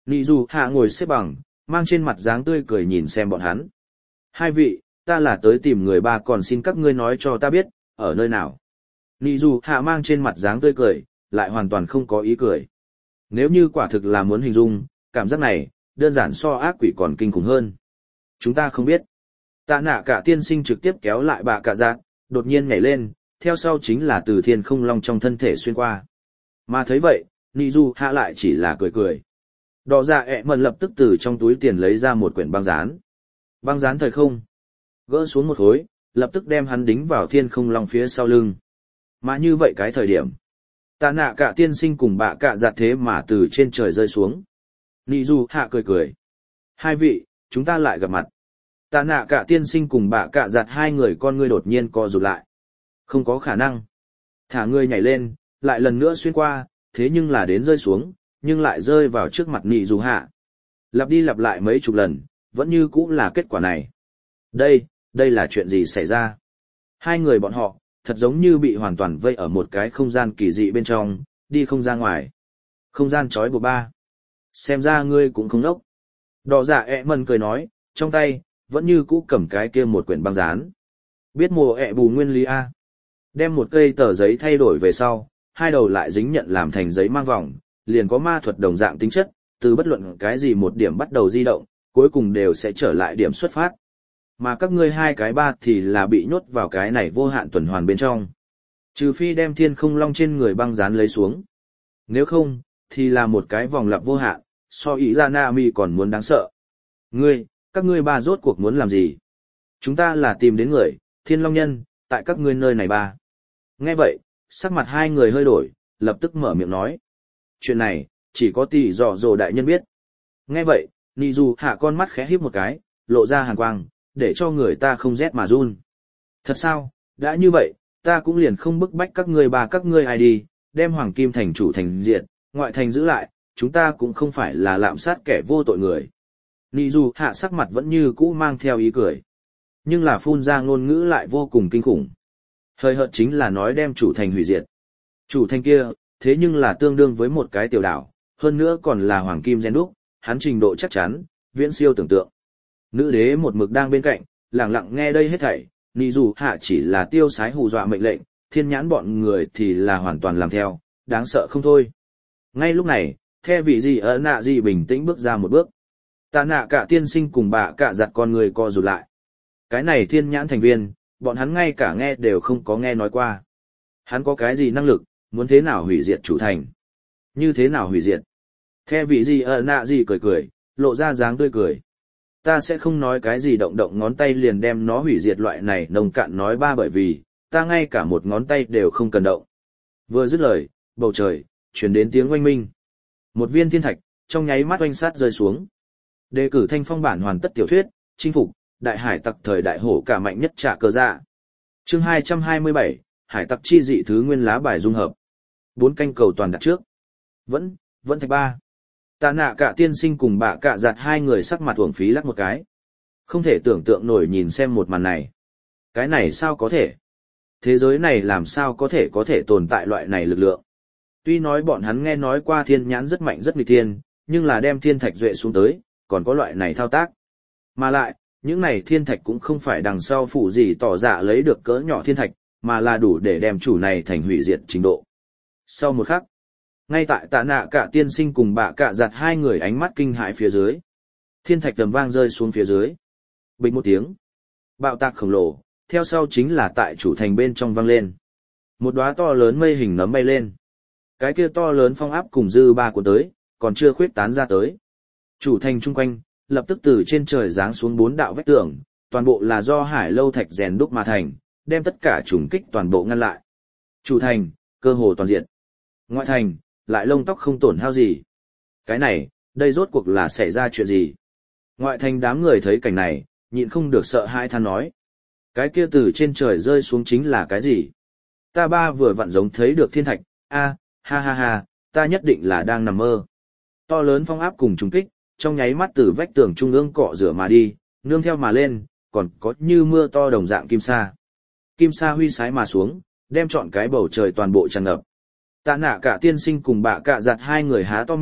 Nị dù hạ ngồi xếp bằng, mang trên mặt dáng tươi cười nhìn xem bọn hắn. Hai vị, ta là tới tìm người ba còn xin các ngươi nói cho ta biết, ở nơi nào. Nị dù hạ mang trên mặt dáng tươi cười, lại hoàn toàn không có ý cười. Nếu như quả thực là muốn hình dung, cảm giác này, đơn giản so ác quỷ còn kinh khủng hơn. Chúng ta không biết. Tạ nạ cả tiên sinh trực tiếp kéo lại bà cả giạt, đột nhiên nhảy lên, theo sau chính là từ thiên không long trong thân thể xuyên qua. Mà thấy vậy, Nị dù hạ lại chỉ là cười cười. Đỏ dạ ẹ mần lập tức từ trong túi tiền lấy ra một quyển băng dán. Băng dán thời không. Gỡ xuống một khối, lập tức đem hắn đính vào thiên không long phía sau lưng. Mà như vậy cái thời điểm. Tạ nạ cả tiên sinh cùng bạ cả giặt thế mà từ trên trời rơi xuống. Nị dù hạ cười cười. Hai vị, chúng ta lại gặp mặt. Tạ nạ cả tiên sinh cùng bạ cả giặt hai người con ngươi đột nhiên co rụt lại. Không có khả năng. Thả người nhảy lên, lại lần nữa xuyên qua, thế nhưng là đến rơi xuống, nhưng lại rơi vào trước mặt nị dù hạ. Lặp đi lặp lại mấy chục lần, vẫn như cũng là kết quả này. Đây, đây là chuyện gì xảy ra? Hai người bọn họ, thật giống như bị hoàn toàn vây ở một cái không gian kỳ dị bên trong, đi không ra ngoài. Không gian trói buộc ba. Xem ra ngươi cũng không đốc. Đỏ dạ ẹ mần cười nói, trong tay, vẫn như cũ cầm cái kia một quyển băng dán. Biết mùa ẹ bù nguyên lý A. Đem một cây tờ giấy thay đổi về sau, hai đầu lại dính nhận làm thành giấy mang vòng, liền có ma thuật đồng dạng tính chất, từ bất luận cái gì một điểm bắt đầu di động, cuối cùng đều sẽ trở lại điểm xuất phát. Mà các ngươi hai cái ba thì là bị nhốt vào cái này vô hạn tuần hoàn bên trong. Trừ phi đem thiên không long trên người băng dán lấy xuống. Nếu không, thì là một cái vòng lặp vô hạn, so ý ra Nami còn muốn đáng sợ. Ngươi, các ngươi ba rốt cuộc muốn làm gì? Chúng ta là tìm đến người, thiên long nhân, tại các ngươi nơi này ba. Nghe vậy, sắc mặt hai người hơi đổi, lập tức mở miệng nói. Chuyện này, chỉ có tỷ dò dồ đại nhân biết. Nghe vậy, Nị dù hạ con mắt khẽ híp một cái, lộ ra hàn quang, để cho người ta không rét mà run. Thật sao, đã như vậy, ta cũng liền không bức bách các ngươi ba các ngươi ai đi, đem Hoàng Kim thành chủ thành diện, ngoại thành giữ lại, chúng ta cũng không phải là lạm sát kẻ vô tội người. Nị dù hạ sắc mặt vẫn như cũ mang theo ý cười. Nhưng là phun ra ngôn ngữ lại vô cùng kinh khủng. Hơi hợt chính là nói đem chủ thành hủy diệt. Chủ thành kia, thế nhưng là tương đương với một cái tiểu đảo, hơn nữa còn là Hoàng Kim gen đúc, hắn trình độ chắc chắn, viễn siêu tưởng tượng. Nữ đế một mực đang bên cạnh, lặng lặng nghe đây hết thảy, Nị dù hạ chỉ là tiêu sái hù dọa mệnh lệnh, thiên nhãn bọn người thì là hoàn toàn làm theo, đáng sợ không thôi. Ngay lúc này, theo vị gì ở nạ gì bình tĩnh bước ra một bước. Tạ nạ cả tiên sinh cùng bà cả giặt con người co rụt lại. Cái này thiên nhãn thành viên, bọn hắn ngay cả nghe đều không có nghe nói qua. Hắn có cái gì năng lực, muốn thế nào hủy diệt chủ thành? Như thế nào hủy diệt? Theo vị gì ở nạ gì cười cười, lộ ra dáng tươi cười. Ta sẽ không nói cái gì động động ngón tay liền đem nó hủy diệt loại này nông cạn nói ba bởi vì, ta ngay cả một ngón tay đều không cần động. Vừa dứt lời, bầu trời, chuyển đến tiếng oanh minh. Một viên thiên thạch, trong nháy mắt oanh sát rơi xuống. Đề cử thanh phong bản hoàn tất tiểu thuyết, chinh phục, đại hải tặc thời đại hổ cả mạnh nhất trả cờ dạ. Chương hai trăm hai mươi bảy, hải tặc chi dị thứ nguyên lá bài dung hợp. Bốn canh cầu toàn đặt trước. Vẫn, vẫn thạch ba. Tạ nạ cả tiên sinh cùng bạ cả giặt hai người sắc mặt uổng phí lắc một cái. Không thể tưởng tượng nổi nhìn xem một màn này. Cái này sao có thể? Thế giới này làm sao có thể có thể tồn tại loại này lực lượng? Tuy nói bọn hắn nghe nói qua thiên nhãn rất mạnh rất nghịch thiên, nhưng là đem thiên thạch duệ xuống tới, còn có loại này thao tác. Mà lại, những này thiên thạch cũng không phải đằng sau phủ gì tỏ dạ lấy được cỡ nhỏ thiên thạch, mà là đủ để đem chủ này thành hủy diệt trình độ. Sau một khắc, ngay tại tạ nạ cả tiên sinh cùng bạ cả giặt hai người ánh mắt kinh hãi phía dưới. Thiên thạch tầm vang rơi xuống phía dưới. Bịch một tiếng. Bạo tạc khổng lồ, theo sau chính là tại chủ thành bên trong vang lên. Một đóa to lớn mây hình nấm bay lên. Cái kia to lớn phong áp cùng dư ba của tới, còn chưa khuyết tán ra tới. Chủ thành chung quanh, lập tức từ trên trời giáng xuống bốn đạo vách tường, toàn bộ là do hải lâu thạch rèn đúc mà thành, đem tất cả trùng kích toàn bộ ngăn lại. Chủ thành, cơ hồ toàn diện. Ngoại thành, lại lông tóc không tổn hao gì. Cái này, đây rốt cuộc là xảy ra chuyện gì? Ngoại thành đám người thấy cảnh này, nhịn không được sợ hãi than nói. Cái kia từ trên trời rơi xuống chính là cái gì? Ta ba vừa vặn giống thấy được thiên thạch, a, ha ha ha, ta nhất định là đang nằm mơ. To lớn phong áp cùng trùng kích, trong nháy mắt từ vách tường trung ương cọ rửa mà đi, nương theo mà lên, còn có như mưa to đồng dạng kim sa. Kim sa huy sái mà xuống, đem trọn cái bầu trời toàn bộ tràn ngập. Tạ nạ cả tiên sinh cùng bạ cả giặt hai người há to miệng,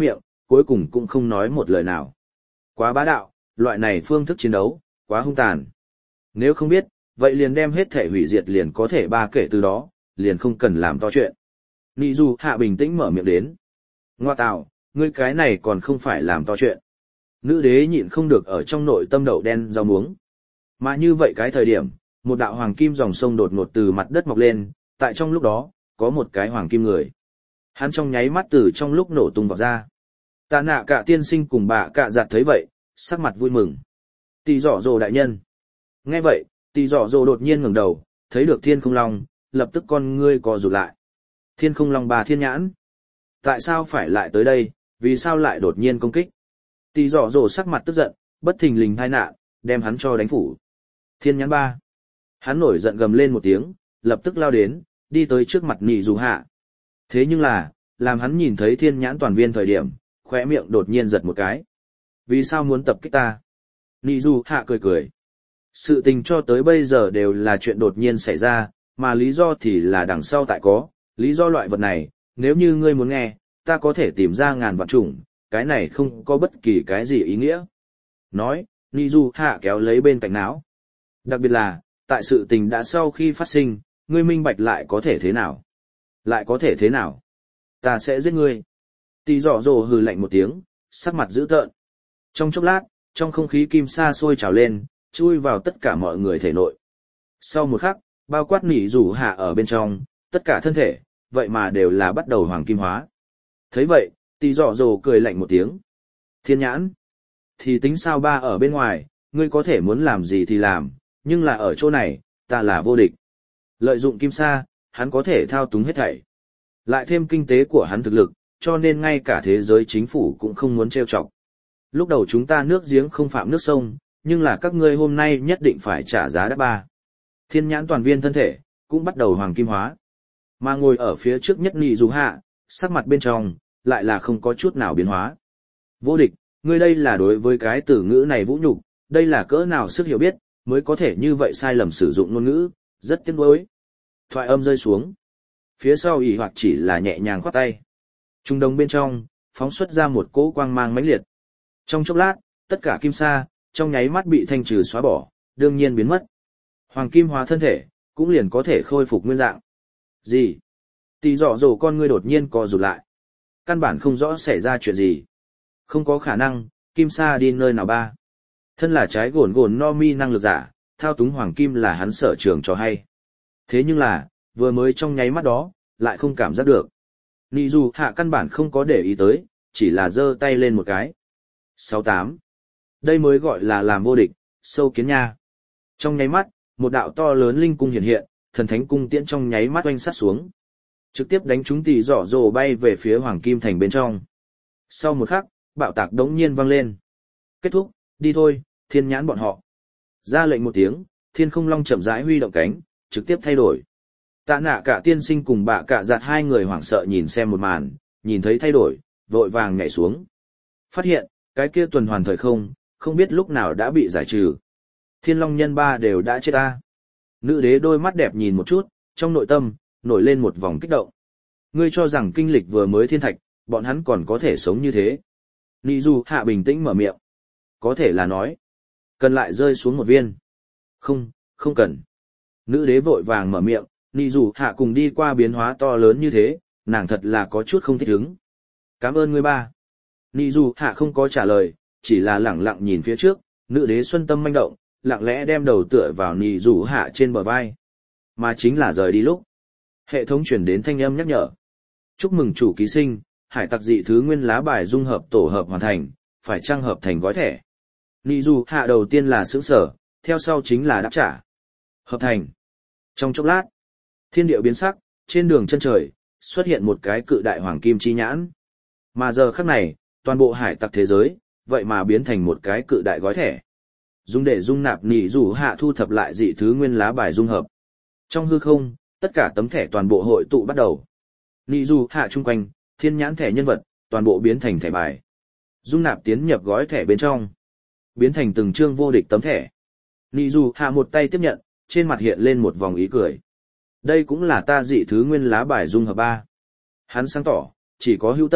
cuối cùng cũng không nói một lời nào. Quá bá đạo, loại này phương thức chiến đấu, quá hung tàn. Nếu không biết, vậy liền đem hết thể hủy diệt liền có thể ba kể từ đó, liền không cần làm to chuyện. Nị dù hạ bình tĩnh mở miệng đến. Ngoa tạo, ngươi cái này còn không phải làm to chuyện. Nữ đế nhịn không được ở trong nội tâm đậu đen rau muống. Mà như vậy cái thời điểm, một đạo hoàng kim dòng sông đột ngột từ mặt đất mọc lên, tại trong lúc đó, có một cái hoàng kim người. Hắn trong nháy mắt từ trong lúc nổ tung vào ra. Tạ nạ cả tiên sinh cùng bà cả giặt thấy vậy, sắc mặt vui mừng. Tỷ dọ dồ đại nhân. Nghe vậy, tỷ dọ dồ đột nhiên ngẩng đầu, thấy được thiên không long, lập tức con ngươi co rụt lại. Thiên không long bà thiên nhãn. Tại sao phải lại tới đây, vì sao lại đột nhiên công kích? Tỷ dọ dồ sắc mặt tức giận, bất thình lình tai nạn, đem hắn cho đánh phủ. Thiên nhãn ba. Hắn nổi giận gầm lên một tiếng, lập tức lao đến, đi tới trước mặt nị dù hạ. Thế nhưng là, làm hắn nhìn thấy thiên nhãn toàn viên thời điểm, khóe miệng đột nhiên giật một cái. Vì sao muốn tập kích ta? Nị dù hạ cười cười. Sự tình cho tới bây giờ đều là chuyện đột nhiên xảy ra, mà lý do thì là đằng sau tại có. Lý do loại vật này, nếu như ngươi muốn nghe, ta có thể tìm ra ngàn vạn chủng, cái này không có bất kỳ cái gì ý nghĩa. Nói, nị dù hạ kéo lấy bên cạnh áo. Đặc biệt là, tại sự tình đã sau khi phát sinh, ngươi minh bạch lại có thể thế nào? Lại có thể thế nào? Ta sẽ giết ngươi. Tỷ dọ dồ hừ lạnh một tiếng, sắc mặt dữ tợn. Trong chốc lát, trong không khí kim sa sôi trào lên, chui vào tất cả mọi người thể nội. Sau một khắc, bao quát nỉ rủ hạ ở bên trong, tất cả thân thể, vậy mà đều là bắt đầu hoàng kim hóa. Thấy vậy, tỷ dọ dồ cười lạnh một tiếng. Thiên nhãn. Thì tính sao ba ở bên ngoài, ngươi có thể muốn làm gì thì làm, nhưng là ở chỗ này, ta là vô địch. Lợi dụng kim sa, hắn có thể thao túng hết thảy. Lại thêm kinh tế của hắn thực lực, cho nên ngay cả thế giới chính phủ cũng không muốn trêu chọc. Lúc đầu chúng ta nước giếng không phạm nước sông, nhưng là các ngươi hôm nay nhất định phải trả giá đắt ba. Thiên nhãn toàn viên thân thể, cũng bắt đầu hoàng kim hóa. Mà ngồi ở phía trước nhất nị dù hạ, sắc mặt bên trong, lại là không có chút nào biến hóa. Vô địch, ngươi đây là đối với cái từ ngữ này vũ nhục, đây là cỡ nào sức hiểu biết, mới có thể như vậy sai lầm sử dụng ngôn ngữ, rất tiếc nuối. Thoại âm rơi xuống. Phía sau ỷ hoặc chỉ là nhẹ nhàng khoát tay. Trung đông bên trong, phóng xuất ra một cỗ quang mang mãnh liệt. Trong chốc lát, tất cả kim sa, trong nháy mắt bị thanh trừ xóa bỏ, đương nhiên biến mất. Hoàng kim hóa thân thể, cũng liền có thể khôi phục nguyên dạng. Gì? Tỷ dọ dồ con ngươi đột nhiên co rụt lại. Căn bản không rõ xảy ra chuyện gì. Không có khả năng, kim sa đi nơi nào ba. Thân là trái gồn gồn no mi năng lực giả, thao túng hoàng kim là hắn sở trường cho hay. Thế nhưng là, vừa mới trong nháy mắt đó, lại không cảm giác được. Nị dù hạ căn bản không có để ý tới, chỉ là giơ tay lên một cái. sáu tám. Đây mới gọi là làm vô địch, sâu kiến nha. Trong nháy mắt, một đạo to lớn linh cung hiện hiện, thần thánh cung tiễn trong nháy mắt oanh sát xuống. Trực tiếp đánh trúng tỷ dọ dồ bay về phía hoàng kim thành bên trong. Sau một khắc, bạo tạc đống nhiên vang lên. Kết thúc, đi thôi, thiên nhãn bọn họ. Ra lệnh một tiếng, thiên không long chậm rãi huy động cánh, trực tiếp thay đổi. Tạ nạ cả tiên sinh cùng bạ cả giặt hai người hoảng sợ nhìn xem một màn, nhìn thấy thay đổi, vội vàng nhảy xuống. Phát hiện, cái kia tuần hoàn thời không, không biết lúc nào đã bị giải trừ. Thiên long nhân ba đều đã chết ta. Nữ đế đôi mắt đẹp nhìn một chút, trong nội tâm, nổi lên một vòng kích động. Ngươi cho rằng kinh lịch vừa mới thiên thạch, bọn hắn còn có thể sống như thế. Nị dù hạ bình tĩnh mở miệng. Có thể là nói, cần lại rơi xuống một viên. Không, không cần. Nữ đế vội vàng mở miệng, nị dù hạ cùng đi qua biến hóa to lớn như thế, nàng thật là có chút không thích ứng. Cảm ơn ngươi ba. Nị dù hạ không có trả lời, chỉ là lẳng lặng nhìn phía trước, nữ đế xuân tâm manh động, lặng lẽ đem đầu tựa vào nị dù hạ trên bờ vai. Mà chính là rời đi lúc. Hệ thống chuyển đến thanh âm nhắc nhở. Chúc mừng chủ ký sinh, hải tặc dị thứ nguyên lá bài dung hợp tổ hợp hoàn thành, phải trang hợp thành gói thẻ. Nị dù hạ đầu tiên là sững sở, theo sau chính là đáp trả. Hợp thành. Trong chốc lát, thiên điệu biến sắc, trên đường chân trời, xuất hiện một cái cự đại hoàng kim chi nhãn. Mà giờ khắc này, toàn bộ hải tặc thế giới, vậy mà biến thành một cái cự đại gói thẻ. Dùng để dung nạp nị dù hạ thu thập lại dị thứ nguyên lá bài dung hợp. Trong hư không, tất cả tấm thẻ toàn bộ hội tụ bắt đầu. Nị dù hạ chung quanh, thiên nhãn thẻ nhân vật, toàn bộ biến thành thẻ bài. Dung nạp tiến nhập gói thẻ bên trong. Biến thành từng chương vô địch tấm thẻ. Nị dù hạ một tay tiếp nhận, trên mặt hiện lên một vòng ý cười. Đây cũng là ta dị thứ nguyên lá bài dung hợp ba. Hắn sáng tỏ, chỉ có hữu tâm,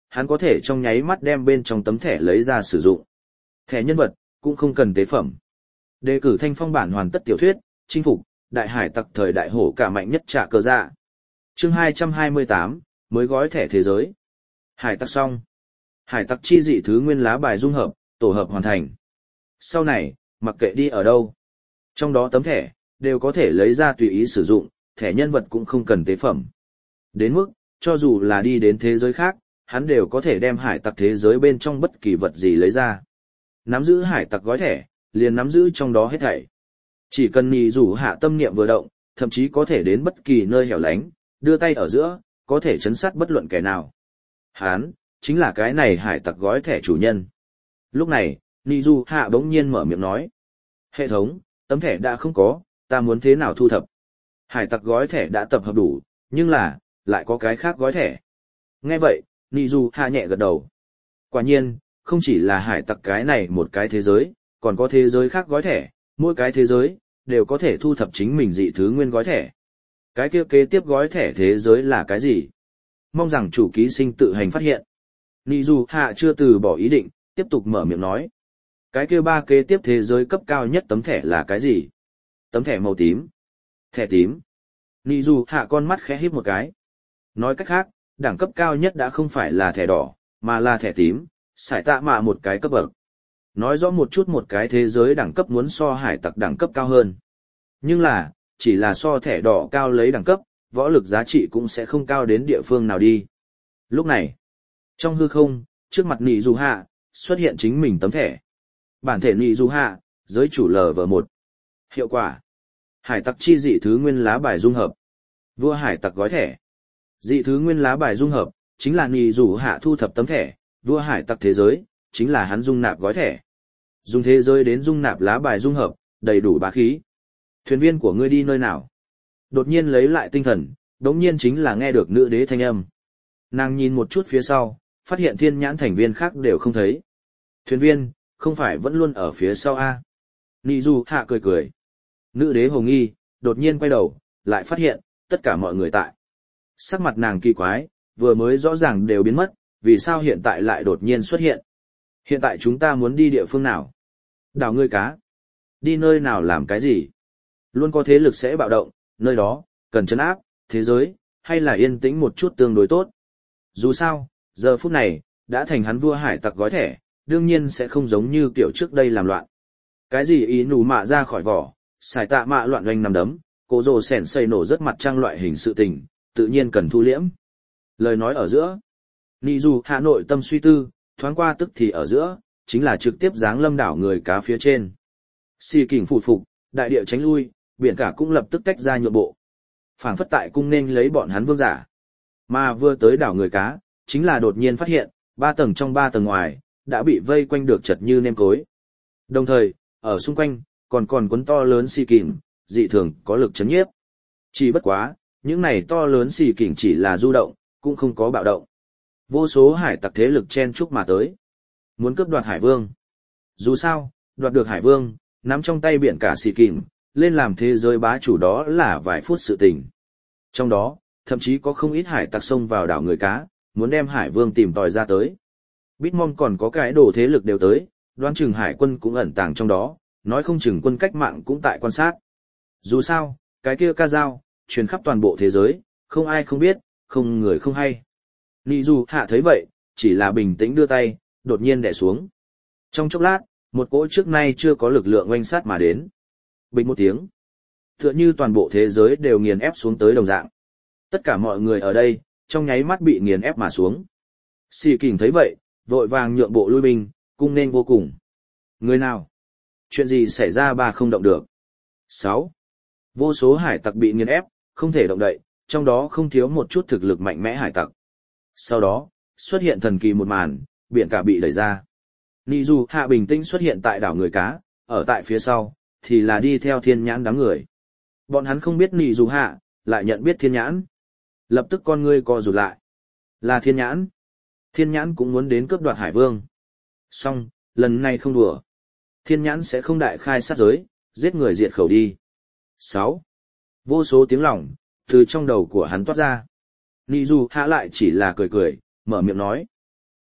hắn có thể trong nháy mắt đem bên trong tấm thẻ lấy ra sử dụng. Thẻ nhân vật, cũng không cần tế phẩm. Đề cử Thanh Phong bản hoàn tất tiểu thuyết, chinh phục, đại hải tặc thời đại hổ cả mạnh nhất trả cờ dạ. Chương hai trăm hai mươi tám, mới gói thẻ thế giới. Hải tặc xong. Hải tặc chi dị thứ nguyên lá bài dung hợp, tổ hợp hoàn thành. Sau này, mặc kệ đi ở đâu. Trong đó tấm thẻ, đều có thể lấy ra tùy ý sử dụng, thẻ nhân vật cũng không cần tế phẩm. Đến mức, cho dù là đi đến thế giới khác, hắn đều có thể đem hải tặc thế giới bên trong bất kỳ vật gì lấy ra. Nắm giữ hải tặc gói thẻ, liền nắm giữ trong đó hết thảy. Chỉ cần nhị rủ hạ tâm niệm vừa động, thậm chí có thể đến bất kỳ nơi hẻo lánh, đưa tay ở giữa, có thể chấn sát bất luận kẻ nào. Hắn, chính là cái này hải tặc gói thẻ chủ nhân. Lúc này, nhị rủ hạ bỗng nhiên mở miệng nói. Hệ thống, tấm thẻ đã không có, ta muốn thế nào thu thập? Hải tặc gói thẻ đã tập hợp đủ, nhưng là, lại có cái khác gói thẻ. Nghe vậy, nhị rủ hạ nhẹ gật đầu. Quả nhiên, không chỉ là hải tặc cái này một cái thế giới, còn có thế giới khác gói thẻ, mỗi cái thế giới, đều có thể thu thập chính mình dị thứ nguyên gói thẻ. Cái kia kế tiếp gói thẻ thế giới là cái gì? Mong rằng chủ ký sinh tự hành phát hiện. Nị dù hạ chưa từ bỏ ý định, tiếp tục mở miệng nói. Cái kia ba kế tiếp thế giới cấp cao nhất tấm thẻ là cái gì? Tấm thẻ màu tím. Thẻ tím. Nị dù hạ con mắt khẽ híp một cái. Nói cách khác, đẳng cấp cao nhất đã không phải là thẻ đỏ, mà là thẻ tím, sải tạ mạ một cái cấp bậc. Nói rõ một chút một cái thế giới đẳng cấp muốn so hải tặc đẳng cấp cao hơn. Nhưng là, chỉ là so thẻ đỏ cao lấy đẳng cấp, võ lực giá trị cũng sẽ không cao đến địa phương nào đi. Lúc này, trong hư không, trước mặt Nị dù hạ, xuất hiện chính mình tấm thẻ. Bản thể Nị dù hạ, giới chủ lờ vờ một. Hiệu quả. Hải tặc chi dị thứ nguyên lá bài dung hợp. Vua hải tặc gói thẻ. Dị thứ nguyên lá bài dung hợp, chính là Nị dù hạ thu thập tấm thẻ, vua hải tặc thế giới, chính là hắn dung nạp gói thẻ. Dùng thế giới đến dung nạp lá bài dung hợp, đầy đủ bá khí. Thuyền viên của ngươi đi nơi nào? Đột nhiên lấy lại tinh thần, đống nhiên chính là nghe được nữ đế thanh âm. Nàng nhìn một chút phía sau, phát hiện thiên nhãn thành viên khác đều không thấy. Thuyền viên, không phải vẫn luôn ở phía sau a? Nị dù hạ cười cười. Nữ đế hồ nghi, đột nhiên quay đầu, lại phát hiện, tất cả mọi người tại. Sắc mặt nàng kỳ quái, vừa mới rõ ràng đều biến mất, vì sao hiện tại lại đột nhiên xuất hiện? Hiện tại chúng ta muốn đi địa phương nào? Đảo ngươi cá. Đi nơi nào làm cái gì? Luôn có thế lực sẽ bạo động, nơi đó, cần trấn áp, thế giới, hay là yên tĩnh một chút tương đối tốt. Dù sao, giờ phút này, đã thành hắn vua hải tặc gói thẻ, đương nhiên sẽ không giống như kiểu trước đây làm loạn. Cái gì ý nù mạ ra khỏi vỏ, xài tạ mạ loạn oanh nằm đấm, cố rồ sẻn xây nổ rất mặt trăng loại hình sự tình, tự nhiên cần thu liễm. Lời nói ở giữa, Nị dù Hà Nội tâm suy tư, thoáng qua tức thì ở giữa, chính là trực tiếp giáng lâm đảo người cá phía trên. Xì kình phụt phục, đại địa tránh lui, biển cả cũng lập tức tách ra nhượng bộ. Phảng phất tại cung nên lấy bọn hắn vương giả. Mà vừa tới đảo người cá, chính là đột nhiên phát hiện, ba tầng trong ba tầng ngoài, đã bị vây quanh được chật như nêm cối. Đồng thời, ở xung quanh, còn còn cuốn to lớn xì kình, dị thường có lực chấn nhiếp. Chỉ bất quá, những này to lớn xì kình chỉ là du động, cũng không có bạo động. Vô số hải tặc thế lực chen chúc mà tới. Muốn cướp đoạt hải vương. Dù sao, đoạt được hải vương, nắm trong tay biển cả xì kìm, lên làm thế giới bá chủ đó là vài phút sự tình. Trong đó, thậm chí có không ít hải tặc xông vào đảo người cá, muốn đem hải vương tìm tòi ra tới. Bitmon còn có cái đồ thế lực đều tới, đoán chừng hải quân cũng ẩn tàng trong đó, nói không chừng quân cách mạng cũng tại quan sát. Dù sao, cái kia ca dao, truyền khắp toàn bộ thế giới, không ai không biết, không người không hay. Nị dù hạ thấy vậy, chỉ là bình tĩnh đưa tay, đột nhiên đè xuống. Trong chốc lát, một cỗ trước nay chưa có lực lượng oanh sát mà đến. Bình một tiếng. Tựa như toàn bộ thế giới đều nghiền ép xuống tới đồng dạng. Tất cả mọi người ở đây, trong nháy mắt bị nghiền ép mà xuống. Xì kình thấy vậy, vội vàng nhượng bộ lui binh, cung nên vô cùng. Người nào? Chuyện gì xảy ra bà không động được? sáu. Vô số hải tặc bị nghiền ép, không thể động đậy, trong đó không thiếu một chút thực lực mạnh mẽ hải tặc. Sau đó, xuất hiện thần kỳ một màn, biển cả bị đẩy ra. Nị dù hạ bình tĩnh xuất hiện tại đảo người cá, ở tại phía sau, thì là đi theo thiên nhãn đám người. Bọn hắn không biết nị dù hạ, lại nhận biết thiên nhãn. Lập tức con ngươi co rụt lại. Là thiên nhãn. Thiên nhãn cũng muốn đến cướp đoạt hải vương. Xong, lần này không đùa. Thiên nhãn sẽ không đại khai sát giới, giết người diệt khẩu đi. sáu. Vô số tiếng lỏng, từ trong đầu của hắn toát ra. Nị dù hạ lại chỉ là cười cười, mở miệng nói.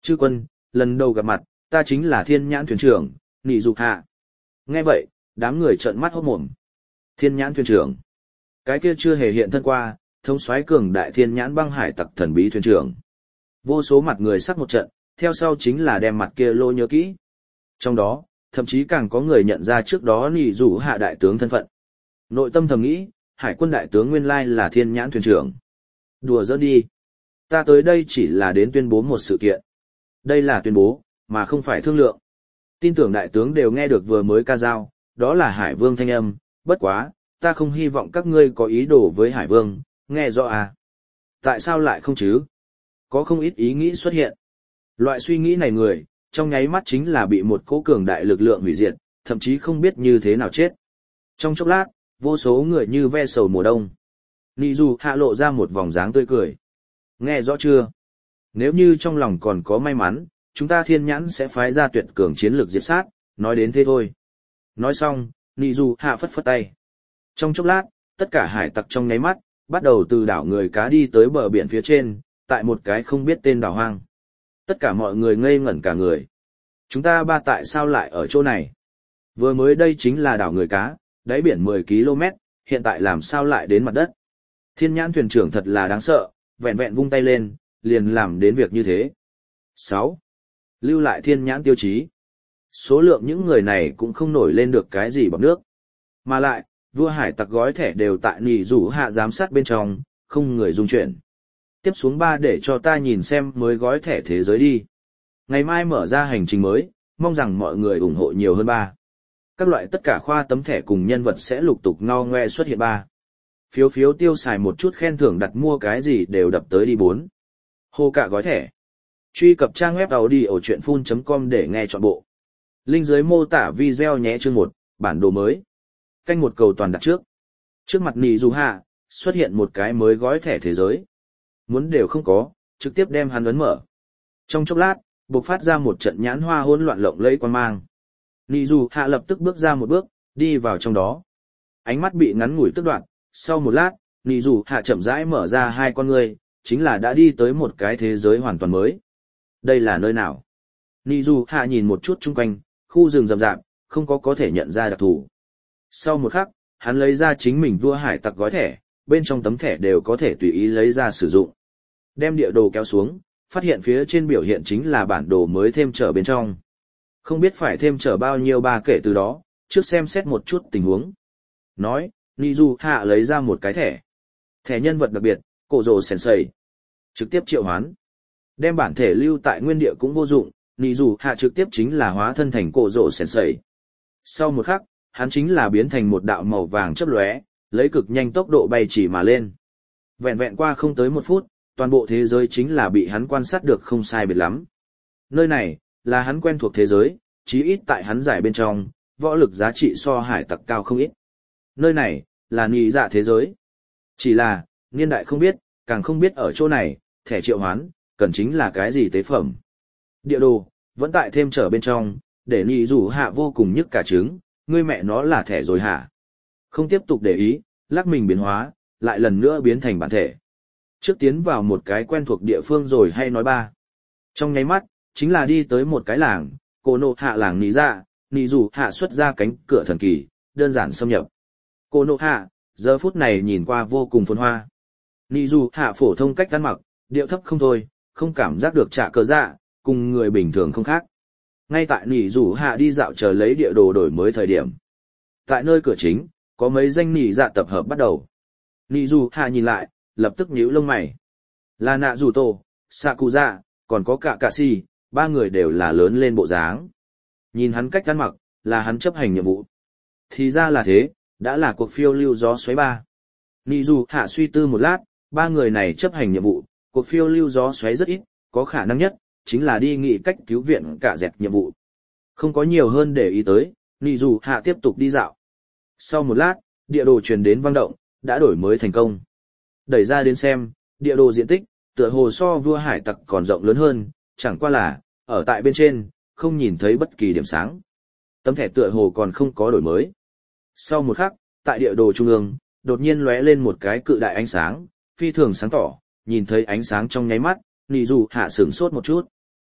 Chư quân, lần đầu gặp mặt, ta chính là thiên nhãn thuyền trưởng, Nị Dục Hạ. Nghe vậy, đám người trợn mắt hốt mồm. Thiên nhãn thuyền trưởng. Cái kia chưa hề hiện thân qua, thống soái cường đại thiên nhãn băng hải tặc thần bí thuyền trưởng. Vô số mặt người sắc một trận, theo sau chính là đem mặt kia lô nhớ kỹ. Trong đó, thậm chí càng có người nhận ra trước đó Nị Dục Hạ đại tướng thân phận. Nội tâm thầm nghĩ, hải quân đại tướng nguyên lai là thiên nhãn thuyền trưởng. Đùa giỡn đi. Ta tới đây chỉ là đến tuyên bố một sự kiện. Đây là tuyên bố, mà không phải thương lượng. Tin tưởng đại tướng đều nghe được vừa mới ca dao, đó là Hải Vương thanh âm, bất quá, ta không hy vọng các ngươi có ý đồ với Hải Vương, nghe rõ à. Tại sao lại không chứ? Có không ít ý nghĩ xuất hiện. Loại suy nghĩ này người, trong nháy mắt chính là bị một cỗ cường đại lực lượng hủy diệt, thậm chí không biết như thế nào chết. Trong chốc lát, vô số người như ve sầu mùa đông. Nị Dù Hạ lộ ra một vòng dáng tươi cười. Nghe rõ chưa? Nếu như trong lòng còn có may mắn, chúng ta thiên nhãn sẽ phái ra tuyệt cường chiến lược diệt sát, nói đến thế thôi. Nói xong, Nị Dù Hạ phất phất tay. Trong chốc lát, tất cả hải tặc trong nháy mắt, bắt đầu từ đảo người cá đi tới bờ biển phía trên, tại một cái không biết tên đảo hoang. Tất cả mọi người ngây ngẩn cả người. Chúng ta ba tại sao lại ở chỗ này? Vừa mới đây chính là đảo người cá, đáy biển mười ki lô mét, hiện tại làm sao lại đến mặt đất? Thiên nhãn thuyền trưởng thật là đáng sợ, vẹn vẹn vung tay lên, liền làm đến việc như thế. sáu. Lưu lại thiên nhãn tiêu chí. Số lượng những người này cũng không nổi lên được cái gì bằng nước. Mà lại, vua hải tặc gói thẻ đều tại Nị Dù Hạ giám sát bên trong, không người dung chuyển. Tiếp xuống ba để cho ta nhìn xem mới gói thẻ thế giới đi. Ngày mai mở ra hành trình mới, mong rằng mọi người ủng hộ nhiều hơn ba. Các loại tất cả khoa tấm thẻ cùng nhân vật sẽ lục tục ngao ngoe xuất hiện ba. Phiếu phiếu tiêu xài một chút khen thưởng đặt mua cái gì đều đập tới đi bốn. Hô cả gói thẻ. Truy cập trang web audiochuyenphun chấm com để nghe trọn bộ. Link dưới mô tả video nhé. Chương một, bản đồ mới. Canh một cầu toàn đặt trước. Trước mặt Nị Dù Hạ, xuất hiện một cái mới gói thẻ thế giới. Muốn đều không có, trực tiếp đem hắn ấn mở. Trong chốc lát, bộc phát ra một trận nhãn hoa hỗn loạn lộng lẫy quan mang. Nị Dù Hạ lập tức bước ra một bước, đi vào trong đó. Ánh mắt bị ngắn ngủi tước đoạt, sau một lát, Nị Dù Hạ chậm rãi mở ra hai con ngươi, chính là đã đi tới một cái thế giới hoàn toàn mới. Đây là nơi nào? Nị Dù Hạ nhìn một chút chung quanh, khu rừng rậm rạp, không có có thể nhận ra đặc thù. Sau một khắc, hắn lấy ra chính mình vua hải tặc gói thẻ, bên trong tấm thẻ đều có thể tùy ý lấy ra sử dụng. Đem địa đồ kéo xuống, phát hiện phía trên biểu hiện chính là bản đồ mới thêm trở bên trong. Không biết phải thêm trở bao nhiêu ba kể từ đó, trước xem xét một chút tình huống. Nói, Nị Dù Hạ lấy ra một cái thẻ. Thẻ nhân vật đặc biệt, Cổ Rồ Sensei. Trực tiếp triệu hoán. Đem bản thể lưu tại nguyên địa cũng vô dụng, Nị Dù Hạ trực tiếp chính là hóa thân thành Cổ Rồ Sensei. Sau một khắc, hắn chính là biến thành một đạo màu vàng chớp lóe, lấy cực nhanh tốc độ bay chỉ mà lên. Vẹn vẹn qua không tới một phút, toàn bộ thế giới chính là bị hắn quan sát được không sai biệt lắm. Nơi này, là hắn quen thuộc thế giới, chí ít tại hắn giải bên trong, võ lực giá trị so hải tặc cao không ít. Nơi này, là nị dạ thế giới. Chỉ là, niên đại không biết, càng không biết ở chỗ này, thẻ triệu hoán, cần chính là cái gì tế phẩm. Địa đồ, vẫn tại thêm trở bên trong, để Nị Dù Hạ vô cùng nhức cả trứng, ngươi mẹ nó là thẻ rồi hả? Không tiếp tục để ý, lắc mình biến hóa, lại lần nữa biến thành bản thể. Trước tiến vào một cái quen thuộc địa phương rồi hay nói ba. Trong nháy mắt, chính là đi tới một cái làng, Cô Nộ Hạ làng Nị Dạ, Nị Dù Hạ xuất ra cánh cửa thần kỳ, đơn giản xâm nhập. Cô Nộ Hạ, giờ phút này nhìn qua vô cùng phồn hoa. Nị Dù Hạ phổ thông cách ăn mặc, điệu thấp không thôi, không cảm giác được trả cờ dạ, cùng người bình thường không khác. Ngay tại Nị Dù Hạ đi dạo chờ lấy địa đồ đổi mới thời điểm. Tại nơi cửa chính, có mấy danh Nị Dạ tập hợp bắt đầu. Nị Dù Hạ nhìn lại, lập tức nhíu lông mày. Là Nạ Dù Tô, Sakuza, còn có cả Cạ Si, ba người đều là lớn lên bộ dáng. Nhìn hắn cách ăn mặc, là hắn chấp hành nhiệm vụ. Thì ra là thế, đã là cuộc phiêu lưu gió xoáy ba. Nị Dù Hạ suy tư một lát, ba người này chấp hành nhiệm vụ, cuộc phiêu lưu gió xoáy rất ít, có khả năng nhất, chính là đi nghị cách cứu viện cả dẹt nhiệm vụ. Không có nhiều hơn để ý tới, Nị Dù Hạ tiếp tục đi dạo. Sau một lát, địa đồ truyền đến vang động, đã đổi mới thành công. Đẩy ra đến xem, địa đồ diện tích, tựa hồ so vua hải tặc còn rộng lớn hơn, chẳng qua là, ở tại bên trên, không nhìn thấy bất kỳ điểm sáng. Tấm thẻ tựa hồ còn không có đổi mới. Sau một khắc, tại địa đồ trung ương, đột nhiên lóe lên một cái cự đại ánh sáng, phi thường sáng tỏ, nhìn thấy ánh sáng trong nháy mắt, Nị Dù Hạ sửng sốt một chút.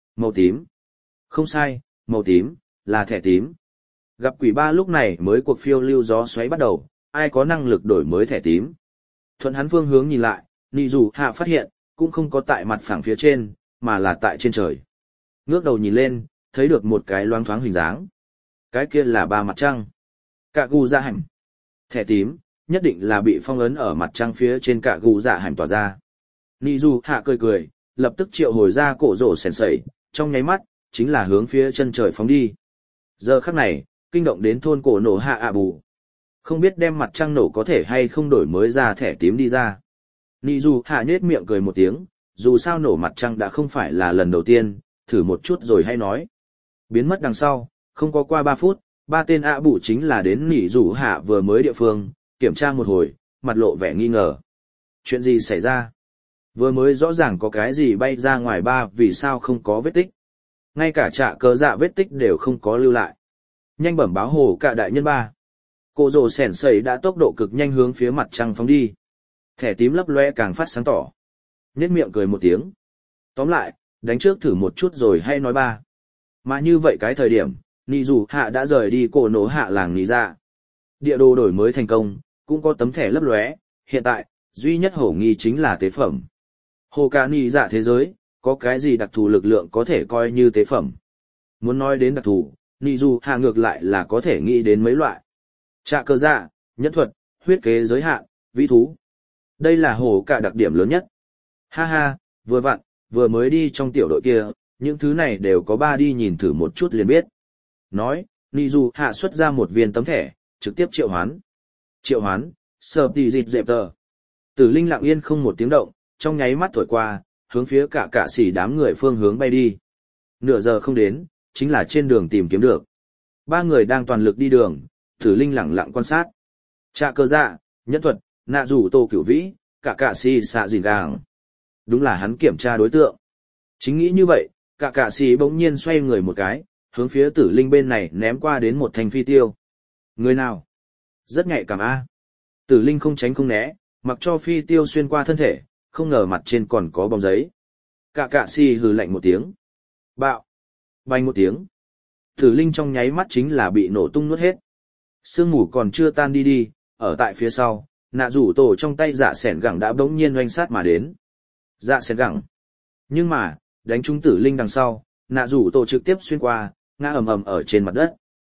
Màu tím. Không sai, màu tím, là thẻ tím. Gặp quỷ ba lúc này mới cuộc phiêu lưu gió xoáy bắt đầu, ai có năng lực đổi mới thẻ tím. Thuận hắn phương hướng nhìn lại, Nị Dù Hạ phát hiện, cũng không có tại mặt phẳng phía trên, mà là tại trên trời. Ngước đầu nhìn lên, thấy được một cái loáng thoáng hình dáng. Cái kia là ba mặt trăng. Cạ gù dạ hẳn. Thẻ tím, nhất định là bị phong ấn ở mặt trăng phía trên cạ gù dạ hẳn tỏa ra. Nị Dù Hạ cười cười, lập tức triệu hồi ra cổ rổ sèn sẩy, trong nháy mắt, chính là hướng phía chân trời phóng đi. Giờ khắc này, kinh động đến thôn cổ nổ hạ ạ bù. Không biết đem mặt trăng nổ có thể hay không đổi mới ra thẻ tím đi ra. Nị Dù Hạ nhếch miệng cười một tiếng, dù sao nổ mặt trăng đã không phải là lần đầu tiên, thử một chút rồi hay nói. Biến mất đằng sau, không có qua ba phút, ba tên ạ bù chính là đến Nị Dù Hạ vừa mới địa phương, kiểm tra một hồi, mặt lộ vẻ nghi ngờ. Chuyện gì xảy ra? Vừa mới rõ ràng có cái gì bay ra ngoài ba vì sao không có vết tích. Ngay cả trạ cờ dạ vết tích đều không có lưu lại. Nhanh bẩm báo hồ cả đại nhân ba. Cổ rồ sẻn sẩy đã tốc độ cực nhanh hướng phía mặt trăng phóng đi. Thẻ tím lấp loe càng phát sáng tỏ. Nhếch miệng cười một tiếng. Tóm lại, đánh trước thử một chút rồi hay nói ba. Mà như vậy cái thời điểm, Nị Dù Hạ đã rời đi cổ nổ hạ làng Nị Dạ. Địa đồ đổi mới thành công, cũng có tấm thẻ lấp lóe. Hiện tại, duy nhất hổ nghi chính là tế phẩm. Hồ cả Nị Dạ thế giới, có cái gì đặc thù lực lượng có thể coi như tế phẩm. Muốn nói đến đặc thù, Nị Dù Hạ ngược lại là có thể nghĩ đến mấy loại. Trạ cơ dạ, nhẫn thuật, huyết kế giới hạn, vĩ thú. Đây là hồ cả đặc điểm lớn nhất. Ha ha, vừa vặn, vừa mới đi trong tiểu đội kia, những thứ này đều có ba đi nhìn thử một chút liền biết. Nói, Nị Dù Hạ xuất ra một viên tấm thẻ, trực tiếp triệu hoán. Triệu hoán, sờ tì dịt dẹp tờ. Tử linh lặng yên không một tiếng động, trong nháy mắt thổi qua, hướng phía cả cả xỉ đám người phương hướng bay đi. Nửa giờ không đến, chính là trên đường tìm kiếm được. Ba người đang toàn lực đi đường, Tử linh lặng lặng quan sát. Trạ cơ dạ, nhẫn thuật, nạ rủ tô cửu vĩ, cả cả xỉ xạ dìn gàng. Đúng là hắn kiểm tra đối tượng. Chính nghĩ như vậy, cả cả xỉ bỗng nhiên xoay người một cái, hướng phía tử linh bên này ném qua đến một thanh phi tiêu. Người nào? Rất nhạy cảm a. Tử linh không tránh không né, mặc cho phi tiêu xuyên qua thân thể, không ngờ mặt trên còn có bóng giấy. Cả cạ si hừ lạnh một tiếng. Bạo. Bành một tiếng. Tử linh trong nháy mắt chính là bị nổ tung nuốt hết. Sương mù còn chưa tan đi đi, ở tại phía sau, nạ rủ tổ trong tay dạ sẻn gẳng đã bỗng nhiên oanh sát mà đến. Dạ sẻn gẳng. Nhưng mà, đánh trúng tử linh đằng sau, nạ rủ tổ trực tiếp xuyên qua, ngã ầm ầm ở trên mặt đất.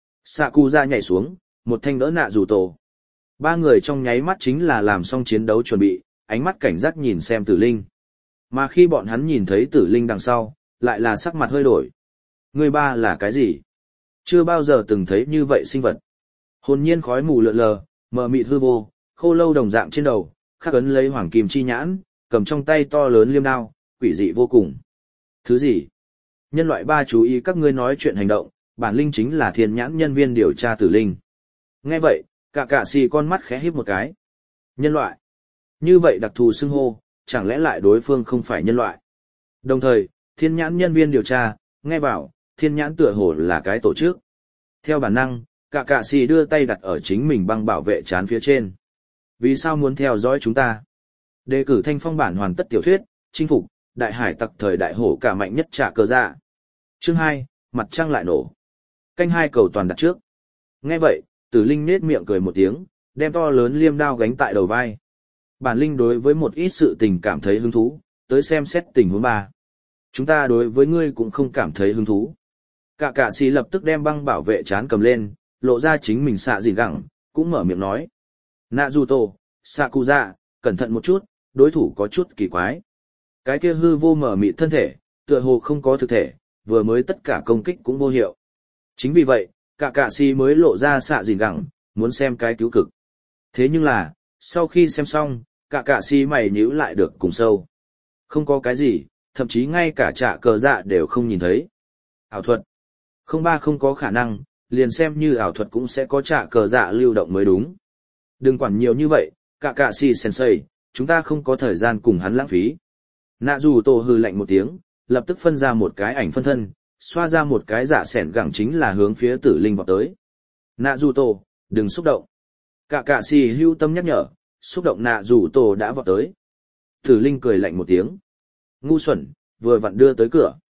Sakuza nhảy xuống, một thanh đỡ nạ rủ tổ. Ba người trong nháy mắt chính là làm xong chiến đấu chuẩn bị, ánh mắt cảnh giác nhìn xem tử linh. Mà khi bọn hắn nhìn thấy tử linh đằng sau, lại là sắc mặt hơi đổi. Người ba là cái gì? Chưa bao giờ từng thấy như vậy sinh vật. Hồn nhiên khói mù lượn lờ, mờ mịt hư vô, khô lâu đồng dạng trên đầu, khắc ấn lấy hoàng kim chi nhãn, cầm trong tay to lớn liêm đao, quỷ dị vô cùng. Thứ gì? Nhân loại ba chú ý các ngươi nói chuyện hành động, bản linh chính là thiên nhãn nhân viên điều tra tử linh. Nghe vậy, cả cả xì con mắt khẽ híp một cái. Nhân loại. Như vậy đặc thù xưng hô, chẳng lẽ lại đối phương không phải nhân loại. Đồng thời, thiên nhãn nhân viên điều tra, nghe vào, thiên nhãn tựa hồ là cái tổ chức. Theo bản năng, cả cả xì đưa tay đặt ở chính mình băng bảo vệ trán phía trên. Vì sao muốn theo dõi chúng ta? Đề cử thanh phong bản hoàn tất tiểu thuyết, chinh phục, đại hải tặc thời đại hổ cả mạnh nhất trả cơ dạ. Chương hai, mặt trăng lại nổ. Canh hai cầu toàn đặt trước. Nghe vậy, tử linh nết miệng cười một tiếng, đem to lớn liêm đao gánh tại đầu vai. Bản linh đối với một ít sự tình cảm thấy hứng thú, tới xem xét tình huống ba. Chúng ta đối với ngươi cũng không cảm thấy hứng thú. Cả cả xì lập tức đem băng bảo vệ trán cầm lên, lộ ra chính mình xạ dìn gẳng, cũng mở miệng nói. Naruto, Sakuza, cẩn thận một chút, đối thủ có chút kỳ quái. Cái kia hư vô mở mịt thân thể, tựa hồ không có thực thể, vừa mới tất cả công kích cũng vô hiệu. Chính vì vậy, cả cả xì mới lộ ra xạ dìn gẳng, muốn xem cái cứu cực. Thế nhưng là, sau khi xem xong, cả cả xì mày nhíu lại được cùng sâu. Không có cái gì, thậm chí ngay cả trả cờ dạ đều không nhìn thấy. Ảo thuật. Không ba không có khả năng, liền xem như ảo thuật cũng sẽ có trả cờ dạ lưu động mới đúng. Đừng quản nhiều như vậy, cả cả xì sensei, chúng ta không có thời gian cùng hắn lãng phí. Nạ dù tổ hư lạnh một tiếng, lập tức phân ra một cái ảnh phân thân, xoa ra một cái giả sẻn gẳng chính là hướng phía tử linh vọt tới. Nạ dù tổ, đừng xúc động. Cả cả xì hưu tâm nhắc nhở, xúc động nạ dù tổ đã vọt tới. Tử linh cười lạnh một tiếng. Ngu xuẩn, vừa vặn đưa tới cửa.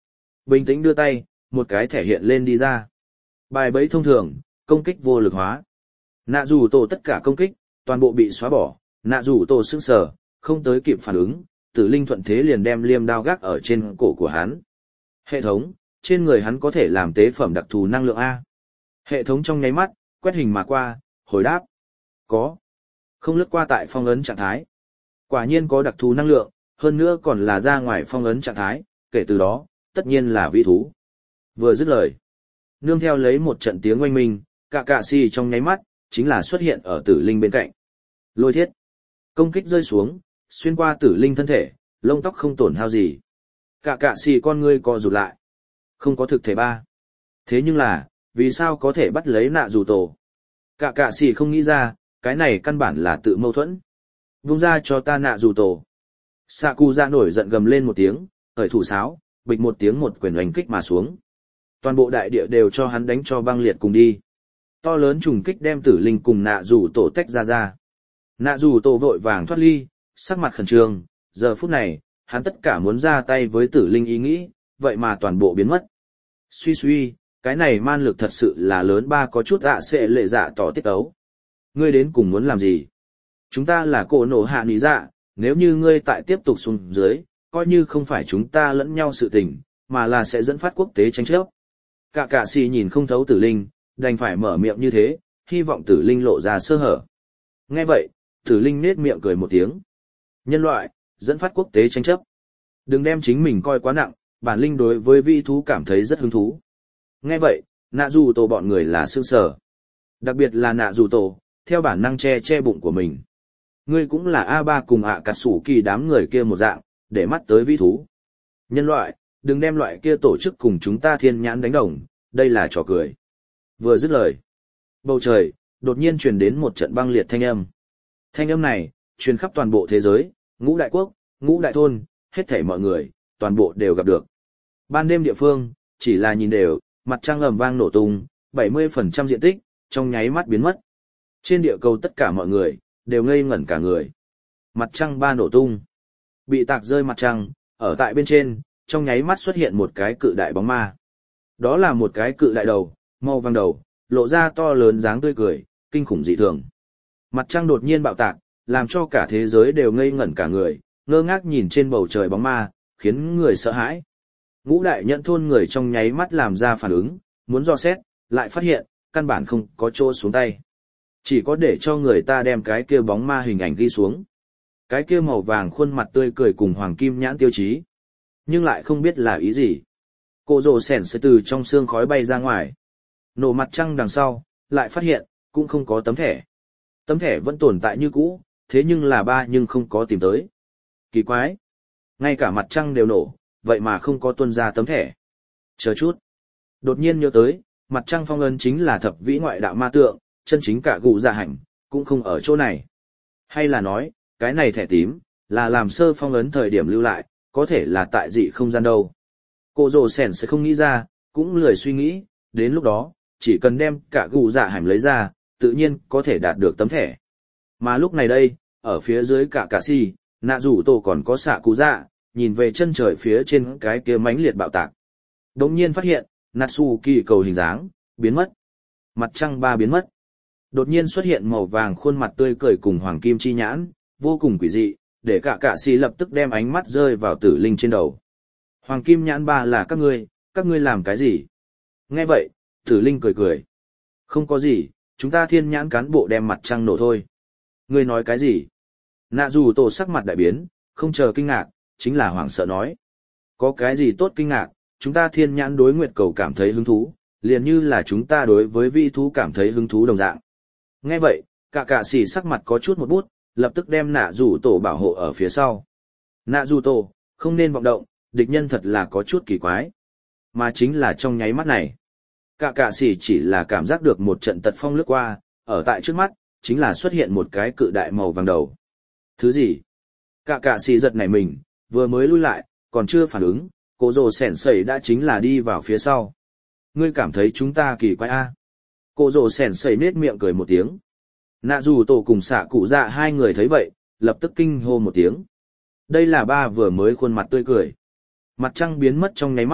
Bình tĩnh đưa tay, một cái thẻ hiện lên đi ra. Bài bẫy thông thường, công kích vô lực hóa. Nạ dù tổ tất cả công kích, toàn bộ bị xóa bỏ, nạ dù tổ sững sờ, không tới kịp phản ứng, tử linh thuận thế liền đem liêm đao gác ở trên cổ của hắn. Hệ thống, trên người hắn có thể làm tế phẩm đặc thù năng lượng A. Hệ thống trong nháy mắt, quét hình mà qua, hồi đáp. Có. Không lướt qua tại phong ấn trạng thái. Quả nhiên có đặc thù năng lượng, hơn nữa còn là ra ngoài phong ấn trạng thái, kể từ đó, tất nhiên là vĩ thú. Vừa dứt lời. Nương theo lấy một trận tiếng oanh minh, cả cạ xì trong nháy mắt, chính là xuất hiện ở tử linh bên cạnh. Lôi thiết. Công kích rơi xuống, xuyên qua tử linh thân thể, lông tóc không tổn hao gì. Cả cạ xì con ngươi co rụt lại. Không có thực thể ba. Thế nhưng là, vì sao có thể bắt lấy nạ dù tổ? Cả cạ xì không nghĩ ra, cái này căn bản là tự mâu thuẫn. Vung ra cho ta nạ dù tổ. Sạ cụ dạ nổi giận gầm lên một tiếng, khởi thủ sáo, bịch một tiếng một quyền oanh kích mà xuống. Toàn bộ đại địa đều cho hắn đánh cho băng liệt cùng đi. To lớn trùng kích đem tử linh cùng nạ dù tổ tách ra ra. Nạ dù tổ vội vàng thoát ly, sắc mặt khẩn trương, giờ phút này, hắn tất cả muốn ra tay với tử linh ý nghĩ, vậy mà toàn bộ biến mất. Suy suy, cái này man lực thật sự là lớn ba có chút ạ sẽ lệ dạ tỏ tiết ấu. Ngươi đến cùng muốn làm gì? Chúng ta là cổ nổ hạ nỉ dạ, nếu như ngươi tại tiếp tục xuống dưới, coi như không phải chúng ta lẫn nhau sự tình, mà là sẽ dẫn phát quốc tế tranh chấp. Cả cạ xì nhìn không thấu tử linh, đành phải mở miệng như thế, hy vọng tử linh lộ ra sơ hở. Nghe vậy, tử linh nết miệng cười một tiếng. Nhân loại, dẫn phát quốc tế tranh chấp. Đừng đem chính mình coi quá nặng, bản linh đối với vi thú cảm thấy rất hứng thú. Nghe vậy, nạ dù tổ bọn người là sương sở. Đặc biệt là nạ dù tổ, theo bản năng che che bụng của mình. Ngươi cũng là a ba cùng ạ cà sủ kỳ đám người kia một dạng, để mắt tới vi thú. Nhân loại, đừng đem loại kia tổ chức cùng chúng ta thiên nhãn đánh đồng, đây là trò cười. Vừa dứt lời, bầu trời, đột nhiên truyền đến một trận băng liệt thanh âm. Thanh âm này, truyền khắp toàn bộ thế giới, ngũ đại quốc, ngũ đại thôn, hết thảy mọi người, toàn bộ đều gặp được. Ban đêm địa phương, chỉ là nhìn đều, mặt trăng ầm vang nổ tung, bảy mươi phần trăm diện tích, trong nháy mắt biến mất. Trên địa cầu tất cả mọi người, đều ngây ngẩn cả người. Mặt trăng ba nổ tung. Bị tạc rơi mặt trăng, ở tại bên trên, trong nháy mắt xuất hiện một cái cự đại bóng ma. Đó là một cái cự đại đầu, màu vàng đầu, lộ ra to lớn dáng tươi cười, kinh khủng dị thường. Mặt trăng đột nhiên bạo tạc, làm cho cả thế giới đều ngây ngẩn cả người, ngơ ngác nhìn trên bầu trời bóng ma, khiến người sợ hãi. Ngũ đại nhận thôn người trong nháy mắt làm ra phản ứng, muốn dò xét, lại phát hiện, căn bản không có chỗ xuống tay. Chỉ có để cho người ta đem cái kia bóng ma hình ảnh ghi xuống. Cái kia màu vàng khuôn mặt tươi cười cùng hoàng kim nhãn tiêu chí. Nhưng lại không biết là ý gì. Cô rồ sẻn sẽ từ trong xương khói bay ra ngoài. Nổ mặt trăng đằng sau, lại phát hiện, cũng không có tấm thẻ. Tấm thẻ vẫn tồn tại như cũ, thế nhưng là ba nhưng không có tìm tới. Kỳ quái. Ngay cả mặt trăng đều nổ, vậy mà không có tuân ra tấm thẻ. Chờ chút. Đột nhiên nhớ tới, mặt trăng phong ấn chính là thập vĩ ngoại đạo ma tượng, chân chính cả gụ dạ hành, cũng không ở chỗ này. Hay là nói, cái này thẻ tím, là làm sơ phong ấn thời điểm lưu lại, có thể là tại dị không gian đâu. Cô rồ sẻn sẽ không nghĩ ra, cũng lười suy nghĩ, đến lúc đó, chỉ cần đem cả gụ dạ hành lấy ra, tự nhiên có thể đạt được tấm thẻ. Mà lúc này đây, ở phía dưới cả cà si, nạ rủ tổ còn có xạ cụ dạ, nhìn về chân trời phía trên cái kia mãnh liệt bạo tạc. Đống nhiên phát hiện, Natsuki cầu hình dáng, biến mất. Mặt trăng ba biến mất. Đột nhiên xuất hiện màu vàng khuôn mặt tươi cười cùng hoàng kim chi nhãn, vô cùng quỷ dị, để cả cạ sĩ lập tức đem ánh mắt rơi vào tử linh trên đầu. Hoàng kim nhãn ba là các ngươi, các ngươi làm cái gì? Nghe vậy, tử linh cười cười. Không có gì, chúng ta thiên nhãn cán bộ đem mặt trăng nổ thôi. Ngươi nói cái gì? Nạ dù tổ sắc mặt đại biến, không chờ kinh ngạc, chính là hoảng sợ nói. Có cái gì tốt kinh ngạc, chúng ta thiên nhãn đối nguyệt cầu cảm thấy hứng thú, liền như là chúng ta đối với vi thú cảm thấy hứng thú đồng dạng. Nghe vậy, cả cạ sĩ sắc mặt có chút một bút, lập tức đem nạ dù tổ bảo hộ ở phía sau. Nạ dù tổ, không nên vọng động, địch nhân thật là có chút kỳ quái. Mà chính là trong nháy mắt này. Cả cạ sĩ chỉ là cảm giác được một trận tật phong lướt qua, ở tại trước mắt, chính là xuất hiện một cái cự đại màu vàng đầu. Thứ gì? Cả cạ sĩ giật nảy mình, vừa mới lui lại, còn chưa phản ứng, cô rồ sẻn sẩy đã chính là đi vào phía sau. Ngươi cảm thấy chúng ta kỳ quái a? Cô rồ sẻn sẩy nết miệng cười một tiếng. Nạ dù tổ cùng xạ cụ dạ hai người thấy vậy, lập tức kinh hô một tiếng. Đây là ba vừa mới khuôn mặt tươi cười. Mặt trăng biến mất trong nháy mắt,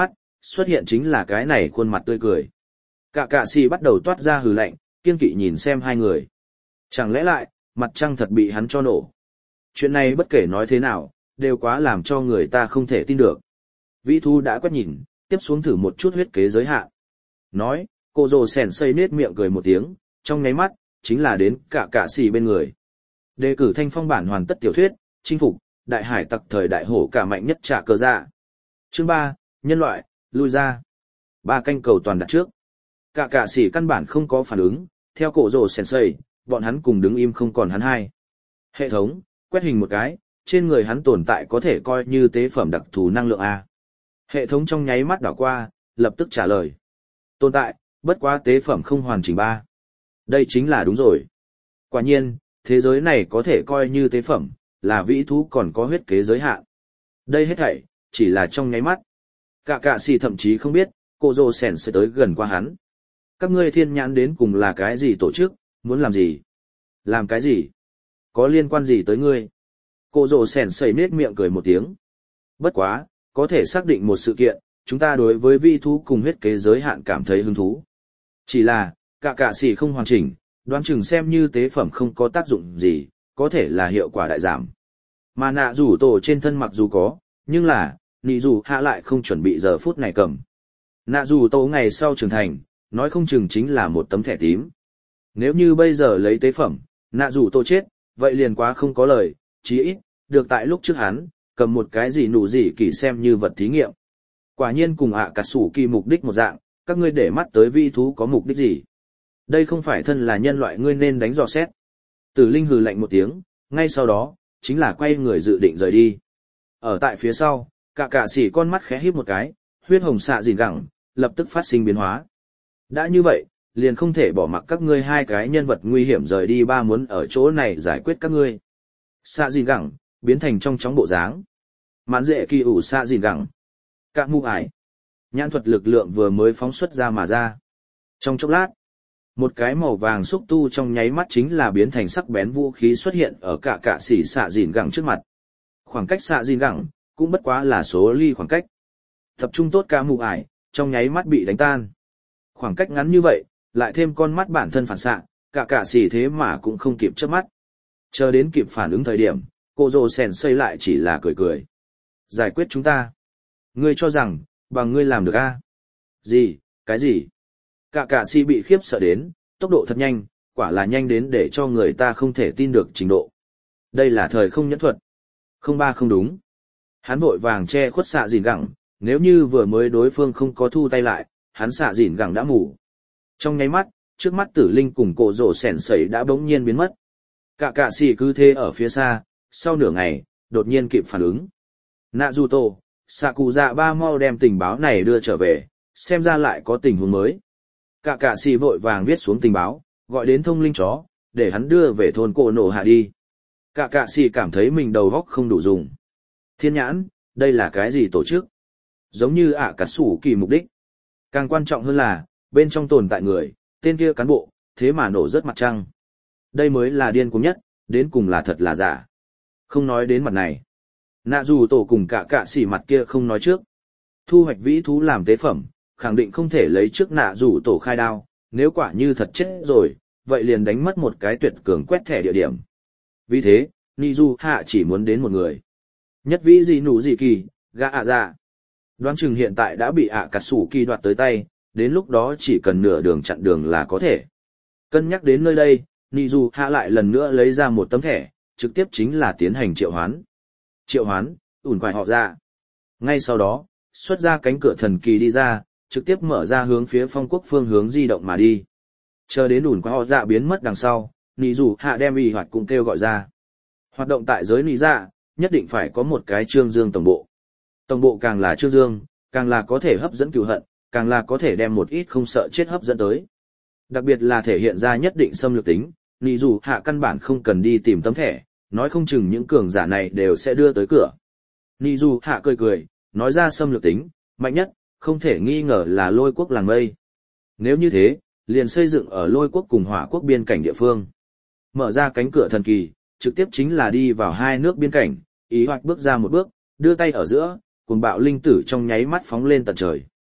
xuất hiện chính là cái này khuôn mặt tươi cười. Cả cạ xì bắt đầu toát ra hừ lạnh, kiên kỵ nhìn xem hai người. Chẳng lẽ lại, mặt trăng thật bị hắn cho nổ. Chuyện này bất kể nói thế nào, đều quá làm cho người ta không thể tin được. Vĩ thú đã quét nhìn, tiếp xuống thử một chút huyết kế giới hạn. Nói, cô rồ sèn xây nết miệng cười một tiếng, trong nháy mắt, chính là đến cả cạ xì bên người. Đề cử thanh phong bản hoàn tất tiểu thuyết, chinh phục, đại hải tặc thời đại hổ cả mạnh nhất trả cờ dạ. Chương ba, nhân loại, lui ra. Ba canh cầu toàn đặt trước. Cả cạ xì căn bản không có phản ứng, theo cổ rồ sèn xây, bọn hắn cùng đứng im không còn hắn hai. Hệ thống, quét hình một cái, trên người hắn tồn tại có thể coi như tế phẩm đặc thù năng lượng A. Hệ thống trong nháy mắt đảo qua, lập tức trả lời. Tồn tại, bất quá tế phẩm không hoàn chỉnh ba. Đây chính là đúng rồi. Quả nhiên, thế giới này có thể coi như tế phẩm, là vĩ thú còn có huyết kế giới hạn. Đây hết thảy, chỉ là trong nháy mắt. Cả cạ xì thậm chí không biết, cô rồ sèn sẽ tới gần qua hắn. Các ngươi thiên nhãn đến cùng là cái gì tổ chức, muốn làm gì? Làm cái gì? Có liên quan gì tới ngươi? Cô rồ sèn sầy nết miệng cười một tiếng. Bất quá, có thể xác định một sự kiện, chúng ta đối với vi thú cùng huyết kế giới hạn cảm thấy hứng thú. Chỉ là, cả cạ xì không hoàn chỉnh, đoán chừng xem như tế phẩm không có tác dụng gì, có thể là hiệu quả đại giảm. Mà nạ rủ tổ trên thân mặc dù có, nhưng là, nị dù hạ lại không chuẩn bị giờ phút này cầm. Nạ rủ tổ ngày sau trưởng thành, nói không chừng chính là một tấm thẻ tím. Nếu như bây giờ lấy tế phẩm, nạ rủ tổ chết, vậy liền quá không có lời, chí ít, được tại lúc trước hắn, cầm một cái gì nụ gì kỳ xem như vật thí nghiệm. Quả nhiên cùng ạ cả sủ kỳ mục đích một dạng, các ngươi để mắt tới vi thú có mục đích gì? Đây không phải thân là nhân loại ngươi nên đánh dò xét. Tử Linh hừ lạnh một tiếng, ngay sau đó, chính là quay người dự định rời đi. Ở tại phía sau, cả cả xỉ con mắt khẽ híp một cái, huyết hồng xạ gìn gẳng, lập tức phát sinh biến hóa. Đã như vậy, liền không thể bỏ mặc các ngươi hai cái nhân vật nguy hiểm rời đi, ba muốn ở chỗ này giải quyết các ngươi. Xạ gìn gẳng, biến thành trong chóng bộ dáng. Mãn dễ kỳ ủ xạ gìn gẳng. Cả mụ ải. Nhãn thuật lực lượng vừa mới phóng xuất ra mà ra. Trong chốc lát, một cái màu vàng xúc tu trong nháy mắt chính là biến thành sắc bén vũ khí xuất hiện ở cả cả xỉ xạ dìn gẳng trước mặt. Khoảng cách xạ dìn gẳng, cũng bất quá là số ly khoảng cách. Tập trung tốt cả mụ ải, trong nháy mắt bị đánh tan. Khoảng cách ngắn như vậy, lại thêm con mắt bản thân phản xạ, cả cả xỉ thế mà cũng không kịp chớp mắt. Chờ đến kịp phản ứng thời điểm, cô rồ sèn xây lại chỉ là cười cười. Giải quyết chúng ta. Ngươi cho rằng, bằng ngươi làm được a? Gì, cái gì? Cả cả si bị khiếp sợ đến, tốc độ thật nhanh, quả là nhanh đến để cho người ta không thể tin được trình độ. Đây là thời không nhẫn thuật. Không ba không đúng. Hắn vội vàng che khuất xạ dìn gẳng, nếu như vừa mới đối phương không có thu tay lại, hắn xạ dìn gẳng đã mù. Trong nháy mắt, trước mắt Tử Linh cùng cổ rổ sẻn sẩy đã bỗng nhiên biến mất. Cả cả si cứ thế ở phía xa, sau nửa ngày, đột nhiên kịp phản ứng. Nạ dù tổ, xạ cụ dạ ba mau đem tình báo này đưa trở về, xem ra lại có tình huống mới. Cả cả xì vội vàng viết xuống tình báo, gọi đến thông linh chó, để hắn đưa về thôn cổ nổ hạ đi. Cả cả xì cảm thấy mình đầu óc không đủ dùng. Thiên nhãn, đây là cái gì tổ chức? Giống như ạ cả sủ kỳ mục đích. Càng quan trọng hơn là, bên trong tồn tại người, tên kia cán bộ, thế mà nổ rất mặt trăng. Đây mới là điên cuồng nhất, đến cùng là thật là giả. Không nói đến mặt này. Nạ dù tổ cùng cả cả xì mặt kia không nói trước. Thu hoạch vĩ thú làm tế phẩm, khẳng định không thể lấy trước nạ rủ tổ khai đao, nếu quả như thật chết rồi, vậy liền đánh mất một cái tuyệt cường quét thẻ địa điểm. Vì thế, Nizu hạ chỉ muốn đến một người. Nhất vĩ gì nụ gì kỳ, gã ạ dạ. Đoán chừng hiện tại đã bị ạ cà sủ kỳ đoạt tới tay, đến lúc đó chỉ cần nửa đường chặn đường là có thể. Cân nhắc đến nơi đây, Nizu hạ lại lần nữa lấy ra một tấm thẻ, trực tiếp chính là tiến hành triệu hoán. Triệu hoán, ủn quài họ ra. Ngay sau đó, xuất ra cánh cửa thần kỳ đi ra, trực tiếp mở ra hướng phía phong quốc phương hướng di động mà đi. Chờ đến ủn quái họ dạ biến mất đằng sau, nị dù hạ đem y hoạt cũng kêu gọi ra. Hoạt động tại giới nị dạ, nhất định phải có một cái trương dương tổng bộ. Tổng bộ càng là trương dương, càng là có thể hấp dẫn cừu hận, càng là có thể đem một ít không sợ chết hấp dẫn tới. Đặc biệt là thể hiện ra nhất định xâm lược tính, nị dù hạ căn bản không cần đi tìm tấm thẻ, nói không chừng những cường giả này đều sẽ đưa tới cửa. Nị dù hạ cười cười, nói ra xâm lược tính, mạnh nhất, không thể nghi ngờ là lôi quốc làng mây. Nếu như thế, liền xây dựng ở lôi quốc cùng hỏa quốc biên cảnh địa phương. Mở ra cánh cửa thần kỳ, trực tiếp chính là đi vào hai nước biên cảnh, ý hoạch bước ra một bước, đưa tay ở giữa, cùng bạo linh tử trong nháy mắt phóng lên tận trời.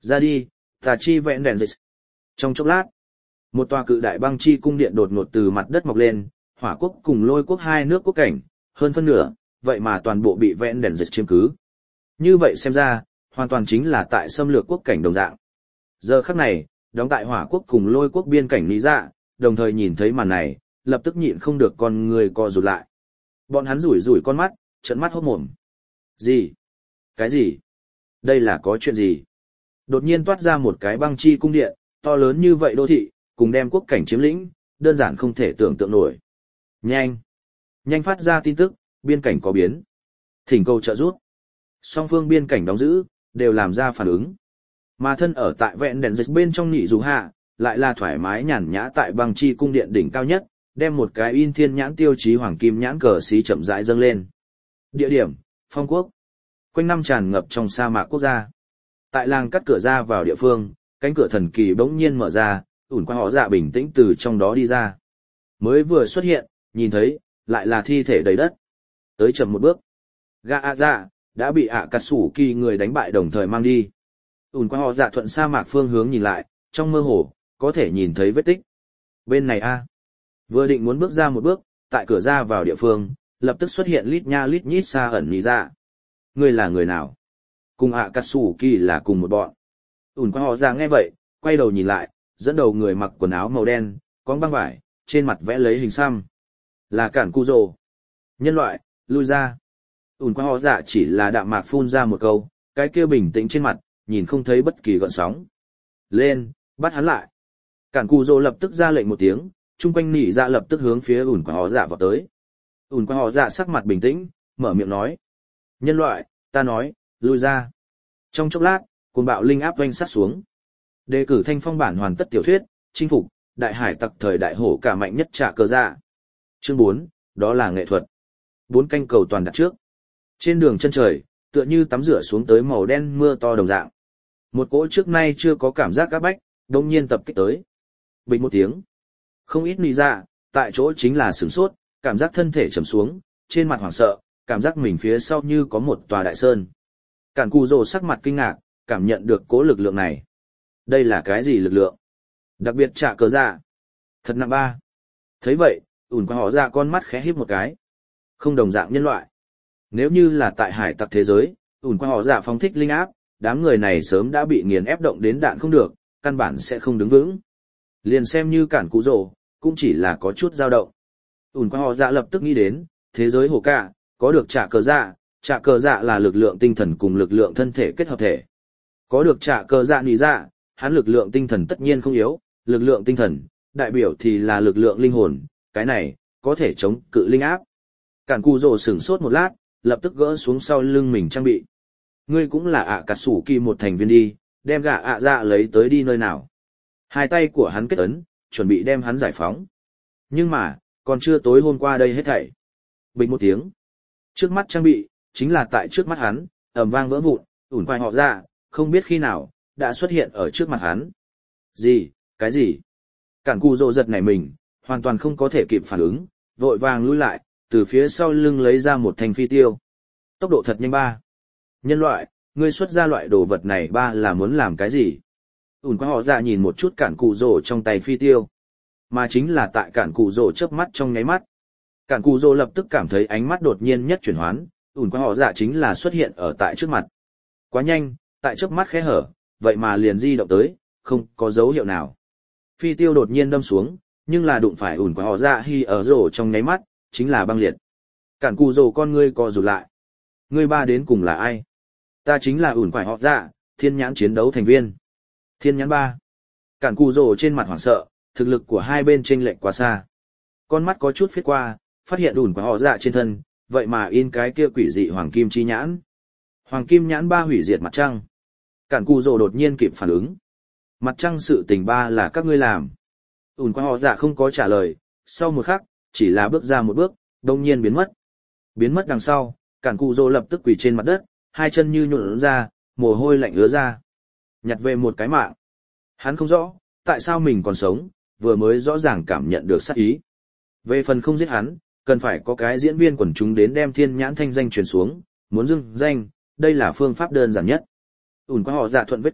Ra đi, ta chi vẹn đèn dịch. Trong chốc lát, một tòa cự đại băng chi cung điện đột ngột từ mặt đất mọc lên, hỏa quốc cùng lôi quốc hai nước quốc cảnh, hơn phân nửa, vậy mà toàn bộ bị vẹn đèn dịch chiếm cứ. Như vậy xem ra, hoàn toàn chính là tại xâm lược quốc cảnh đồng dạng. Giờ khắc này, đóng tại hỏa quốc cùng lôi quốc biên cảnh lý dạ, đồng thời nhìn thấy màn này, lập tức nhịn không được con người co rụt lại. Bọn hắn rủi rủi con mắt, trợn mắt hốt mồm. Gì? Cái gì? Đây là có chuyện gì? Đột nhiên toát ra một cái băng chi cung điện, to lớn như vậy đô thị, cùng đem quốc cảnh chiếm lĩnh, đơn giản không thể tưởng tượng nổi. Nhanh! Nhanh phát ra tin tức, biên cảnh có biến. Thỉnh cầu trợ giúp. Song phương biên cảnh đóng giữ, đều làm ra phản ứng. Mà thân ở tại vẹn đèn dịch bên trong nhị dù hạ, lại là thoải mái nhàn nhã tại băng chi cung điện đỉnh cao nhất, đem một cái in thiên nhãn tiêu chí hoàng kim nhãn cờ xí chậm rãi dâng lên. Địa điểm, phong quốc. Quanh năm tràn ngập trong sa mạc quốc gia. Tại làng cắt cửa ra vào địa phương, cánh cửa thần kỳ bỗng nhiên mở ra, ủn qua họ dạ bình tĩnh từ trong đó đi ra. Mới vừa xuất hiện, nhìn thấy, lại là thi thể đầy đất. Tới chậm một bước. Gà ạ dạ, đã bị ạ cà sủ kỳ người đánh bại đồng thời mang đi. ủn qua họ dạ thuận sa mạc phương hướng nhìn lại, trong mơ hồ, có thể nhìn thấy vết tích. Bên này a Vừa định muốn bước ra một bước, tại cửa ra vào địa phương, lập tức xuất hiện lít nha lít nhít xa ẩn nhí ra. Người là người nào? Cùng ạ cà sủ kỳ là cùng một bọn. ủn qua họ dạ nghe vậy, quay đầu nhìn lại, dẫn đầu người mặc quần áo màu đen, có băng vải, trên mặt vẽ lấy hình xăm. Là Cản Cu Dô. Nhân loại, lui ra. ủn qua họ dạ chỉ là đạm mạc phun ra một câu, cái kia bình tĩnh trên mặt, nhìn không thấy bất kỳ gợn sóng. Lên, bắt hắn lại. Cản Cu Dô lập tức ra lệnh một tiếng, chung quanh nỉ dạ lập tức hướng phía ủn qua họ dạ vào tới. ủn qua họ dạ sắc mặt bình tĩnh, mở miệng nói. Nhân loại, ta nói, lui ra. Trong chốc lát, cuồng bạo linh áp oanh sát xuống. Đề cử thanh phong bản hoàn tất tiểu thuyết, chinh phục, đại hải tặc thời đại hổ cả mạnh nhất trả cờ dạ. Chương bốn, đó là nghệ thuật. Bốn canh cầu toàn đặt trước. Trên đường chân trời, tựa như tắm rửa xuống tới màu đen mưa to đồng dạng. Một cỗ trước nay chưa có cảm giác áp bách, đông nhiên tập kích tới. Bình một tiếng. Không ít nì ra, tại chỗ chính là sửng sốt, cảm giác thân thể trầm xuống, trên mặt hoảng sợ, cảm giác mình phía sau như có một tòa đại sơn. Cản Cù Dô sắc mặt kinh ngạc, cảm nhận được cỗ lực lượng này. Đây là cái gì lực lượng? Đặc biệt trả cờ dạ. Thật nặng ba. Thấy vậy, ủn qua họ ra con mắt khẽ híp một cái. Không đồng dạng nhân loại. Nếu như là tại hải tặc thế giới, ủn qua họ dạ phóng thích linh áp, đám người này sớm đã bị nghiền ép động đến đạn không được, căn bản sẽ không đứng vững. Liền xem như Cản Cù Dô, cũng chỉ là có chút dao động. ủn qua họ dạ lập tức nghĩ đến, thế giới hồ cả, có được trả cờ dạ, trả cờ dạ là lực lượng tinh thần cùng lực lượng thân thể kết hợp thể. Có được trả cờ dạ nỉ dạ, hắn lực lượng tinh thần tất nhiên không yếu, lực lượng tinh thần, đại biểu thì là lực lượng linh hồn, cái này, có thể chống cự linh áp. Cản Cù Dô sửng sốt một lát, lập tức gỡ xuống sau lưng mình trang bị. Ngươi cũng là ạ cà sủ kỳ một thành viên đi, đem gà ạ dạ lấy tới đi nơi nào. Hai tay của hắn kết ấn, chuẩn bị đem hắn giải phóng. Nhưng mà, còn chưa tối hôm qua đây hết thảy. Bình một tiếng. Trước mắt trang bị, chính là tại trước mắt hắn, ầm vang vỡ vụn, ủn quay họ ra, không biết khi nào, đã xuất hiện ở trước mặt hắn. Gì, cái gì? Cản Cù Dô giật nảy mình, hoàn toàn không có thể kịp phản ứng, vội vàng lui lại, từ phía sau lưng lấy ra một thanh phi tiêu. Tốc độ thật nhanh ba. Nhân loại, ngươi xuất ra loại đồ vật này ba là muốn làm cái gì? ủn qua họ ra nhìn một chút Cản Cù Dô trong tay phi tiêu. Mà chính là tại Cản Cù Dô chớp mắt trong nháy mắt. Cản Cù Dô lập tức cảm thấy ánh mắt đột nhiên nhất chuyển hoán, ủn qua họ dạ chính là xuất hiện ở tại trước mặt. Quá nhanh, tại chớp mắt khẽ hở, vậy mà liền di động tới, không có dấu hiệu nào. Phi tiêu đột nhiên đâm xuống, nhưng là đụng phải ủn qua họ dạ hi ở rổ trong nháy mắt, chính là băng liệt. Cản Cù Dô con ngươi co rụt lại. Ngươi ba đến cùng là ai? Ta chính là ủn qua họ dạ, thiên nhãn chiến đấu thành viên. Thiên nhãn ba. Cản Cù Dô trên mặt hoảng sợ, thực lực của hai bên chênh lệch quá xa. Con mắt có chút phiết qua, phát hiện ủn qua họ dạ trên thân, vậy mà in cái kia quỷ dị hoàng kim chi nhãn. Hoàng kim nhãn ba hủy diệt mặt trăng. Cản Cù Dô đột nhiên kịp phản ứng. Mặt trăng sự tình ba là các ngươi làm. ủn qua họ dạ không có trả lời, sau một khắc, chỉ là bước ra một bước, đông nhiên biến mất. Biến mất đằng sau, Cản Cù Dô lập tức quỳ trên mặt đất, hai chân như nhuộn ra, mồ hôi lạnh ứa ra. Nhặt về một cái mạng. Hắn không rõ, tại sao mình còn sống, vừa mới rõ ràng cảm nhận được sát ý. Về phần không giết hắn, cần phải có cái diễn viên quần chúng đến đem thiên nhãn thanh danh truyền xuống, muốn dưng danh, đây là phương pháp đơn giản nhất. ủn qua họ dạ thuận vết tích,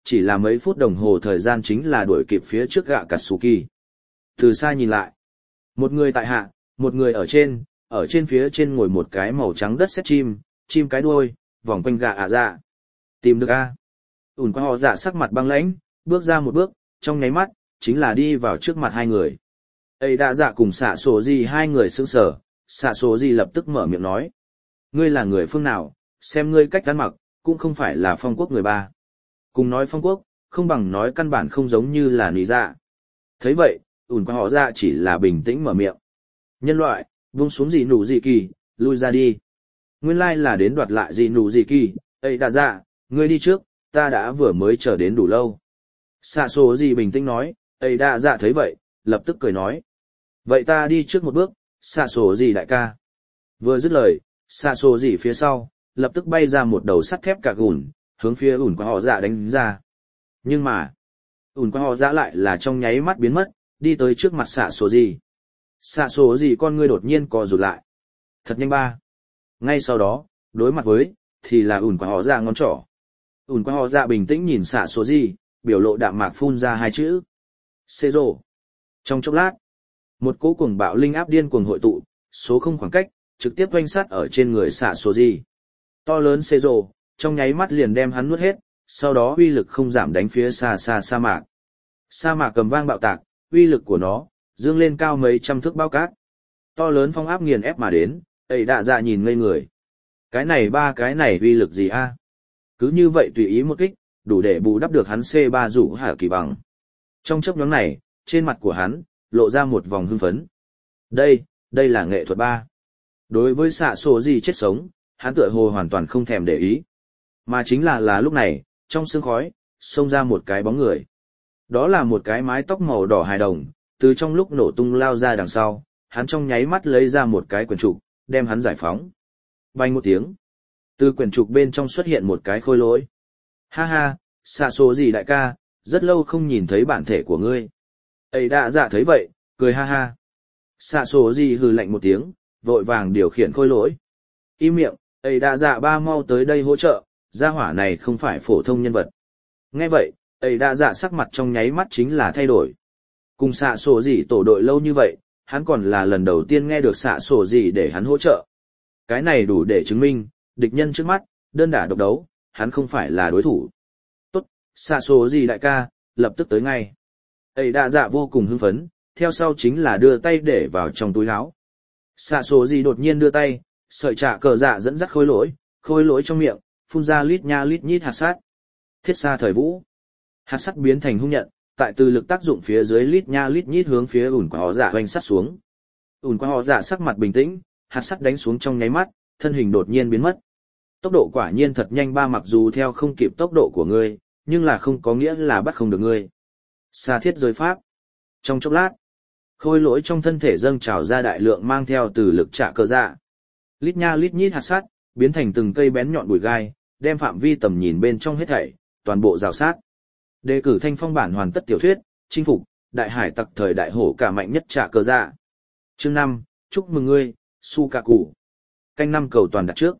chỉ là mấy phút đồng hồ thời gian chính là đuổi kịp phía trước gạ cà sù kỳ. Từ xa nhìn lại, một người tại hạ, một người ở trên, ở trên phía trên ngồi một cái màu trắng đất sét chim, chim cái đuôi, vòng quanh gạ ạ dạ. Tìm được a? Ủn qua họ dạ sắc mặt băng lãnh, bước ra một bước, trong nháy mắt, chính là đi vào trước mặt hai người. Ấy đã dạ cùng xạ sổ gì hai người sững sờ, xạ sổ gì lập tức mở miệng nói. Ngươi là người phương nào, xem ngươi cách ăn mặc, cũng không phải là phong quốc người ba. Cùng nói phong quốc, không bằng nói căn bản không giống như là nỉ dạ. Thấy vậy, ủn qua họ dạ chỉ là bình tĩnh mở miệng. Nhân loại, vung xuống gì nụ gì kỳ, lui ra đi. Nguyên lai là đến đoạt lại gì nụ gì kỳ, ấy đã dạ, ngươi đi trước, ta đã vừa mới chờ đến đủ lâu. Xạ số gì bình tĩnh nói, ấy đã dạ thấy vậy, lập tức cười nói. Vậy ta đi trước một bước, xạ số gì đại ca. Vừa dứt lời, xạ số gì phía sau, lập tức bay ra một đầu sắt thép cả gùn, hướng phía ủn qua họ dạ đánh ra. Nhưng mà, ủn qua họ dạ lại là trong nháy mắt biến mất, đi tới trước mặt xạ số gì. Xạ số gì con ngươi đột nhiên co rụt lại. Thật nhanh ba. Ngay sau đó, đối mặt với, thì là ủn qua họ dạ ngón trỏ. ủn qua họ dạ bình tĩnh nhìn xạ số gì, biểu lộ đạm mạc phun ra hai chữ. Xê rồ. Trong chốc lát, một cỗ cuồng bạo linh áp điên cuồng hội tụ, số không khoảng cách, trực tiếp oanh sát ở trên người xạ số gì. To lớn xê rồ, trong nháy mắt liền đem hắn nuốt hết, sau đó uy lực không giảm đánh phía xa xa sa mạc. Sa mạc cầm vang bạo tạc, uy lực của nó, dương lên cao mấy trăm thước bao cát. To lớn phong áp nghiền ép mà đến, ấy đạ dạ nhìn ngây người. Cái này ba cái này uy lực gì a? Cứ như vậy tùy ý một kích, đủ để bù đắp được hắn xê ba rủ hạ kỳ bằng. Trong chốc nhóm này, trên mặt của hắn, lộ ra một vòng hưng phấn. Đây, đây là nghệ thuật ba. Đối với xạ sổ gì chết sống, hắn tựa hồ hoàn toàn không thèm để ý. Mà chính là là lúc này, trong sương khói, xông ra một cái bóng người. Đó là một cái mái tóc màu đỏ hài đồng, từ trong lúc nổ tung lao ra đằng sau, hắn trong nháy mắt lấy ra một cái quyển trục, đem hắn giải phóng. Bành một tiếng. Từ quyển trục bên trong xuất hiện một cái khôi lỗi. Ha ha, xạ số gì đại ca, rất lâu không nhìn thấy bản thể của ngươi. Ấy đã dạ thấy vậy, cười ha ha. Xạ số gì hừ lạnh một tiếng, vội vàng điều khiển khôi lỗi. Im miệng, ấy đã dạ ba mau tới đây hỗ trợ, gia hỏa này không phải phổ thông nhân vật. Nghe vậy, ấy đã dạ sắc mặt trong nháy mắt chính là thay đổi. Cùng xạ sổ gì tổ đội lâu như vậy, hắn còn là lần đầu tiên nghe được xạ sổ gì để hắn hỗ trợ. Cái này đủ để chứng minh, địch nhân trước mắt, đơn đả độc đấu, hắn không phải là đối thủ. Tốt, xạ sổ gì đại ca, lập tức tới ngay. Ấy đã dạ vô cùng hưng phấn, theo sau chính là đưa tay để vào trong túi áo. Xạ sổ gì đột nhiên đưa tay, sợi trả cờ dạ dẫn dắt khôi lỗi, khôi lỗi trong miệng, phun ra lít nha lít nhít hạt sát. Thiết xa thời vũ. Hạt sắt biến thành hung nhận, tại từ lực tác dụng phía dưới lít nha lít nhít hướng phía ủn qua họ dạ hoành sắt xuống. Ủn qua họ dạ sắc mặt bình tĩnh, hạt sắt đánh xuống trong nháy mắt, thân hình đột nhiên biến mất. Tốc độ quả nhiên thật nhanh ba, mặc dù theo không kịp tốc độ của ngươi, nhưng là không có nghĩa là bắt không được ngươi. Xa thiết giới pháp. Trong chốc lát, khôi lỗi trong thân thể dâng trào ra đại lượng mang theo từ lực trả cờ dạ. Lít nha lít nhít hạt sắt, biến thành từng cây bén nhọn bụi gai, đem phạm vi tầm nhìn bên trong hết thảy, toàn bộ rào sát. Đề cử thanh phong bản hoàn tất tiểu thuyết, chinh phục, đại hải tặc thời đại hổ cả mạnh nhất trả cờ dạ. Chương năm, chúc mừng ngươi, Sukaku. Canh năm cầu toàn đặt trước.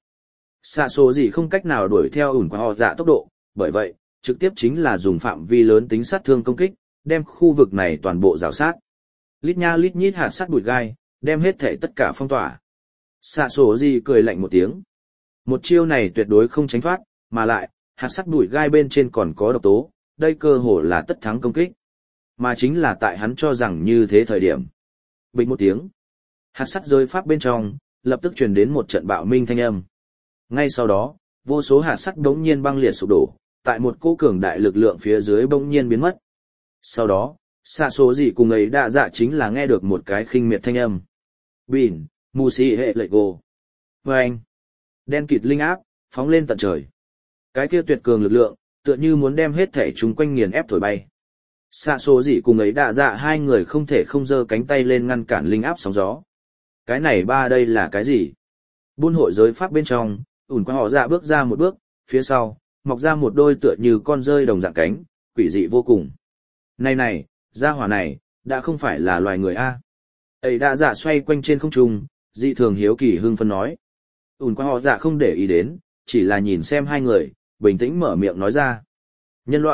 Xạ số gì không cách nào đuổi theo ủn qua họ dạ tốc độ, bởi vậy, trực tiếp chính là dùng phạm vi lớn tính sát thương công kích, đem khu vực này toàn bộ rào sát. Lít nha lít nhít hạt sắt bụi gai, đem hết thảy tất cả phong tỏa. Xạ số gì cười lạnh một tiếng. Một chiêu này tuyệt đối không tránh thoát, mà lại, hạt sắt bụi gai bên trên còn có độc tố, đây cơ hồ là tất thắng công kích. Mà chính là tại hắn cho rằng như thế thời điểm. Bịch một tiếng. Hạt sắt rơi pháp bên trong, lập tức truyền đến một trận bạo minh thanh âm. Ngay sau đó, vô số hạt sắt bỗng nhiên băng liệt sụp đổ, tại một cỗ cường đại lực lượng phía dưới bỗng nhiên biến mất. Sau đó, xạ số gì cùng ấy đa dạ chính là nghe được một cái khinh miệt thanh âm. Bìn, mù xì hệ lệ gồ. Vâng! Đen kịt linh áp, phóng lên tận trời. Cái kia tuyệt cường lực lượng, tựa như muốn đem hết thể chúng quanh nghiền ép thổi bay. Xạ số gì cùng ấy đa dạ hai người không thể không giơ cánh tay lên ngăn cản linh áp sóng gió. Cái này ba đây là cái gì? Buôn hội giới pháp bên trong, ủn qua họ dạ bước ra một bước, phía sau, mọc ra một đôi tựa như con rơi đồng dạng cánh, quỷ dị vô cùng. Này này, gia hỏa này, đã không phải là loài người A. Ấy đã dạ xoay quanh trên không trung, dị thường hiếu kỳ hưng phân nói. Ủn qua họ dạ không để ý đến, chỉ là nhìn xem hai người, bình tĩnh mở miệng nói ra. Nhân loại,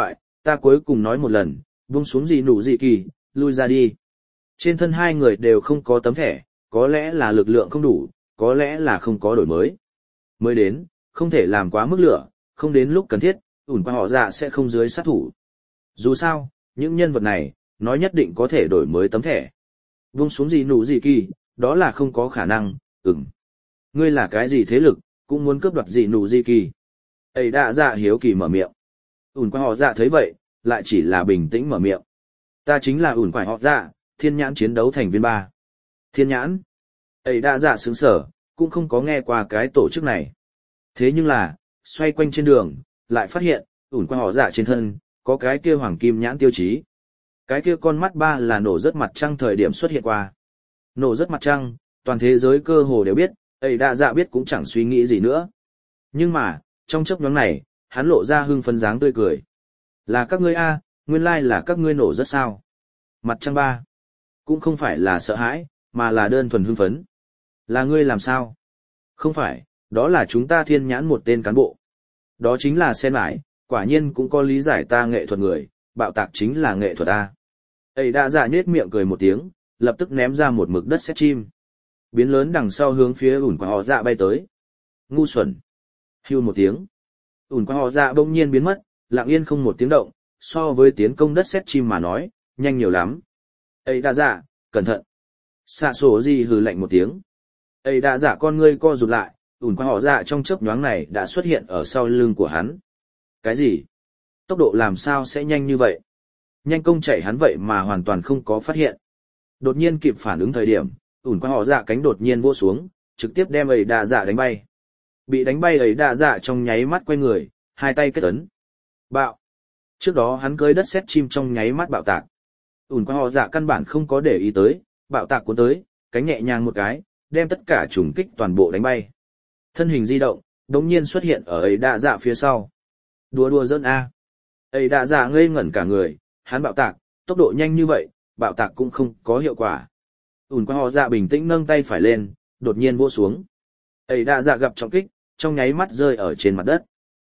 ta cuối cùng nói một lần, buông xuống gì nụ gì kỳ, lui ra đi. Trên thân hai người đều không có tấm thẻ, có lẽ là lực lượng không đủ, có lẽ là không có đổi mới. Mới đến, không thể làm quá mức lửa, không đến lúc cần thiết, ủn qua họ dạ sẽ không dưới sát thủ. Dù sao, những nhân vật này, nói nhất định có thể đổi mới tấm thẻ. Vung xuống gì nụ gì kỳ, đó là không có khả năng, ừm. Ngươi là cái gì thế lực, cũng muốn cướp đoạt gì nụ gì kỳ. Ấy đã dạ hiếu kỳ mở miệng. Ủn qua họ dạ thấy vậy, lại chỉ là bình tĩnh mở miệng. Ta chính là ủn qua họ dạ, thiên nhãn chiến đấu thành viên ba. Thiên nhãn. Ấy đã dạ sướng sở, cũng không có nghe qua cái tổ chức này. Thế nhưng là, xoay quanh trên đường, lại phát hiện, ủn qua họ dạ trên thân, có cái kia hoàng kim nhãn tiêu chí. Cái kia con mắt ba là nổ rất mặt trăng thời điểm xuất hiện qua. Nổ rất mặt trăng, toàn thế giới cơ hồ đều biết, ấy đã dạ biết cũng chẳng suy nghĩ gì nữa. Nhưng mà, trong chấp nhóm này, hắn lộ ra hưng phấn dáng tươi cười. Là các ngươi a, nguyên lai là các ngươi nổ rất sao. Mặt trăng ba, cũng không phải là sợ hãi, mà là đơn thuần hưng phấn. Là ngươi làm sao? Không phải, đó là chúng ta thiên nhãn một tên cán bộ. Đó chính là sen mãi, quả nhiên cũng có lý giải ta nghệ thuật người, bạo tạc chính là nghệ thuật a. Ấy đã dạ nhết miệng cười một tiếng, lập tức ném ra một mực đất sét chim. Biến lớn đằng sau hướng phía ủn qua họ dạ bay tới. Ngu xuẩn. Hưu một tiếng. Ủn qua họ dạ bỗng nhiên biến mất, lặng yên không một tiếng động, so với tiến công đất sét chim mà nói, nhanh nhiều lắm. Ấy đã dạ, cẩn thận. Xạ sổ gì hừ lạnh một tiếng. Ấy đã dạ con ngươi co rụt lại, ủn qua họ dạ trong chớp nhoáng này đã xuất hiện ở sau lưng của hắn. Cái gì? Tốc độ làm sao sẽ nhanh như vậy? Nhanh công chạy hắn vậy mà hoàn toàn không có phát hiện. Đột nhiên kịp phản ứng thời điểm, ủn qua họ dạ cánh đột nhiên vỗ xuống, trực tiếp đem ấy đa dạ đánh bay. Bị đánh bay ấy đa dạ trong nháy mắt quay người, hai tay kết ấn. Bạo. Trước đó hắn cưới đất sét chim trong nháy mắt bạo tạc. ủn qua họ dạ căn bản không có để ý tới, bạo tạc cuốn tới, cánh nhẹ nhàng một cái, đem tất cả trùng kích toàn bộ đánh bay. Thân hình di động, đống nhiên xuất hiện ở ấy đa dạ phía sau. Đùa đùa dân A. Ấy đa dạ ngây ngẩn cả người, hắn bạo tạc, tốc độ nhanh như vậy, bạo tạc cũng không có hiệu quả. ủn qua họ dạ bình tĩnh nâng tay phải lên, đột nhiên vỗ xuống. Ấy đa dạ gặp trọng kích, trong nháy mắt rơi ở trên mặt đất.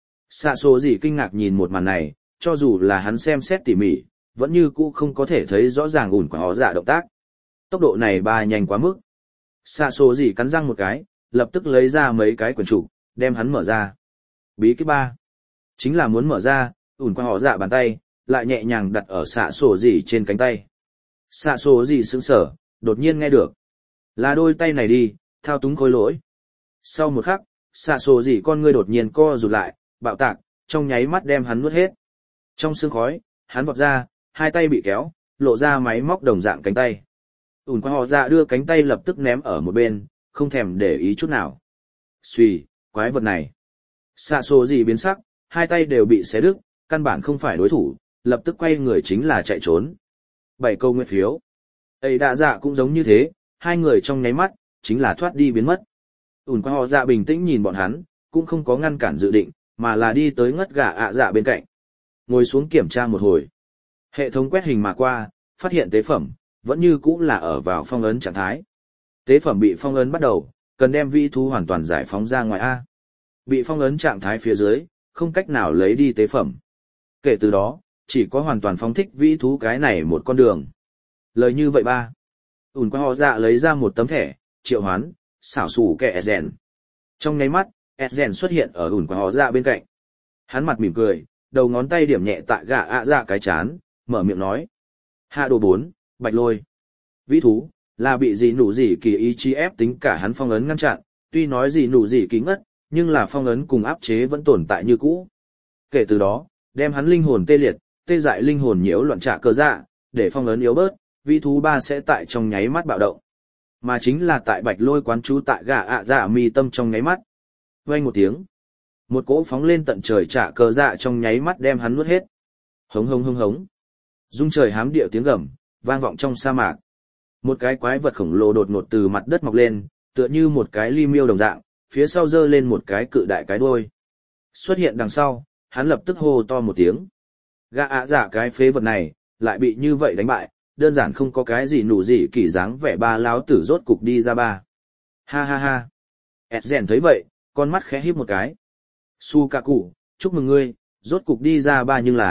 Xạ số gì kinh ngạc nhìn một màn này, cho dù là hắn xem xét tỉ mỉ, vẫn như cũ không có thể thấy rõ ràng ủn qua họ dạ động tác. Tốc độ này ba nhanh quá mức. Xạ số gì cắn răng một cái, lập tức lấy ra mấy cái quyển trục, đem hắn mở ra. Bí kíp ba. Chính là muốn mở ra, ủn qua họ dạ bàn tay, lại nhẹ nhàng đặt ở xạ sổ gì trên cánh tay. Xạ sổ gì sững sở, đột nhiên nghe được. Là đôi tay này đi, thao túng khối lỗi. Sau một khắc, xạ sổ gì con ngươi đột nhiên co rụt lại, bạo tạc, trong nháy mắt đem hắn nuốt hết. Trong sương khói, hắn vọt ra, hai tay bị kéo, lộ ra máy móc đồng dạng cánh tay. ủn qua họ dạ đưa cánh tay lập tức ném ở một bên, không thèm để ý chút nào. Xuy, quái vật này. Xạ sổ gì biến sắc, hai tay đều bị xé đứt, căn bản không phải đối thủ, lập tức quay người chính là chạy trốn. Bảy câu nguyên phiếu. Ấy đa dạ cũng giống như thế, hai người trong nháy mắt, chính là thoát đi biến mất. ủn qua họ dạ bình tĩnh nhìn bọn hắn, cũng không có ngăn cản dự định, mà là đi tới ngất gà ạ dạ bên cạnh. Ngồi xuống kiểm tra một hồi. Hệ thống quét hình mà qua, phát hiện tế phẩm, vẫn như cũ là ở vào phong ấn trạng thái. Tế phẩm bị phong ấn bắt đầu, cần đem vĩ thú hoàn toàn giải phóng ra ngoài A. Bị phong ấn trạng thái phía dưới, không cách nào lấy đi tế phẩm. Kể từ đó, chỉ có hoàn toàn phóng thích vĩ thú cái này một con đường. Lời như vậy ba. ủn qua họ dạ lấy ra một tấm thẻ, triệu hoán, xảo xù kẻ Esgen. Trong nháy mắt, Esgen xuất hiện ở ủn qua họ dạ bên cạnh. Hắn mặt mỉm cười, đầu ngón tay điểm nhẹ tại gà ạ dạ cái chán, mở miệng nói. Hạ đồ bốn, bạch lôi. Vĩ thú, là bị gì nụ gì kỳ ý chí ép tính cả hắn phong ấn ngăn chặn, tuy nói gì nụ gì kỳ ngất, nhưng là phong ấn cùng áp chế vẫn tồn tại như cũ. Kể từ đó, đem hắn linh hồn tê liệt, tê dại linh hồn nhiễu loạn trả cơ dạ, để phong ấn yếu bớt, vĩ thú ba sẽ tại trong nháy mắt bạo động. Mà chính là tại bạch lôi quán trú tại gà ạ dạ mi tâm trong nháy mắt. Vang một tiếng, một cỗ phóng lên tận trời trả cơ dạ trong nháy mắt đem hắn nuốt hết. Hống hống hống hống. Dung trời hám địa tiếng gầm, vang vọng trong sa mạc. Một cái quái vật khổng lồ đột ngột từ mặt đất mọc lên, tựa như một cái ly miêu đồng dạng, phía sau giơ lên một cái cự đại cái đuôi. Xuất hiện đằng sau, hắn lập tức hô to một tiếng. Gã ạ dạ cái phế vật này, lại bị như vậy đánh bại, đơn giản không có cái gì nụ gì kỳ dáng vẻ ba láo tử rốt cục đi ra ba. Ha ha ha. Esgen thấy vậy, con mắt khẽ híp một cái. Sukaku, chúc mừng ngươi, rốt cục đi ra ba nhưng là,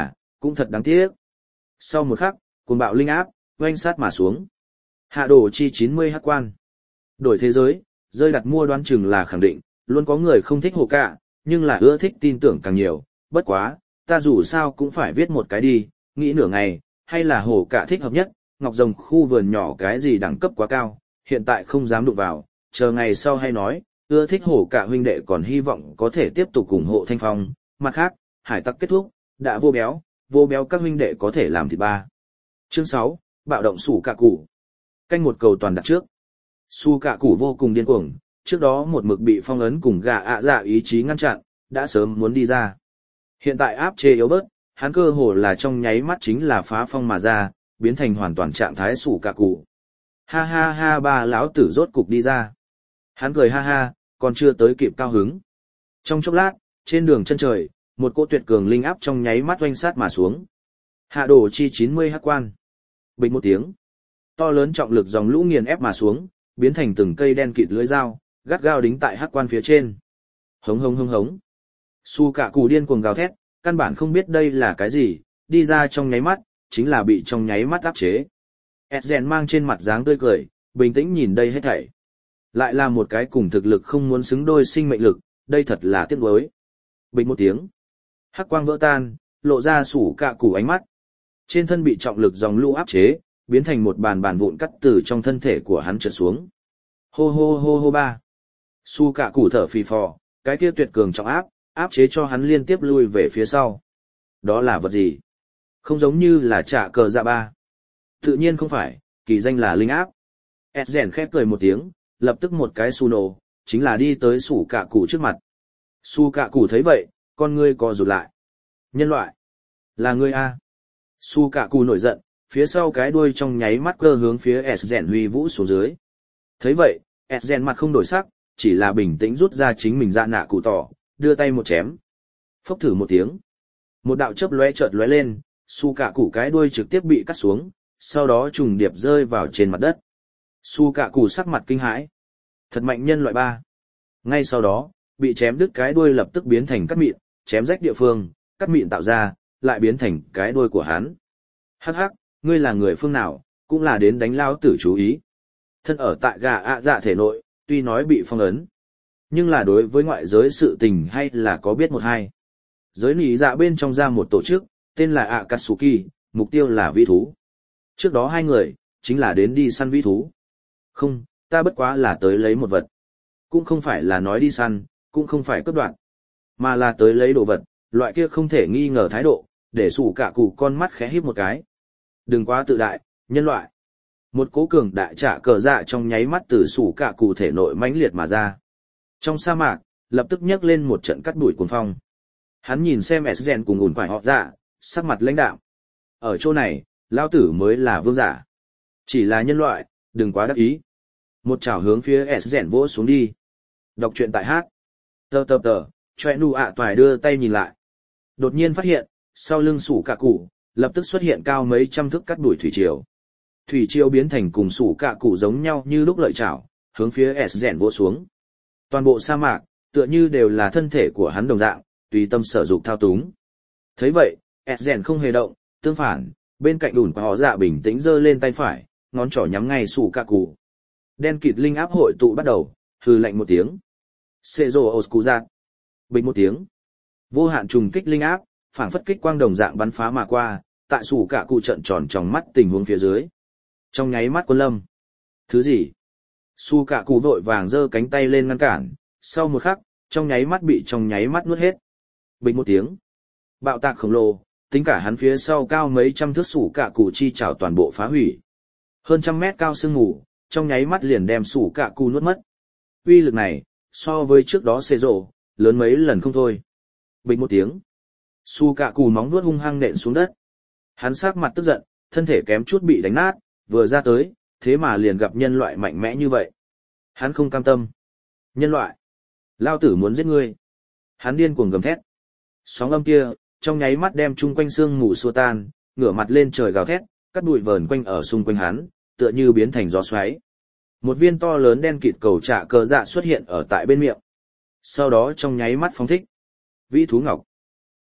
Cũng thật đáng tiếc. Sau một khắc, cuồng bạo linh áp, oanh sát mà xuống. Hạ đổ chi chín mươi hắc quan. Đổi thế giới, rơi đặt mua đoán chừng là khẳng định, luôn có người không thích hồ cả, nhưng là ưa thích tin tưởng càng nhiều, bất quá, ta dù sao cũng phải viết một cái đi, nghĩ nửa ngày, hay là hồ cả thích hợp nhất, ngọc rồng khu vườn nhỏ cái gì đẳng cấp quá cao, hiện tại không dám đụng vào, chờ ngày sau hay nói, ưa thích hồ cả huynh đệ còn hy vọng có thể tiếp tục ủng hộ Thanh Phong, mặt khác, hải tặc kết thúc, đã vô béo, vô béo các huynh đệ có thể làm thịt ba. Chương sáu, bạo động sủ cả củ. Canh một cầu toàn đặt trước. Su cả củ vô cùng điên cuồng, trước đó một mực bị phong ấn cùng gà ạ dạ ý chí ngăn chặn, đã sớm muốn đi ra. Hiện tại áp chế yếu bớt, hắn cơ hồ là trong nháy mắt chính là phá phong mà ra, biến thành hoàn toàn trạng thái sủ cả củ. Ha ha ha ba lão tử rốt cục đi ra. Hắn cười ha ha, còn chưa tới kịp cao hứng. Trong chốc lát, trên đường chân trời, một cỗ tuyệt cường linh áp trong nháy mắt oanh sát mà xuống. Hạ đổ chi chín mươi hắc quan. Bịch một tiếng. To lớn trọng lực dòng lũ nghiền ép mà xuống, biến thành từng cây đen kịt lưỡi dao, gắt gao đính tại hắc quan phía trên. Hống hống hống hống. Su cả cù điên cuồng gào thét, căn bản không biết đây là cái gì, đi ra trong nháy mắt, chính là bị trong nháy mắt áp chế. Edgen mang trên mặt dáng tươi cười, bình tĩnh nhìn đây hết thảy. Lại là một cái cùng thực lực không muốn xứng đôi sinh mệnh lực, đây thật là tiếc nuối. Bình một tiếng. Hắc quang vỡ tan, lộ ra sủ cạ củ ánh mắt. Trên thân bị trọng lực dòng lũ áp chế, biến thành một bàn bàn vụn cắt từ trong thân thể của hắn trượt xuống. Hô hô hô hô ba. Su cạ củ thở phì phò, cái kia tuyệt cường trọng áp, áp chế cho hắn liên tiếp lui về phía sau. Đó là vật gì? Không giống như là trả cờ dạ ba. Tự nhiên không phải, kỳ danh là linh áp. Edgen khép cười một tiếng, lập tức một cái su nổ, chính là đi tới sủ cạ củ trước mặt. Su cạ củ thấy vậy, con ngươi co rụt lại. Nhân loại. Là ngươi a? Su cạ củ nổi giận, phía sau cái đuôi trong nháy mắt cơ hướng phía Edgen huy vũ xuống dưới. Thấy vậy, Edgen mặt không đổi sắc, chỉ là bình tĩnh rút ra chính mình dạ nạ cụ tỏ, đưa tay một chém. Phốc thử một tiếng. Một đạo chớp lóe chợt lóe lên, su cạ củ cái đuôi trực tiếp bị cắt xuống, sau đó trùng điệp rơi vào trên mặt đất. Su cạ củ sắc mặt kinh hãi. Thật mạnh nhân loại ba. Ngay sau đó, bị chém đứt cái đuôi lập tức biến thành cắt mịn, chém rách địa phương, cắt mịn tạo ra, lại biến thành cái đuôi của hắn. Hắc hắc, ngươi là người phương nào, cũng là đến đánh lao tử chú ý. Thân ở tại gà ạ dạ thể nội, tuy nói bị phong ấn, nhưng là đối với ngoại giới sự tình hay là có biết một hai. Giới nỉ dạ bên trong ra một tổ chức, tên là Akatsuki, mục tiêu là vĩ thú. Trước đó hai người, chính là đến đi săn vĩ thú. Không, ta bất quá là tới lấy một vật. Cũng không phải là nói đi săn, cũng không phải cướp đoạt, mà là tới lấy đồ vật, loại kia không thể nghi ngờ thái độ, để sủ cả cụ con mắt khẽ híp một cái. Đừng quá tự đại, nhân loại. Một cố cường đại trả cờ dạ trong nháy mắt từ sủ cả cụ thể nội mãnh liệt mà ra. Trong sa mạc, lập tức nhấc lên một trận cắt đuổi cuồng phong. Hắn nhìn xem Esgen cùng ủn quải họ dạ, sắc mặt lãnh đạm. Ở chỗ này, lao tử mới là vương giả. Chỉ là nhân loại, đừng quá đắc ý. Một chảo hướng phía Esgen vỗ xuống đi. Đọc truyện tại hát. Tờ tờ tờ, choe nu ạ toài đưa tay nhìn lại. Đột nhiên phát hiện, sau lưng sủ cả cụ, lập tức xuất hiện cao mấy trăm thước cắt đuổi thủy triều. Thủy triều biến thành cùng sủ cả cụ giống nhau như lúc lợi chảo, hướng phía Esgen vỗ xuống. Toàn bộ sa mạc, tựa như đều là thân thể của hắn đồng dạng, tùy tâm sở dục thao túng. Thấy vậy, Esgen không hề động, tương phản, bên cạnh ủn của họ dạ bình tĩnh giơ lên tay phải, ngón trỏ nhắm ngay sủ cả cụ. Đen kịt linh áp hội tụ bắt đầu, hừ lạnh một tiếng. Sezo Oskuzat. Bình một tiếng. Vô hạn trùng kích linh áp, phảng phất kích quang đồng dạng bắn phá mà qua, tại sủ cả cụ trận tròn trong mắt tình huống phía dưới. Trong nháy mắt Quân Lâm. Thứ gì? Su cả cụ vội vàng giơ cánh tay lên ngăn cản, sau một khắc, trong nháy mắt bị trong nháy mắt nuốt hết. Bình một tiếng. Bạo tạc khổng lồ, tính cả hắn phía sau cao mấy trăm thước sủ cả cụ chi chảo toàn bộ phá hủy. Hơn trăm mét cao sương mù, trong nháy mắt liền đem sủ cả cụ nuốt mất. Uy lực này, so với trước đó xê rộ, lớn mấy lần không thôi. Bình một tiếng. Su cả cụ móng nuốt hung hăng nện xuống đất. Hắn sắc mặt tức giận, thân thể kém chút bị đánh nát, vừa ra tới, thế mà liền gặp nhân loại mạnh mẽ như vậy. Hắn không cam tâm. Nhân loại. Lao tử muốn giết ngươi. Hắn điên cuồng gầm thét. Sóng âm kia, trong nháy mắt đem chung quanh sương mù xua tan, ngửa mặt lên trời gào thét, cắt bụi vờn quanh ở xung quanh hắn, tựa như biến thành gió xoáy. Một viên to lớn đen kịt cầu trả cờ dạ xuất hiện ở tại bên miệng. Sau đó trong nháy mắt phóng thích. Vĩ thú ngọc.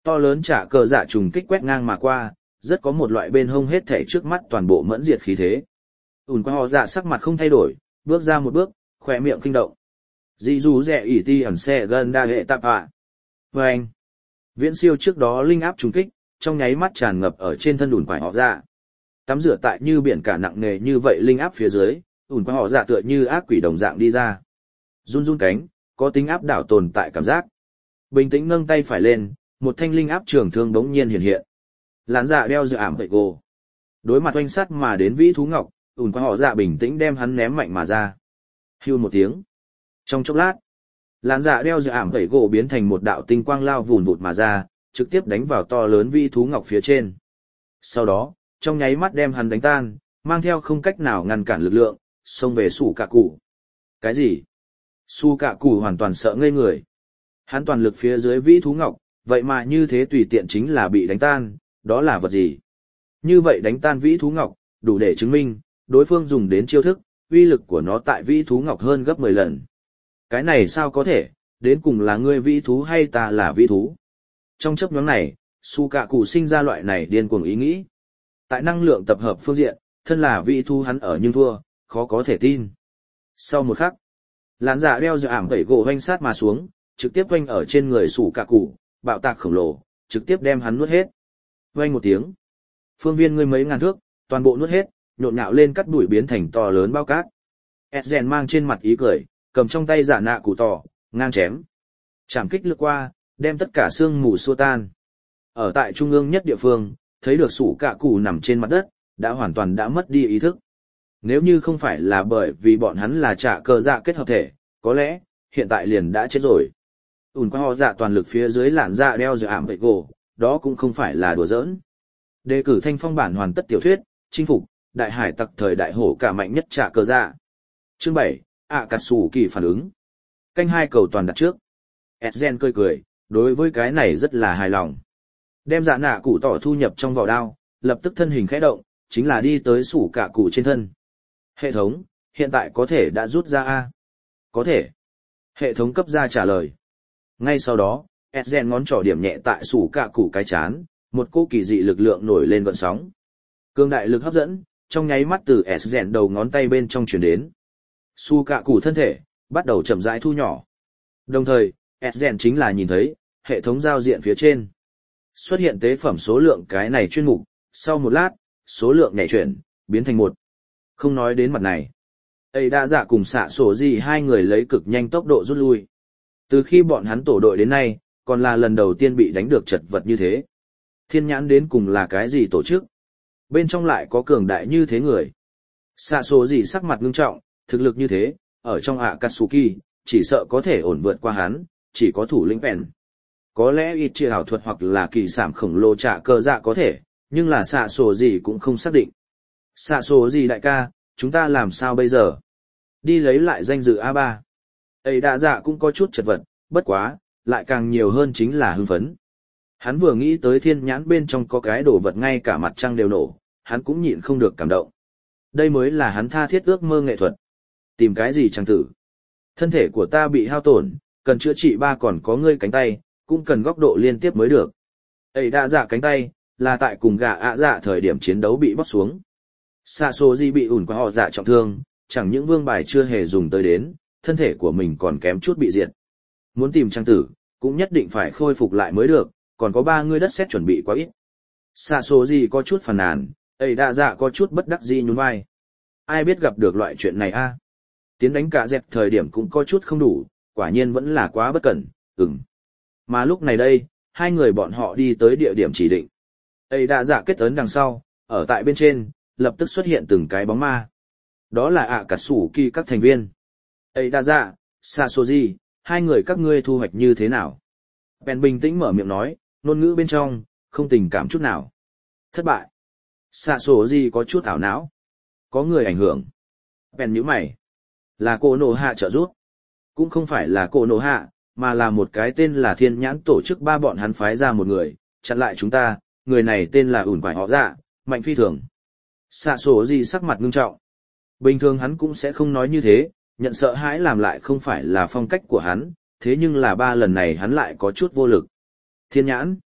To lớn trả cờ dạ trùng kích quét ngang mà qua, rất có một loại bên hông hết thể trước mắt toàn bộ mẫn diệt khí thế. Ùn qua họ dạ sắc mặt không thay đổi, bước ra một bước, khỏe miệng kinh động. Dị dù rẻ ỉ ti ẩn xe gần đa hệ tạp ạ. Và anh, viễn siêu trước đó linh áp trùng kích, trong nháy mắt tràn ngập ở trên thân ùn quải họ dạ. Tắm rửa tại như biển cả nặng nề như vậy linh áp phía dưới, ùn quải họ dạ tựa như ác quỷ đồng dạng đi ra. Run run cánh, có tính áp đảo tồn tại cảm giác. Bình tĩnh nâng tay phải lên, một thanh linh áp trường thương bỗng nhiên hiện hiện. Lán dạ đeo dự ảm vậy gồ. Đối mặt oanh sắt mà đến vĩ thú ngọc, ùn quải họ dạ bình tĩnh đem hắn ném mạnh mà ra. Hưu một tiếng. Trong chốc lát, lán dạ đeo dự ảm vậy gỗ biến thành một đạo tinh quang lao vùn vụt mà ra, trực tiếp đánh vào to lớn vĩ thú ngọc phía trên. Sau đó, trong nháy mắt đem hắn đánh tan, mang theo không cách nào ngăn cản lực lượng, xông về sủ cả cụ. Cái gì? Su cả cụ hoàn toàn sợ ngây người. Hắn toàn lực phía dưới vĩ thú ngọc, vậy mà như thế tùy tiện chính là bị đánh tan, đó là vật gì? Như vậy đánh tan vĩ thú ngọc, đủ để chứng minh, đối phương dùng đến chiêu thức, uy lực của nó tại vĩ thú ngọc hơn gấp mười lần. Cái này sao có thể, đến cùng là ngươi vĩ thú hay ta là vĩ thú? Trong chấp nhóm này, Su cả cụ sinh ra loại này điên cuồng ý nghĩ. Tại năng lượng tập hợp phương diện, thân là vĩ thú hắn ở nhưng thua, khó có thể tin. Sau một khắc, lán dạ đeo dự ảm vẩy gỗ hoanh sát mà xuống, trực tiếp hoanh ở trên người Su cả cụ, bạo tạc khổng lồ, trực tiếp đem hắn nuốt hết. Hoanh một tiếng, phương viên ngươi mấy ngàn thước, toàn bộ nuốt hết, nhộn nhạo lên cắt đuổi biến thành to lớn bao cát. Esgen mang trên mặt ý cười, cầm trong tay giả nạ cụ tỏ, ngang chém. Chạm kích lướt qua, đem tất cả xương mù xua tan. Ở tại trung ương nhất địa phương, thấy được Sủ Cạ Cụ nằm trên mặt đất, đã hoàn toàn đã mất đi ý thức. Nếu như không phải là bởi vì bọn hắn là trả cờ dạ kết hợp thể, có lẽ, hiện tại liền đã chết rồi. Ùn qua họ dạ toàn lực phía dưới làn dạ đeo dự ảm vậy gỗ, đó cũng không phải là đùa giỡn. Đề cử thanh phong bản hoàn tất tiểu thuyết, chinh phục, đại hải tặc thời đại hổ cả mạnh nhất trả cờ dạ. Chương bảy, ạ cà sủ kỳ phản ứng. Canh hai cầu toàn đặt trước. Esgen cười cười, đối với cái này rất là hài lòng. Đem dạ nạ cụ tỏ thu nhập trong vỏ đao, lập tức thân hình khẽ động, chính là đi tới Sủ Cạ Cụ trên thân. Hệ thống, hiện tại có thể đã rút ra A. Có thể. Hệ thống cấp ra trả lời. Ngay sau đó, Esgen ngón trỏ điểm nhẹ tại Sủ Cạ Cụ cái chán, một cô kỳ dị lực lượng nổi lên gợn sóng. Cương đại lực hấp dẫn, trong nháy mắt từ Esgen đầu ngón tay bên trong chuyển đến. Sủ Cạ Cụ thân thể, bắt đầu chậm rãi thu nhỏ. Đồng thời, Esgen chính là nhìn thấy, hệ thống giao diện phía trên. Xuất hiện tế phẩm số lượng cái này chuyên mục, sau một lát, số lượng nhảy chuyển, biến thành một. Không nói đến mặt này. Ây đã dạ cùng xạ sổ gì hai người lấy cực nhanh tốc độ rút lui. Từ khi bọn hắn tổ đội đến nay, còn là lần đầu tiên bị đánh được chật vật như thế. Thiên nhãn đến cùng là cái gì tổ chức? Bên trong lại có cường đại như thế người. Xạ sổ gì sắc mặt ngưng trọng, thực lực như thế, ở trong Akatsuki, chỉ sợ có thể ổn vượt qua hắn, chỉ có thủ lĩnh bèn. Có lẽ ít chia ảo thuật hoặc là kỳ sản khổng lồ trả cơ dạ có thể, nhưng là xạ sổ gì cũng không xác định. Xạ sổ gì đại ca, chúng ta làm sao bây giờ? Đi lấy lại danh dự a ba. Ấy đạ dạ cũng có chút chật vật, bất quá, lại càng nhiều hơn chính là hưng phấn. Hắn vừa nghĩ tới thiên nhãn bên trong có cái đồ vật ngay cả mặt trăng đều nổ, hắn cũng nhịn không được cảm động. Đây mới là hắn tha thiết ước mơ nghệ thuật. Tìm cái gì chẳng tử? Thân thể của ta bị hao tổn, cần chữa trị ba còn có ngươi cánh tay, cũng cần góc độ liên tiếp mới được. Ấy đã dạ cánh tay, là tại cùng gà ạ dạ thời điểm chiến đấu bị bóc xuống. Xạ số gì bị ủn qua họ dạ trọng thương, chẳng những vương bài chưa hề dùng tới đến, thân thể của mình còn kém chút bị diệt. Muốn tìm trang tử, cũng nhất định phải khôi phục lại mới được, còn có ba người đất sét chuẩn bị quá ít. Xạ số gì có chút phàn nàn, ấy đã dạ có chút bất đắc dĩ nhún vai. Ai biết gặp được loại chuyện này a? Tiến đánh cả dẹp thời điểm cũng có chút không đủ, quả nhiên vẫn là quá bất cẩn, ừm. Mà lúc này đây, hai người bọn họ đi tới địa điểm chỉ định. Ấy đã dạ kết ấn đằng sau, ở tại bên trên, lập tức xuất hiện từng cái bóng ma. Đó là ạ cả sủ kỳ các thành viên. Ấy đã dạ, Sasoji, hai người các ngươi thu hoạch như thế nào? Ben bình tĩnh mở miệng nói, ngôn ngữ bên trong, không tình cảm chút nào. Thất bại. Sasoji có chút ảo não. Có người ảnh hưởng. Ben nhíu mày. Là cô nổ hạ trợ giúp. Cũng không phải là cô nổ hạ, mà là một cái tên là thiên nhãn tổ chức ba bọn hắn phái ra một người, chặn lại chúng ta, người này tên là ủn quải họ dạ, mạnh phi thường. Xạ sổ gì sắc mặt ngưng trọng. Bình thường hắn cũng sẽ không nói như thế, nhận sợ hãi làm lại không phải là phong cách của hắn, thế nhưng là ba lần này hắn lại có chút vô lực. Thiên nhãn.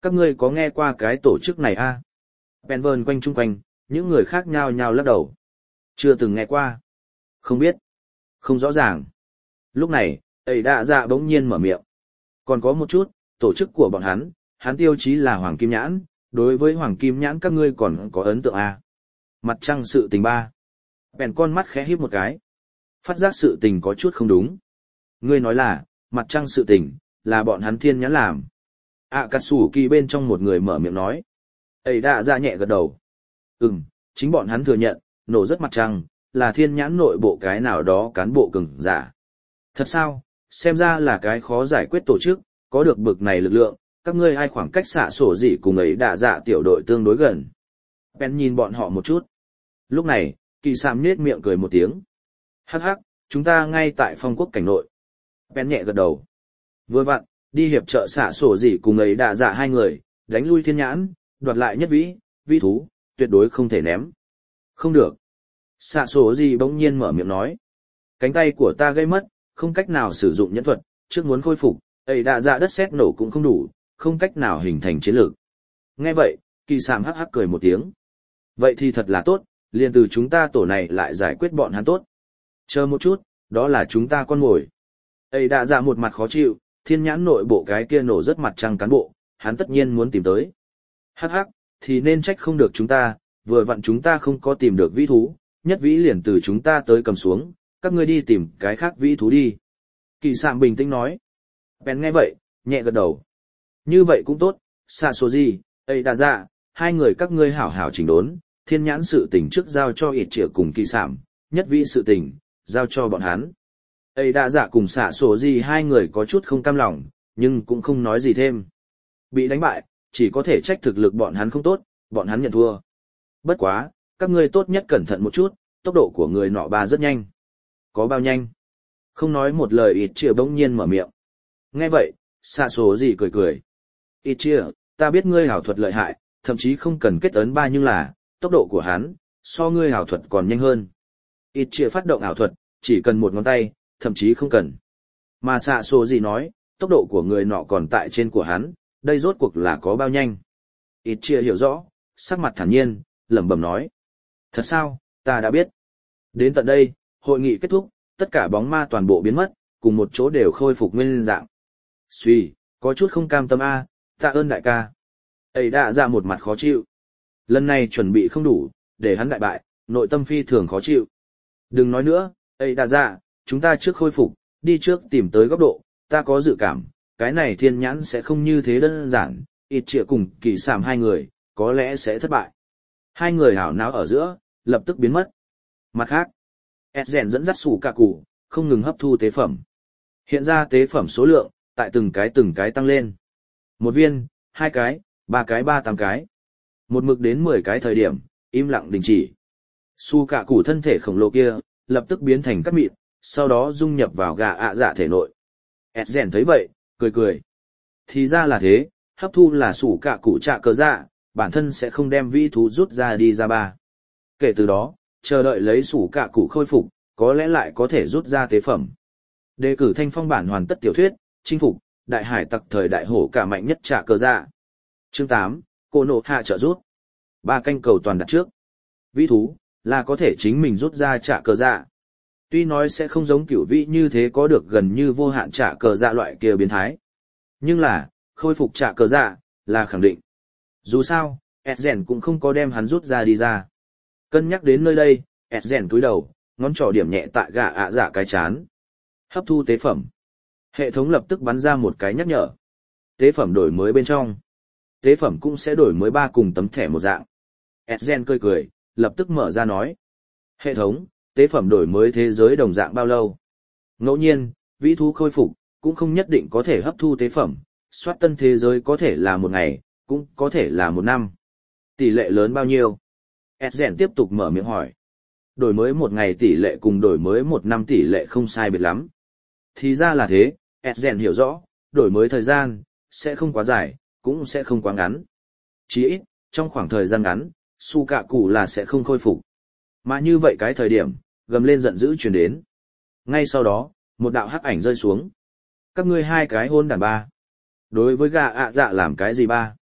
Các ngươi có nghe qua cái tổ chức này a? À? Bèn vờn quanh chung quanh, những người khác nhao nhao lắc đầu. Chưa từng nghe qua. Không biết. Không rõ ràng. Lúc này, ấy đạ dạ bỗng nhiên mở miệng. Còn có một chút, tổ chức của bọn hắn, hắn tiêu chí là Hoàng Kim Nhãn, đối với Hoàng Kim Nhãn các ngươi còn có ấn tượng à? Mặt trăng sự tình ba. Bèn con mắt khẽ híp một cái. Phát giác sự tình có chút không đúng. Ngươi nói là, mặt trăng sự tình, là bọn hắn thiên nhãn làm. À cà sủ kỳ bên trong một người mở miệng nói. Ấy đạ dạ nhẹ gật đầu. Ừm, chính bọn hắn thừa nhận, nổ rất mặt trăng, là thiên nhãn nội bộ cái nào đó cán bộ cường giả. Thật sao, xem ra là cái khó giải quyết tổ chức, có được bực này lực lượng, các ngươi ai khoảng cách xạ sổ gì cùng ấy đạ dạ tiểu đội tương đối gần. Ben nhìn bọn họ một chút. Lúc này, Kỳ Sạm nết miệng cười một tiếng. Hắc hắc, chúng ta ngay tại phong quốc cảnh nội. Ben nhẹ gật đầu. Vừa vặn, đi hiệp trợ xạ sổ gì cùng ấy đạ dạ hai người, đánh lui thiên nhãn, đoạt lại nhất vĩ, vĩ thú, tuyệt đối không thể ném. Không được. Xạ sổ gì bỗng nhiên mở miệng nói. Cánh tay của ta gây mất, không cách nào sử dụng nhẫn thuật, trước muốn khôi phục, ấy đạ dạ đất sét nổ cũng không đủ, không cách nào hình thành chiến lược. Nghe vậy, Kỳ Sạm hắc hắc cười một tiếng. Vậy thì thật là tốt, liền từ chúng ta tổ này lại giải quyết bọn hắn tốt. Chờ một chút, đó là chúng ta con ngồi. Ấy đạ dạ một mặt khó chịu, thiên nhãn nội bộ cái kia nổ rất mặt trăng cán bộ, hắn tất nhiên muốn tìm tới. Hắc hắc, thì nên trách không được chúng ta, vừa vặn chúng ta không có tìm được vĩ thú, nhất vĩ liền từ chúng ta tới cầm xuống, các ngươi đi tìm cái khác vĩ thú đi. Kỳ Sạm bình tĩnh nói. Ben nghe vậy, nhẹ gật đầu. Như vậy cũng tốt, xạ số gì, ấy đạ dạ, hai người các ngươi hảo hảo chỉnh đốn, thiên nhãn sự tình trước giao cho ít trịa cùng Kỳ Sạm, nhất vĩ sự tình, giao cho bọn hắn. Ấy đạ dạ cùng xạ số gì hai người có chút không cam lòng, nhưng cũng không nói gì thêm. Bị đánh bại, chỉ có thể trách thực lực bọn hắn không tốt, bọn hắn nhận thua. Bất quá, các ngươi tốt nhất cẩn thận một chút, tốc độ của người nọ ba rất nhanh. Có bao nhanh? Không nói một lời ít chia bỗng nhiên mở miệng. Nghe vậy, xạ số gì cười cười. Ít chia, ta biết ngươi hảo thuật lợi hại, thậm chí không cần kết ấn ba nhưng là, tốc độ của hắn, so ngươi hảo thuật còn nhanh hơn. Ít chia phát động ảo thuật, chỉ cần một ngón tay, thậm chí không cần. Mà xạ số gì nói, tốc độ của người nọ còn tại trên của hắn, đây rốt cuộc là có bao nhanh. Ít chia hiểu rõ, sắc mặt thản nhiên, lẩm bẩm nói. Thật sao, ta đã biết. Đến tận đây, hội nghị kết thúc, tất cả bóng ma toàn bộ biến mất, cùng một chỗ đều khôi phục nguyên dạng. Suy, có chút không cam tâm a, tạ ơn đại ca. Ấy đã ra một mặt khó chịu. Lần này chuẩn bị không đủ, để hắn đại bại, nội tâm phi thường khó chịu. Đừng nói nữa, ấy đã ra, chúng ta trước khôi phục, đi trước tìm tới góc độ, ta có dự cảm, cái này thiên nhãn sẽ không như thế đơn giản, ít trịa cùng Kỳ Sạm hai người, có lẽ sẽ thất bại. Hai người hảo náo ở giữa, lập tức biến mất. Mặt khác, Ezen dẫn dắt sủ cả cụ, không ngừng hấp thu tế phẩm. Hiện ra tế phẩm số lượng, tại từng cái từng cái tăng lên. Một viên, hai cái, ba cái ba tám cái. Một mực đến mười cái thời điểm, im lặng đình chỉ. Su cả cụ thân thể khổng lồ kia, lập tức biến thành cát mịn, sau đó dung nhập vào gà ạ dạ thể nội. Ezen thấy vậy, cười cười. Thì ra là thế, hấp thu là sủ cả cụ trạ cờ dạ, bản thân sẽ không đem vĩ thú rút ra đi ra ba. Kể từ đó, chờ đợi lấy sủ cả cụ khôi phục, có lẽ lại có thể rút ra tế phẩm. Đề cử thanh phong bản hoàn tất tiểu thuyết, chinh phục, đại hải tặc thời đại hổ cả mạnh nhất trạ cờ dạ. Chương tám, cô nộ hạ trợ rút. Ba canh cầu toàn đặt trước. Vĩ thú, là có thể chính mình rút ra trạ cờ dạ. Tuy nói sẽ không giống cửu vĩ như thế có được gần như vô hạn trạ cờ dạ loại kia biến thái. Nhưng là, khôi phục trạ cờ dạ, là khẳng định. Dù sao, Ezen cũng không có đem hắn rút ra đi ra. Cân nhắc đến nơi đây, Ezen cúi đầu, ngón trỏ điểm nhẹ tại gà ạ dạ cái chán. Hấp thu tế phẩm. Hệ thống lập tức bắn ra một cái nhắc nhở. Tế phẩm đổi mới bên trong. Tế phẩm cũng sẽ đổi mới ba cùng tấm thẻ một dạng. Ezen cười cười, lập tức mở ra nói. Hệ thống, tế phẩm đổi mới thế giới đồng dạng bao lâu? Ngẫu nhiên, vĩ thú khôi phục, cũng không nhất định có thể hấp thu tế phẩm. Soát tân thế giới có thể là một ngày, cũng có thể là một năm. Tỷ lệ lớn bao nhiêu? Ezen tiếp tục mở miệng hỏi. Đổi mới một ngày tỷ lệ cùng đổi mới một năm tỷ lệ không sai biệt lắm. Thì ra là thế, Ezen hiểu rõ, đổi mới thời gian, sẽ không quá dài, cũng sẽ không quá ngắn. Chỉ ít, trong khoảng thời gian ngắn, su cạ cụ là sẽ không khôi phục. Mà như vậy cái thời điểm, gầm lên giận dữ truyền đến. Ngay sau đó, một đạo hắc ảnh rơi xuống. Các ngươi hai cái hôn đàn ba. Đối với gà ạ dạ làm cái gì ba?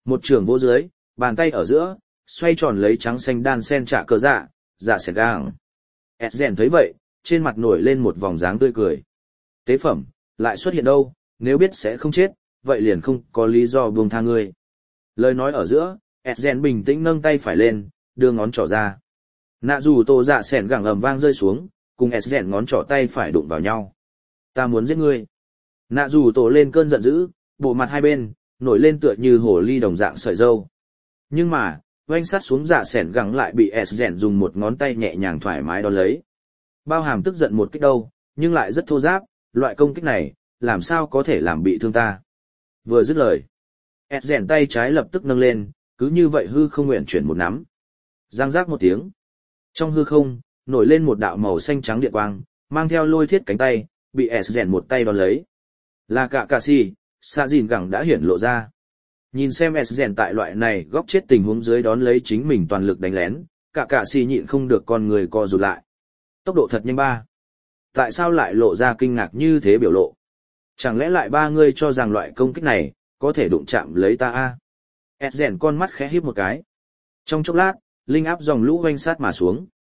Một trường vô dưới, bàn tay ở giữa, xoay tròn lấy trắng xanh đan sen trả cờ dạ, dạ sẹt gàng. Esgen thấy vậy, trên mặt nổi lên một vòng dáng tươi cười. Tế phẩm, lại xuất hiện đâu, nếu biết sẽ không chết, vậy liền không có lý do buông tha ngươi. Lời nói ở giữa, Esgen bình tĩnh nâng tay phải lên, đưa ngón trỏ ra. Nạ dù tổ dạ sẹn gẳng ầm vang rơi xuống, cùng Esgen ngón trỏ tay phải đụng vào nhau. Ta muốn giết ngươi. Nạ dù tổ lên cơn giận dữ, bộ mặt hai bên, nổi lên tựa như hồ ly đồng dạng sợi dâu. Nhưng mà, oanh sát xuống dạ sẹn gẳng lại bị Esgen dùng một ngón tay nhẹ nhàng thoải mái đón lấy. Bao hàm tức giận một kích đâu, nhưng lại rất thô giáp, loại công kích này, làm sao có thể làm bị thương ta. Vừa dứt lời, Esgen tay trái lập tức nâng lên, cứ như vậy hư không nguyện chuyển một nắm. Giang giác một tiếng. Trong hư không, nổi lên một đạo màu xanh trắng điện quang, mang theo lôi thiết cánh tay, bị Esgen một tay đón lấy. Là cả cà si, xạ dìn gẳng đã hiển lộ ra. Nhìn xem Esgen tại loại này góc chết tình huống dưới đón lấy chính mình toàn lực đánh lén, cả cà si nhịn không được con người co rụt lại. Tốc độ thật nhanh ba. Tại sao lại lộ ra kinh ngạc như thế biểu lộ? Chẳng lẽ lại ba ngươi cho rằng loại công kích này, có thể đụng chạm lấy ta a? Esgen con mắt khẽ híp một cái. Trong chốc lát, linh áp dòng lũ oanh sát mà xuống.